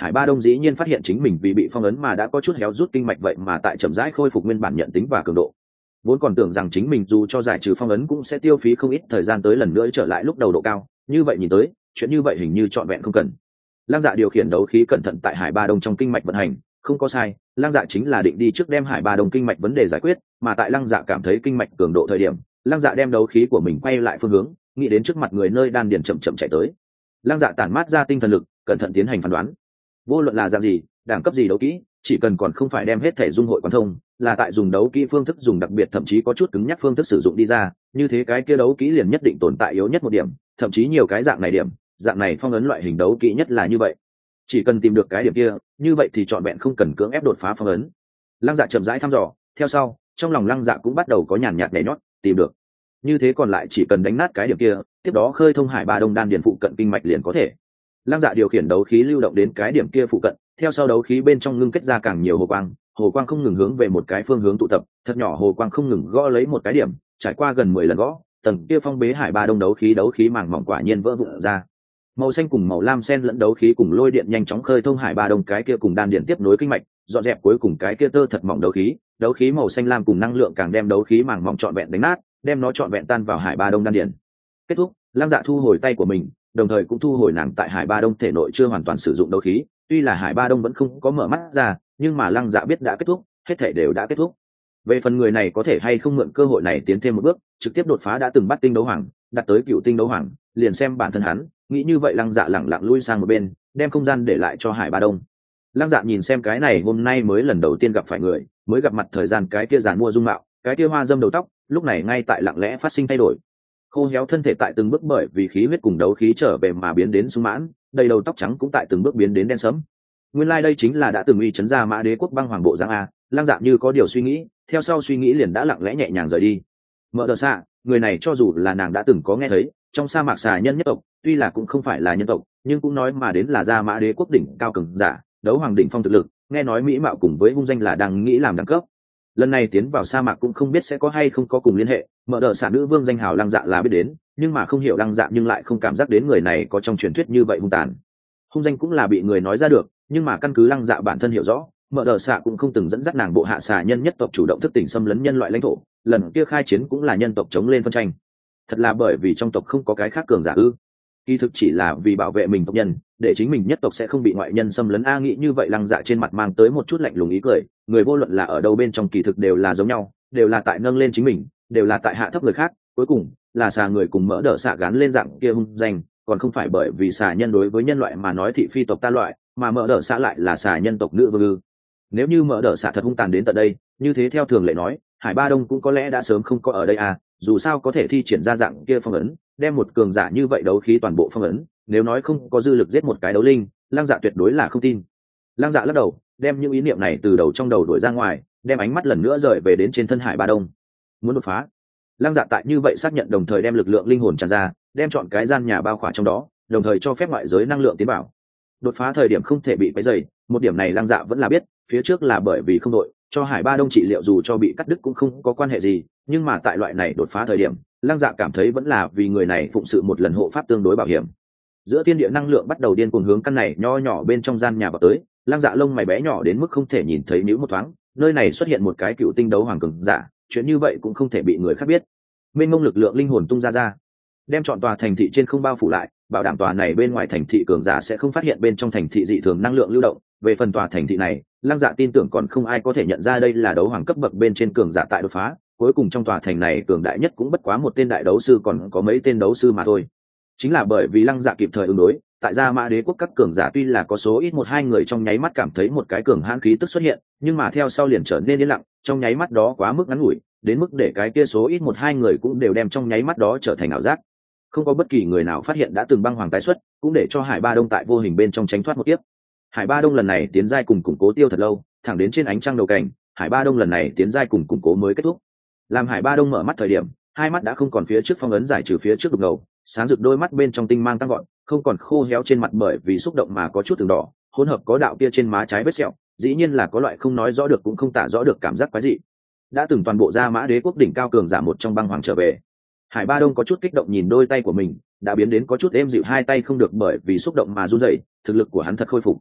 Speaker 1: Hải Ba Đông dĩ nhiên phát hiện chính mình vì bị phong ấn mà đã có chút héo rút kinh mạch, vậy mà tại chậm rãi khôi phục nguyên bản nhận tính và cường độ. Vốn còn tưởng rằng chính mình dù cho giải trừ phong ấn cũng sẽ tiêu phí không ít thời gian tới lần nữa trở lại lúc đầu độ cao, như vậy nhìn tới chuyện như vậy hình như trọn vẹn không cần. Lăng Dạ điều khiển đấu khí cẩn thận tại Hải Ba Đông trong kinh mạch vận hành, không có sai, Lăng Dạ chính là định đi trước đem Hải Ba Đông kinh mạch vấn đề giải quyết, mà tại Lăng Dạ cảm thấy kinh mạch cường độ thời điểm, Lăng Dạ đem đấu khí của mình quay lại phương hướng, nghĩ đến trước mặt người nơi đan điền chậm chậm chạy tới. Lăng Dạ tản mát ra tinh thần lực, cẩn thận tiến hành phán đoán. Vô luận là dạng gì, đẳng cấp gì đấu kỹ, chỉ cần còn không phải đem hết thể dung hội quan thông, là tại dùng đấu kỹ phương thức dùng đặc biệt thậm chí có chút cứng nhắc phương thức sử dụng đi ra, như thế cái kia đấu kỹ liền nhất định tồn tại yếu nhất một điểm, thậm chí nhiều cái dạng này điểm, dạng này phong ấn loại hình đấu kỹ nhất là như vậy. Chỉ cần tìm được cái điểm kia, như vậy thì trọn vẹn không cần cưỡng ép đột phá phong ấn. Lăng Dạ chậm rãi thăm dò, theo sau, trong lòng Lăng Dạ cũng bắt đầu có nhàn nhạt nhảy nhót, tìm được. Như thế còn lại chỉ cần đánh nát cái điểm kia, tiếp đó khơi thông Hải Ba Đông đan điền phụ cận kinh mạch liền có thể. Lăng Dạ điều khiển đấu khí lưu động đến cái điểm kia phụ cận, theo sau đấu khí bên trong ngưng kết ra càng nhiều hồ quang, hồ quang không ngừng hướng về một cái phương hướng tụ tập, thật nhỏ hồ quang không ngừng gõ lấy một cái điểm, trải qua gần mười lần gõ, tầng kia phong bế Hải Ba Đông đấu khí đấu khí màng mỏng quả nhiên vỡ vụn ra. Màu xanh cùng màu lam xen lẫn đấu khí cùng lôi điện nhanh chóng khơi thông Hải Ba Đông cái kia cùng đan điện tiếp nối kinh mạch, dọn dẹp cuối cùng cái kia tơ thật mỏng đấu khí, đấu khí màu xanh lam cùng năng lượng càng đem đấu khí màng mỏng trọn vẹn đánh nát, đem nó trọn vẹn tan vào Hải Ba Đông đan điện. Kết thúc, Lăng Dạ thu hồi tay của mình, đồng thời cũng thu hồi nàng tại Hải Ba Đông thể nội chưa hoàn toàn sử dụng đấu khí, tuy là Hải Ba Đông vẫn không có mở mắt ra, nhưng mà Lăng Dạ biết đã kết thúc, hết thể đều đã kết thúc. Về phần người này có thể hay không mượn cơ hội này tiến thêm một bước, trực tiếp đột phá đã từng bắt tinh đấu hoàng, đặt tới cựu tinh đấu hoàng, liền xem bản thân hắn, nghĩ như vậy Lăng Dạ lẳng lặng lui sang một bên, đem không gian để lại cho Hải Ba Đông. Lăng Dạ nhìn xem cái này hôm nay mới lần đầu tiên gặp phải người, mới gặp mặt thời gian cái kia giàn mua dung mạo, cái kia hoa dâm đầu tóc, lúc này ngay tại lặng lẽ phát sinh thay đổi. Khô héo thân thể tại từng bước bởi vì khí huyết cùng đấu khí trở về mà biến đến sung mãn, đầy đầu tóc trắng cũng tại từng bước biến đến đen sẫm. Nguyên lai like đây chính là đã từng uy chấn ra Mã Đế quốc băng hoàng bộ giang a. Lăng Dạ như có điều suy nghĩ, theo sau suy nghĩ liền đã lặng lẽ nhẹ nhàng rời đi. Mở đờ xạ, người này cho dù là nàng đã từng có nghe thấy, trong sa mạc xà nhân nhất tộc, tuy là cũng không phải là nhân tộc, nhưng cũng nói mà đến là ra Mã Đế quốc đỉnh cao cường giả, đấu hoàng đỉnh phong thực lực, nghe nói mỹ mạo cùng với hung danh là đang nghĩ làm đẳng cấp. Lần này tiến vào sa mạc cũng không biết sẽ có hay không có cùng liên hệ, mở đờ xạ nữ vương danh hào Lăng Dạ là biết đến, nhưng mà không hiểu Lăng Dạ nhưng lại không cảm giác đến người này có trong truyền thuyết như vậy hung tàn. Hung danh cũng là bị người nói ra được, nhưng mà căn cứ Lăng Dạ bản thân hiểu rõ, mở đờ xạ cũng không từng dẫn dắt nàng bộ hạ xà nhân nhất tộc chủ động thức tỉnh xâm lấn nhân loại lãnh thổ, lần kia khai chiến cũng là nhân tộc chống lên phân tranh. Thật là bởi vì trong tộc không có cái khác cường giả ư? Kỳ thực chỉ là vì bảo vệ mình tộc nhân, để chính mình nhất tộc sẽ không bị ngoại nhân xâm lấn a. Nghĩ như vậy Lăng Dạ trên mặt mang tới một chút lạnh lùng ý cười, người vô luận là ở đâu bên trong kỳ thực đều là giống nhau, đều là tại nâng lên chính mình, đều là tại hạ thấp người khác, cuối cùng là xà người cùng mỡ đỡ xạ gán lên dạng kia hung danh, còn không phải bởi vì xà nhân đối với nhân loại mà nói thị phi tộc ta loại, mà mỡ đỡ xạ lại là xà nhân tộc nữ vương ư? Nếu như mỡ đỡ xạ thật hung tàn đến tận đây, như thế theo thường lệ nói, Hải Ba Đông cũng có lẽ đã sớm không có ở đây à, dù sao có thể thi triển ra dạng kia phong ấn, đem một cường giả như vậy đấu khí toàn bộ phong ấn, nếu nói không có dư lực giết một cái đấu linh, Lăng Dạ tuyệt đối là không tin. Lăng Dạ lắc đầu, đem những ý niệm này từ đầu trong đầu đuổi ra ngoài, đem ánh mắt lần nữa rời về đến trên thân Hải Ba Đông. Muốn đột phá. Lăng Dạ tại như vậy xác nhận đồng thời đem lực lượng linh hồn tràn ra, đem chọn cái gian nhà bao khỏa trong đó, đồng thời cho phép ngoại giới năng lượng tiến vào. Đột phá thời điểm không thể bị quấy rầy, một điểm này Lăng Dạ vẫn là biết, phía trước là bởi vì không đội, cho Hải Ba Đông trị liệu dù cho bị cắt đứt cũng không có quan hệ gì, nhưng mà tại loại này đột phá thời điểm, Lăng Dạ cảm thấy vẫn là vì người này phụng sự một lần hộ pháp tương đối bảo hiểm. Giữa thiên địa năng lượng bắt đầu điên cuồng hướng căn này nho nhỏ bên trong gian nhà vào tới, Lăng Dạ lông mày bé nhỏ đến mức không thể nhìn thấy nhíu một thoáng, nơi này xuất hiện một cái cựu tinh đấu hoàng cường giả, chuyện như vậy cũng không thể bị người khác biết. Mênh mông lực lượng linh hồn tung ra ra, đem chọn tòa thành thị trên không bao phủ lại, bảo đảm tòa này bên ngoài thành thị cường giả sẽ không phát hiện bên trong thành thị dị thường năng lượng lưu động. Về phần tòa thành thị này, Lăng Dạ tin tưởng còn không ai có thể nhận ra đây là đấu hoàng cấp bậc bên trên cường giả tại đột phá, cuối cùng trong tòa thành này cường đại nhất cũng bất quá một tên đại đấu sư, còn có mấy tên đấu sư mà thôi. Chính là bởi vì Lăng Dạ kịp thời ứng đối, tại Gia Mã Đế quốc các cường giả tuy là có số ít một hai người trong nháy mắt cảm thấy một cái cường hãn khí tức xuất hiện, nhưng mà theo sau liền trở nên yên lặng, trong nháy mắt đó quá mức ngắn ngủi, đến mức để cái kia số ít một hai người cũng đều đem trong nháy mắt đó trở thành ảo giác. Không có bất kỳ người nào phát hiện đã từng băng hoàng tái xuất, cũng để cho Hải Ba Đông tại vô hình bên trong tránh thoát một tiếp. Hải Ba Đông lần này tiến giai cùng củng cố tiêu thật lâu, thẳng đến trên ánh trăng đầu cảnh, Hải Ba Đông lần này tiến giai cùng củng cố mới kết thúc. Làm Hải Ba Đông mở mắt thời điểm, hai mắt đã không còn phía trước phong ấn giải trừ phía trước đục ngầu, sáng rực đôi mắt bên trong tinh mang tăng gọn, không còn khô héo trên mặt bởi vì xúc động mà có chút từng đỏ, hỗn hợp có đạo kia trên má trái vết sẹo, dĩ nhiên là có loại không nói rõ được cũng không tả rõ được cảm giác quái dị. Đã từng toàn bộ Gia Mã Đế quốc đỉnh cao cường giả một trong băng hoàng trở về. Hải Ba Đông có chút kích động nhìn đôi tay của mình, đã biến đến có chút êm dịu, hai tay không được bởi vì xúc động mà run rẩy, thực lực của hắn thật khôi phục.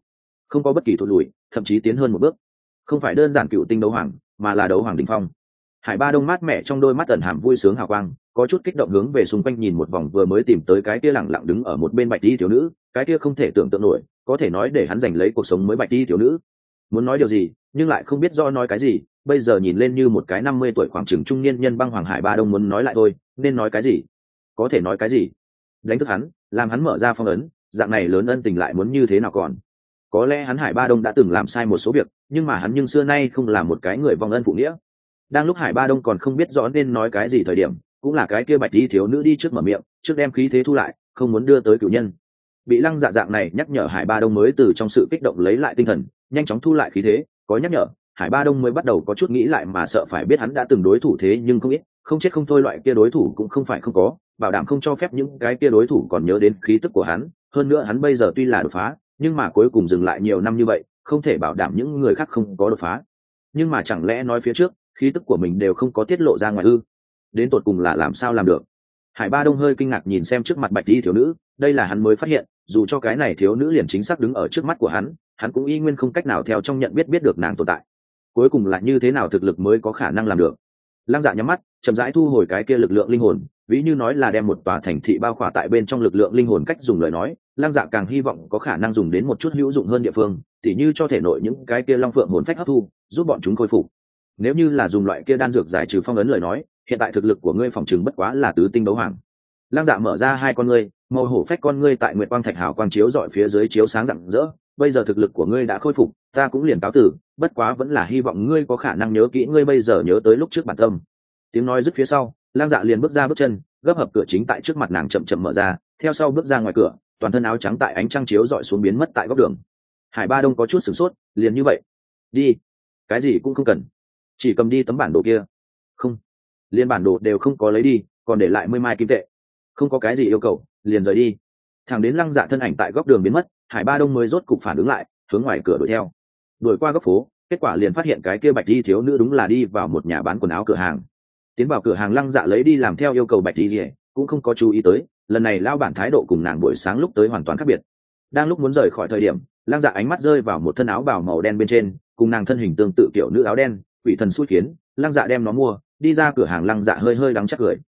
Speaker 1: không có bất kỳ thụt lùi, thậm chí tiến hơn một bước. Không phải đơn giản cựu tinh đấu hoàng, mà là đấu hoàng đỉnh phong. Hải Ba Đông mát mẻ trong đôi mắt ẩn hàm vui sướng hào quang, có chút kích động hướng về xung quanh nhìn một vòng, vừa mới tìm tới cái kia lẳng lặng đứng ở một bên bạch y thiếu nữ, cái kia không thể tưởng tượng nổi, có thể nói để hắn giành lấy cuộc sống mới bạch y thiếu nữ. Muốn nói điều gì, nhưng lại không biết do nói cái gì, bây giờ nhìn lên như một cái năm mươi tuổi khoảng chừng trung niên nhân băng hoàng. Hải Ba Đông muốn nói lại thôi, nên nói cái gì? Có thể nói cái gì? Đánh thức hắn, làm hắn mở ra phong ấn, dạng này lớn ân tình lại muốn như thế nào còn? Có lẽ hắn Hải Ba Đông đã từng làm sai một số việc, nhưng mà hắn nhưng xưa nay không là một cái người vong ân phụ nghĩa. Đang lúc Hải Ba Đông còn không biết rõ nên nói cái gì thời điểm, cũng là cái kia bạch y thiếu nữ đi trước mở miệng, trước đem khí thế thu lại, không muốn đưa tới cửu nhân. Bị Lăng Dạ dạng này nhắc nhở, Hải Ba Đông mới từ trong sự kích động lấy lại tinh thần, nhanh chóng thu lại khí thế. Có nhắc nhở, Hải Ba Đông mới bắt đầu có chút nghĩ lại, mà sợ phải biết hắn đã từng đối thủ thế nhưng không ít, không chết không thôi loại kia đối thủ cũng không phải không có, bảo đảm không cho phép những cái kia đối thủ còn nhớ đến khí tức của hắn. Hơn nữa hắn bây giờ tuy là đột phá, nhưng mà cuối cùng dừng lại nhiều năm như vậy, không thể bảo đảm những người khác không có đột phá. Nhưng mà chẳng lẽ nói phía trước khí tức của mình đều không có tiết lộ ra ngoài ư? Đến tột cùng là làm sao làm được? Hải Ba Đông hơi kinh ngạc nhìn xem trước mặt bạch y thiếu nữ, đây là hắn mới phát hiện, dù cho cái này thiếu nữ liền chính xác đứng ở trước mắt của hắn, hắn cũng y nguyên không cách nào theo trong nhận biết biết được nàng tồn tại. Cuối cùng là như thế nào thực lực mới có khả năng làm được? Lăng Dạ nhắm mắt, chậm rãi thu hồi cái kia lực lượng linh hồn, ví như nói là đem một tòa thành thị bao khỏa tại bên trong lực lượng linh hồn. Cách dùng lời nói, Lăng Dạ càng hy vọng có khả năng dùng đến một chút hữu dụng hơn địa phương, tỉ như cho thể nội những cái kia long phượng hồn phách hấp thu, giúp bọn chúng khôi phục. Nếu như là dùng loại kia đan dược giải trừ phong ấn lời nói, hiện tại thực lực của ngươi phòng chừng bất quá là tứ tinh đấu hoàng. Lăng Dạ mở ra hai con ngươi, màu hổ phách con ngươi tại nguyệt quang thạch hào quang chiếu dọi phía dưới chiếu sáng rạng rỡ. Bây giờ thực lực của ngươi đã khôi phục, ta cũng liền cáo tử, bất quá vẫn là hy vọng ngươi có khả năng nhớ kỹ ngươi bây giờ nhớ tới lúc trước bản tâm. Tiếng nói dứt phía sau, Lăng Dạ liền bước ra bước chân, gấp hợp cửa chính tại trước mặt nàng chậm chậm mở ra, theo sau bước ra ngoài cửa, toàn thân áo trắng tại ánh trăng chiếu dọi xuống biến mất tại góc đường. Hải Ba Đông có chút sửng sốt, liền như vậy đi? Cái gì cũng không cần, chỉ cầm đi tấm bản đồ kia. Không, liền bản đồ đều không có lấy đi, còn để lại mươi mai kim tệ. Không có cái gì yêu cầu, liền rời đi. Thẳng đến Lăng Dạ thân ảnh tại góc đường biến mất, Hải Ba Đông mới rốt cục phản ứng lại, hướng ngoài cửa đuổi theo. Đuổi qua góc phố, kết quả liền phát hiện cái kia bạch y thiếu nữ đúng là đi vào một nhà bán quần áo cửa hàng. Tiến vào cửa hàng, Lăng Dạ lấy đi làm theo yêu cầu bạch y, cũng không có chú ý tới, lần này lao bản thái độ cùng nàng buổi sáng lúc tới hoàn toàn khác biệt. Đang lúc muốn rời khỏi thời điểm, Lăng Dạ ánh mắt rơi vào một thân áo bào màu đen bên trên, cùng nàng thân hình tương tự kiểu nữ áo đen, quỷ thần xui khiến. Lăng Dạ đem nó mua, đi ra cửa hàng. Lăng Dạ hơi hơi đắng chắc cười.